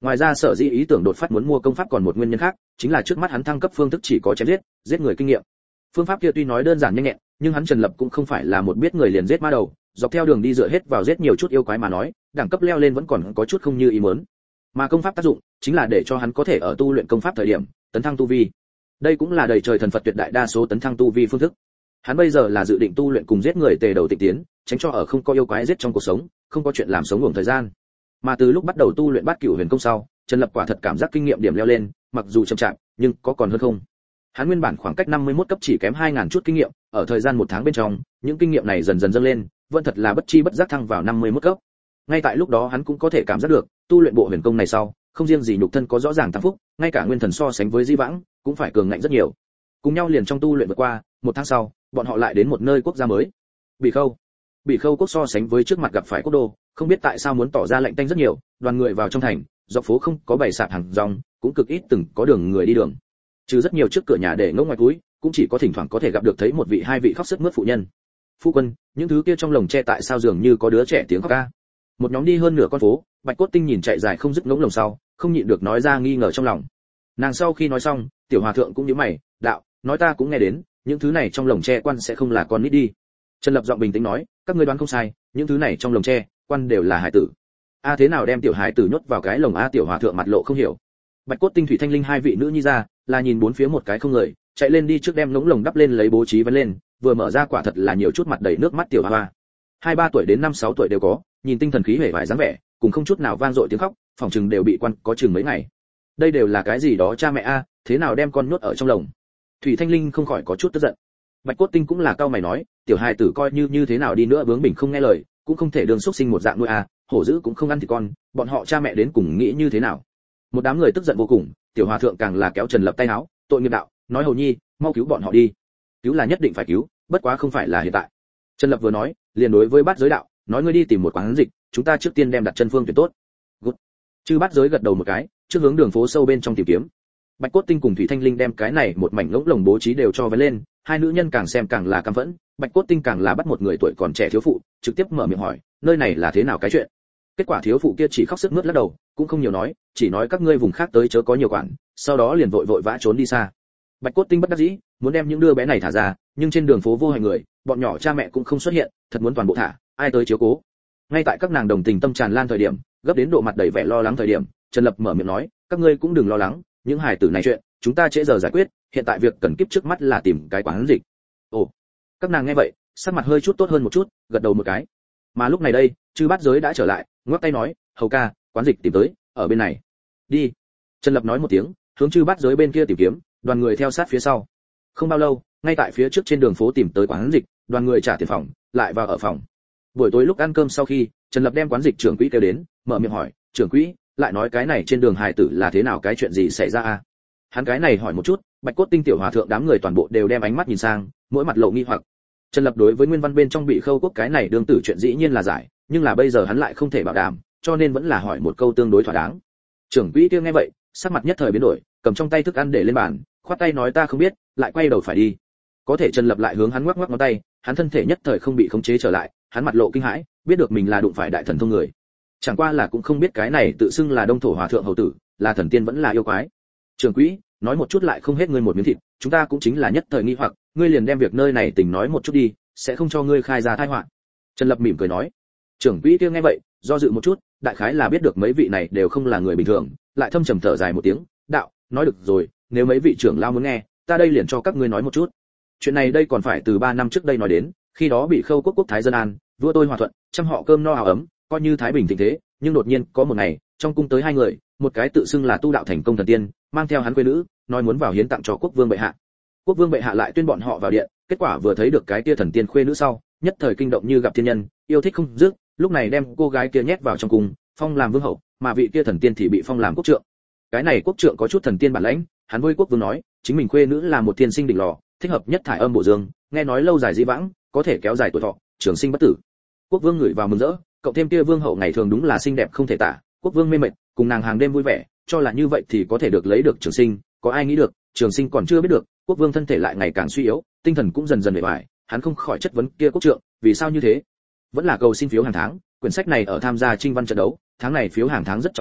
Ngoài ra sở dĩ ý tưởng đột phát muốn mua công pháp còn một nguyên nhân khác, chính là trước mắt hắn thăng cấp phương thức chỉ có chém giết, giết người kinh nghiệm. Phương pháp kia tuy nói đơn giản nhanh nhẹn, nhưng hắn Trần Lập cũng không phải là một biết người liền giết ma đầu, dọc theo đường đi dựa hết vào giết nhiều chút yêu quái mà nói, đẳng cấp leo lên vẫn còn có chút không như ý muốn. Mà công pháp tác dụng chính là để cho hắn có thể ở tu luyện công pháp thời điểm tấn thăng tu vi. Đây cũng là đầy trời thần Phật tuyệt đại đa số tấn thăng tu vi phương thức. Hắn bây giờ là dự định tu luyện cùng giết người tề đầu tịnh tiến, tránh cho ở không có yêu quái giết trong cuộc sống, không có chuyện làm sống uổng thời gian. Mà từ lúc bắt đầu tu luyện Bát Cửu Huyền Công sau, Trần Lập quả thật cảm giác kinh nghiệm điểm leo lên, mặc dù chậm chạp, nhưng có còn hơn không. Hắn nguyên bản khoảng cách năm mươi mốt cấp chỉ kém hai nghìn chút kinh nghiệm, ở thời gian một tháng bên trong, những kinh nghiệm này dần dần dâng lên, vẫn thật là bất chi bất giác thăng vào năm mươi mốt cấp. Ngay tại lúc đó hắn cũng có thể cảm giác được, tu luyện bộ huyền công này sau, không riêng gì nhục thân có rõ ràng tăng phúc, ngay cả nguyên thần so sánh với Di Vãng, cũng phải cường ngạnh rất nhiều. Cùng nhau liền trong tu luyện vượt qua, một tháng sau, bọn họ lại đến một nơi quốc gia mới. Bỉ Khâu. Bỉ Khâu quốc so sánh với trước mặt gặp phải quốc đô, không biết tại sao muốn tỏ ra lạnh tanh rất nhiều, đoàn người vào trong thành, dọc phố không có bày sạp hàng rong, cũng cực ít từng có đường người đi đường. Trừ rất nhiều trước cửa nhà để ngốc ngoài túi, cũng chỉ có thỉnh thoảng có thể gặp được thấy một vị hai vị khóc sướt mướt phụ nhân. Phu quân, những thứ kia trong lồng tre tại sao dường như có đứa trẻ tiếng khóc ca? Một nhóm đi hơn nửa con phố, Bạch Cốt Tinh nhìn chạy dài không dứt ngỗng lồng sau, không nhịn được nói ra nghi ngờ trong lòng. Nàng sau khi nói xong, tiểu hòa thượng cũng nhíu mày, đạo, nói ta cũng nghe đến, những thứ này trong lồng tre quan sẽ không là con nít đi. Trần Lập giọng bình tĩnh nói, các ngươi đoán không sai, những thứ này trong lồng tre, quan đều là hải tử. A thế nào đem tiểu hải tử nhốt vào cái lồng a? Tiểu hòa thượng mặt lộ không hiểu. Bạch Cốt Tinh, Thủy Thanh Linh hai vị nữ nhi ra, là nhìn bốn phía một cái không người, chạy lên đi trước đem ngỗng lồng đắp lên lấy bố trí vấn lên, vừa mở ra quả thật là nhiều chút mặt đầy nước mắt tiểu hoa hoa. Hai ba tuổi đến năm sáu tuổi đều có, nhìn tinh thần khí hề vải dáng vẻ, cùng không chút nào vang dội tiếng khóc, phòng chừng đều bị quan có chừng mấy ngày. Đây đều là cái gì đó cha mẹ a, thế nào đem con nhốt ở trong lồng? Thủy Thanh Linh không khỏi có chút tức giận. Bạch Cốt Tinh cũng là cao mày nói, tiểu hài tử coi như như thế nào đi nữa bướng bỉnh không nghe lời, cũng không thể đường xuất sinh một dạng nuôi a, hổ dữ cũng không ăn thịt con, bọn họ cha mẹ đến cùng nghĩ như thế nào? Một đám người tức giận vô cùng, tiểu hòa thượng càng là kéo Trần Lập tay áo, tội nghiệp đạo, nói hầu nhi, mau cứu bọn họ đi. Cứu là nhất định phải cứu, bất quá không phải là hiện tại. Trần Lập vừa nói, liền đối với Bát Giới đạo, nói ngươi đi tìm một quán dịch, chúng ta trước tiên đem đặt chân phương tuyển tốt. Good. Chư Bát Giới gật đầu một cái, trước hướng đường phố sâu bên trong tìm kiếm. Bạch Cốt Tinh cùng Thủy Thanh Linh đem cái này một mảnh ngỗng lồng bố trí đều cho vén lên, hai nữ nhân càng xem càng là căm phẫn, Bạch Cốt Tinh càng là bắt một người tuổi còn trẻ thiếu phụ, trực tiếp mở miệng hỏi, nơi này là thế nào cái chuyện? Kết quả thiếu phụ kia chỉ khóc sướt mướt lắc đầu, cũng không nhiều nói, chỉ nói các ngươi vùng khác tới chớ có nhiều quản, sau đó liền vội vội vã trốn đi xa. Bạch Cốt Tinh bất đắc dĩ, muốn đem những đứa bé này thả ra, nhưng trên đường phố vô hành người, bọn nhỏ cha mẹ cũng không xuất hiện, thật muốn toàn bộ thả, ai tới chiếu cố? Ngay tại các nàng đồng tình tâm tràn lan thời điểm, gấp đến độ mặt đầy vẻ lo lắng thời điểm, Trần Lập mở miệng nói, các ngươi cũng đừng lo lắng, những hài tử này chuyện, chúng ta trễ giờ giải quyết, hiện tại việc cần kiếp trước mắt là tìm cái quán dịch. Ồ, các nàng nghe vậy, sắc mặt hơi chút tốt hơn một chút, gật đầu một cái. Mà lúc này đây, Chư Bát Giới đã trở lại, ngoắc tay nói, hầu ca, quán dịch tìm tới, ở bên này. Đi. Trần Lập nói một tiếng, hướng Chư Bát Giới bên kia tìm kiếm, đoàn người theo sát phía sau. Không bao lâu, ngay tại phía trước trên đường phố tìm tới quán dịch, đoàn người trả tiền phòng, lại vào ở phòng. Buổi tối lúc ăn cơm sau khi, Trần Lập đem quán dịch trưởng quỹ kêu đến, mở miệng hỏi, trưởng quỹ, lại nói cái này trên đường hài tử là thế nào, cái chuyện gì xảy ra a? Hắn cái này hỏi một chút, Bạch Cốt Tinh tiểu hòa thượng đám người toàn bộ đều đem ánh mắt nhìn sang, mỗi mặt lộ nghi hoặc. Trần Lập đối với nguyên văn bên trong Bị Khâu quốc cái này đương tử chuyện dĩ nhiên là giải, nhưng là bây giờ hắn lại không thể bảo đảm, cho nên vẫn là hỏi một câu tương đối thỏa đáng. Trưởng quỹ kia nghe vậy, sắc mặt nhất thời biến đổi, cầm trong tay thức ăn để lên bàn, khoát tay nói ta không biết, lại quay đầu phải đi. Có thể Trần Lập lại hướng hắn ngoắc ngoắc ngón tay, hắn thân thể nhất thời không bị khống chế trở lại, hắn mặt lộ kinh hãi, biết được mình là đụng phải đại thần thông người. Chẳng qua là cũng không biết cái này tự xưng là Đông Thổ Hòa thượng hầu tử, là thần tiên vẫn là yêu quái. Trưởng quỹ, nói một chút lại không hết ngươi một miếng thịt, chúng ta cũng chính là nhất thời nghi hoặc, ngươi liền đem việc nơi này tình nói một chút đi, sẽ không cho ngươi khai ra tai họa. Trần Lập mỉm cười nói. Trưởng quỹ kia nghe vậy, do dự một chút, đại khái là biết được mấy vị này đều không là người bình thường, lại thâm trầm thở dài một tiếng, đạo, nói được rồi, nếu mấy vị trưởng lao muốn nghe, ta đây liền cho các ngươi nói một chút. Chuyện này đây còn phải từ ba năm trước đây nói đến, khi đó Bị Khâu quốc quốc thái dân an, vua tôi hòa thuận, trăm họ cơm no áo ấm, coi như thái bình thịnh thế, nhưng đột nhiên có một ngày, trong cung tới hai người, một cái tự xưng là tu đạo thành công thần tiên, mang theo hắn quê nữ, nói muốn vào hiến tặng cho quốc vương bệ hạ. Quốc vương bệ hạ lại tuyên bọn họ vào điện, kết quả vừa thấy được cái kia thần tiên khuê nữ sau, nhất thời kinh động như gặp thiên nhân, yêu thích không dứt, lúc này đem cô gái kia nhét vào trong cung, phong làm vương hậu, mà vị kia thần tiên thì bị phong làm quốc trượng. Cái này quốc trượng có chút thần tiên bản lãnh, hắn với quốc vương nói, chính mình khuê nữ là một thiên sinh đỉnh lò, thích hợp nhất thải âm bổ dương, nghe nói lâu dài di vãng, có thể kéo dài tuổi thọ, trường sinh bất tử. Quốc vương ngửi vào mừng rỡ, cộng thêm kia vương hậu ngày thường đúng là xinh đẹp không thể tả, quốc vương mê mệt, cùng nàng hàng đêm vui vẻ, cho là như vậy thì có thể được lấy được trường sinh, có ai nghĩ được, trường sinh còn chưa biết được, quốc vương thân thể lại ngày càng suy yếu, tinh thần cũng dần dần mệt mỏi, hắn không khỏi chất vấn kia quốc trượng, vì sao như thế? Vẫn là cầu xin phiếu hàng tháng, quyển sách này ở tham gia trinh văn trận đấu, tháng này phiếu hàng tháng rất trọng yếu,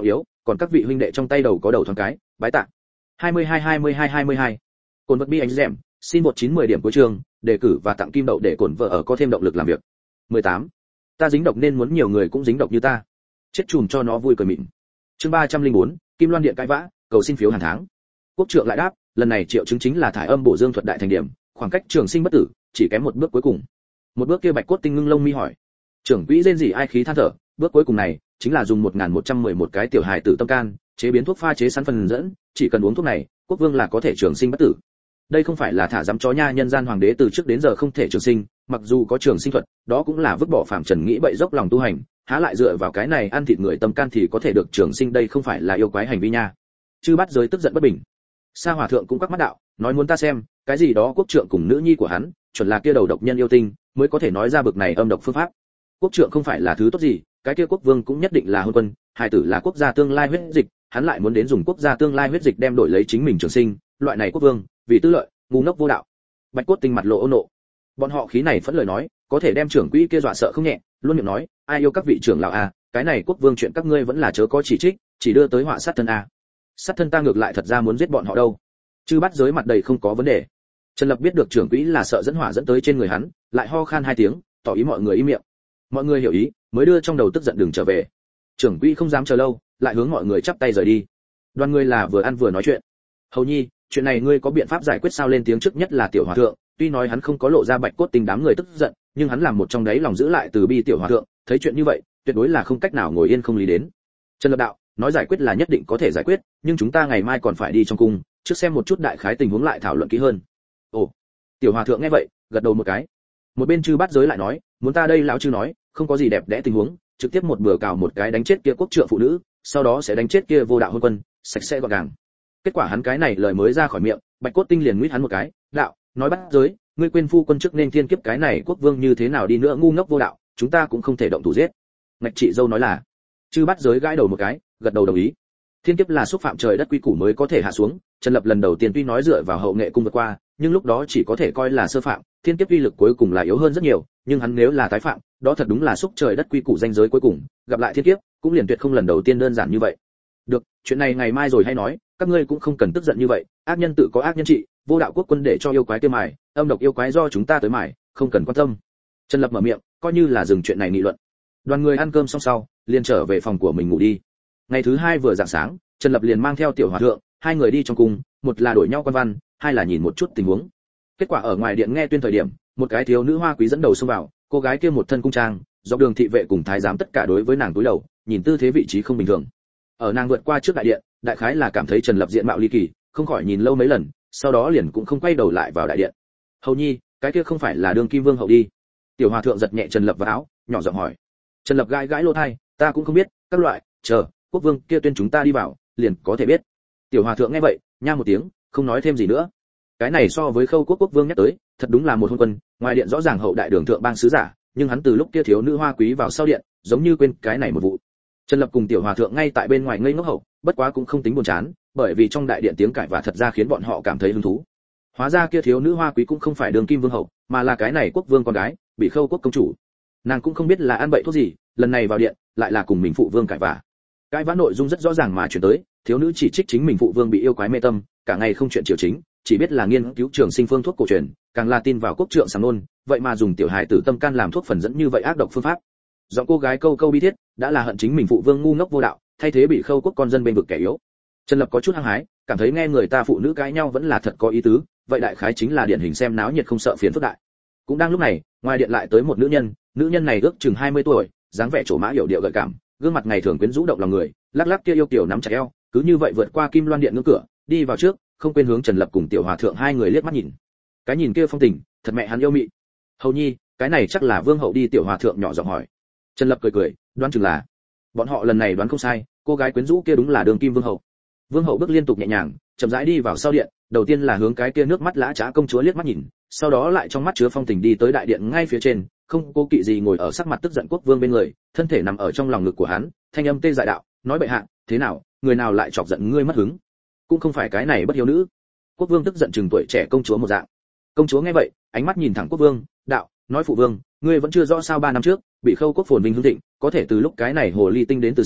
còn các vị huynh đệ trong tay đầu có đầu thoáng cái, bái tạ. hai mươi hai hai mươi hai hai mươi hai. Cồn vật bi anh dẻm, xin một chín mười điểm cuối trường, đề cử và tặng kim đậu để cồn vợ ở có thêm động lực làm việc. mười tám. Ta dính độc nên muốn nhiều người cũng dính độc như ta. Chết chùm cho nó vui cười mịn. Chương ba trăm linh bốn, Kim Loan Điện cãi vã, cầu xin phiếu hàng tháng. Quốc trượng lại đáp, lần này triệu chứng chính là thải âm bổ dương thuật đại thành điểm, khoảng cách trường sinh bất tử chỉ kém một bước cuối cùng. Một bước kia Bạch Cốt Tinh ngưng lông mi hỏi, trưởng quỹ rên rỉ ai khí than thở, bước cuối cùng này chính là dùng một nghìn một trăm mười một cái tiểu hài tử tâm can, chế biến thuốc pha chế sẵn phần dẫn, chỉ cần uống thuốc này, quốc vương là có thể trường sinh bất tử. Đây không phải là thả dám chó nha, nhân gian hoàng đế từ trước đến giờ không thể trường sinh, mặc dù có trường sinh thuật, đó cũng là vứt bỏ phàm trần nghĩ bậy dốc lòng tu hành, há lại dựa vào cái này ăn thịt người tâm can thì có thể được trường sinh, đây không phải là yêu quái hành vi nha. Chư Bát Giới tức giận bất bình. Sa Hòa thượng cũng quắc mắt đạo, nói muốn ta xem, cái gì đó quốc trượng cùng nữ nhi của hắn, chuẩn là kia đầu độc nhân yêu tinh, mới có thể nói ra bực này âm độc phương pháp. Quốc trượng không phải là thứ tốt gì, cái kia quốc vương cũng nhất định là hôn quân, hài tử là quốc gia tương lai huyết dịch, hắn lại muốn đến dùng quốc gia tương lai huyết dịch đem đổi lấy chính mình trường sinh, loại này quốc vương, vì tư lợi, ngu ngốc vô đạo. Bạch Cốt Tinh mặt lộ ôn nộ. Bọn họ khí này phẫn lời nói, có thể đem trưởng quỹ kia dọa sợ không nhẹ, luôn miệng nói, ai yêu các vị trưởng lão à, cái này quốc vương chuyện các ngươi vẫn là chớ có chỉ trích, chỉ đưa tới họa sát thân à. Sát thân ta ngược lại thật ra muốn giết bọn họ đâu. Chư Bát Giới mặt đầy không có vấn đề. Trần Lập biết được trưởng quỹ là sợ dẫn hỏa dẫn tới trên người hắn, lại ho khan hai tiếng, tỏ ý mọi người im miệng. Mọi người hiểu ý, mới đưa trong đầu tức giận đừng trở về. Trưởng quỹ không dám chờ lâu, lại hướng mọi người chắp tay rời đi. Đoàn người là vừa ăn vừa nói chuyện. Hầu nhi, chuyện này ngươi có biện pháp giải quyết sao? Lên tiếng trước nhất là Tiểu Hòa thượng, tuy nói hắn không có lộ ra Bạch Cốt Tinh đám người tức giận, nhưng hắn làm một trong đấy lòng giữ lại từ bi. Tiểu Hòa thượng thấy chuyện như vậy, tuyệt đối là không cách nào ngồi yên không lý đến. Trần Lập đạo, nói giải quyết là nhất định có thể giải quyết, nhưng chúng ta ngày mai còn phải đi trong cung, trước xem một chút đại khái tình huống lại thảo luận kỹ hơn. Ồ. Tiểu Hòa thượng nghe vậy, gật đầu một cái. Một bên Chư Bát Giới lại nói, muốn ta đây lão chư nói, không có gì đẹp đẽ tình huống, trực tiếp một bữa cào một cái đánh chết kia quốc trượng phụ nữ, sau đó sẽ đánh chết kia vô đạo hôn quân, sạch sẽ gọn gàng. Kết quả hắn cái này lời mới ra khỏi miệng, Bạch Cốt Tinh liền nguyết hắn một cái, đạo, nói Bát Giới, ngươi quên phu quân chức nên thiên kiếp, cái này quốc vương như thế nào đi nữa ngu ngốc vô đạo, chúng ta cũng không thể động thủ giết. Ngạch chị dâu nói là. Chư Bát Giới gãi đầu một cái, gật đầu đồng ý. Thiên kiếp là xúc phạm trời đất quy củ mới có thể hạ xuống, Trần Lập lần đầu tiên tuy nói dựa vào hậu nghệ cung vượt qua, nhưng lúc đó chỉ có thể coi là sơ phạm, thiên kiếp uy lực cuối cùng là yếu hơn rất nhiều, nhưng hắn nếu là tái phạm, đó thật đúng là xúc trời đất quy củ ranh giới cuối cùng, gặp lại thiên kiếp, cũng liền tuyệt không lần đầu tiên đơn giản như vậy. Được, chuyện này ngày mai rồi hay nói, các ngươi cũng không cần tức giận như vậy, ác nhân tự có ác nhân trị, vô đạo quốc quân để cho yêu quái tiêu mài, âm độc yêu quái do chúng ta tới mài, không cần quan tâm. Trần Lập mở miệng, coi như là dừng chuyện này nghị luận. Đoàn người ăn cơm xong sau, liền trở về phòng của mình ngủ đi. Ngày thứ hai vừa rạng sáng, Trần Lập liền mang theo Tiểu Hòa thượng, hai người đi trong cung, một là đổi nhau quan văn, hai là nhìn một chút tình huống. Kết quả ở ngoài điện nghe tuyên thời điểm, một cái thiếu nữ hoa quý dẫn đầu xông vào, cô gái kia một thân cung trang, dọc đường thị vệ cùng thái giám tất cả đối với nàng cúi đầu, nhìn tư thế vị trí không bình thường. Ở nàng vượt qua trước đại điện, đại khái là cảm thấy Trần Lập diện mạo ly kỳ, không khỏi nhìn lâu mấy lần, sau đó liền cũng không quay đầu lại vào đại điện. Hầu nhi, cái kia không phải là đương kim vương hậu đi? Tiểu Hòa thượng giật nhẹ Trần Lập vào áo, nhỏ giọng hỏi. Trần Lập gãi gãi lỗ tai, ta cũng không biết, các loại, chờ quốc vương kia tuyên chúng ta đi vào, liền có thể biết. Tiểu Hòa thượng nghe vậy, nha một tiếng, không nói thêm gì nữa. Cái này so với Khâu Quốc quốc vương nhắc tới, thật đúng là một hôn quân, ngoài điện rõ ràng hậu đại đường thượng bang sứ giả, nhưng hắn từ lúc kia thiếu nữ hoa quý vào sau điện, giống như quên cái này một vụ. Trần Lập cùng Tiểu Hòa thượng ngay tại bên ngoài ngây ngốc hậu, bất quá cũng không tính buồn chán, bởi vì trong đại điện tiếng cãi vã thật ra khiến bọn họ cảm thấy hứng thú. Hóa ra kia thiếu nữ hoa quý cũng không phải đường kim vương hậu, mà là cái này quốc vương con gái, bị Khâu Quốc công chủ. Nàng cũng không biết là ăn bậy thuốc gì, lần này vào điện, lại là cùng mình phụ vương cãi vã. Cái vã nội dung rất rõ ràng mà chuyển tới, thiếu nữ chỉ trích chính mình phụ vương bị yêu quái mê tâm, cả ngày không chuyện triều chính, chỉ biết là nghiên cứu trường sinh phương thuốc cổ truyền, càng là tin vào quốc trượng sàng nôn, vậy mà dùng tiểu hài tử tâm can làm thuốc phần dẫn như vậy ác độc phương pháp. Giọng cô gái câu câu bi thiết, đã là hận chính mình phụ vương ngu ngốc vô đạo, thay thế bị Khâu Quốc con dân bên vực kẻ yếu. Trần Lập có chút hăng hái, cảm thấy nghe người ta phụ nữ cãi nhau vẫn là thật có ý tứ, vậy đại khái chính là điển hình xem náo nhiệt không sợ phiền phức đại. Cũng đang lúc này, ngoài điện lại tới một nữ nhân, nữ nhân này ước chừng hai mươi tuổi, dáng vẻ trổ mã hiểu điệu gợi cảm, gương mặt ngày thường quyến rũ động lòng người, lắc lắc kia yêu kiều nắm chặt eo, cứ như vậy vượt qua Kim Loan điện ngưỡng cửa, đi vào trước, không quên hướng Trần Lập cùng Tiểu Hòa thượng hai người liếc mắt nhìn. Cái nhìn kia phong tình, thật mẹ hắn yêu mị. Hầu nhi, cái này chắc là vương hậu đi? Tiểu Hòa thượng nhỏ giọng hỏi. Trần Lập cười cười, đoán chừng là. Bọn họ lần này đoán không sai, cô gái quyến rũ kia đúng là đường kim vương hậu. Vương hậu bước liên tục nhẹ nhàng, chậm rãi đi vào sau điện, đầu tiên là hướng cái kia nước mắt lã chã công chúa liếc mắt nhìn, sau đó lại trong mắt chứa phong tình đi tới đại điện ngay phía trên, không cố kỵ gì ngồi ở sắc mặt tức giận quốc vương bên người, thân thể nằm ở trong lòng ngực của hắn, thanh âm tê dại đạo, nói bệ hạ, thế nào, người nào lại chọc giận ngươi mất hứng? Cũng không phải cái này bất hiếu nữ. Quốc vương tức giận chừng tuổi trẻ công chúa một dạng. Công chúa nghe vậy, ánh mắt nhìn thẳng quốc vương, đạo, nói phụ vương, ngươi vẫn chưa rõ sao ba năm trước bị Khâu Quốc phồn vinh hưng thịnh, có thể từ lúc cái này hồ ly tinh đến từ sau,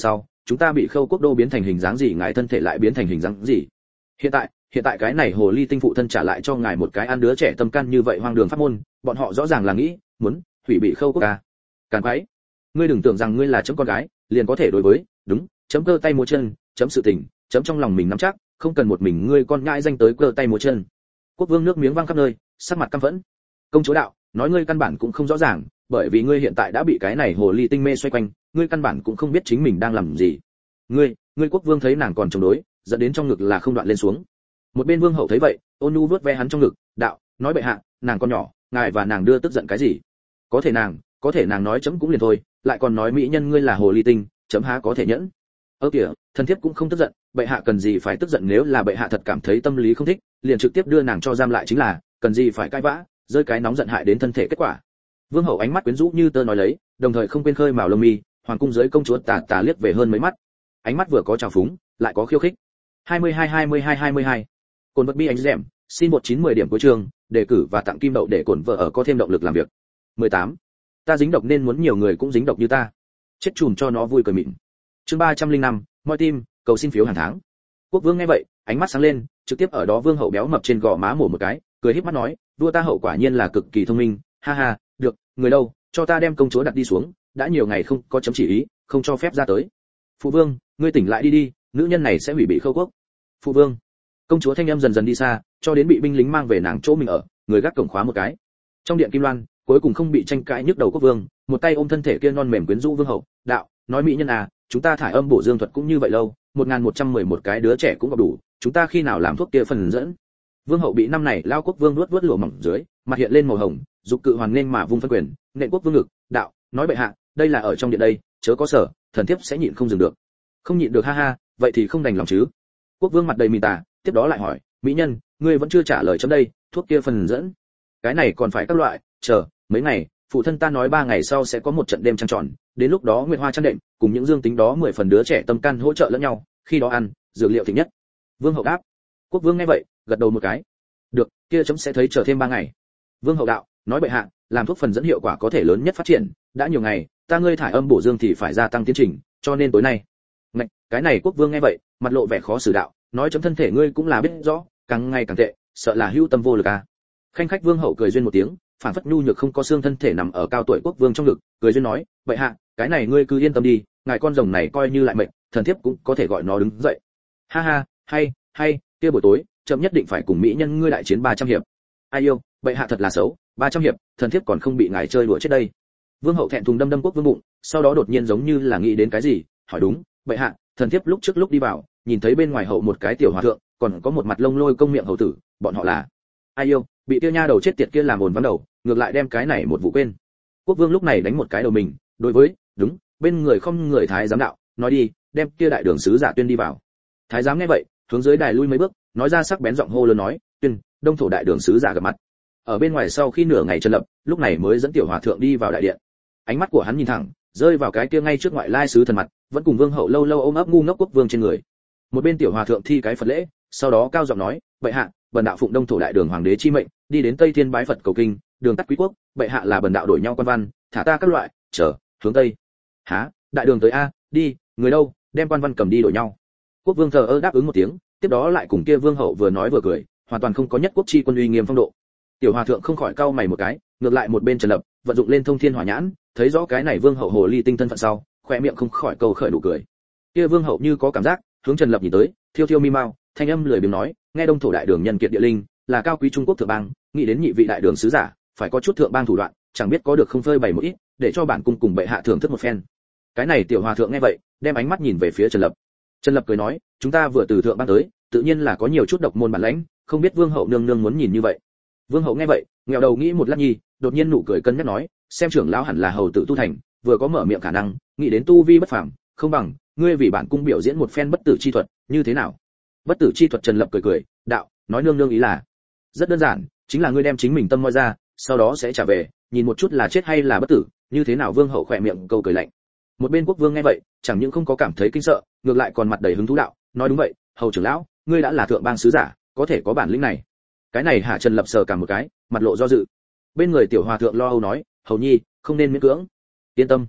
chúng ta bị Khâu Quốc đô biến thành hình dáng gì, ngài thân thể lại biến thành hình dáng gì? Hiện tại, hiện tại cái này hồ ly tinh phụ thân trả lại cho ngài một cái ăn đứa trẻ tâm can như vậy hoang đường pháp môn, bọn họ rõ ràng là nghĩ muốn hủy bị Khâu Quốc ca. Càn quái, ngươi đừng tưởng rằng ngươi là chấm con gái, liền có thể đối với, đúng, chấm cơ tay múa chân, chấm sự tình, chấm trong lòng mình nắm chắc, không cần một mình ngươi con nhãi danh tới cơ tay múa chân. Quốc vương nước miếng văng khắp nơi, sắc mặt căm phẫn. Công chúa đạo, nói ngươi căn bản cũng không rõ ràng, bởi vì ngươi hiện tại đã bị cái này hồ ly tinh mê xoay quanh, ngươi căn bản cũng không biết chính mình đang làm gì. Ngươi, ngươi quốc vương thấy nàng còn chống đối, dẫn đến trong ngực là không đoạn lên xuống. Một bên vương hậu thấy vậy, ôn nhu vuốt ve hắn trong ngực, đạo, nói bệ hạ, nàng con nhỏ, ngài và nàng đưa tức giận cái gì? Có thể nàng, có thể nàng nói chấm cũng liền thôi, lại còn nói mỹ nhân ngươi là hồ ly tinh, chấm há có thể nhẫn. Ơ kìa, thần thiếp cũng không tức giận, bệ hạ cần gì phải tức giận, nếu là bệ hạ thật cảm thấy tâm lý không thích, liền trực tiếp đưa nàng cho giam lại chính là, cần gì phải cãi vã, rơi cái nóng giận hại đến thân thể kết quả. Vương hậu ánh mắt quyến rũ như tơ nói lấy, đồng thời không quên khơi mào lông mi, hoàng cung dưới công chúa tà tà liếc về hơn mấy mắt. Ánh mắt vừa có trào phúng, lại có khiêu khích. hai mươi hai hai mươi hai hai mươi hai. Cồn vật bi ánh rèm, xin một chín mười điểm cuối trường, đề cử và tặng kim đậu để cổn vợ ở có thêm động lực làm việc. mười tám. Ta dính độc nên muốn nhiều người cũng dính độc như ta. Chết chùm cho nó vui cười mịn. Chương ba trăm linh năm, moi tim, cầu xin phiếu hàng tháng. Quốc vương nghe vậy, ánh mắt sáng lên, trực tiếp ở đó vương hậu béo mập trên gò má mổ một cái, cười híp mắt nói, vua ta hậu quả nhiên là cực kỳ thông minh, ha ha, được, người đâu, cho ta đem công chúa đặt đi xuống, đã nhiều ngày không có chấm chỉ ý, không cho phép ra tới. Phụ vương, ngươi tỉnh lại đi đi, nữ nhân này sẽ hủy bị Khâu Quốc. Phụ vương. Công chúa thanh âm dần dần đi xa, cho đến bị binh lính mang về nàng chỗ mình ở, người gác cổng khóa một cái. Trong điện kim loan, cuối cùng không bị tranh cãi nhức đầu quốc vương, một tay ôm thân thể kia non mềm quyến rũ vương hậu, đạo, nói mỹ nhân à, chúng ta thải âm bổ dương thuật cũng như vậy lâu, một nghìn một trăm mười một cái đứa trẻ cũng gặp đủ, chúng ta khi nào làm thuốc kia phần dẫn. Vương hậu bị năm này lao quốc vương nuốt nuốt lụa mỏng dưới, mặt hiện lên màu hồng, dục cự hoàn nên mà vung phân quyền, nện quốc vương ngực, đạo, nói bệ hạ, đây là ở trong điện đây, chớ có sở, thần thiếp sẽ nhịn không dừng được. Không nhịn được ha ha, vậy thì không đành lòng chứ. Quốc vương mặt đầy mì tà, tiếp đó lại hỏi, mỹ nhân, ngươi vẫn chưa trả lời chấm đây, thuốc kia phần dẫn. Cái này còn phải các loại, chờ, mấy ngày, phụ thân ta nói ba ngày sau sẽ có một trận đêm trăng tròn, đến lúc đó nguyệt hoa trăng đệm, cùng những dương tính đó mười phần đứa trẻ tâm can hỗ trợ lẫn nhau, khi đó ăn, dược liệu thịnh nhất. Vương hậu đáp. Quốc vương nghe vậy, gật đầu một cái. Được, kia chấm sẽ thấy chờ thêm ba ngày. Vương hậu đạo, nói bệ hạ, làm thuốc phần dẫn hiệu quả có thể lớn nhất phát triển, đã nhiều ngày, ta ngươi thải âm bổ dương thì phải gia tăng tiến trình, cho nên tối nay. Ngạch, cái này quốc vương nghe vậy, mặt lộ vẻ khó xử đạo, nói chấm thân thể ngươi cũng là biết rõ, càng ngày càng tệ, sợ là hữu tâm vô lực à. Khanh khách vương hậu cười duyên một tiếng, phản phất nhu nhược không có xương thân thể nằm ở cao tuổi quốc vương trong ngực, cười duyên nói, bệ hạ, cái này ngươi cứ yên tâm đi, ngài con rồng này coi như lại mệnh, thần thiếp cũng có thể gọi nó đứng dậy. Ha ha, hay, hay, kia buổi tối, chậm nhất định phải cùng mỹ nhân ngươi đại chiến ba trăm hiệp. Ai yêu, bệ hạ thật là xấu, ba trăm hiệp, thần thiếp còn không bị ngài chơi đùa chết đây. Vương hậu thẹn thùng đâm đâm quốc vương bụng, sau đó đột nhiên giống như là nghĩ đến cái gì, hỏi đúng, bệ hạ, thần thiếp lúc trước lúc đi vào, nhìn thấy bên ngoài hậu một cái tiểu hòa thượng, còn có một mặt lông lôi công miệng hầu tử, bọn họ là ai yêu, bị tiêu nha đầu chết tiệt kia làm ồn vắng đầu, ngược lại đem cái này một vụ quên. Quốc vương lúc này đánh một cái đầu mình, đối với, đúng, bên người không người thái giám đạo, nói đi, đem kia đại đường sứ giả tuyên đi vào. Thái giám nghe vậy, hướng dưới đài lui mấy bước, nói ra sắc bén giọng hô lớn nói, tuyên, đông thổ đại đường sứ giả gặp mặt. Ở bên ngoài sau khi nửa ngày trần lập, lúc này mới dẫn tiểu hòa thượng đi vào đại điện. Ánh mắt của hắn nhìn thẳng, rơi vào cái kia ngay trước ngoại lai sứ thần mặt, vẫn cùng vương hậu lâu lâu ôm ấp ngu ngốc quốc vương trên người. Một bên tiểu hòa thượng thi cái phật lễ, sau đó cao giọng nói, bệ hạ, bần đạo phụng đông thổ đại đường hoàng đế chi mệnh, đi đến tây thiên bái phật cầu kinh, đường tắt quý quốc, bệ hạ là bần đạo đổi nhau quan văn, thả ta các loại, chờ, hướng tây. Hả, đại đường tới a, đi, người đâu, đem quan văn cầm đi đổi nhau. Quốc vương thờ ơ đáp ứng một tiếng, tiếp đó lại cùng kia vương hậu vừa nói vừa cười, hoàn toàn không có nhất quốc chi quân uy nghiêm phong độ. Tiểu hòa thượng không khỏi cau mày một cái, ngược lại một bên trần lập, vận dụng lên thông thiên hỏa nhãn, thấy rõ cái này vương hậu hồ ly tinh thân phận sau, khỏe miệng không khỏi câu khởi đủ cười. Kia vương hậu như có cảm giác, hướng trần lập nhìn tới, thiêu thiêu mi mau, thanh âm lười biếng nói, nghe đông thổ đại đường nhân kiệt địa linh, là cao quý trung quốc thượng bang, nghĩ đến nhị vị đại đường sứ giả, phải có chút thượng bang thủ đoạn, chẳng biết có được không phơi bày một ít, để cho bản cung cùng bệ hạ thưởng thức một phen. Cái này tiểu hòa thượng nghe vậy, đem ánh mắt nhìn về phía Trần Lập. Trần Lập cười nói, chúng ta vừa từ thượng bang tới, tự nhiên là có nhiều chút độc môn bản lãnh, không biết vương hậu nương nương muốn nhìn như vậy. Vương hậu nghe vậy, nghẹo đầu nghĩ một lát nhi, đột nhiên nụ cười cân nhắc nói, xem trưởng lão hẳn là hầu tử tu thành, vừa có mở miệng khả năng, nghĩ đến tu vi bất phàm, không bằng ngươi vì bản cung biểu diễn một phen bất tử chi thuật, như thế nào? Bất tử chi thuật. Trần Lập cười cười, đạo, nói nương nương ý là rất đơn giản, chính là ngươi đem chính mình tâm moi ra, sau đó sẽ trả về, nhìn một chút là chết hay là bất tử, như thế nào? Vương hậu khỏe miệng câu cười lạnh. Một bên quốc vương nghe vậy, chẳng những không có cảm thấy kinh sợ, ngược lại còn mặt đầy hứng thú đạo, nói đúng vậy, hầu trưởng lão, ngươi đã là thượng bang sứ giả, có thể có bản lĩnh này. Cái này Hạ Trần Lập sờ cả một cái, mặt lộ do dự. Bên người tiểu hòa thượng lo âu nói, hầu nhi, không nên miễn cưỡng. Yên tâm,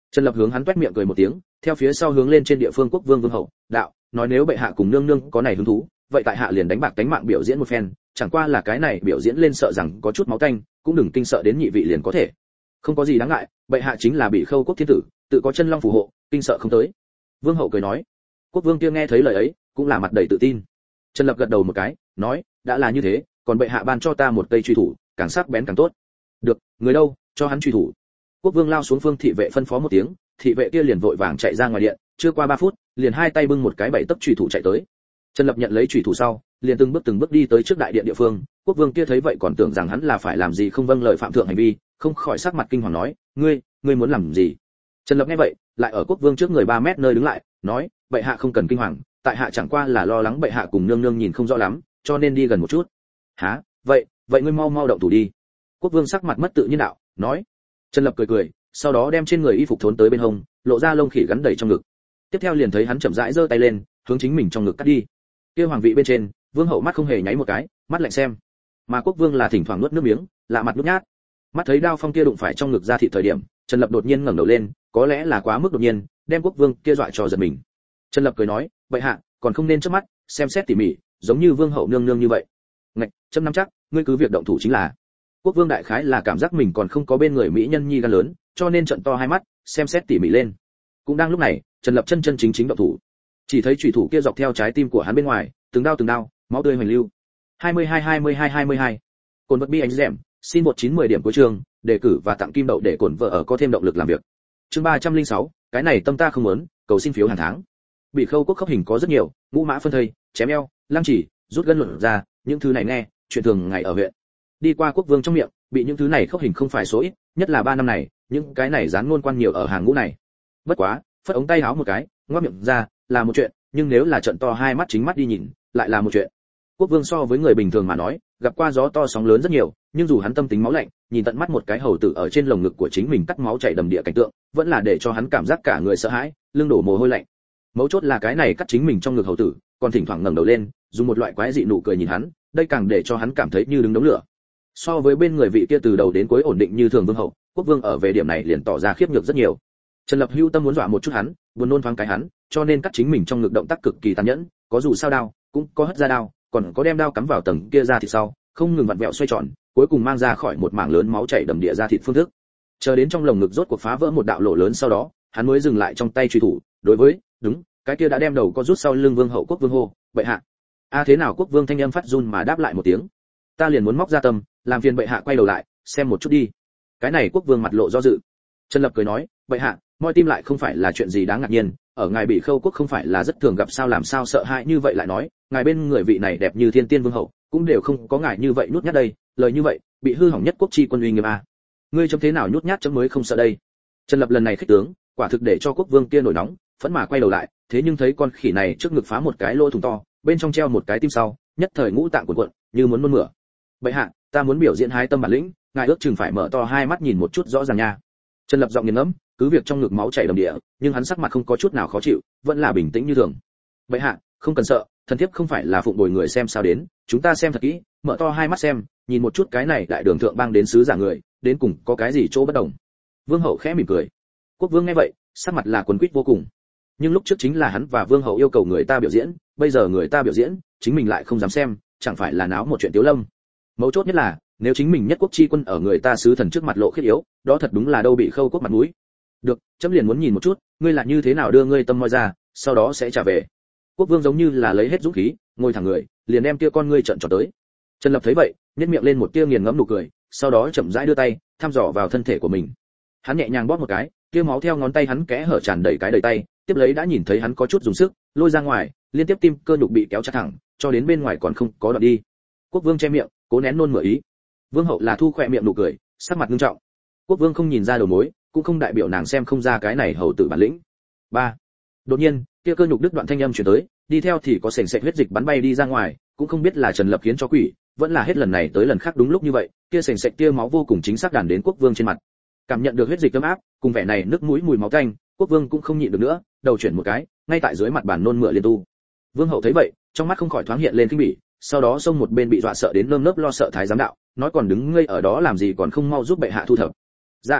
Trần Lập hướng hắn toét miệng cười một tiếng, theo phía sau hướng lên trên địa phương quốc vương vương hậu, đạo, nói nếu bệ hạ cùng nương nương có này hứng thú, vậy tại hạ liền đánh bạc đánh mạng biểu diễn một phen, chẳng qua là cái này biểu diễn lên sợ rằng có chút máu tanh, cũng đừng kinh sợ đến nhị vị liền có thể. Không có gì đáng ngại, bệ hạ chính là Bị Khâu quốc thiên tử, tự có chân long phù hộ, kinh sợ không tới. Vương hậu cười nói. Quốc vương kia nghe thấy lời ấy, cũng là mặt đầy tự tin. Trần Lập gật đầu một cái, nói, đã là như thế, còn bệ hạ ban cho ta một cây truy thủ, càng sắc bén càng tốt. Được, người đâu, cho hắn truy thủ. Quốc vương lao xuống phương thị vệ phân phó một tiếng, thị vệ kia liền vội vàng chạy ra ngoài điện, chưa qua ba phút, liền hai tay bưng một cái bảy tấc truy thủ chạy tới. Trần Lập nhận lấy truy thủ sau, liền từng bước từng bước đi tới trước đại điện địa phương. Quốc vương kia thấy vậy còn tưởng rằng hắn là phải làm gì không vâng lời phạm thượng hành vi, không khỏi sắc mặt kinh hoàng nói, ngươi, ngươi muốn làm gì? Trần Lập nghe vậy, lại ở quốc vương trước người ba mét nơi đứng lại, nói, bệ hạ không cần kinh hoàng, tại hạ chẳng qua là lo lắng bệ hạ cùng nương nương nhìn không rõ lắm, cho nên đi gần một chút. Hả? Vậy, vậy ngươi mau mau động thủ đi. Quốc vương sắc mặt mất tự nhiên đạo, nói. Trần Lập cười cười, sau đó đem trên người y phục thốn tới bên hông, lộ ra lông khỉ gắn đầy trong ngực. Tiếp theo liền thấy hắn chậm rãi giơ tay lên, hướng chính mình trong ngực cắt đi. Kia hoàng vị bên trên, vương hậu mắt không hề nháy một cái, mắt lạnh xem. Mà quốc vương là thỉnh thoảng nuốt nước miếng, lạ mặt nhút nhát. Mắt thấy đao phong kia đụng phải trong ngực ra thịt thời điểm, Trần Lập đột nhiên ngẩng đầu lên, có lẽ là quá mức đột nhiên, đem quốc vương kia dọa cho giật mình. Trần Lập cười nói, bệ hạ, còn không nên chớp mắt, xem xét tỉ mỉ, giống như vương hậu nương nương như vậy. Ngạch, chấm nắm chắc, ngươi cứ việc động thủ chính là. Quốc vương đại khái là cảm giác mình còn không có bên người mỹ nhân nhi gan lớn, cho nên trợn to hai mắt, xem xét tỉ mỉ lên. Cũng đang lúc này, Trần Lập chân chân chính chính động thủ. Chỉ thấy chủy thủ kia dọc theo trái tim của hắn bên ngoài, từng đao từng đao, máu tươi hoành lưu. hai mươi hai hai mươi hai hai mươi hai. Cồn vật bi anh dẻm, xin một chín mười điểm cuối trường, đề cử và tặng kim đậu để cồn vợ ở có thêm động lực làm việc. Chương ba trăm lẻ sáu, cái này tâm ta không muốn, cầu xin phiếu hàng tháng. Bị Khâu quốc khốc hình có rất nhiều, ngũ mã phân thây, chém eo, lăng chỉ, rút gân luận ra, những thứ này nghe, chuyện thường ngày ở huyện. Đi qua quốc vương trong miệng, bị những thứ này khốc hình không phải số ít, nhất là ba năm này, những cái này dán ngôn quan nhiều ở hàng ngũ này. Bất quá, phất ống tay áo một cái, ngoác miệng ra, là một chuyện, nhưng nếu là trận to hai mắt chính mắt đi nhìn, lại là một chuyện. Quốc vương so với người bình thường mà nói, gặp qua gió to sóng lớn rất nhiều, nhưng dù hắn tâm tính máu lạnh, nhìn tận mắt một cái hầu tử ở trên lồng ngực của chính mình cắt máu chảy đầm địa cảnh tượng, vẫn là để cho hắn cảm giác cả người sợ hãi, lưng đổ mồ hôi lạnh. Mấu chốt là cái này cắt chính mình trong ngực hầu tử, còn thỉnh thoảng ngẩng đầu lên, dùng một loại quái dị nụ cười nhìn hắn, đây càng để cho hắn cảm thấy như đứng đống lửa. So với bên người vị kia từ đầu đến cuối ổn định như thường vương hậu, quốc vương ở về điểm này liền tỏ ra khiếp nhược rất nhiều. Trần Lập hưu tâm muốn dọa một chút hắn, buồn nôn thoáng cái hắn, cho nên cắt chính mình trong ngực động tác cực kỳ tàn nhẫn, có dù sao đao, cũng có hất ra đao, còn có đem đao cắm vào tầng kia ra thịt sau, không ngừng vặn vẹo xoay tròn, cuối cùng mang ra khỏi một mảng lớn máu chảy đầm địa ra thịt phương thức. Chờ đến trong lồng ngực rốt cuộc phá vỡ một đạo lỗ lớn sau đó, hắn mới dừng lại trong tay truy thủ, đối với, đúng, cái kia đã đem đầu có rút sau lưng vương hậu quốc vương hô, bệ hạ. A thế nào quốc vương thanh âm phát run mà đáp lại một tiếng. Ta liền muốn móc ra tâm, làm phiền bệ hạ quay đầu lại, xem một chút đi. Cái này quốc vương mặt lộ do dự. Trần Lập cười nói, bệ hạ, moi tim lại không phải là chuyện gì đáng ngạc nhiên, ở ngài Bị Khâu quốc không phải là rất thường gặp sao làm sao sợ hãi như vậy lại nói, ngài bên người vị này đẹp như thiên tiên vương hậu, cũng đều không có ngài như vậy nhút nhát đây, lời như vậy, bị hư hỏng nhất quốc chi quân uy nghiêm a. Ngươi chấm thế nào nhút nhát chấm mới không sợ đây. Trần Lập lần này khích tướng, quả thực để cho quốc vương kia nổi nóng, phẫn mà quay đầu lại, thế nhưng thấy con khỉ này trước ngực phá một cái lỗ thủng to, bên trong treo một cái tim sau, nhất thời ngũ tạng cuộn cuộn, như muốn nôn mửa. Bệ hạ, ta muốn biểu diễn hái tâm bản lĩnh, ngài ước chừng phải mở to hai mắt nhìn một chút rõ ràng nha. Trần Lập giọng nghiền ngẫm, cứ việc trong ngực máu chảy đầm địa, nhưng hắn sắc mặt không có chút nào khó chịu, vẫn là bình tĩnh như thường. Bệ hạ, không cần sợ, thần thiếp không phải là phụng bồi người xem sao đến, chúng ta xem thật kỹ, mở to hai mắt xem, nhìn một chút cái này đại đường thượng bang đến sứ giả người, đến cùng có cái gì chỗ bất đồng. Vương hậu khẽ mỉm cười. Quốc vương nghe vậy, sắc mặt là quấn quýt vô cùng. Nhưng lúc trước chính là hắn và vương hậu yêu cầu người ta biểu diễn, bây giờ người ta biểu diễn, chính mình lại không dám xem, chẳng phải là náo một chuyện tiếu lâm. Mấu chốt nhất là, nếu chính mình nhất quốc chi quân ở người ta sứ thần trước mặt lộ khiết yếu, đó thật đúng là đâu Bị Khâu quốc mặt mũi. Được, chấm liền muốn nhìn một chút, ngươi là như thế nào đưa ngươi tâm moi ra, sau đó sẽ trả về. Quốc vương giống như là lấy hết dũng khí, ngồi thẳng người, liền đem kia con ngươi trợn tròn tới. Trần Lập thấy vậy, nhếch miệng lên một tia nghiền ngẫm nụ cười, sau đó chậm rãi đưa tay, thăm dò vào thân thể của mình. Hắn nhẹ nhàng bóp một cái, kia máu theo ngón tay hắn kẽ hở tràn đầy cái đầy tay, tiếp lấy đã nhìn thấy hắn có chút dùng sức, lôi ra ngoài, liên tiếp tim cơ nhục bị kéo chặt thẳng, cho đến bên ngoài còn không có đoạn đi. Quốc vương che miệng, cố nén nôn mửa ý. Vương hậu là thu khỏe miệng nụ cười, sắc mặt nghiêm trọng. Quốc vương không nhìn ra đầu mối, cũng không đại biểu nàng xem không ra cái này hầu tử bản lĩnh. Ba. Đột nhiên, kia cơ nhục đứt đoạn thanh âm truyền tới, đi theo thì có sền sệt huyết dịch bắn bay đi ra ngoài, cũng không biết là Trần Lập khiến cho quỷ, vẫn là hết lần này tới lần khác đúng lúc như vậy, kia sền sệt tia máu vô cùng chính xác đàn đến quốc vương trên mặt. Cảm nhận được huyết dịch ấm áp, cùng vẻ này nước mũi mùi máu tanh, quốc vương cũng không nhịn được nữa, đầu chuyển một cái, ngay tại dưới mặt bàn nôn mửa liên tu. Vương hậu thấy vậy, trong mắt không khỏi thoáng hiện lên kinh bỉ, sau đó xông một bên bị dọa sợ đến nơm nớp lo sợ thái giám đạo, nói còn đứng ngây ở đó làm gì còn không mau giúp bệ hạ thu thập. Dạ.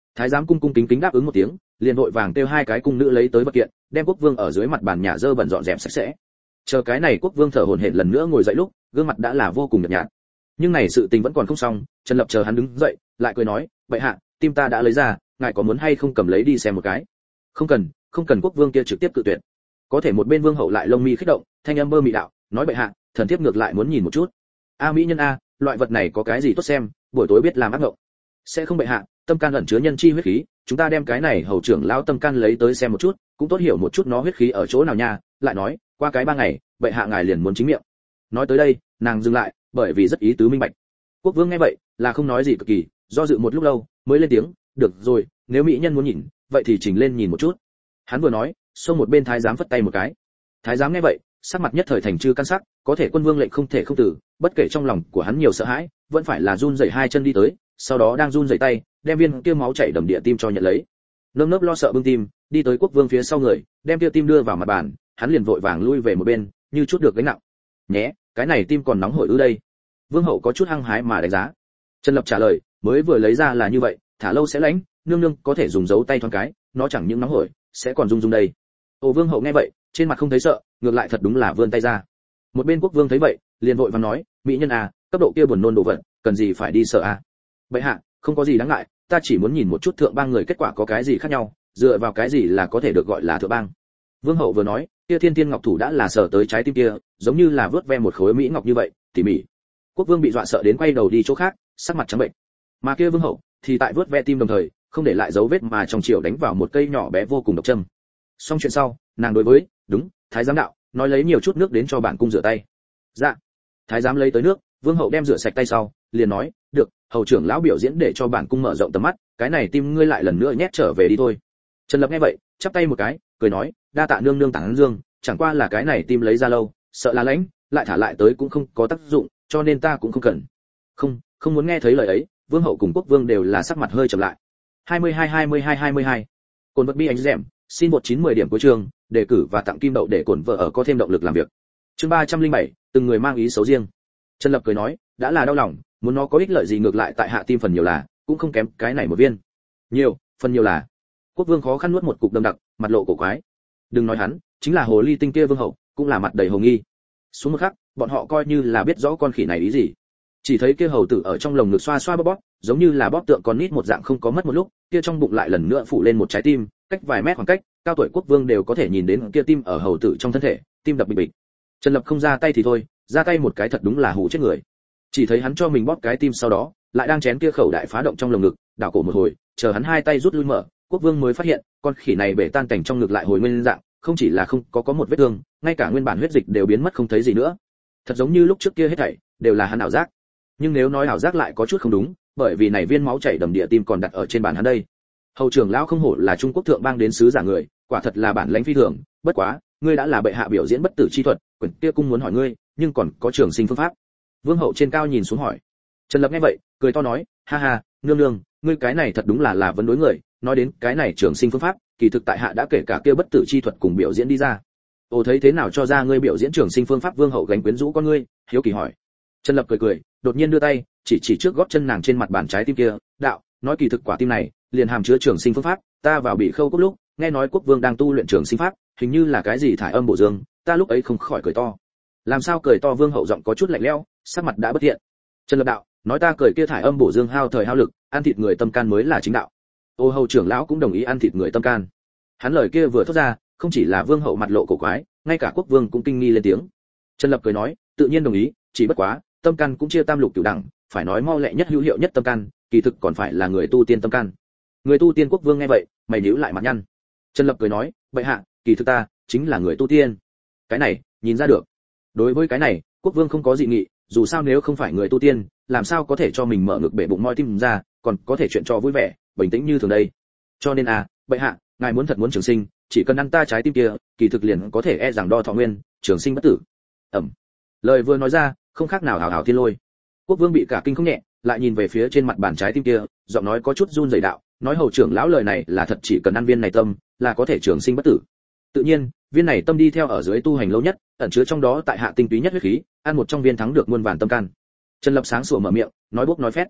Thái giám cung cung kính kính đáp ứng một tiếng, liền vội vàng kêu hai cái cung nữ lấy tới vật kiện, đem quốc vương ở dưới mặt bàn nhà dơ bẩn dọn dẹp sạch sẽ. Chờ cái này quốc vương thở hổn hển lần nữa ngồi dậy lúc, gương mặt đã là vô cùng nhợt nhạt. Nhưng này sự tình vẫn còn không xong, Trần Lập chờ hắn đứng dậy, lại cười nói, "Bệ hạ, tim ta đã lấy ra, ngài có muốn hay không cầm lấy đi xem một cái?" "Không cần, không cần." Quốc vương kia trực tiếp cự tuyệt. Có thể một bên vương hậu lại lông mi khích động, thanh âm bơ mị đạo, nói, "Bệ hạ, thần thiếp ngược lại muốn nhìn một chút." "A mỹ nhân a, loại vật này có cái gì tốt xem, buổi tối biết làm ác ngộng." "Sẽ không bệ hạ, tâm can ẩn chứa nhân chi huyết khí, chúng ta đem cái này hầu trưởng lão tâm can lấy tới xem một chút, cũng tốt hiểu một chút nó huyết khí ở chỗ nào nha." Lại nói, "Qua cái ba ngày, bệ hạ ngài liền muốn chính miệng." Nói tới đây, nàng dừng lại, bởi vì rất ý tứ minh bạch. Quốc vương nghe vậy, là không nói gì cực kỳ, do dự một lúc lâu, mới lên tiếng, "Được rồi, nếu mỹ nhân muốn nhìn, vậy thì chỉnh lên nhìn một chút." Hắn vừa nói, xông một bên thái giám phất tay một cái. Thái giám nghe vậy, sắc mặt nhất thời thành chư căn sắc, có thể quân vương lệnh không thể không từ, bất kể trong lòng của hắn nhiều sợ hãi, vẫn phải là run rẩy hai chân đi tới, sau đó đang run rẩy tay, đem viên kia máu chảy đầm địa tim cho nhận lấy. Nơm nớp lo sợ bưng tim, đi tới quốc vương phía sau người, đem kia tim đưa vào mặt bàn, hắn liền vội vàng lui về một bên, như chút được gánh nặng. "Nhé, cái này tim còn nóng hổi ư đây?" Vương hậu có chút hăng hái mà đánh giá. Trần Lập trả lời, "Mới vừa lấy ra là như vậy, thả lâu sẽ lạnh, nương nương có thể dùng dấu tay thoáng cái, nó chẳng những nóng hổi, sẽ còn rung rung đây." Ồ, vương hậu nghe vậy, trên mặt không thấy sợ, ngược lại thật đúng là vươn tay ra. Một bên quốc vương thấy vậy, liền vội vàng nói, "Mỹ nhân à, cấp độ kia buồn nôn đồ vật, cần gì phải đi sợ à?" "Bệ hạ, không có gì đáng ngại, ta chỉ muốn nhìn một chút thượng bang người kết quả có cái gì khác nhau, dựa vào cái gì là có thể được gọi là thượng bang." Vương hậu vừa nói, kia thiên thiên ngọc thủ đã là sở tới trái tim kia, giống như là vớt ve một khối mỹ ngọc như vậy, tỉ mỉ. Quốc vương bị dọa sợ đến quay đầu đi chỗ khác, sắc mặt trắng bệnh. Mà kia vương hậu thì tại vớt ve tim đồng thời, không để lại dấu vết mà trong chiều đánh vào một cây nhỏ bé vô cùng độc châm. Xong chuyện sau, nàng đối với, đúng, thái giám đạo, nói lấy nhiều chút nước đến cho bản cung rửa tay. Dạ. Thái giám lấy tới nước, vương hậu đem rửa sạch tay sau, liền nói, "Được, hầu trưởng lão biểu diễn để cho bản cung mở rộng tầm mắt, cái này tim ngươi lại lần nữa nhét trở về đi thôi." Trần Lập nghe vậy, chắp tay một cái, cười nói, "Đa tạ nương nương tán dương, chẳng qua là cái này tim lấy ra lâu, sợ là lãnh, lại thả lại tới cũng không có tác dụng, cho nên ta cũng không cần." "Không, không muốn nghe thấy lời ấy." Vương hậu cùng quốc vương đều là sắc mặt hơi trầm lại. hai mươi hai hai mươi hai hai mươi hai Cồn vật bi anh dẻm, xin một chín mười điểm cuối trường, đề cử và tặng kim đậu để cổn vợ ở có thêm động lực làm việc. Chương ba trăm linh bảy, từng người mang ý xấu riêng. Trần Lập cười nói, đã là đau lòng, muốn nó có ích lợi gì ngược lại tại hạ tim phần nhiều là, cũng không kém cái này một viên. Nhiều, phần nhiều là. Quốc vương khó khăn nuốt một cục đậm đặc, mặt lộ cổ quái. Đừng nói hắn, chính là hồ ly tinh kia vương hậu, cũng là mặt đầy hồ nghi. Xuống một khắc, bọn họ coi như là biết rõ con khỉ này ý gì. Chỉ thấy kia hầu tử ở trong lồng ngực xoa xoa bóp bóp, giống như là bóp tượng con nít một dạng không có mất một lúc, kia trong bụng lại lần nữa phủ lên một trái tim, cách vài mét khoảng cách, cao tuổi quốc vương đều có thể nhìn đến kia tim ở hầu tử trong thân thể, tim đập bịch bịch. Trần Lập không ra tay thì thôi, ra tay một cái thật đúng là hù chết người. Chỉ thấy hắn cho mình bóp cái tim sau đó, lại đang chén kia khẩu đại phá động trong lồng ngực, đảo cổ một hồi, chờ hắn hai tay rút lui mở, quốc vương mới phát hiện, con khỉ này bể tan cảnh trong ngực lại hồi nguyên dạng, không chỉ là không có có một vết thương, ngay cả nguyên bản huyết dịch đều biến mất không thấy gì nữa. Thật giống như lúc trước kia hết thảy đều là hắn ảo giác. Nhưng nếu nói ảo giác lại có chút không đúng, bởi vì này viên máu chảy đầm địa tim còn đặt ở trên bàn hắn đây. Hầu trưởng lão không hổ là Trung Quốc thượng bang đến sứ giả người, quả thật là bản lãnh phi thường, bất quá, ngươi đã là bệ hạ biểu diễn bất tử chi thuật, quyển kia cung muốn hỏi ngươi, nhưng còn có trường sinh phương pháp. Vương hậu trên cao nhìn xuống hỏi. Trần Lập nghe vậy, cười to nói, ha ha, nương nương, ngươi cái này thật đúng là là vấn đối người, nói đến cái này trường sinh phương pháp, kỳ thực tại hạ đã kể cả kia bất tử chi thuật cùng biểu diễn đi ra. Ồ, thấy thế nào cho ra ngươi biểu diễn trường sinh phương pháp? Vương hậu gánh quyến rũ con ngươi, hiếu kỳ hỏi. Trần Lập cười cười, đột nhiên đưa tay, chỉ chỉ trước gót chân nàng trên mặt bàn trái tim kia, đạo, nói kỳ thực quả tim này, liền hàm chứa trường sinh phương pháp, ta vào bị khâu cốc lúc, nghe nói quốc vương đang tu luyện trường sinh pháp, hình như là cái gì thải âm bổ dương, ta lúc ấy không khỏi cười to. Làm sao cười to? Vương hậu giọng có chút lạnh lẽo, sắc mặt đã bất thiện. Trần Lập đạo, nói ta cười kia thải âm bổ dương hao thời hao lực, ăn thịt người tâm can mới là chính đạo. Ô hầu trưởng lão cũng đồng ý ăn thịt người tâm can. Hắn lời kia vừa thốt ra, không chỉ là vương hậu mặt lộ cổ quái, ngay cả quốc vương cũng kinh nghi lên tiếng. Trần Lập cười nói, tự nhiên đồng ý, chỉ bất quá, tâm can cũng chia tam lục cửu đẳng, phải nói mau lẹ nhất hữu hiệu nhất tâm can, kỳ thực còn phải là người tu tiên tâm can. Người tu tiên? Quốc vương nghe vậy, mày nhíu lại mặt nhăn. Trần Lập cười nói, bệ hạ, kỳ thực ta chính là người tu tiên. Cái này, nhìn ra được. Đối với cái này, quốc vương không có dị nghị, dù sao nếu không phải người tu tiên, làm sao có thể cho mình mở ngực bể bụng moi tim ra, còn có thể chuyện trò vui vẻ, bình tĩnh như thường đây. Cho nên à, bệ hạ, ngài muốn thật muốn trường sinh, chỉ cần ăn ta trái tim kia, kỳ thực liền có thể e rằng đo thọ nguyên, trường sinh bất tử. Ẩm. Lời vừa nói ra, không khác nào hào hào thiên lôi. Quốc vương bị cả kinh không nhẹ, lại nhìn về phía trên mặt bàn trái tim kia, giọng nói có chút run rẩy đạo, nói hầu trưởng lão lời này là thật, chỉ cần ăn viên này tâm, là có thể trường sinh bất tử. Tự nhiên, viên này tâm đi theo ở dưới tu hành lâu nhất, ẩn chứa trong đó tại hạ tinh túy nhất huyết khí, ăn một trong viên thắng được muôn vàn tâm can. Trần Lập sáng sủa mở miệng, nói bốc nói phét.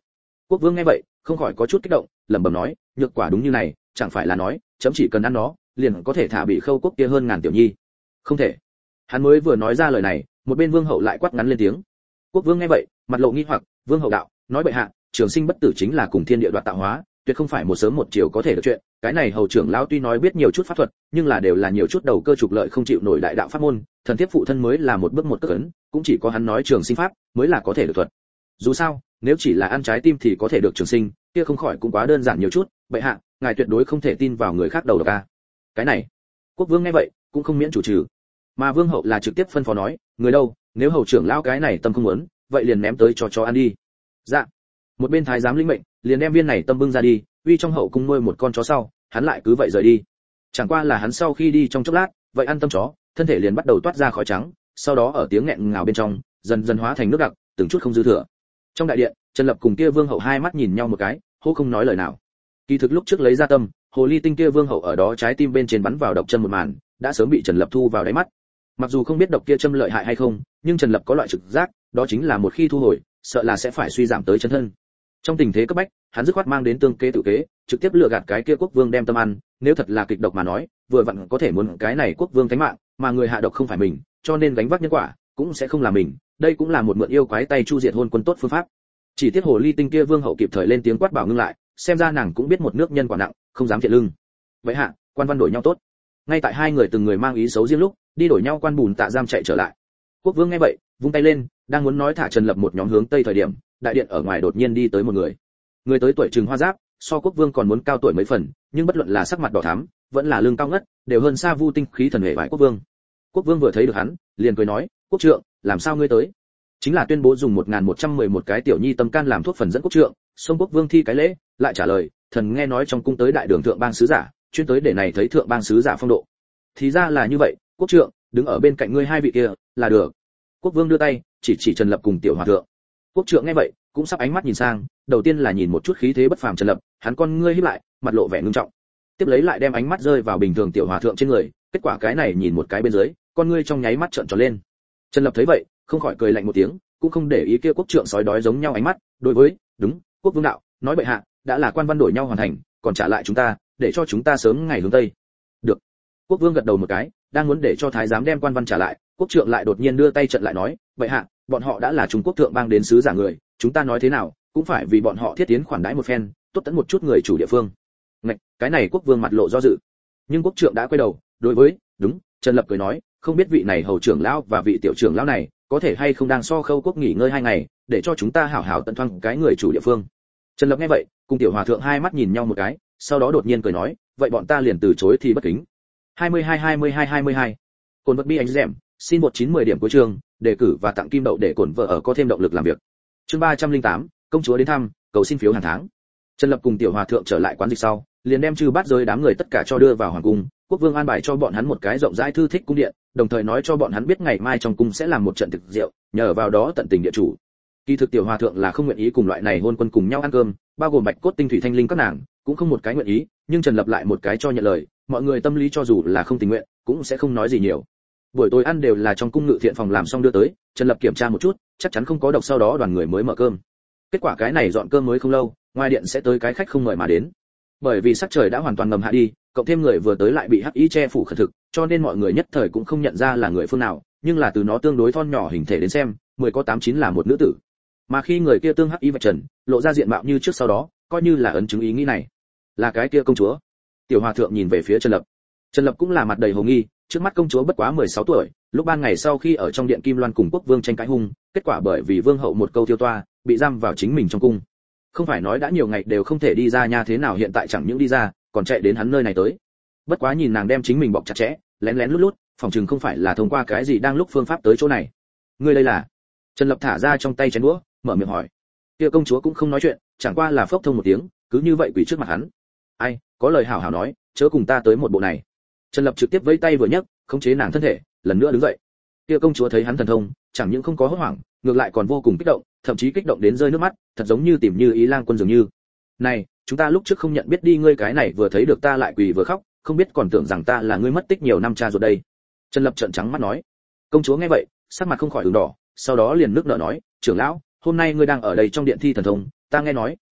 Quốc vương nghe vậy không khỏi có chút kích động, lẩm bẩm nói, nhược quả đúng như này, chẳng phải là nói chấm chỉ cần ăn nó liền có thể thả bị khâu quốc kia hơn ngàn tiểu nhi. Không thể. Hắn mới vừa nói ra lời này, một bên vương hậu lại quát ngắn lên tiếng. Quốc vương nghe vậy mặt lộ nghi hoặc, vương hậu đạo, nói bệ hạ, trường sinh bất tử chính là cùng thiên địa đoạt tạo hóa, tuyệt không phải một sớm một chiều có thể được chuyện. Cái này hầu trưởng lão tuy nói biết nhiều chút pháp thuật, nhưng là đều là nhiều chút đầu cơ trục lợi không chịu nổi đại đạo pháp môn, thần thiếp phụ thân mới là một bước một cước ấn, cũng chỉ có hắn nói trường sinh pháp mới là có thể được thuật. Dù sao, nếu chỉ là ăn trái tim thì có thể được trường sinh, kia không khỏi cũng quá đơn giản nhiều chút, bệ hạ, ngài tuyệt đối không thể tin vào người khác đầu độc a. Cái này, quốc vương nghe vậy cũng không miễn chủ trừ, mà vương hậu là trực tiếp phân phó nói, người đâu, nếu hầu trưởng lão cái này tâm không muốn, vậy liền ném tới cho chó ăn đi. Dạ. Một bên thái giám lĩnh mệnh, liền đem viên này tâm bưng ra đi, uy trong hậu cung nuôi một con chó sau, hắn lại cứ vậy rời đi. Chẳng qua là hắn sau khi đi trong chốc lát, vậy ăn tâm chó, thân thể liền bắt đầu toát ra khói trắng, sau đó ở tiếng nghẹn ngào bên trong, dần dần hóa thành nước đặc, từng chút không dư thừa. Trong đại điện, Trần Lập cùng kia vương hậu hai mắt nhìn nhau một cái, hô không nói lời nào. Kỳ thực lúc trước lấy ra tâm, hồ ly tinh kia vương hậu ở đó trái tim bên trên bắn vào độc châm một màn, đã sớm bị Trần Lập thu vào đáy mắt. Mặc dù không biết độc kia châm lợi hại hay không, nhưng Trần Lập có loại trực giác, đó chính là một khi thu hồi, sợ là sẽ phải suy giảm tới chân thân. Trong tình thế cấp bách, hắn dứt khoát mang đến tương kế tự kế, trực tiếp lừa gạt cái kia quốc vương đem tâm ăn, nếu thật là kịch độc mà nói, vừa vặn có thể muốn cái này quốc vương thánh mạng, mà người hạ độc không phải mình, cho nên gánh vác nhân quả cũng sẽ không là mình, đây cũng là một mượn yêu quái tay chu diệt hôn quân tốt phương pháp. Chỉ tiếc hồ ly tinh kia vương hậu kịp thời lên tiếng quát bảo ngưng lại, xem ra nàng cũng biết một nước nhân quả nặng, không dám thiện lưng. Vậy hạ, quan văn đổi nhau tốt. Ngay tại hai người từng người mang ý xấu riêng lúc, đi đổi nhau quan bùn tạ giam chạy trở lại. Quốc vương nghe vậy, vung tay lên, đang muốn nói thả Trần Lập một nhóm hướng tây thời điểm, đại điện ở ngoài đột nhiên đi tới một người. Người tới tuổi trừng hoa giáp, so quốc vương còn muốn cao tuổi mấy phần, nhưng bất luận là sắc mặt đỏ thắm, vẫn là lưng cao ngất, đều hơn xa Vu tinh khí thần hệ vải quốc vương. Quốc vương vừa thấy được hắn, liền cười nói, quốc trượng, làm sao ngươi tới? Chính là tuyên bố dùng một nghìn một trăm mười một cái tiểu nhi tâm can làm thuốc phần dẫn quốc trượng. Sông quốc vương thi cái lễ, lại trả lời, thần nghe nói trong cung tới đại đường thượng bang sứ giả, chuyên tới để này thấy thượng bang sứ giả phong độ. Thì ra là như vậy, quốc trượng, đứng ở bên cạnh ngươi hai vị kia, là được. Quốc vương đưa tay, chỉ chỉ Trần Lập cùng tiểu hòa thượng. Quốc trượng nghe vậy, cũng sắp ánh mắt nhìn sang, đầu tiên là nhìn một chút khí thế bất phàm Trần Lập, hắn con ngươi híp lại, mặt lộ vẻ ngưng trọng. Tiếp lấy lại đem ánh mắt rơi vào bình thường tiểu hòa thượng trên người, kết quả cái này nhìn một cái bên dưới, con ngươi trong nháy mắt trợn tròn lên. Trần Lập thấy vậy, không khỏi cười lạnh một tiếng, cũng không để ý kia quốc trượng sói đói giống nhau ánh mắt, đối với, đúng, quốc vương đạo, nói bệ hạ, đã là quan văn đổi nhau hoàn thành, còn trả lại chúng ta, để cho chúng ta sớm ngày hướng tây. Được. Quốc vương gật đầu một cái, đang muốn để cho thái giám đem quan văn trả lại, quốc trượng lại đột nhiên đưa tay trận lại nói, bệ hạ, bọn họ đã là Trung Quốc thượng bang đến sứ giả người, chúng ta nói thế nào, cũng phải vì bọn họ thiết tiến khoản đãi một phen, tốt tấn một chút người chủ địa phương. Ngạch, cái này quốc vương mặt lộ do dự. Nhưng quốc trượng đã quay đầu, đối với, đúng, Trần Lập cười nói, không biết vị này hầu trưởng lão và vị tiểu trưởng lão này, có thể hay không đang so khâu quốc nghỉ ngơi hai ngày, để cho chúng ta hảo hảo tận thoang cái người chủ địa phương. Trần Lập nghe vậy, cùng tiểu hòa thượng hai mắt nhìn nhau một cái, sau đó đột nhiên cười nói, vậy bọn ta liền từ chối thì bất kính. hai mươi hai hai mươi hai hai mươi hai. Cồn vật bi anh dẻm, xin một chín mười điểm cuối trường, đề cử và tặng kim đậu để cổn vợ ở có thêm động lực làm việc. Chương ba trăm linh tám, công chúa đến thăm, cầu xin phiếu hàng tháng. Trần Lập cùng tiểu hòa thượng trở lại quán dịch sau, liền đem chư bát giới đám người tất cả cho đưa vào hoàng cung. Quốc vương an bài cho bọn hắn một cái rộng rãi thư thích cung điện, đồng thời nói cho bọn hắn biết ngày mai trong cung sẽ làm một trận thực rượu, nhờ vào đó tận tình địa chủ. Kỳ thực tiểu hòa thượng là không nguyện ý cùng loại này hôn quân cùng nhau ăn cơm, bao gồm bạch cốt tinh thủy thanh linh các nàng, cũng không một cái nguyện ý, nhưng Trần Lập lại một cái cho nhận lời, mọi người tâm lý cho dù là không tình nguyện, cũng sẽ không nói gì nhiều. Buổi tối ăn đều là trong cung ngự thiện phòng làm xong đưa tới, Trần Lập kiểm tra một chút, chắc chắn không có độc, sau đó đoàn người mới mở cơm. Kết quả cái này dọn cơm mới không lâu, ngoài điện sẽ tới cái khách không mời mà đến. Bởi vì sắc trời đã hoàn toàn ngầm hạ đi, cộng thêm người vừa tới lại bị hắc y che phủ khẩn thực, cho nên mọi người nhất thời cũng không nhận ra là người phương nào, nhưng là từ nó tương đối thon nhỏ hình thể đến xem, mười có tám chín là một nữ tử. Mà khi người kia tương hắc y vạch trần, lộ ra diện mạo như trước sau đó, coi như là ấn chứng ý nghĩ này. Là cái kia công chúa. Tiểu hòa thượng nhìn về phía Trần Lập. Trần Lập cũng là mặt đầy hồ nghi, trước mắt công chúa bất quá mười sáu tuổi, lúc ban ngày sau khi ở trong điện Kim Loan cùng quốc vương tranh cãi hung, kết quả bởi vì vương hậu một câu tiêu toa, bị giam vào chính mình trong cung. Không phải nói đã nhiều ngày đều không thể đi ra nha, thế nào hiện tại chẳng những đi ra, còn chạy đến hắn nơi này tới. Bất quá nhìn nàng đem chính mình bọc chặt chẽ, lén lén lút lút, phòng chừng không phải là thông qua cái gì đang lúc phương pháp tới chỗ này. Ngươi đây là? Trần Lập thả ra trong tay chén đũa, mở miệng hỏi. Kia công chúa cũng không nói chuyện, chẳng qua là phốc thông một tiếng, cứ như vậy quỳ trước mặt hắn. Ai, có lời hảo hảo nói, chớ cùng ta tới một bộ này. Trần Lập trực tiếp vẫy tay vừa nhấc, khống chế nàng thân thể, lần nữa đứng dậy. Kia công chúa thấy hắn thần thông, chẳng những không có hốt hoảng, ngược lại còn vô cùng kích động, thậm chí kích động đến rơi nước mắt, thật giống như tìm như ý lang quân dường như. Này, chúng ta lúc trước không nhận biết đi, ngươi cái này vừa thấy được ta lại quỳ vừa khóc, không biết còn tưởng rằng ta là ngươi mất tích nhiều năm cha ruột đây. Trần Lập trợn trắng mắt nói. Công chúa nghe vậy, sắc mặt không khỏi ửng đỏ, sau đó liền nước nở nói, trưởng lão, hôm nay ngươi đang ở đây trong điện thi thần thông, ta nghe nói,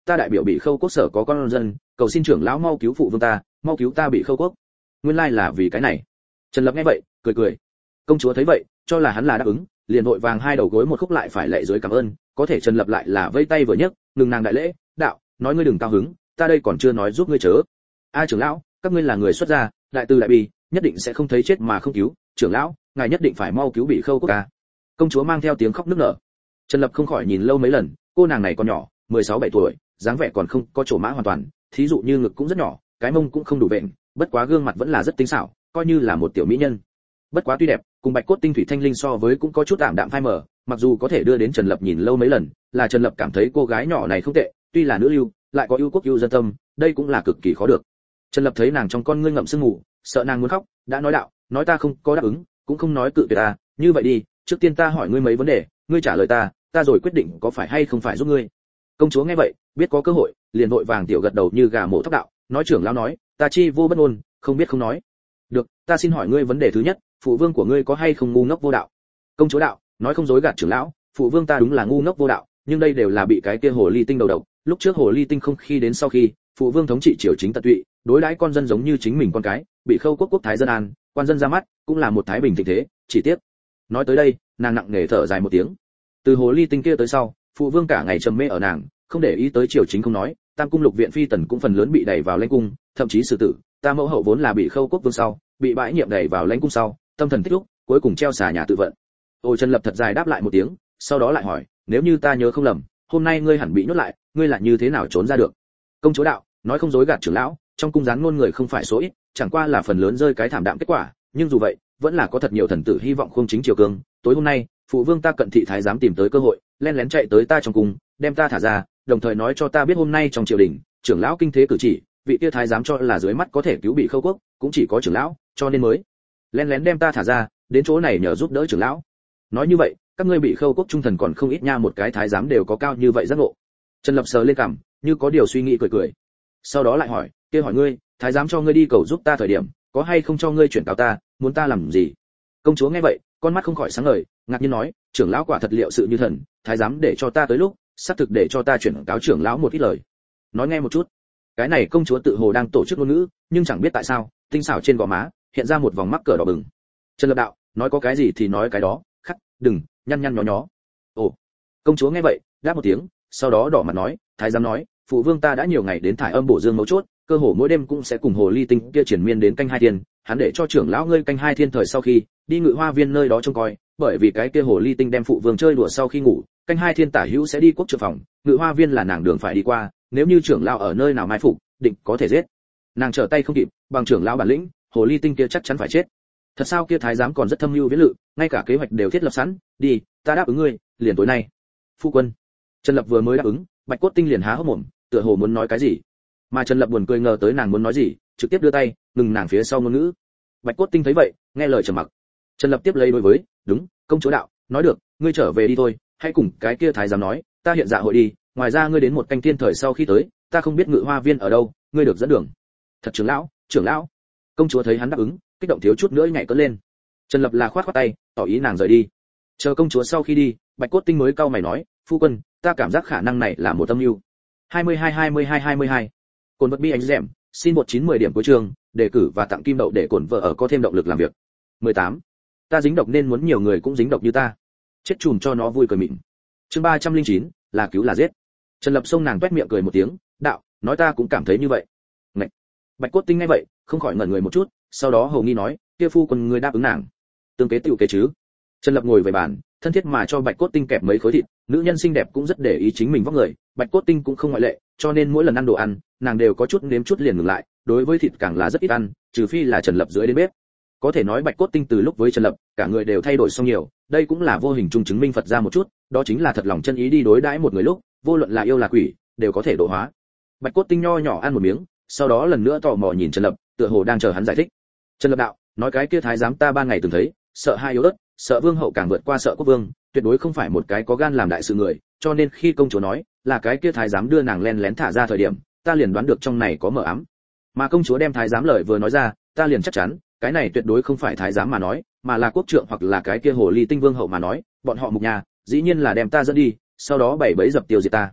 ta đại biểu Bị Khâu quốc sở có con dân, cầu xin trưởng lão mau cứu phụ vương ta, mau cứu ta Bị Khâu quốc. Nguyên lai là vì cái này. Trần Lập nghe vậy, cười cười. Công chúa thấy vậy, cho là hắn là đáp ứng, liền vội vàng hai đầu gối một khúc lại phải lạy dưới cảm ơn, có thể Trần Lập lại là vây tay vừa nhấc, ngừng nàng đại lễ, đạo, nói ngươi đừng cao hứng, ta đây còn chưa nói giúp ngươi chớ. A trưởng lão, các ngươi là người xuất gia, đại từ đại bi, nhất định sẽ không thấy chết mà không cứu, trưởng lão, ngài nhất định phải mau cứu Bị Khâu quốc ca. Công chúa mang theo tiếng khóc nức nở. Trần Lập không khỏi nhìn lâu mấy lần, cô nàng này còn nhỏ, mười sáu bảy tuổi, dáng vẻ còn không có chỗ mã hoàn toàn, thí dụ như ngực cũng rất nhỏ, cái mông cũng không đủ vện, bất quá gương mặt vẫn là rất tinh xảo, coi như là một tiểu mỹ nhân. Bất quá tuy đẹp, cùng Bạch Cốt Tinh Thủy Thanh Linh so với cũng có chút tạm đạm phai mờ, mặc dù có thể đưa đến Trần Lập nhìn lâu mấy lần, là Trần Lập cảm thấy cô gái nhỏ này không tệ, tuy là nữ lưu, lại có yêu quốc yêu dân tâm, đây cũng là cực kỳ khó được. Trần Lập thấy nàng trong con ngươi ngậm sương ngủ, sợ nàng muốn khóc, đã nói đạo, nói ta không có đáp ứng, cũng không nói cự tuyệt ta, như vậy đi, trước tiên ta hỏi ngươi mấy vấn đề, ngươi trả lời ta, ta rồi quyết định có phải hay không phải giúp ngươi. Công chúa nghe vậy, biết có cơ hội, liền vội vàng tiểu gật đầu như gà mổ thóc đạo, nói trưởng lão nói, ta chi vô bất ngôn, không biết không nói. Được, ta xin hỏi ngươi vấn đề thứ nhất, phụ vương của ngươi có hay không ngu ngốc vô đạo? Công chúa đạo, nói không dối gạt trưởng lão, phụ vương ta đúng là ngu ngốc vô đạo, nhưng đây đều là bị cái kia hồ ly tinh đầu độc, lúc trước hồ ly tinh không khi đến sau khi, phụ vương thống trị triều chính tận tụy, đối đãi con dân giống như chính mình con cái, bị Khâu quốc quốc thái dân an, quan dân ra mắt, cũng là một thái bình thịnh thế, chỉ tiếc. Nói tới đây, nàng nặng nề thở dài một tiếng. Từ hồ ly tinh kia tới sau, phụ vương cả ngày trầm mê ở nàng, không để ý tới triều chính không nói, tam cung lục viện phi tần cũng phần lớn bị đẩy vào lãnh cung, thậm chí xử tử, ta mẫu hậu vốn là bị Khâu quốc vương sau, bị bãi nhiệm đẩy vào lãnh cung sau, tâm thần tích lúc, cuối cùng treo xà nhà tự vận. Ôi Trần Lập thật dài đáp lại một tiếng, sau đó lại hỏi, nếu như ta nhớ không lầm, hôm nay ngươi hẳn bị nhốt lại, ngươi là như thế nào trốn ra được? Công chúa đạo, nói không dối gạt trưởng lão, trong cung gián ngôn người không phải số ít, chẳng qua là phần lớn rơi cái thảm đạm kết quả, nhưng dù vậy, vẫn là có thật nhiều thần tử hy vọng khung chính triều cương. Tối hôm nay, phụ vương ta Cận Thị thái giám tìm tới cơ hội, len lén chạy tới ta trong cung, đem ta thả ra, đồng thời nói cho ta biết hôm nay trong triều đình, trưởng lão kinh thế cử chỉ, vị kia thái giám cho là dưới mắt có thể cứu Bị Khâu quốc, cũng chỉ có trưởng lão, cho nên mới len lén đem ta thả ra, đến chỗ này nhờ giúp đỡ trưởng lão. Nói như vậy, các ngươi Bị Khâu quốc trung thần còn không ít nha, một cái thái giám đều có cao như vậy giác ngộ. Trần Lập sờ lên cằm, như có điều suy nghĩ cười cười. Sau đó lại hỏi, kia hỏi ngươi, thái giám cho ngươi đi cầu giúp ta thời điểm, có hay không cho ngươi chuyển cáo ta, muốn ta làm gì? Công chúa nghe vậy, con mắt không khỏi sáng ngời, ngạc nhiên nói, trưởng lão quả thật liệu sự như thần, thái giám để cho ta tới lúc, sắp thực để cho ta chuyển cáo trưởng lão một ít lời. Nói nghe một chút. Cái này công chúa tự hồ đang tổ chức ngôn ngữ, nhưng chẳng biết tại sao, tinh xảo trên gò má hiện ra một vòng mắc cỡ đỏ bừng. Trần Lập đạo, nói có cái gì thì nói cái đó, khắc, đừng nhăn nhăn nhó nhó. Ồ. Công chúa nghe vậy, đáp một tiếng, sau đó đỏ mặt nói, thái giám nói, phụ vương ta đã nhiều ngày đến thải âm bổ dương mấu chốt, cơ hồ mỗi đêm cũng sẽ cùng hồ ly tinh kia triển miên đến canh hai thiên, hắn để cho trưởng lão ngươi canh hai thiên thời sau khi đi Ngự Hoa viên nơi đó trông coi, bởi vì cái kia hồ ly tinh đem phụ vương chơi đùa sau khi ngủ, canh hai thiên tả hữu sẽ đi quốc trượng phòng, Ngự Hoa viên là nàng đường phải đi qua, nếu như trưởng lão ở nơi nào mai phục, định có thể giết. Nàng trở tay không kịp, bằng trưởng lão bản lĩnh, hồ ly tinh kia chắc chắn phải chết. Thật sao? Kia thái giám còn rất thâm mưu viễn lự, ngay cả kế hoạch đều thiết lập sẵn, đi, ta đáp ứng ngươi, liền tối nay. Phu quân. Trần Lập vừa mới đáp ứng, Bạch Cốt Tinh liền há hốc mồm, tựa hồ muốn nói cái gì. Mà Trần Lập buồn cười ngờ tới nàng muốn nói gì, trực tiếp đưa tay ngừng nàng phía sau ngôn ngữ. Bạch Cốt Tinh thấy vậy, nghe lời trầm mặc. Trần Lập tiếp lấy đối với, đúng, công chúa đạo, nói được, ngươi trở về đi thôi, hãy cùng cái kia thái giám nói, ta hiện dạ hội đi, ngoài ra ngươi đến một canh tiên thời sau khi tới, ta không biết Ngự Hoa viên ở đâu, ngươi được dẫn đường. Thật trưởng lão, trưởng lão. Công chúa thấy hắn đáp ứng, kích động thiếu chút nữa nhảy cất lên. Trần Lập là khoát khoát tay, tỏ ý nàng rời đi. Chờ công chúa sau khi đi, Bạch Cốt Tinh mới cau mày nói, phu quân, ta cảm giác khả năng này là một âm mưu. hai mươi hai hai mươi hai hai mươi hai. Cồn vật bi anh dẻm, xin một chín mười điểm cuối trường, đề cử và tặng kim đậu để cổn vợ ở có thêm động lực làm việc. mười tám. Ta dính độc nên muốn nhiều người cũng dính độc như ta. Chết chùm cho nó vui cười mịn. Chương ba trăm linh chín, là cứu là giết. Trần Lập xông nàng toét miệng cười một tiếng, đạo, nói ta cũng cảm thấy như vậy. Ngậy. Bạch Cốt Tinh nghe vậy, không khỏi ngẩn người một chút, sau đó hầu nghi nói, kia phu quân ngươi đáp ứng nàng. Tương kế tiểu kế chứ. Trần Lập ngồi về bàn, thân thiết mà cho Bạch Cốt Tinh kẹp mấy khối thịt, nữ nhân xinh đẹp cũng rất để ý chính mình vóc người, Bạch Cốt Tinh cũng không ngoại lệ, cho nên mỗi lần ăn đồ ăn, nàng đều có chút nếm chút liền ngừng lại, đối với thịt càng là rất ít ăn, trừ phi là Trần Lập dưới đến bếp. Có thể nói Bạch Cốt Tinh từ lúc với Trần Lập, cả người đều thay đổi xong nhiều, đây cũng là vô hình trung chứng minh Phật ra một chút, đó chính là thật lòng chân ý đi đối đãi một người lúc, vô luận là yêu là quỷ, đều có thể độ hóa. Bạch Cốt Tinh nho nhỏ ăn một miếng, sau đó lần nữa tò mò nhìn Trần Lập, tựa hồ đang chờ hắn giải thích. Trần Lập đạo, nói cái kia thái giám ta ba ngày từng thấy, sợ hai yếu ớt, sợ vương hậu càng vượt qua sợ quốc vương, tuyệt đối không phải một cái có gan làm đại sự người, cho nên khi công chúa nói là cái kia thái giám đưa nàng len lén thả ra thời điểm, ta liền đoán được trong này có mờ ám. Mà công chúa đem thái giám lời vừa nói ra, ta liền chắc chắn, cái này tuyệt đối không phải thái giám mà nói, mà là quốc trượng hoặc là cái kia hồ ly tinh vương hậu mà nói, bọn họ mục nhà, dĩ nhiên là đem ta dẫn đi, sau đó bảy bẫy dập tiêu diệt ta.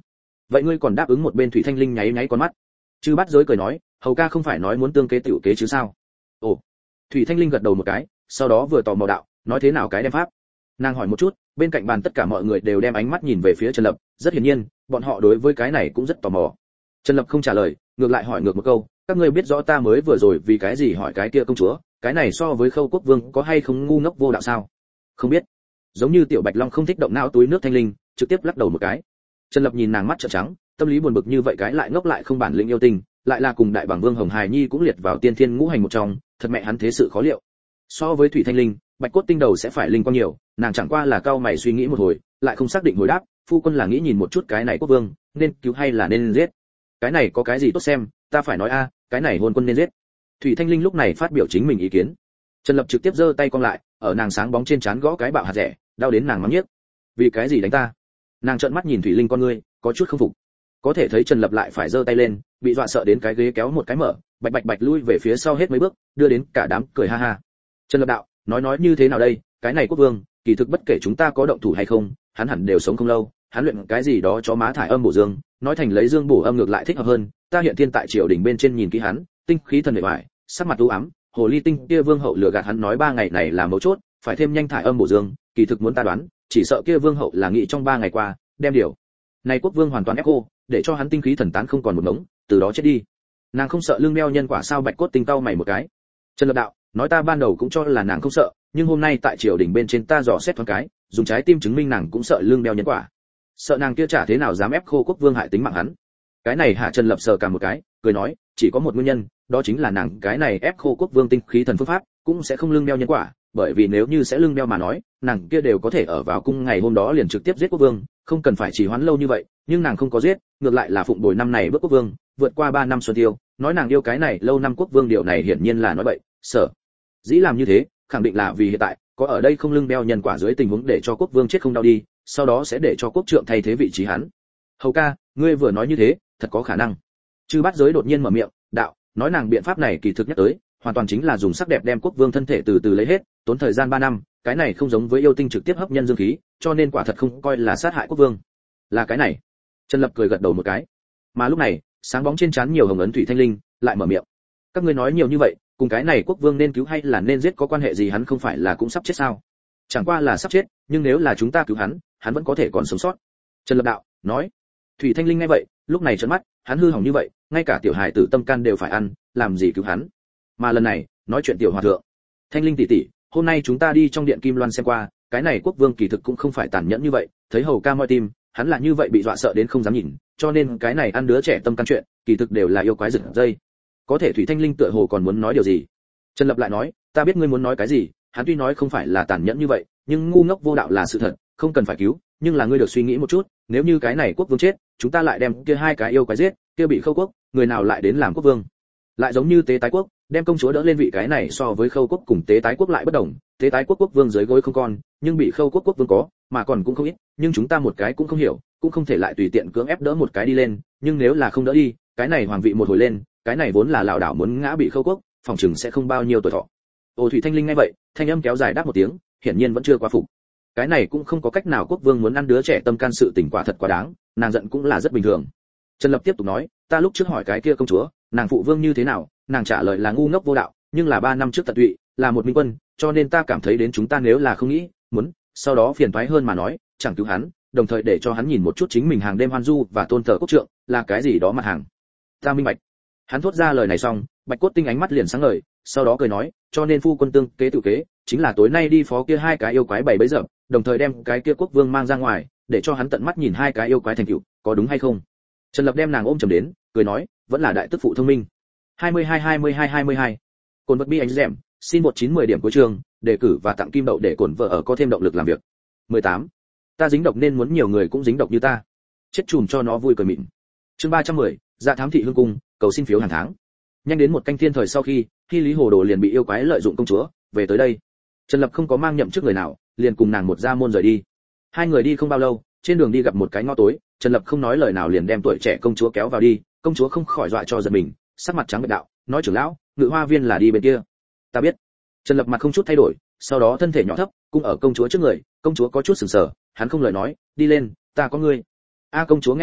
vậy ngươi còn đáp ứng một bên Thủy Thanh Linh nháy nháy con mắt. Chư Bát Giới cười nói, hầu ca không phải nói muốn tương kế tiểu kế chứ sao? Ồ. Thủy Thanh Linh gật đầu một cái, sau đó vừa tò mò đạo, nói thế nào cái đem pháp? Nàng hỏi một chút, bên cạnh bàn tất cả mọi người đều đem ánh mắt nhìn về phía Trần Lập, rất hiển nhiên, bọn họ đối với cái này cũng rất tò mò. Trần Lập không trả lời, ngược lại hỏi ngược một câu, các ngươi biết rõ ta mới vừa rồi vì cái gì hỏi cái kia công chúa, cái này so với Khâu Quốc Vương có hay không ngu ngốc vô đạo sao? Không biết. Giống như Tiểu Bạch Long không thích động não túi nước Thanh Linh, trực tiếp lắc đầu một cái. Trần Lập nhìn nàng mắt trợn trắng, tâm lý buồn bực như vậy cái lại ngốc lại không bản lĩnh yêu tình, lại là cùng đại bảng vương Hồng Hải Nhi cũng liệt vào tiên thiên ngũ hành một trong, thật mẹ hắn thế sự khó liệu. So với Thủy Thanh Linh, Bạch Cốt Tinh đầu sẽ phải linh quang nhiều, nàng chẳng qua là cao mày suy nghĩ một hồi, lại không xác định hồi đáp, phu quân là nghĩ nhìn một chút cái này quốc vương, nên cứu hay là nên giết. Cái này có cái gì tốt xem, ta phải nói a, cái này hôn quân nên giết. Thủy Thanh Linh lúc này phát biểu chính mình ý kiến. Trần Lập trực tiếp giơ tay cong lại, ở nàng sáng bóng trên trán gõ cái bạo hạt rẻ, đau đến nàng mắng nhiếc. Vì cái gì đánh ta? Nàng trợn mắt nhìn Thủy Linh con ngươi, có chút không phục. Có thể thấy Trần Lập lại phải giơ tay lên, bị dọa sợ đến cái ghế kéo một cái mở, bạch bạch bạch lui về phía sau hết mấy bước, đưa đến cả đám cười ha ha. Trần Lập đạo, nói nói như thế nào đây, cái này quốc vương, kỳ thực bất kể chúng ta có động thủ hay không, hắn hẳn đều sống không lâu, hắn luyện cái gì đó cho má thải âm bổ dương, nói thành lấy dương bổ âm ngược lại thích hợp hơn, ta hiện thiên tại triều đình bên trên nhìn kỹ hắn, tinh khí thần bề ngoài, sắc mặt u ám, hồ ly tinh kia vương hậu lừa gạt hắn nói ba ngày này là mấu chốt, phải thêm nhanh thải âm bổ dương, kỳ thực muốn ta đoán, chỉ sợ kia vương hậu là nghĩ trong ba ngày qua, đem điều này quốc vương hoàn toàn ép cô, để cho hắn tinh khí thần tán không còn một ngống, từ đó chết đi. Nàng không sợ lương meo nhân quả sao? Bạch Cốt Tinh cau mày một cái. Trần Lập đạo, nói ta ban đầu cũng cho là nàng không sợ, nhưng hôm nay tại triều đình bên trên ta dò xét thoáng cái, dùng trái tim chứng minh nàng cũng sợ lương meo nhân quả. Sợ nàng kia chả thế nào dám ép khô quốc vương hại tính mạng hắn. Cái này hạ Trần Lập sờ cả một cái, cười nói, chỉ có một nguyên nhân, đó chính là nàng cái này ép khô quốc vương tinh khí thần phương pháp, cũng sẽ không lương meo nhân quả, bởi vì nếu như sẽ lương meo mà nói, nàng kia đều có thể ở vào cung ngày hôm đó liền trực tiếp giết quốc vương, không cần phải trì hoãn lâu như vậy, nhưng nàng không có giết, ngược lại là phụng bồi năm này bước quốc vương, vượt qua ba năm xuân tiêu, nói nàng yêu cái này lâu năm quốc vương, điều này hiển nhiên là nói bậy, sở dĩ làm như thế, khẳng định là vì hiện tại có ở đây không lưng đeo nhân quả dưới tình huống để cho quốc vương chết không đau đi, sau đó sẽ để cho quốc trượng thay thế vị trí hắn. Hầu ca, ngươi vừa nói như thế, thật có khả năng. Chư Bát Giới đột nhiên mở miệng, đạo, nói nàng biện pháp này kỳ thực nhắc tới, hoàn toàn chính là dùng sắc đẹp đem quốc vương thân thể từ từ lấy hết, tốn thời gian ba năm, cái này không giống với yêu tinh trực tiếp hấp nhân dương khí, cho nên quả thật không coi là sát hại quốc vương. Là cái này. Trần Lập cười gật đầu một cái. Mà lúc này, sáng bóng trên trán nhiều hồng ấn Thủy Thanh Linh lại mở miệng. Các ngươi nói nhiều như vậy, cùng cái này quốc vương nên cứu hay là nên giết có quan hệ gì? Hắn không phải là cũng sắp chết sao? Chẳng qua là sắp chết, nhưng nếu là chúng ta cứu hắn, hắn vẫn có thể còn sống sót. Trần Lập đạo nói. Thủy Thanh Linh nghe vậy, lúc này trợn mắt, hắn hư hỏng như vậy, ngay cả tiểu hài tử tâm can đều phải ăn, làm gì cứu hắn? Mà lần này, nói chuyện tiểu hòa thượng. Thanh Linh tỷ tỷ, hôm nay chúng ta đi trong điện Kim Loan xem qua, cái này quốc vương kỳ thực cũng không phải tàn nhẫn như vậy, thấy hầu ca moi tim, hắn là như vậy bị dọa sợ đến không dám nhìn, cho nên cái này ăn đứa trẻ tâm can chuyện, kỳ thực đều là yêu quái giật dây. Có thể Thủy Thanh Linh tựa hồ còn muốn nói điều gì. Trần Lập lại nói, ta biết ngươi muốn nói cái gì, hắn tuy nói không phải là tàn nhẫn như vậy, nhưng ngu ngốc vô đạo là sự thật, không cần phải cứu, nhưng là ngươi được suy nghĩ một chút, nếu như cái này quốc vương chết, chúng ta lại đem kia hai cái yêu quái giết, kia bị Khâu quốc, người nào lại đến làm quốc vương? Lại giống như Tế Tái quốc, đem công chúa đỡ lên vị, cái này so với Khâu quốc cùng Tế Tái quốc lại bất đồng, Tế Tái quốc quốc vương dưới gối không con, nhưng bị Khâu quốc quốc vương có, mà còn cũng không ít, nhưng chúng ta một cái cũng không hiểu, cũng không thể lại tùy tiện cưỡng ép đỡ một cái đi lên, nhưng nếu là không đỡ đi, cái này hoàng vị một hồi lên, cái này vốn là lão đảo muốn ngã bị Khâu quốc, phòng chừng sẽ không bao nhiêu tuổi thọ. Ô Thủy Thanh Linh nghe vậy, thanh âm kéo dài đáp một tiếng, hiển nhiên vẫn chưa quá phục. Cái này cũng không có cách nào, quốc vương muốn ăn đứa trẻ tâm can sự tình quả thật quá đáng, nàng giận cũng là rất bình thường. Trần Lập tiếp tục nói, ta lúc trước hỏi cái kia công chúa, nàng phụ vương như thế nào, nàng trả lời là ngu ngốc vô đạo, nhưng là ba năm trước tận tụy, là một minh quân, cho nên ta cảm thấy đến chúng ta nếu là không nghĩ, muốn, sau đó phiền toái hơn mà nói, chẳng cứu hắn, đồng thời để cho hắn nhìn một chút chính mình hàng đêm hoan du và tôn thờ quốc trượng, là cái gì đó mặt hàng. Ta minh bạch. Hắn thốt ra lời này xong, Bạch Cốt Tinh ánh mắt liền sáng ngời, sau đó cười nói, cho nên phu quân tương kế tự kế, chính là tối nay đi phó kia hai cái yêu quái bảy bấy giờ, đồng thời đem cái kia quốc vương mang ra ngoài, để cho hắn tận mắt nhìn hai cái yêu quái thành tựu, có đúng hay không? Trần Lập đem nàng ôm chầm đến, cười nói, vẫn là đại tức phụ thông minh. hai mươi hai hai mươi hai hai mươi hai. Cồn vật bi ánh rèm, xin một chín mười điểm cuối trường, đề cử và tặng kim đậu để cồn vợ ở có thêm động lực làm việc. mười tám. Ta dính độc nên muốn nhiều người cũng dính độc như ta. Chết chùm cho nó vui cười mịn. Chương ba trăm mười, Dạ thám thị hương cung, cầu xin phiếu hàng tháng. Nhanh đến một canh thiên thời sau khi, khi Lý Hồ Đồ liền bị yêu quái lợi dụng công chúa, về tới đây. Trần Lập không có mang nhậm chức người nào, liền cùng nàng một ra môn rời đi. Hai người đi không bao lâu, trên đường đi gặp một cái ngõ tối, Trần Lập không nói lời nào liền đem tuổi trẻ công chúa kéo vào đi, công chúa không khỏi dọa cho giật mình, sắc mặt trắng bệch đạo, nói trưởng lão, Ngự Hoa viên là đi bên kia. Ta biết. Trần Lập mặt không chút thay đổi, sau đó thân thể nhỏ thấp, cung ở công chúa trước người, công chúa có chút sửng sở, hắn không lời nói, đi lên, ta có ngươi. A công chúa nghe vậy,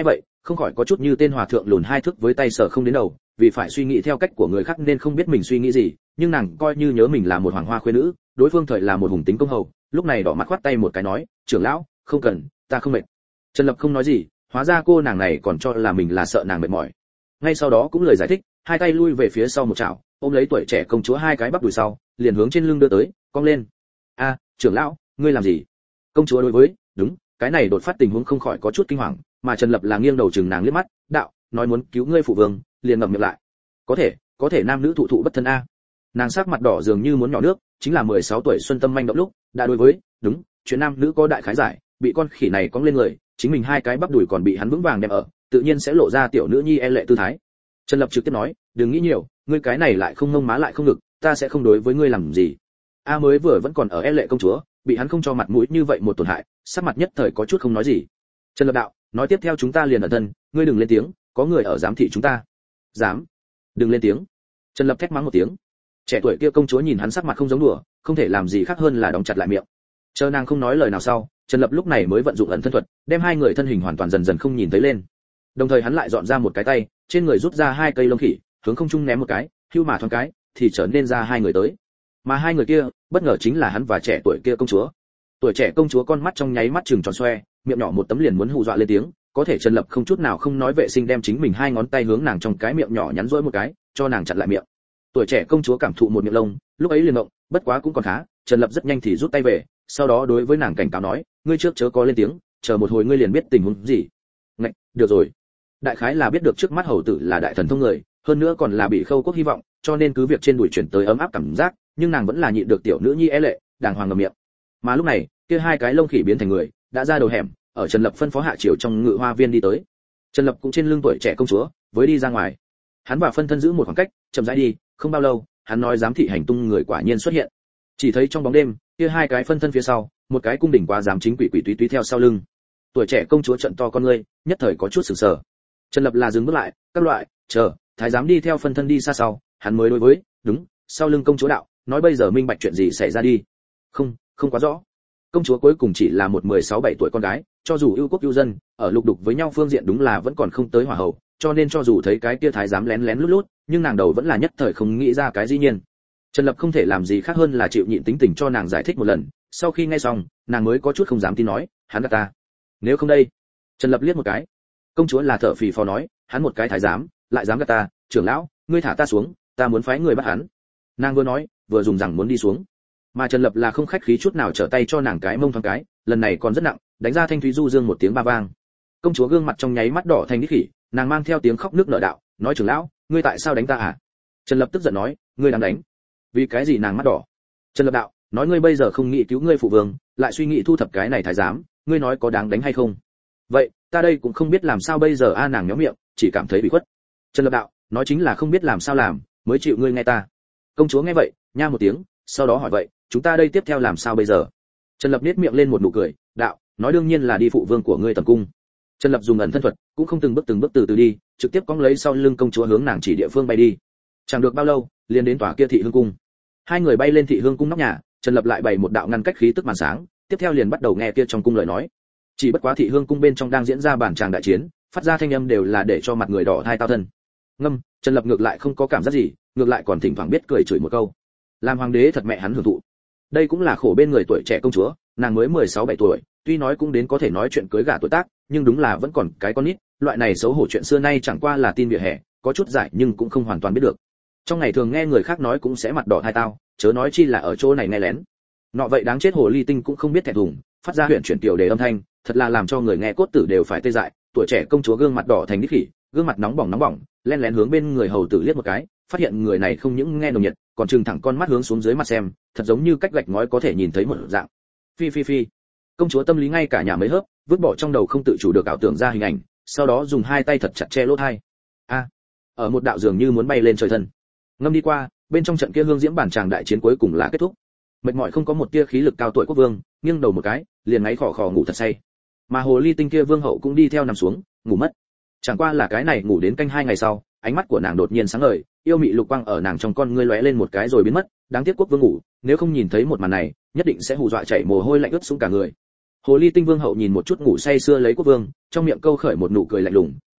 không khỏi có chút như tên hòa thượng lùn hai thước với tay sờ không đến đầu, vì phải suy nghĩ theo cách của người khác nên không biết mình suy nghĩ gì, nhưng nàng coi như nhớ mình là một hoàng hoa khuê nữ, đối phương thời là một hùng tính công hầu, lúc này đỏ mắt khoát tay một cái nói, trưởng lão, không cần, ta không mệt. Trần Lập không nói gì, hóa ra cô nàng này còn cho là mình là sợ nàng mệt mỏi. Ngay sau đó cũng lời giải thích, hai tay lui về phía sau một chảo, ôm lấy tuổi trẻ công chúa hai cái bắp đùi sau, liền hướng trên lưng đưa tới, cong lên. A, trưởng lão, ngươi làm gì? Công chúa đối với, đúng, cái này đột phát tình huống không khỏi có chút kinh hoàng, mà Trần Lập là nghiêng đầu chừng nàng liếc mắt, đạo, nói muốn cứu ngươi phụ vương, liền ngậm miệng lại. Có thể, có thể nam nữ thụ thụ bất thân a. Nàng sắc mặt đỏ dường như muốn nhỏ nước, chính là mười sáu tuổi xuân tâm manh động lúc, đã đối với, đúng, chuyện nam nữ có đại khái giải, bị con khỉ này cong lên người, chính mình hai cái bắp đùi còn bị hắn vững vàng đem ở, tự nhiên sẽ lộ ra tiểu nữ nhi e lệ tư thái. Trần Lập trực tiếp nói, đừng nghĩ nhiều, ngươi cái này lại không ngông má lại không ngực, ta sẽ không đối với ngươi làm gì. A mới vừa vẫn còn ở e lệ công chúa, bị hắn không cho mặt mũi như vậy một tổn hại, sắc mặt nhất thời có chút không nói gì. Trần Lập đạo, nói tiếp theo chúng ta liền ẩn thân, ngươi đừng lên tiếng, có người ở giám thị chúng ta. Dám? Đừng lên tiếng. Trần Lập thét mắng một tiếng. Trẻ tuổi kia công chúa nhìn hắn sắc mặt không giống đùa, không thể làm gì khác hơn là đóng chặt lại miệng. Chờ nàng không nói lời nào sau, Trần Lập lúc này mới vận dụng ẩn thân thuật, đem hai người thân hình hoàn toàn dần dần không nhìn thấy lên. Đồng thời hắn lại dọn ra một cái tay, trên người rút ra hai cây lông khỉ, hướng không trung ném một cái, hưu mà thoáng cái, thì trở nên ra hai người tới. Mà hai người kia, bất ngờ chính là hắn và trẻ tuổi kia công chúa. Tuổi trẻ công chúa con mắt trong nháy mắt trừng tròn xoe, miệng nhỏ một tấm liền muốn hù dọa lên tiếng, có thể Trần Lập không chút nào không nói vệ sinh đem chính mình hai ngón tay hướng nàng trong cái miệng nhỏ nhắn rỗi một cái, cho nàng chặn lại miệng. Tuổi trẻ công chúa cảm thụ một miệng lông, lúc ấy liền động, bất quá cũng còn khá, Trần Lập rất nhanh thì rút tay về, sau đó đối với nàng cảnh cáo nói, ngươi trước chớ có lên tiếng, chờ một hồi ngươi liền biết tình huống gì. Ngạch, được rồi. Đại khái là biết được trước mắt hầu tử là đại thần thông người, hơn nữa còn là bị Khâu Quốc hy vọng, cho nên cứ việc trên đùi chuyển tới ấm áp cảm giác, nhưng nàng vẫn là nhịn được tiểu nữ nhi é lệ, đàng hoàng ngậm miệng. Mà lúc này, kia hai cái lông khỉ biến thành người, đã ra đầu hẻm, ở Trần Lập phân phó hạ triều trong ngự hoa viên đi tới. Trần Lập cũng trên lưng tuổi trẻ công chúa, với đi ra ngoài. Hắn và phân thân giữ một khoảng cách, chậm rãi đi, không bao lâu, hắn nói giám thị hành tung người quả nhiên xuất hiện. Chỉ thấy trong bóng đêm, kia hai cái phân thân phía sau, một cái cung đỉnh quá giám chính quỷ quỷ túy túy theo sau lưng. Tuổi trẻ công chúa trợn to con ngươi, nhất thời có chút sửng sờ. Trần Lập là dừng bước lại, các loại, chờ, thái giám đi theo phân thân đi xa sau, hắn mới đối với, đúng, sau lưng công chúa đạo, nói bây giờ minh bạch chuyện gì xảy ra đi. Không, không quá rõ. Công chúa cuối cùng chỉ là một mười sáu bảy tuổi con gái, cho dù ưu quốc ưu dân, ở lục đục với nhau phương diện đúng là vẫn còn không tới hỏa hậu, cho nên cho dù thấy cái kia thái giám lén lén lút lút, nhưng nàng đầu vẫn là nhất thời không nghĩ ra cái gì nhiên. Trần Lập không thể làm gì khác hơn là chịu nhịn tính tình cho nàng giải thích một lần, sau khi nghe xong, nàng mới có chút không dám tin nói, hắn gạt ta. Nếu không đây. Trần Lập liếc một cái. Công chúa là thở phì phò nói, hắn một cái thái giám, lại dám gạt ta, trưởng lão, ngươi thả ta xuống, ta muốn phái người bắt hắn. Nàng vừa nói, vừa dùng rằng muốn đi xuống. Mà Trần Lập là không khách khí chút nào trở tay cho nàng cái mông thoáng cái, lần này còn rất nặng, đánh ra thanh thúy du dương một tiếng ba vang. Công chúa gương mặt trong nháy mắt đỏ thành đít khỉ, nàng mang theo tiếng khóc nước nở đạo, nói trưởng lão, ngươi tại sao đánh ta à? Trần Lập tức giận nói, ngươi đang đánh. Vì cái gì nàng mắt đỏ? Trần Lập đạo, nói ngươi bây giờ không nghĩ cứu ngươi phụ vương, lại suy nghĩ thu thập cái này thái giám, ngươi nói có đáng đánh hay không? Vậy, ta đây cũng không biết làm sao bây giờ a. Nàng nhếch miệng, chỉ cảm thấy bị khuất. Trần Lập đạo, nói chính là không biết làm sao làm, mới chịu ngươi nghe ta. Công chúa nghe vậy, nha một tiếng, sau đó hỏi vậy, chúng ta đây tiếp theo làm sao bây giờ? Trần Lập nhếch miệng lên một nụ cười, đạo, nói đương nhiên là đi phụ vương của ngươi tầm cung. Trần Lập dùng ẩn thân thuật, cũng không từng bước từng bước từ từ đi, trực tiếp cõng lấy sau lưng công chúa hướng nàng chỉ địa phương bay đi. Chẳng được bao lâu, liền đến tòa kia thị hương cung. Hai người bay lên thị hương cung nóc nhà, Trần Lập lại bày một đạo ngăn cách khí tức màn sáng, tiếp theo liền bắt đầu nghe kia trong cung lời nói. Chỉ bất quá thị hương cung bên trong đang diễn ra bản tràng đại chiến, phát ra thanh âm đều là để cho mặt người đỏ thai tao thân. Ngâm, Trần Lập ngược lại không có cảm giác gì, ngược lại còn thỉnh thoảng biết cười chửi một câu. Làm hoàng đế thật mẹ hắn hưởng thụ. Đây cũng là khổ bên người tuổi trẻ công chúa, nàng mới mười sáu bảy tuổi, tuy nói cũng đến có thể nói chuyện cưới gả tuổi tác, nhưng đúng là vẫn còn cái con nít, loại này xấu hổ chuyện xưa nay chẳng qua là tin vỉa hè, có chút giải nhưng cũng không hoàn toàn biết được. Trong ngày thường nghe người khác nói cũng sẽ mặt đỏ thai tao, chớ nói chi là ở chỗ này nghe lén. Nọ vậy đáng chết hồ ly tinh cũng không biết thẹn thùng, phát ra huyền chuyển tiểu đề âm thanh, thật là làm cho người nghe cốt tử đều phải tê dại. Tuổi trẻ công chúa gương mặt đỏ thành đít khỉ, gương mặt nóng bỏng nóng bỏng, lén lén hướng bên người hầu tử liếc một cái, phát hiện người này không những nghe nồng nhiệt, còn trừng thẳng con mắt hướng xuống dưới mặt xem, thật giống như cách gạch ngói có thể nhìn thấy một dạng. Phi phi phi. Công chúa tâm lý ngay cả nhà mấy hớp, vứt bỏ trong đầu không tự chủ được ảo tưởng ra hình ảnh, sau đó dùng hai tay thật chặt che lỗ tai. A, ở một đạo dường như muốn bay lên trời thân. Ngâm đi qua, bên trong trận kia hương diễm bản tràng đại chiến cuối cùng là kết thúc. Mệt mỏi không có một tia khí lực cao tuổi quốc vương, nghiêng đầu một cái, liền ngáy khò khò ngủ thật say. Mà hồ ly tinh kia vương hậu cũng đi theo nằm xuống, ngủ mất. Chẳng qua là cái này ngủ đến canh hai ngày sau, ánh mắt của nàng đột nhiên sáng ngời, yêu mị lục quang ở nàng trong con ngươi lóe lên một cái rồi biến mất, đáng tiếc quốc vương ngủ, nếu không nhìn thấy một màn này, nhất định sẽ hù dọa chảy mồ hôi lạnh ướt sũng cả người. Hồ ly tinh vương hậu nhìn một chút ngủ say sưa lấy quốc vương, trong miệng câu khởi một nụ cười lạnh lùng,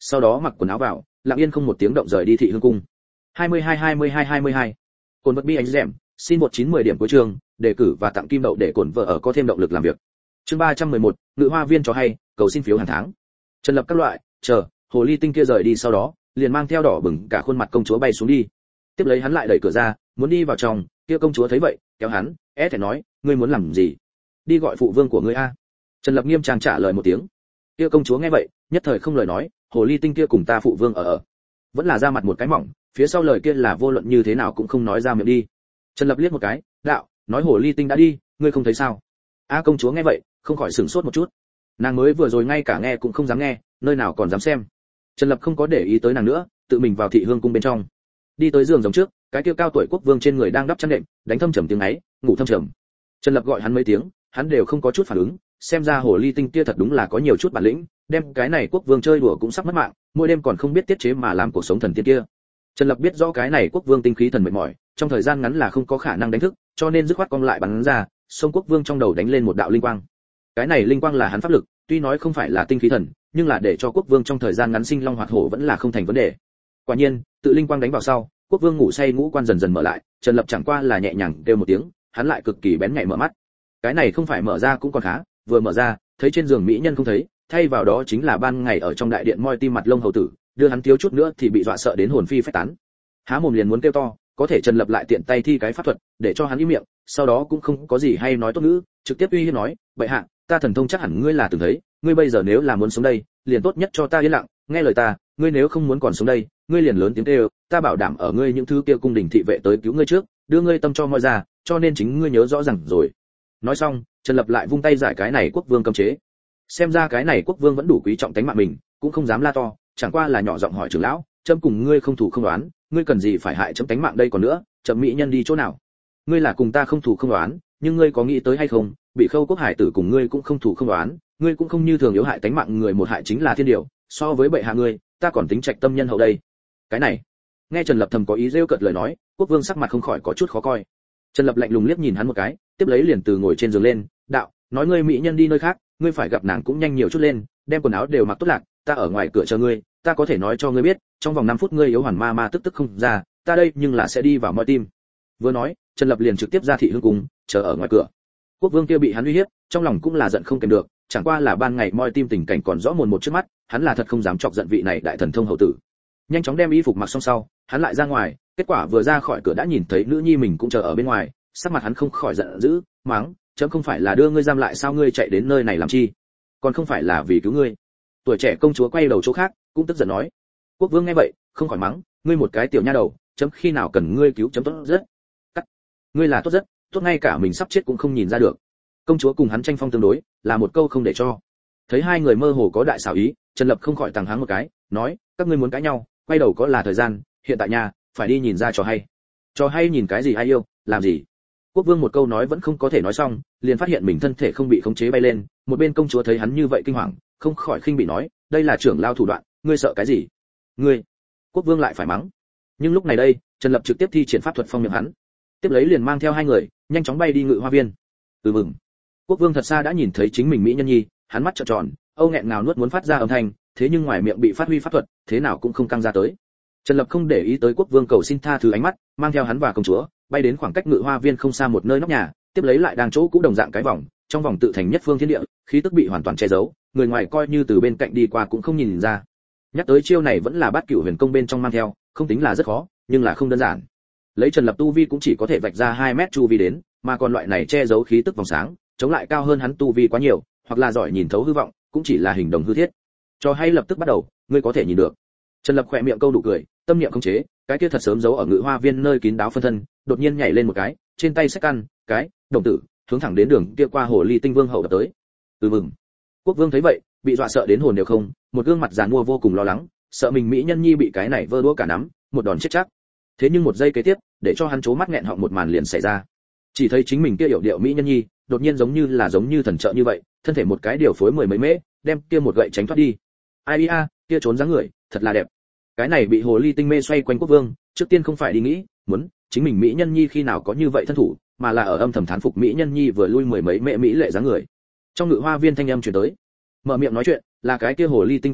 sau đó mặc quần áo vào, lặng yên không một tiếng động rời đi thị hương cung. hai mươi hai hai mươi hai hai mươi hai Cồn vật bi anh dẻm, xin một chín mười điểm cuối trường, đề cử và tặng kim đậu để cổn vợ ở có thêm động lực làm việc. Chương ba trăm mười một, Ngự Hoa Viên cho hay, cầu xin phiếu hàng tháng. Trần Lập các loại, chờ, hồ ly tinh kia rời đi sau đó, liền mang theo đỏ bừng cả khuôn mặt công chúa bay xuống đi. Tiếp lấy hắn lại đẩy cửa ra, muốn đi vào trong, kia công chúa thấy vậy, kéo hắn, é thẹn nói, ngươi muốn làm gì? Đi gọi phụ vương của ngươi a. Trần Lập nghiêm trang trả lời một tiếng. Kia công chúa nghe vậy, nhất thời không lời nói, hồ ly tinh kia cùng ta phụ vương ở ở. Vẫn là ra mặt một cái mỏng, phía sau lời kia là vô luận như thế nào cũng không nói ra miệng đi. Trần Lập liếc một cái, đạo, nói hồ ly tinh đã đi, ngươi không thấy sao? A công chúa nghe vậy, không khỏi sửng sốt một chút. Nàng mới vừa rồi ngay cả nghe cũng không dám nghe, nơi nào còn dám xem. Trần Lập không có để ý tới nàng nữa, tự mình vào thị hương cung bên trong. Đi tới giường rồng trước, cái kia cao tuổi quốc vương trên người đang đắp chăn đệm, đánh thâm trầm tiếng ấy, ngủ thâm trầm. Trần Lập gọi hắn mấy tiếng, hắn đều không có chút phản ứng, xem ra hồ ly tinh kia thật đúng là có nhiều chút bản lĩnh, đem cái này quốc vương chơi đùa cũng sắp mất mạng, mỗi đêm còn không biết tiết chế mà làm cuộc sống thần tiên kia. Trần Lập biết rõ cái này quốc vương tinh khí thần mệt mỏi, trong thời gian ngắn là không có khả năng đánh thức, cho nên dứt khoát cong lại bắn ra, xông quốc vương trong đầu đánh lên một đạo linh quang. Cái này linh quang là hắn pháp lực, tuy nói không phải là tinh khí thần, nhưng là để cho quốc vương trong thời gian ngắn sinh long hoạt hổ vẫn là không thành vấn đề. Quả nhiên, tự linh quang đánh vào sau, quốc vương ngủ say ngũ quan dần dần mở lại, Trần Lập chẳng qua là nhẹ nhàng kêu một tiếng, hắn lại cực kỳ bén nhạy mở mắt. Cái này không phải mở ra cũng còn khá, vừa mở ra, thấy trên giường mỹ nhân không thấy, thay vào đó chính là ban ngày ở trong đại điện moi tim mặt lông hầu tử, đưa hắn thiếu chút nữa thì bị dọa sợ đến hồn phi phách tán. Há mồm liền muốn kêu to, có thể Trần Lập lại tiện tay thi cái pháp thuật, để cho hắn im miệng, sau đó cũng không có gì hay nói tốt ngữ, trực tiếp uy hiếp nói, bệ hạ, ta thần thông chắc hẳn ngươi là từng thấy, ngươi bây giờ nếu là muốn sống đây, liền tốt nhất cho ta yên lặng, nghe lời ta, ngươi nếu không muốn còn sống đây, ngươi liền lớn tiếng kêu, ta bảo đảm ở ngươi những thứ kia cung đình thị vệ tới cứu ngươi trước, đưa ngươi tâm cho moi ra, cho nên chính ngươi nhớ rõ ràng rồi. Nói xong, Trần Lập lại vung tay giải cái này quốc vương cấm chế. Xem ra cái này quốc vương vẫn đủ quý trọng tính mạng mình, cũng không dám la to, chẳng qua là nhỏ giọng hỏi trưởng lão, chấm cùng ngươi không thủ không đoán, ngươi cần gì phải hại chấm tính mạng đây còn nữa, chấm mỹ nhân đi chỗ nào? Ngươi là cùng ta không thủ không đoán, nhưng ngươi có nghĩ tới hay không, bị Khâu Quốc hải tử cùng ngươi cũng không thủ không đoán, ngươi cũng không như thường yếu hại tính mạng người một hại chính là thiên điều, so với bệ hạ ngươi, ta còn tính trạch tâm nhân hậu đây. Cái này, nghe Trần Lập thầm có ý rêu cợt lời nói, quốc vương sắc mặt không khỏi có chút khó coi. Trần Lập lạnh lùng liếc nhìn hắn một cái, tiếp lấy liền từ ngồi trên giường lên, đạo, nói ngươi mỹ nhân đi nơi khác, ngươi phải gặp nàng cũng nhanh nhiều chút lên, đem quần áo đều mặc tốt lạc, ta ở ngoài cửa chờ ngươi, ta có thể nói cho ngươi biết, trong vòng năm phút ngươi yếu hoàn ma ma tức tức không ra, ta đây nhưng là sẽ đi vào moi tim. Vừa nói, Trần Lập liền trực tiếp ra thị hương cung, chờ ở ngoài cửa. Quốc vương kia bị hắn uy hiếp, trong lòng cũng là giận không kềm được, chẳng qua là ban ngày moi tim tình cảnh còn rõ mồn một trước mắt, hắn là thật không dám chọc giận vị này đại thần thông hậu tử. Nhanh chóng đem y phục mặc xong sau, hắn lại ra ngoài, kết quả vừa ra khỏi cửa đã nhìn thấy nữ nhi mình cũng chờ ở bên ngoài, sắc mặt hắn không khỏi giận dữ, mắng, chấm không phải là đưa ngươi giam lại sao ngươi chạy đến nơi này làm chi? Còn không phải là vì cứu ngươi. Tuổi trẻ công chúa quay đầu chỗ khác, cũng tức giận nói. Quốc vương nghe vậy, không khỏi mắng, ngươi một cái tiểu nha đầu, chấm khi nào cần ngươi cứu chấm tốt rất. Cắt. Ngươi là tốt rất, tốt ngay cả mình sắp chết cũng không nhìn ra được. Công chúa cùng hắn tranh phong tương đối, là một câu không để cho. Thấy hai người mơ hồ có đại xảo ý, Trần Lập không khỏi tàng háng một cái, nói, các ngươi muốn cãi nhau, quay đầu có là thời gian, hiện tại nhà, phải đi nhìn ra trò hay. Trò hay nhìn cái gì ai yêu, làm gì? Quốc vương một câu nói vẫn không có thể nói xong, liền phát hiện mình thân thể không bị khống chế bay lên, một bên công chúa thấy hắn như vậy kinh hoàng, không khỏi khinh bị nói, đây là trưởng lao thủ đoạn, ngươi sợ cái gì? Ngươi? Quốc vương lại phải mắng. Nhưng lúc này đây, Trần Lập trực tiếp thi triển pháp thuật phong miệng hắn, tiếp lấy liền mang theo hai người, nhanh chóng bay đi Ngự Hoa Viên. Ừ mừng. Quốc vương thật xa đã nhìn thấy chính mình mỹ nhân nhi, hắn mắt trợn tròn, âu nghẹn ngào nuốt muốn phát ra âm thanh, thế nhưng ngoài miệng bị phát huy pháp thuật, thế nào cũng không căng ra tới. Trần Lập không để ý tới quốc vương cầu xin tha thứ ánh mắt, mang theo hắn và công chúa, bay đến khoảng cách Ngự Hoa Viên không xa một nơi nóc nhà, tiếp lấy lại đang chỗ cũ đồng dạng cái vòng, trong vòng tự thành nhất phương thiên địa, khí tức bị hoàn toàn che giấu, người ngoài coi như từ bên cạnh đi qua cũng không nhìn ra. Nhắc tới chiêu này vẫn là Bát Cửu Huyền Công bên trong mang theo, không tính là rất khó, nhưng là không đơn giản. Lấy Trần Lập tu vi cũng chỉ có thể vạch ra hai mét chu vi đến, mà còn loại này che giấu khí tức vòng sáng, chống lại cao hơn hắn tu vi quá nhiều, hoặc là giỏi nhìn thấu hư vọng, cũng chỉ là hình đồng hư thiết. Cho hay lập tức bắt đầu, ngươi có thể nhìn được. Trần Lập khẽ miệng câu nụ cười, tâm niệm khống chế, cái kia thật sớm giấu ở Ngự Hoa Viên nơi kín đáo phân thân, đột nhiên nhảy lên một cái, trên tay xách ăn, cái, đồng tử, hướng thẳng đến đường kia qua hồ ly tinh vương hậu đập tới. Ừ mừng. Quốc vương thấy vậy, bị dọa sợ đến hồn đều không, một gương mặt giàn mua vô cùng lo lắng, sợ mình mỹ nhân nhi bị cái này vơ đũa cả nắm, một đòn chết chắc. Thế nhưng một giây kế tiếp, để cho hắn chố mắt nghẹn họng một màn liền xảy ra. Chỉ thấy chính mình kia hiểu điệu mỹ nhân nhi, đột nhiên giống như là giống như thần trợ như vậy, thân thể một cái điều phối mười mấy mễ, đem kia một gậy tránh thoát đi. Ai a, kia trốn dáng người, thật là đẹp. Cái này bị hồ ly tinh mê xoay quanh quốc vương, trước tiên không phải đi nghĩ, muốn, chính mình mỹ nhân nhi khi nào có như vậy thân thủ, mà là ở âm thầm thán phục mỹ nhân nhi vừa lui mười mấy mễ mỹ lệ dáng người. Trong Ngự Hoa Viên thanh âm truyền tới, mở miệng nói chuyện, là cái kia hồ ly tinh vương hậu,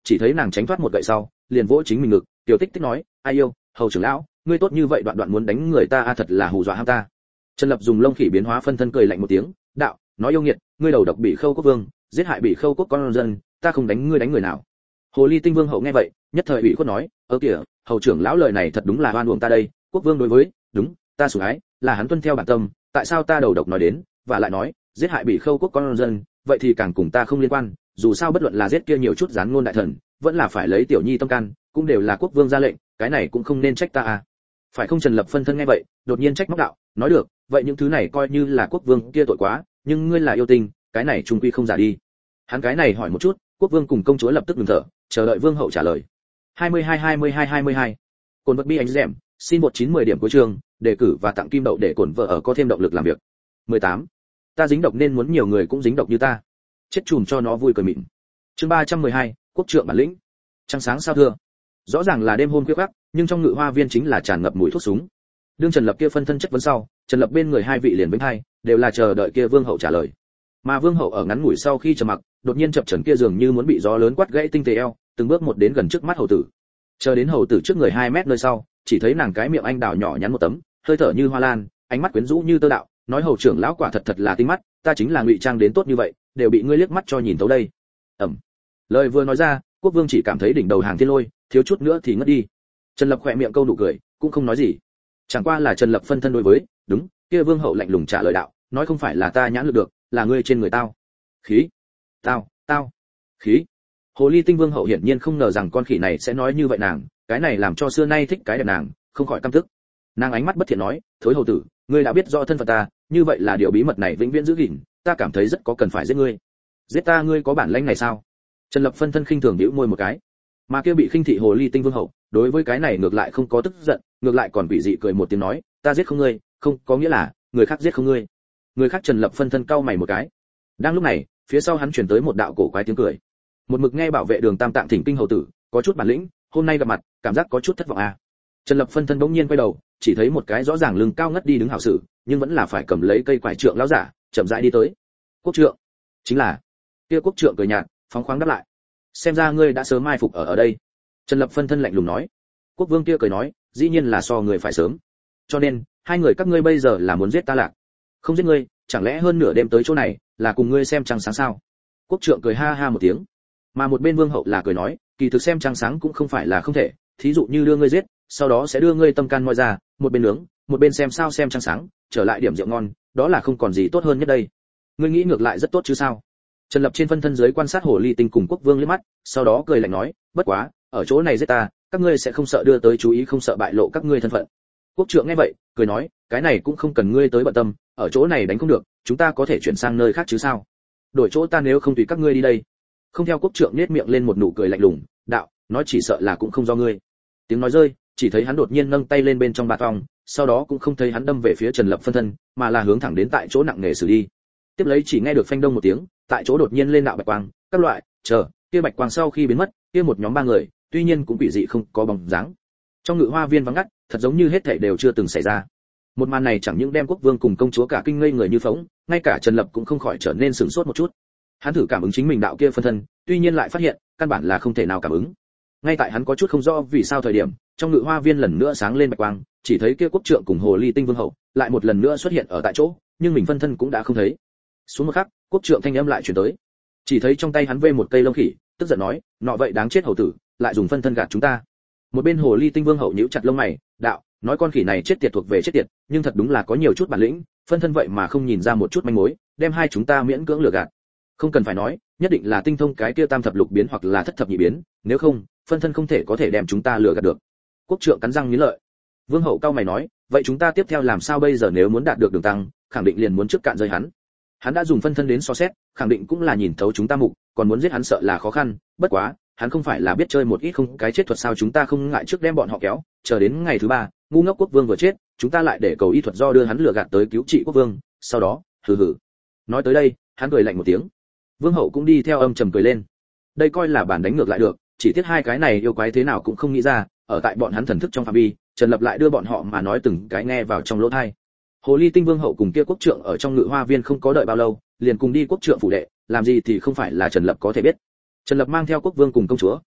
chỉ thấy nàng tránh thoát một gậy sau liền vỗ chính mình ngực, tiểu tích tích nói, ai yêu, hầu trưởng lão, ngươi tốt như vậy đoạn đoạn muốn đánh người ta a, thật là hù dọa ham ta. Trần Lập dùng lông khỉ biến hóa phân thân cười lạnh một tiếng, đạo, nói yêu nghiệt, ngươi đầu độc Bị Khâu quốc vương, giết hại Bị Khâu quốc con dân, ta không đánh ngươi đánh người nào. Hồ ly tinh vương hậu nghe vậy, nhất thời ủy khuất nói, ơ kìa, hầu trưởng lão lời này thật đúng là oan uổng ta đây, quốc vương đối với, đúng, ta sủng ái, là hắn tuân theo bản tâm, tại sao ta đầu độc nói đến, và lại nói, giết hại Bị Khâu quốc con dân, vậy thì càng cùng ta không liên quan, dù sao bất luận là giết kia nhiều chút gián ngôn đại thần, vẫn là phải lấy tiểu nhi tâm can, cũng đều là quốc vương ra lệnh, cái này cũng không nên trách ta à. Phải không? Trần Lập phân thân nghe vậy, đột nhiên trách móc đạo, nói được, vậy những thứ này coi như là quốc vương kia tội quá, nhưng ngươi là yêu tình, cái này trung quy không giả đi. Hắn cái này hỏi một chút, quốc vương cùng công chúa lập tức ngừng thở, chờ đợi vương hậu trả lời. hai mươi hai hai mươi hai hai mươi hai Cồn vật bi ánh rèm, xin một chín mười điểm cuối trường, đề cử và tặng kim đậu để cồn vợ ở có thêm động lực làm việc. mười tám Ta dính độc nên muốn nhiều người cũng dính độc như ta. Chết chùm cho nó vui cười mịn. Chương ba trăm mười hai Quốc trượng bản lĩnh. Trăng sáng sao thưa. Rõ ràng là đêm hôm khuya khoắt, nhưng trong ngự hoa viên chính là tràn ngập mùi thuốc súng. Đương Trần Lập kia phân thân chất vấn sau, Trần Lập bên người hai vị liền vĩnh hai, đều là chờ đợi kia vương hậu trả lời. Mà vương hậu ở ngắn ngủi sau khi trầm mặc, đột nhiên chập chờn kia dường như muốn bị gió lớn quát gãy tinh tế eo, từng bước một đến gần trước mắt hầu tử. Chờ đến hầu tử trước người hai mét nơi sau, chỉ thấy nàng cái miệng anh đào nhỏ nhắn một tấm, hơi thở như hoa lan, ánh mắt quyến rũ như tơ đạo, nói hầu trưởng lão quả thật thật là tinh mắt, ta chính là ngụy trang đến tốt như vậy, đều bị ngươi liếc mắt cho nhìn thấu đây. Ẩm. Lời vừa nói ra, quốc vương chỉ cảm thấy đỉnh đầu hàng thiên lôi, thiếu chút nữa thì ngất đi. Trần Lập khỏe miệng câu nụ cười, cũng không nói gì. Chẳng qua là Trần Lập phân thân đối với, đúng, kia vương hậu lạnh lùng trả lời đạo, nói không phải là ta nhãn lực được, là ngươi trên người tao. Khí. Tao, tao. Khí. Hồ ly tinh vương hậu hiển nhiên không ngờ rằng con khỉ này sẽ nói như vậy nàng, cái này làm cho xưa nay thích cái đẹp nàng, không khỏi căm tức. Nàng ánh mắt bất thiện nói, thối hầu tử, ngươi đã biết rõ thân phận ta, như vậy là điều bí mật này vĩnh viễn giữ gìn, ta cảm thấy rất có cần phải giết ngươi. Giết ta ngươi có bản lĩnh này sao? Trần Lập phân thân khinh thường bĩu môi một cái. Mà kia bị khinh thị hồ ly tinh vương hậu, đối với cái này ngược lại không có tức giận, ngược lại còn bị dị cười một tiếng nói, ta giết không ngươi, không, có nghĩa là người khác giết không ngươi. Người khác. Trần Lập phân thân cau mày một cái. Đang lúc này, phía sau hắn truyền tới một đạo cổ quái tiếng cười. Một mực nghe bảo vệ đường Tam Tạng thỉnh kinh hầu tử, có chút bản lĩnh, hôm nay gặp mặt, cảm giác có chút thất vọng à. Trần Lập phân thân bỗng nhiên quay đầu, chỉ thấy một cái rõ ràng lưng cao ngất đi đứng hảo sự, nhưng vẫn là phải cầm lấy cây quải trượng lão giả, chậm rãi đi tới. Quốc trượng, chính là. Kia quốc trượng cười nhạt, phóng khoáng đáp lại. Xem ra ngươi đã sớm mai phục ở ở đây. Trần Lập phân thân lạnh lùng nói. Quốc vương kia cười nói, dĩ nhiên là so người phải sớm. Cho nên, hai người các ngươi bây giờ là muốn giết ta lạc. Không giết ngươi, chẳng lẽ hơn nửa đêm tới chỗ này, là cùng ngươi xem trăng sáng sao? Quốc trượng cười ha ha một tiếng. Mà một bên vương hậu là cười nói, kỳ thực xem trăng sáng cũng không phải là không thể, thí dụ như đưa ngươi giết, sau đó sẽ đưa ngươi tâm can moi ra, một bên nướng, một bên xem sao xem trăng sáng, trở lại điểm rượu ngon, đó là không còn gì tốt hơn nhất đây. Ngươi nghĩ ngược lại rất tốt chứ sao? Trần Lập trên phân thân dưới quan sát hồ ly tinh cùng quốc vương liếc mắt, sau đó cười lạnh nói, bất quá, ở chỗ này giết ta, các ngươi sẽ không sợ đưa tới chú ý, không sợ bại lộ các ngươi thân phận. Quốc trượng nghe vậy, cười nói, cái này cũng không cần ngươi tới bận tâm, ở chỗ này đánh không được, chúng ta có thể chuyển sang nơi khác chứ sao? Đổi chỗ ta nếu không tùy các ngươi đi đây. Không theo quốc trượng nhếch miệng lên một nụ cười lạnh lùng, đạo, nói chỉ sợ là cũng không do ngươi. Tiếng nói rơi, chỉ thấy hắn đột nhiên nâng tay lên bên trong bạt vòng, sau đó cũng không thấy hắn đâm về phía Trần Lập phân thân, mà là hướng thẳng đến tại chỗ nặng nề xử đi. Tiếp lấy chỉ nghe được phanh đông một tiếng, tại chỗ đột nhiên lên đạo bạch quang, các loại, chờ, kia bạch quang sau khi biến mất, kia một nhóm ba người, tuy nhiên cũng quỷ dị không có bóng dáng. Trong ngự hoa viên vắng ngắt, thật giống như hết thảy đều chưa từng xảy ra. Một màn này chẳng những đem quốc vương cùng công chúa cả kinh ngây người như phỗng, ngay cả Trần Lập cũng không khỏi trở nên sửng sốt một chút. Hắn thử cảm ứng chính mình đạo kia phân thân, tuy nhiên lại phát hiện, căn bản là không thể nào cảm ứng. Ngay tại hắn có chút không rõ vì sao thời điểm, trong ngự hoa viên lần nữa sáng lên bạch quang, chỉ thấy kia quốc trượng cùng hồ ly tinh vương hậu lại một lần nữa xuất hiện ở tại chỗ, nhưng mình phân thân cũng đã không thấy. Xuống một khắc, quốc trượng thanh âm lại truyền tới. Chỉ thấy trong tay hắn vê một cây lông khỉ, tức giận nói, nọ vậy đáng chết hầu tử, lại dùng phân thân gạt chúng ta. Một bên hồ ly tinh vương hậu nhíu chặt lông mày, đạo, nói con khỉ này chết tiệt thuộc về chết tiệt, nhưng thật đúng là có nhiều chút bản lĩnh, phân thân vậy mà không nhìn ra một chút manh mối, đem hai chúng ta miễn cưỡng lừa gạt. Không cần phải nói, nhất định là tinh thông cái kia tam thập lục biến hoặc là thất thập nhị biến, nếu không, phân thân không thể có thể đem chúng ta lừa gạt được. Quốc trượng cắn răng nghiến lợi. Vương hậu cao mày nói, vậy chúng ta tiếp theo làm sao bây giờ, nếu muốn đạt được đường tăng, khẳng định liền muốn trước cạn rơi hắn. Hắn đã dùng phân thân đến so xét, khẳng định cũng là nhìn thấu chúng ta mục, còn muốn giết hắn sợ là khó khăn, bất quá, hắn không phải là biết chơi một ít không cái chết thuật sao, chúng ta không ngại trước đem bọn họ kéo, chờ đến ngày thứ ba, ngu ngốc quốc vương vừa chết, chúng ta lại để cầu y thuật do đưa hắn lừa gạt tới cứu trị quốc vương, sau đó, hừ hừ. Nói tới đây, hắn cười lạnh một tiếng. Vương hậu cũng đi theo âm trầm cười lên. Đây coi là bản đánh ngược lại được, chỉ tiếc hai cái này yêu quái thế nào cũng không nghĩ ra, ở tại bọn hắn thần thức trong phạm vi, Trần Lập lại đưa bọn họ mà nói từng cái nghe vào trong lỗ tai. Hồ ly tinh vương hậu cùng kia quốc trượng ở trong ngự hoa viên không có đợi bao lâu, liền cùng đi quốc trượng phủ đệ, làm gì thì không phải là Trần Lập có thể biết. Trần Lập mang theo quốc vương cùng công chúa,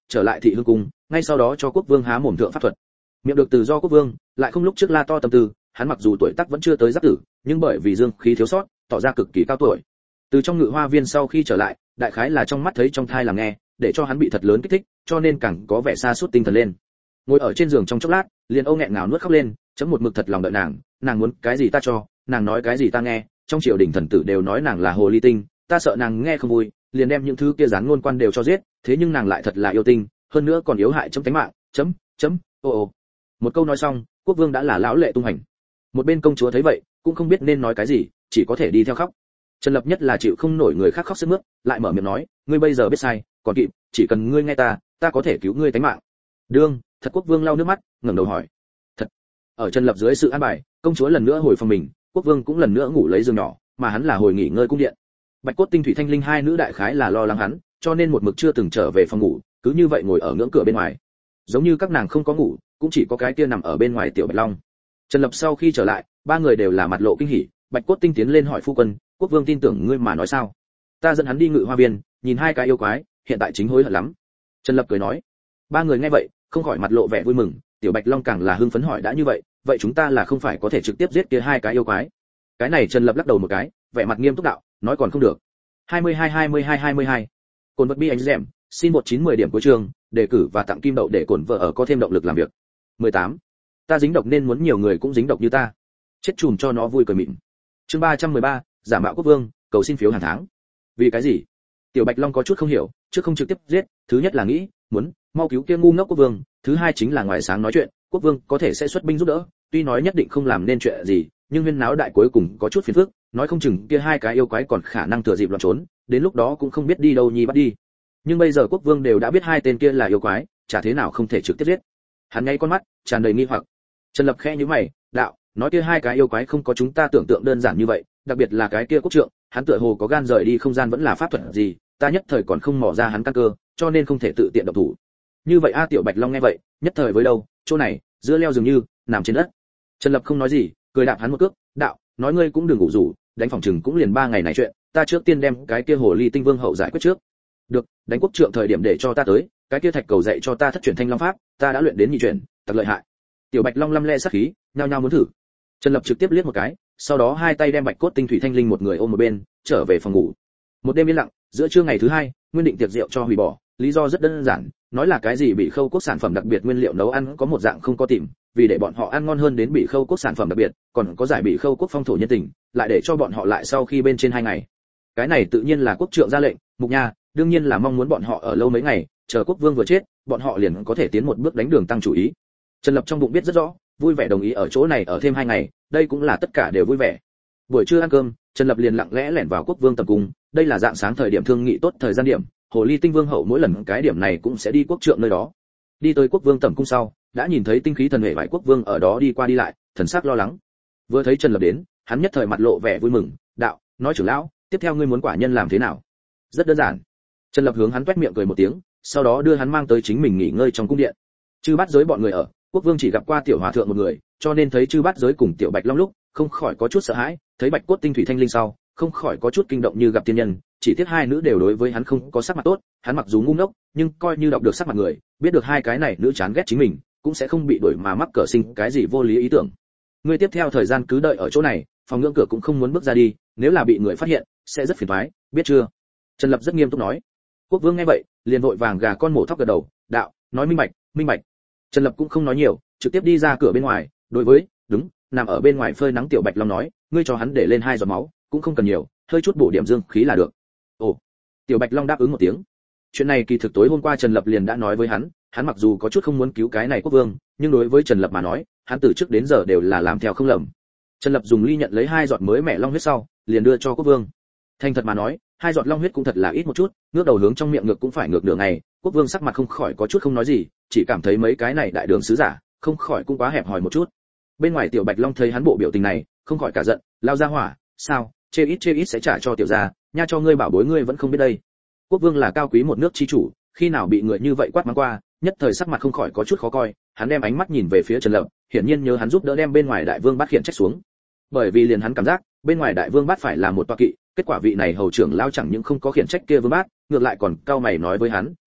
trở lại thị hương cung, ngay sau đó cho quốc vương há mồm thượng pháp thuật. Miệng được tự do quốc vương, lại không lúc trước la to tâm tư, hắn mặc dù tuổi tác vẫn chưa tới giáp tử, nhưng bởi vì dương khí thiếu sót, tỏ ra cực kỳ cao tuổi. Từ trong ngự hoa viên sau khi trở lại, đại khái là trong mắt thấy trong thai làm nghe, để cho hắn bị thật lớn kích thích, cho nên càng có vẻ sa sút tinh thần lên. Ngồi ở trên giường trong chốc lát, liền âu nghẹn ngào nuốt khóc lên, chấm một mực thật lòng đợi nàng, nàng muốn cái gì ta cho, nàng nói cái gì ta nghe, trong triều đình thần tử đều nói nàng là hồ ly tinh, ta sợ nàng nghe không vui, liền đem những thứ kia gián ngôn quan đều cho giết, thế nhưng nàng lại thật là yêu tinh, hơn nữa còn yếu hại chấm tính mạng, chấm, chấm, ô ô. Một câu nói xong, quốc vương đã là lão lệ tung hành. Một bên công chúa thấy vậy, cũng không biết nên nói cái gì, chỉ có thể đi theo khóc. Trần Lập nhất là chịu không nổi người khác khóc sướt mướt, lại mở miệng nói, ngươi bây giờ biết sai, còn kịp, chỉ cần ngươi nghe ta, ta có thể cứu ngươi tính mạng. Đương, thật quốc vương lau nước mắt, ngẩng đầu hỏi. Thật. Ở Trần Lập dưới sự an bài, công chúa lần nữa hồi phòng mình, quốc vương cũng lần nữa ngủ lấy giường nhỏ, mà hắn là hồi nghỉ ngơi cung điện. Bạch Cốt Tinh Thủy Thanh Linh hai nữ đại khái là lo lắng hắn, cho nên một mực chưa từng trở về phòng ngủ, cứ như vậy ngồi ở ngưỡng cửa bên ngoài. Giống như các nàng không có ngủ, cũng chỉ có cái kia nằm ở bên ngoài tiểu Bạch Long. Trần Lập sau khi trở lại, ba người đều là mặt lộ kinh hỉ, Bạch Cốt Tinh tiến lên hỏi phu quân, quốc vương tin tưởng ngươi mà nói sao? Ta dẫn hắn đi ngự hoa viên, nhìn hai cái yêu quái, hiện tại chính hối hận lắm. Trần Lập cười nói. Ba người nghe vậy, không khỏi mặt lộ vẻ vui mừng, tiểu Bạch Long càng là hưng phấn hỏi đã như vậy, vậy chúng ta là không phải có thể trực tiếp giết kia hai cái yêu quái? Cái này Trần Lập lắc đầu một cái, vẻ mặt nghiêm túc đạo, nói còn không được. hai mươi hai hai mươi hai hai mươi hai. Cồn vật bi anh dẻm, xin một chín mười điểm cuối trường, đề cử và tặng kim đậu để cổn vợ ở có thêm động lực làm việc. mười tám. Ta dính độc nên muốn nhiều người cũng dính độc như ta. Chết chùm cho nó vui cười mịn. Chương ba trăm mười ba, giả mạo quốc vương, cầu xin phiếu hàng tháng. Vì cái gì? Tiểu Bạch Long có chút không hiểu, trước không trực tiếp giết, thứ nhất là nghĩ, muốn mau cứu kia ngu ngốc quốc vương, thứ hai chính là ngoài sáng nói chuyện, quốc vương có thể sẽ xuất binh giúp đỡ, tuy nói nhất định không làm nên chuyện gì, nhưng huyên náo đại cuối cùng có chút phiền phức, nói không chừng kia hai cái yêu quái còn khả năng thừa dịp loạn trốn, đến lúc đó cũng không biết đi đâu nhi bắt đi. Nhưng bây giờ quốc vương đều đã biết hai tên kia là yêu quái, chả thế nào không thể trực tiếp giết. Hắn ngay con mắt tràn đầy nghi hoặc. Trần Lập khẽ nhíu mày, đạo, nói kia hai cái yêu quái không có chúng ta tưởng tượng đơn giản như vậy, đặc biệt là cái kia quốc trượng, hắn tựa hồ có gan rời đi không gian vẫn là pháp thuật gì, ta nhất thời còn không mò ra hắn căn cơ, cho nên không thể tự tiện động thủ. Như vậy a tiểu Bạch Long nghe vậy, nhất thời với đâu, chỗ này, dưa leo dường như nằm trên đất. Trần Lập không nói gì, cười đạp hắn một cước, đạo, nói ngươi cũng đừng ngủ rủ, đánh phòng trừng cũng liền ba ngày này chuyện, ta trước tiên đem cái kia hồ ly tinh vương hậu giải quyết trước. Được, đánh quốc trượng thời điểm để cho ta tới, cái kia thạch cầu dạy cho ta thất truyền thanh long pháp, ta đã luyện đến nhị truyền, thật lợi hại. Tiểu Bạch Long lăm le sát khí, nhao nhao muốn thử. Trần Lập trực tiếp liếc một cái, sau đó hai tay đem Bạch Cốt Tinh Thủy Thanh Linh một người ôm một bên, trở về phòng ngủ. Một đêm yên lặng, giữa trưa ngày thứ hai, nguyên định tiệc rượu cho hủy bỏ, lý do rất đơn giản, nói là cái gì bị khâu quốc sản phẩm đặc biệt nguyên liệu nấu ăn có một dạng không có tìm, vì để bọn họ ăn ngon hơn đến bị khâu quốc sản phẩm đặc biệt, còn có giải bị khâu quốc phong thổ nhân tình, lại để cho bọn họ lại sau khi bên trên hai ngày. Cái này tự nhiên là quốc trượng ra lệnh, Mục Nha, đương nhiên là mong muốn bọn họ ở lâu mấy ngày, chờ quốc vương vừa chết, bọn họ liền có thể tiến một bước đánh đường tăng chủ ý. Trần Lập trong bụng biết rất rõ, vui vẻ đồng ý ở chỗ này ở thêm hai ngày, đây cũng là tất cả đều vui vẻ. Buổi trưa ăn cơm, Trần Lập liền lặng lẽ lẻn vào quốc vương tầm cung, đây là dạng sáng thời điểm thương nghị tốt thời gian điểm, hồ ly tinh vương hậu mỗi lần cái điểm này cũng sẽ đi quốc trượng nơi đó. Đi tới quốc vương tầm cung sau, đã nhìn thấy tinh khí thần hệ vải quốc vương ở đó đi qua đi lại, thần sắc lo lắng. Vừa thấy Trần Lập đến, hắn nhất thời mặt lộ vẻ vui mừng, đạo, nói trưởng lão, tiếp theo ngươi muốn quả nhân làm thế nào? Rất đơn giản. Trần Lập hướng hắn toét miệng cười một tiếng, sau đó đưa hắn mang tới chính mình nghỉ ngơi trong cung điện. Chư Bát Giới bọn người ở, quốc vương chỉ gặp qua tiểu hòa thượng một người, cho nên thấy Chư Bát Giới cùng tiểu Bạch Long lúc, không khỏi có chút sợ hãi, thấy Bạch Cốt Tinh Thủy Thanh Linh sau, không khỏi có chút kinh động như gặp tiên nhân, chỉ tiếc hai nữ đều đối với hắn không có sắc mặt tốt, hắn mặc dù ngu ngốc, nhưng coi như đọc được sắc mặt người, biết được hai cái này nữ chán ghét chính mình, cũng sẽ không bị đuổi mà mắc cỡ sinh cái gì vô lý ý tưởng. Ngươi tiếp theo thời gian cứ đợi ở chỗ này, phòng ngưỡng cửa cũng không muốn bước ra đi, nếu là bị người phát hiện, sẽ rất phiền toái, biết chưa? Trần Lập rất nghiêm túc nói. Quốc vương nghe vậy, liền vội vàng gà con mổ thóc gật đầu, đạo, nói minh bạch, minh bạch. Trần Lập cũng không nói nhiều, trực tiếp đi ra cửa bên ngoài, đối với, đúng, nằm ở bên ngoài phơi nắng tiểu Bạch Long nói, ngươi cho hắn để lên hai giọt máu, cũng không cần nhiều, hơi chút bổ điểm dương khí là được. Ồ. Tiểu Bạch Long đáp ứng một tiếng. Chuyện này kỳ thực tối hôm qua Trần Lập liền đã nói với hắn, hắn mặc dù có chút không muốn cứu cái này quốc vương, nhưng đối với Trần Lập mà nói, hắn từ trước đến giờ đều là làm theo không lầm. Trần Lập dùng ly nhận lấy hai giọt mới mẻ long huyết sau, liền đưa cho quốc vương. Thành thật mà nói, hai giọt long huyết cũng thật là ít một chút, ngước đầu hướng trong miệng ngược cũng phải ngược nửa ngày, quốc vương sắc mặt không khỏi có chút không nói gì, chỉ cảm thấy mấy cái này đại đường sứ giả, không khỏi cũng quá hẹp hòi một chút. Bên ngoài tiểu Bạch Long thấy hắn bộ biểu tình này, không khỏi cả giận, lao ra hỏa, sao, chê ít chê ít sẽ trả cho tiểu gia, nha cho ngươi bảo bối ngươi vẫn không biết đây. Quốc vương là cao quý một nước chi chủ, khi nào bị người như vậy quát mắng qua, nhất thời sắc mặt không khỏi có chút khó coi, hắn đem ánh mắt nhìn về phía Trần Lập, hiển nhiên nhớ hắn giúp đỡ đem bên ngoài đại vương bát khiển trách xuống. Bởi vì liền hắn cảm giác, bên ngoài đại vương bát phải là một toa kỵ, kết quả vị này hầu trưởng lao chẳng những không có khiển trách kia vương bát, ngược lại còn cao mày nói với hắn,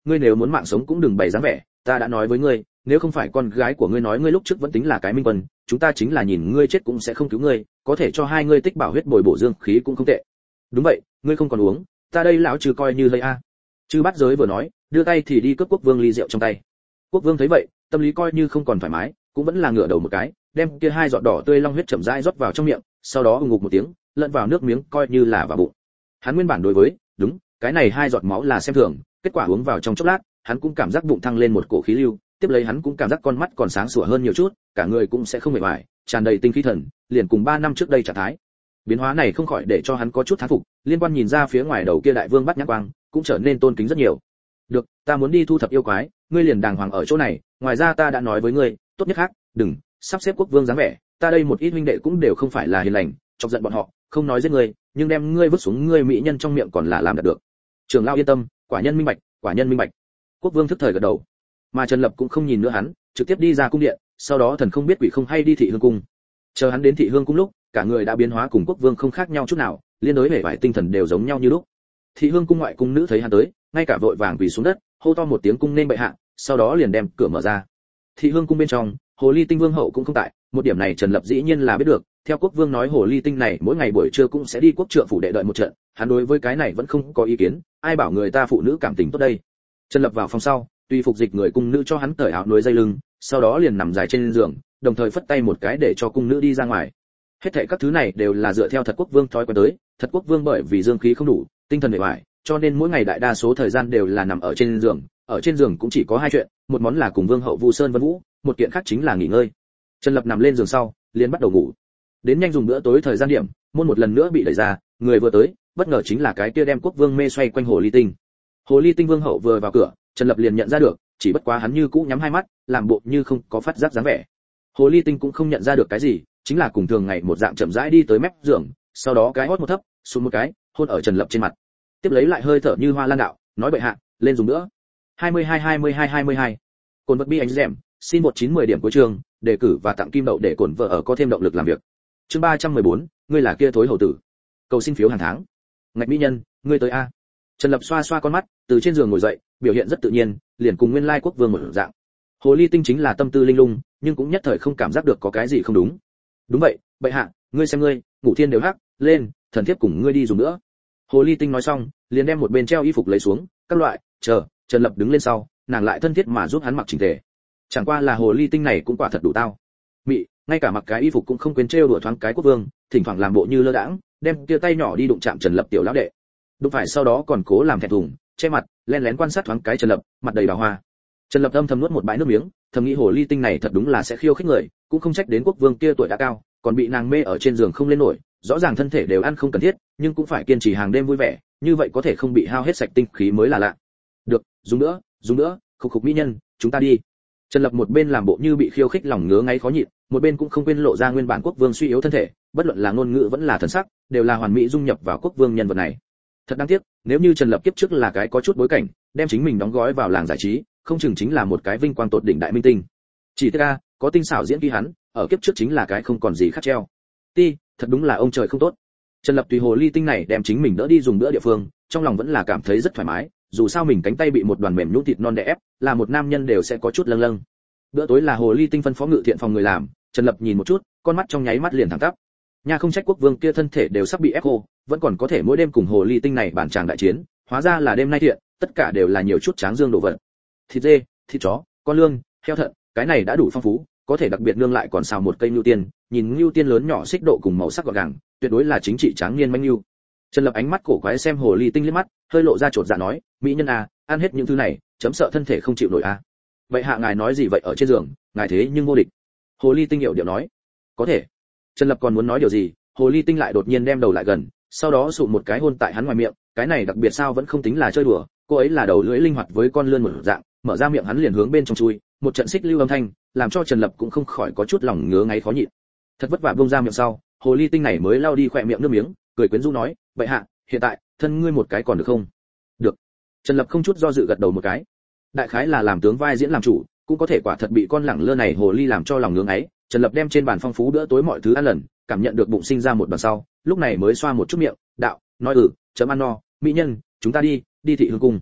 ngươi nếu muốn mạng sống cũng đừng bày dáng vẻ, ta đã nói với ngươi, nếu không phải con gái của ngươi nói ngươi lúc trước vẫn tính là cái minh quân, chúng ta chính là nhìn ngươi chết cũng sẽ không cứu ngươi, có thể cho hai ngươi tích bảo huyết bồi bổ dương khí cũng không tệ. Đúng vậy, ngươi không còn uống, ta đây lão trừ coi như lấy a. Chư Bát Giới vừa nói, đưa tay thì đi cướp Quốc Vương ly rượu trong tay. Quốc Vương thấy vậy, tâm lý coi như không còn thoải mái, cũng vẫn là ngửa đầu một cái, đem kia hai giọt đỏ tươi long huyết chậm rãi rót vào trong miệng, sau đó ù ngục một tiếng, lẫn vào nước miếng coi như là vào bụng. Hắn nguyên bản đối với, đúng, cái này hai giọt máu là xem thường, kết quả uống vào trong chốc lát, hắn cũng cảm giác bụng thăng lên một cổ khí lưu, tiếp lấy hắn cũng cảm giác con mắt còn sáng sủa hơn nhiều chút, cả người cũng sẽ không mệt mỏi, tràn đầy tinh khí thần, liền cùng ba năm trước đây trạng thái. Biến hóa này không khỏi để cho hắn có chút thán phục, liên quan nhìn ra phía ngoài đầu kia đại vương bắt nhãn quang, cũng trở nên tôn kính rất nhiều. Được, ta muốn đi thu thập yêu quái, ngươi liền đàng hoàng ở chỗ này, ngoài ra ta đã nói với ngươi, tốt nhất khác, đừng sắp xếp Quốc Vương dáng vẻ, ta đây một ít huynh đệ cũng đều không phải là hiền lành, chọc giận bọn họ, không nói giết ngươi, nhưng đem ngươi vứt xuống ngươi mỹ nhân trong miệng còn là làm được. Trưởng lão yên tâm, quả nhân minh bạch, quả nhân minh bạch. Quốc Vương thức thời gật đầu. Mà Trần Lập cũng không nhìn nữa hắn, trực tiếp đi ra cung điện, sau đó thần không biết quỷ không hay đi thị hương cung. Chờ hắn đến thị hương cung lúc, cả người đã biến hóa cùng Quốc Vương không khác nhau chút nào, liên đối vẻ vải tinh thần đều giống nhau như lúc. Thị hương cung ngoại cung nữ thấy hắn tới, ngay cả vội vàng quỳ xuống đất, hô to một tiếng cung nên bệ hạ, sau đó liền đem cửa mở ra. Thị hương cung bên trong, hồ ly tinh vương hậu cũng không tại, một điểm này Trần Lập dĩ nhiên là biết được, theo Quốc Vương nói hồ ly tinh này mỗi ngày buổi trưa cũng sẽ đi quốc trượng phủ đệ đợi một trận, hắn đối với cái này vẫn không có ý kiến, ai bảo người ta phụ nữ cảm tình tốt đây. Trần Lập vào phòng sau, tùy phục dịch người cung nữ cho hắn cởi áo núi dây lưng, sau đó liền nằm dài trên giường, đồng thời phất tay một cái để cho cung nữ đi ra ngoài. Hết thảy các thứ này đều là dựa theo Thật Quốc Vương thói quen tới, Thật Quốc Vương bởi vì dương khí không đủ, tinh thần bề ngoài, cho nên mỗi ngày đại đa số thời gian đều là nằm ở trên giường, ở trên giường cũng chỉ có hai chuyện, một món là cùng Vương hậu Vu Sơn Vân Vũ, một kiện khác chính là nghỉ ngơi. Trần Lập nằm lên giường sau, liền bắt đầu ngủ. Đến nhanh dùng bữa tối thời gian điểm, môn một lần nữa bị đẩy ra, người vừa tới, bất ngờ chính là cái kia đem Quốc Vương mê xoay quanh hồ ly tinh. Hồ ly tinh Vương hậu vừa vào cửa, Trần Lập liền nhận ra được, chỉ bất quá hắn như cũ nhắm hai mắt, làm bộ như không có phát giác dáng vẻ. Hồ ly tinh cũng không nhận ra được cái gì, chính là cùng thường ngày một dạng chậm rãi đi tới mép giường, sau đó cái hót một thấp, xuống một cái, hôn ở Trần Lập trên mặt. Tiếp lấy lại hơi thở như hoa lan đạo, nói bệ hạ, lên dùng nữa. hai mươi hai hai mươi hai hai mươi hai. Cồn vật bi anh dẻm, xin một chín mười điểm cuối trường, đề cử và tặng kim đậu để cổn vợ ở có thêm động lực làm việc. Chương ba trăm mười bốn, ngươi là kia thối hầu tử. Cầu xin phiếu hàng tháng. Ngạch mỹ nhân, ngươi tới a. Trần Lập xoa xoa con mắt, từ trên giường ngồi dậy, biểu hiện rất tự nhiên, liền cùng nguyên lai Quốc Vương một dạng. Hồ ly tinh chính là tâm tư linh lung, nhưng cũng nhất thời không cảm giác được có cái gì không đúng. Đúng vậy, bệ hạ, ngươi xem ngươi, ngủ thiên đều hắc, lên, thần thiếp cùng ngươi đi dùng nữa. Hồ ly tinh nói xong, liền đem một bên treo y phục lấy xuống, các loại, chờ, Trần Lập đứng lên sau, nàng lại thân thiết mà giúp hắn mặc chỉnh tề. Chẳng qua là hồ ly tinh này cũng quả thật đủ tao. Mị, ngay cả mặc cái y phục cũng không quên trêu đùa thoáng cái Quốc Vương, thỉnh thoảng làm bộ như lơ đãng, đem kia tay nhỏ đi đụng chạm Trần Lập tiểu lão đệ. Đụng phải sau đó còn cố làm thẹn thùng, che mặt, lén lén quan sát thoáng cái Trần Lập, mặt đầy đào hoa. Trần Lập âm thầm nuốt một bãi nước miếng, thầm nghĩ hồ ly tinh này thật đúng là sẽ khiêu khích người, cũng không trách đến Quốc Vương kia tuổi đã cao, còn bị nàng mê ở trên giường không lên nổi, rõ ràng thân thể đều ăn không cần thiết, nhưng cũng phải kiên trì hàng đêm vui vẻ, như vậy có thể không bị hao hết sạch tinh khí mới là lạ. Được, dùng nữa, dùng nữa, khục khục mỹ nhân, chúng ta đi. Trần Lập một bên làm bộ như bị khiêu khích lòng ngứa ngáy khó nhịn, một bên cũng không quên lộ ra nguyên bản Quốc Vương suy yếu thân thể, bất luận là ngôn ngữ vẫn là thần sắc, đều là hoàn mỹ dung nhập vào Quốc Vương nhân vật này. Thật đáng tiếc, nếu như Trần Lập kiếp trước là cái có chút bối cảnh, đem chính mình đóng gói vào làng giải trí, không chừng chính là một cái vinh quang tột đỉnh đại minh tinh. Chỉ tiếc a, có tinh xảo diễn kỹ hắn, ở kiếp trước chính là cái không còn gì khác treo. Ti, thật đúng là ông trời không tốt. Trần Lập tùy hồ ly tinh này đem chính mình đỡ đi dùng bữa địa phương, trong lòng vẫn là cảm thấy rất thoải mái, dù sao mình cánh tay bị một đoàn mềm nhũn thịt non đè ép, là một nam nhân đều sẽ có chút lâng lâng. Bữa tối là hồ ly tinh phân phó ngự thiện phòng người làm, Trần Lập nhìn một chút, con mắt trong nháy mắt liền thẳng tắp. Nhà không trách Quốc Vương kia thân thể đều sắp bị ép khô, vẫn còn có thể mỗi đêm cùng hồ ly tinh này bản tràng đại chiến, hóa ra là đêm nay thiện, tất cả đều là nhiều chút tráng dương đồ vật. Thịt dê, thịt chó, con lương, heo thận, cái này đã đủ phong phú, có thể đặc biệt nương lại còn xào một cây nưu tiên, nhìn nưu tiên lớn nhỏ xích độ cùng màu sắc gọn gàng, tuyệt đối là chính trị tráng niên manh nưu. Trần Lập ánh mắt cổ quái xem hồ ly tinh liếc mắt, hơi lộ ra chột dạ nói, mỹ nhân à, ăn hết những thứ này, chấm sợ thân thể không chịu nổi à. Vậy hạ ngài nói gì vậy ở trên giường, ngài thế nhưng vô địch. Hồ ly tinh hiệu điệu nói, có thể. Trần Lập còn muốn nói điều gì, hồ ly tinh lại đột nhiên đem đầu lại gần, sau đó sụn một cái hôn tại hắn ngoài miệng, cái này đặc biệt sao vẫn không tính là chơi đùa, cô ấy là đầu lưỡi linh hoạt với con lươn một dạng, mở ra miệng hắn liền hướng bên trong chui, một trận xích lưu âm thanh, làm cho Trần Lập cũng không khỏi có chút lòng ngứa ngáy khó nhịn. Thật vất vả buông ra miệng sau, hồ ly tinh này mới lau đi khỏe miệng nước miếng, cười quyến rũ nói, vậy hạ, hiện tại, thân ngươi một cái còn được không? Được. Trần Lập không chút do dự gật đầu một cái. Đại khái là làm tướng vai diễn làm chủ, cũng có thể quả thật bị con lẳng lơ này hồ ly làm cho lòng ngứa ngáy. Trần Lập đem trên bàn phong phú bữa tối mọi thứ ăn lần, cảm nhận được bụng sinh ra một đoàn sau, lúc này mới xoa một chút miệng, đạo, nói ừ, chấm ăn no, mỹ nhân, chúng ta đi, đi thị hương cung.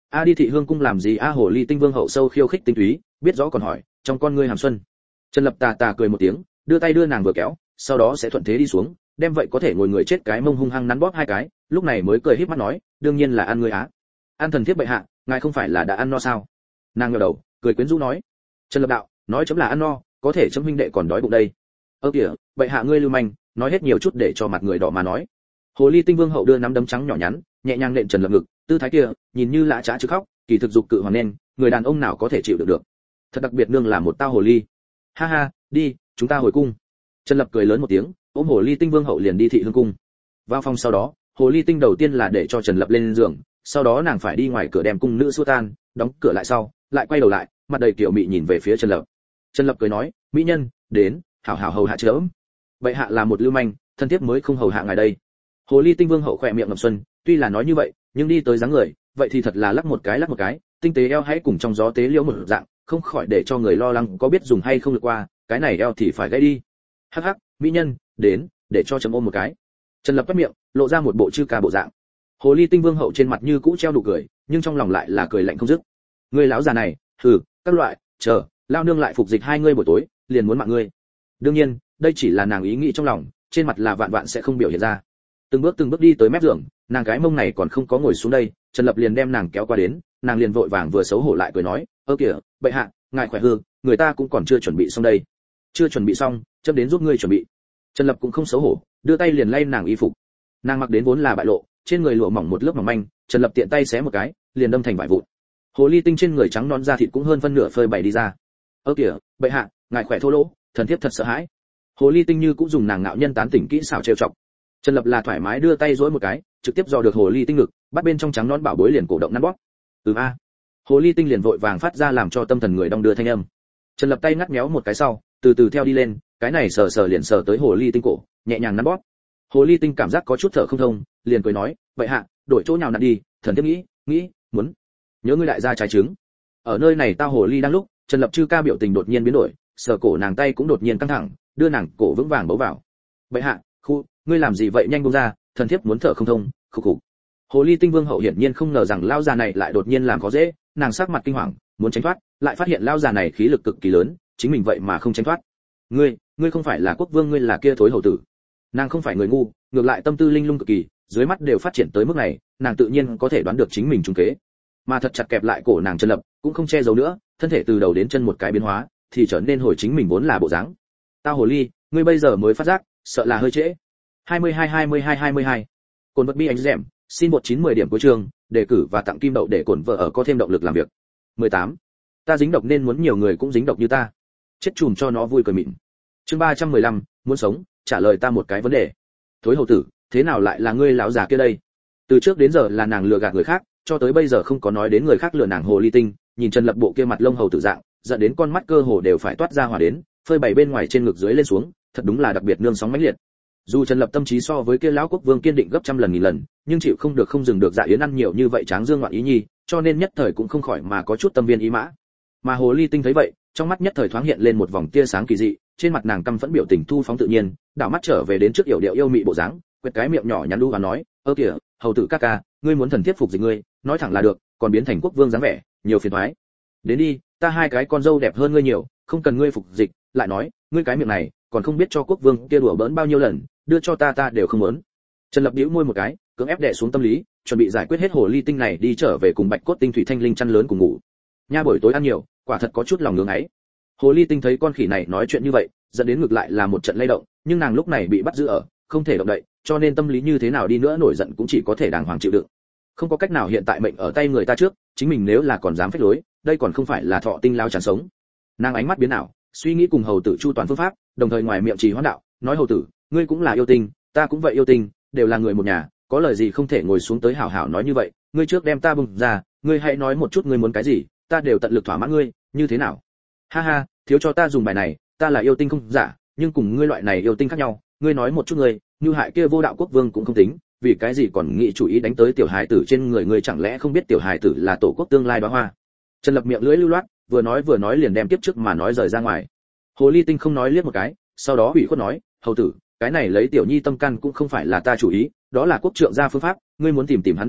a đi thị hương cung làm gì a? Hồ ly tinh vương hậu sâu khiêu khích tinh túy, biết rõ còn hỏi, trong con ngươi hàm xuân. Trần Lập tà tà cười một tiếng, đưa tay đưa nàng vừa kéo, sau đó sẽ thuận thế đi xuống, đem vậy có thể ngồi người chết cái mông hung hăng nắn bóp hai cái, lúc này mới cười híp mắt nói, đương nhiên là ăn ngươi á. An thần thiếp bệ hạ, ngài không phải là đã ăn no sao? Nàng ngẩng đầu, cười quyến rũ nói. Trần Lập đạo, nói chấm là ăn no, có thể chấm huynh đệ còn đói bụng đây. Ơ kìa, bệ hạ ngươi lưu manh, nói hết nhiều chút để cho mặt người đỏ mà nói. Hồ ly tinh vương hậu đưa nắm đấm trắng nhỏ nhắn, nhẹ nhàng nện Trần Lập ngực, tư thái kia, nhìn như lã chã chứ khóc, kỳ thực dục cự hoàn nên, người đàn ông nào có thể chịu được được. Thật đặc biệt nương là một tao hồ ly. Ha ha, đi, chúng ta hồi cung. Trần Lập cười lớn một tiếng, ôm hồ ly tinh vương hậu liền đi thị hương cung. Vào phòng sau đó, hồ ly tinh đầu tiên là để cho Trần Lập lên giường, sau đó nàng phải đi ngoài cửa đem cung nữ xua tan, đóng cửa lại sau, lại quay đầu lại, mặt đầy kiều mị nhìn về phía Trần Lập. Trần Lập cười nói, mỹ nhân, đến, hảo hảo hầu hạ chớm. Bệ hạ là một lưu manh, thân thiết mới không hầu hạ ngài đây. Hồ ly tinh vương hậu khỏe miệng ngậm xuân, tuy là nói như vậy, nhưng đi tới dáng người, vậy thì thật là lắc một cái lắc một cái, tinh tế eo hãy cùng trong gió tế liễu một dạng, không khỏi để cho người lo lắng có biết dùng hay không được qua, cái này eo thì phải gãy đi. Hắc hắc, mỹ nhân, đến, để cho chấm ôm một cái. Trần Lập toét miệng, lộ ra một bộ chư ca bộ dạng. Hồ ly tinh vương hậu trên mặt như cũ treo nụ cười, nhưng trong lòng lại là cười lạnh không dứt. Ngươi lão già này, hừ, các loại, chờ, lao nương lại phục dịch hai ngươi buổi tối, liền muốn mạng ngươi. Đương nhiên, đây chỉ là nàng ý nghĩ trong lòng, trên mặt là vạn vạn sẽ không biểu hiện ra. Từng bước từng bước đi tới mép giường, nàng cái mông này còn không có ngồi xuống đây, Trần Lập liền đem nàng kéo qua đến, nàng liền vội vàng vừa xấu hổ lại cười nói, ơ kìa, bệ hạ, ngài khỏe hư, người ta cũng còn chưa chuẩn bị xong đây. Chưa chuẩn bị xong, chấm đến giúp ngươi chuẩn bị. Trần Lập cũng không xấu hổ, đưa tay liền lay nàng y phục. Nàng mặc đến vốn là bại lộ, trên người lụa mỏng một lớp mỏng manh, Trần Lập tiện tay xé một cái, liền đâm thành vải vụn. Hồ ly tinh trên người trắng non da thịt cũng hơn phân nửa phơi bày đi ra. Ơ kìa, bệ hạ, ngài khỏe thô lỗ, thần thiếp thật sợ hãi. Hồ ly tinh như cũng dùng nàng ngạo nhân tán tỉnh kỹ xảo trêu chọc. Trần Lập là thoải mái đưa tay duỗi một cái, trực tiếp dò được hồ ly tinh ngực, bắt bên trong trắng non bảo bối liền cổ động nắn bóp. Ừm a. Hồ ly tinh liền vội vàng phát ra làm cho tâm thần người đong đưa thanh âm. Trần Lập tay ngắt méo một cái sau, từ từ theo đi lên, cái này sờ sờ liền sờ tới hồ ly tinh cổ, nhẹ nhàng nắn bóp. Hồ ly tinh cảm giác có chút thở không thông, liền cười nói, vậy hạ, đổi chỗ nào nặn đi, thần thiếp nghĩ, nghĩ, muốn. Nhớ ngươi lại ra trái trứng. Ở nơi này tao hồ ly đang lúc, Trần Lập chư ca biểu tình đột nhiên biến đổi, sờ cổ nàng tay cũng đột nhiên căng thẳng, đưa nàng cổ vững vàng bấu vào. Vậy hạ, khu, ngươi làm gì vậy, nhanh buông ra, thần thiếp muốn thở không thông, khục khục. Hồ ly tinh vương hậu hiển nhiên không ngờ rằng lão già này lại đột nhiên làm khó dễ, nàng sắc mặt kinh hoàng, muốn tránh thoát, lại phát hiện lão già này khí lực cực kỳ lớn, chính mình vậy mà không tránh thoát. Ngươi, ngươi không phải là quốc vương, ngươi là kia thối hầu tử. Nàng không phải người ngu, ngược lại tâm tư linh lung cực kỳ, dưới mắt đều phát triển tới mức này, nàng tự nhiên có thể đoán được chính mình trúng kế. Mà thật chặt kẹp lại cổ nàng Trần Lập, cũng không che giấu nữa, thân thể từ đầu đến chân một cái biến hóa, thì trở nên hồi chính mình vốn là bộ dáng. Tao hồ ly, ngươi bây giờ mới phát giác, sợ là hơi trễ. hai mươi hai hai mươi hai hai mươi hai. Cồn vật bi anh dẻm, xin một chín mười điểm cuối trường, đề cử và tặng kim đậu để cổn vợ ở có thêm động lực làm việc. mười tám. Ta dính độc nên muốn nhiều người cũng dính độc như ta. Chết chùm cho nó vui cười mịn. Chương ba trăm mười lăm, muốn sống, trả lời ta một cái vấn đề. Thối hầu tử, thế nào lại là ngươi lão già kia đây? Từ trước đến giờ là nàng lừa gạt người khác, cho tới bây giờ không có nói đến người khác lừa nàng hồ ly tinh, nhìn Trần Lập bộ kia mặt lông hầu tử dạng, dẫn đến con mắt cơ hồ đều phải toát ra hỏa đến, phơi bày bên ngoài trên ngực dưới lên xuống, thật đúng là đặc biệt nương sóng mãnh liệt. Dù Trần Lập tâm trí so với kia lão quốc vương kiên định gấp trăm lần nghìn lần, nhưng chịu không được không dừng được Dạ Yến ăn nhiều như vậy tráng dương ngoạn ý nhi, cho nên nhất thời cũng không khỏi mà có chút tâm viên ý mã. Mà hồ ly tinh thấy vậy, trong mắt nhất thời thoáng hiện lên một vòng tia sáng kỳ dị, trên mặt nàng căm phẫn biểu tình thu phóng tự nhiên, đảo mắt trở về đến trước yểu điệu yêu mị bộ dáng, quẹt cái miệng nhỏ nhắn đu và nói, ơ kìa, hầu tử ca ca, ngươi muốn thần thiết phục dịch ngươi, nói thẳng là được, còn biến thành quốc vương dáng vẻ, nhiều phiền toái. Đến đi, ta hai cái con dâu đẹp hơn ngươi nhiều, không cần ngươi phục dịch, lại nói, ngươi cái miệng này, còn không biết cho quốc vương kia đùa bỡn bao nhiêu lần, đưa cho ta ta đều không muốn. Trần Lập bĩu môi một cái, cưỡng ép đè xuống tâm lý, chuẩn bị giải quyết hết hồ ly tinh này đi trở về cùng bạch cốt tinh thủy thanh linh chăn lớn cùng ngủ. Nha buổi tối ăn nhiều, quả thật có chút lòng ngưỡng ấy. Hồ ly tinh thấy con khỉ này nói chuyện như vậy, dẫn đến ngược lại là một trận lay động, nhưng nàng lúc này bị bắt giữ ở, không thể động đậy, cho nên tâm lý như thế nào đi nữa nổi giận cũng chỉ có thể đàng hoàng chịu đựng. Không có cách nào, hiện tại mệnh ở tay người ta trước, chính mình nếu là còn dám phách lối, đây còn không phải là thọ tinh lao chán sống. Nàng ánh mắt biến ảo, suy nghĩ cùng hầu tử chu toàn phương pháp, đồng thời ngoài miệng trì hoãn đạo, nói hầu tử, ngươi cũng là yêu tinh, ta cũng vậy yêu tinh, đều là người một nhà, có lời gì không thể ngồi xuống tới hảo hảo nói như vậy, ngươi trước đem ta bùng ra, ngươi hãy nói một chút ngươi muốn cái gì, ta đều tận lực thỏa mãn ngươi, như thế nào? Ha ha, thiếu cho ta dùng bài này, ta là yêu tinh không giả, nhưng cùng ngươi loại này yêu tinh khác nhau, ngươi nói một chút ngươi, như hại kia vô đạo quốc vương cũng không tính, vì cái gì còn nghĩ chủ ý đánh tới tiểu hài tử trên người ngươi, chẳng lẽ không biết tiểu hài tử là tổ quốc tương lai đóa hoa? Trần Lập miệng lưỡi lưu loát, vừa nói vừa nói liền đem tiếp trước mà nói rời ra ngoài. Hồ ly tinh không nói liếc một cái, sau đó ủy khuất nói, hầu tử, cái này lấy tiểu nhi tâm can cũng không phải là ta chủ ý, đó là quốc trượng gia phương pháp, ngươi muốn tìm tìm hắn đi à,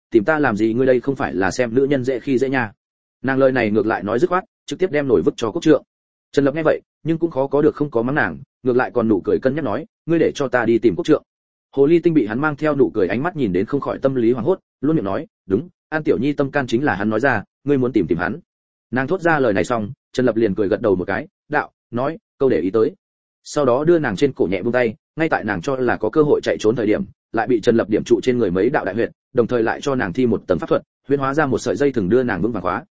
tìm ta làm gì, ngươi đây không phải là xem nữ nhân dễ khi dễ nha. Nàng lời này ngược lại nói dứt khoát, trực tiếp đem nổi vứt cho Quốc Trượng. Trần Lập nghe vậy, nhưng cũng khó có được không có mắng nàng, ngược lại còn nụ cười cân nhắc nói, ngươi để cho ta đi tìm Quốc Trượng. Hồ Ly Tinh bị hắn mang theo nụ cười ánh mắt nhìn đến không khỏi tâm lý hoảng hốt, luôn miệng nói, đúng, An Tiểu Nhi tâm can chính là hắn nói ra, ngươi muốn tìm tìm hắn. Nàng thốt ra lời này xong, Trần Lập liền cười gật đầu một cái, đạo, nói, câu để ý tới. Sau đó đưa nàng trên cổ nhẹ buông tay, ngay tại nàng cho là có cơ hội chạy trốn thời điểm, lại bị Trần Lập điểm trụ trên người mấy đạo đại huyệt, đồng thời lại cho nàng thi một tầng pháp thuật, huyễn hóa ra một sợi dây thừng đưa nàng vững vàng khóa.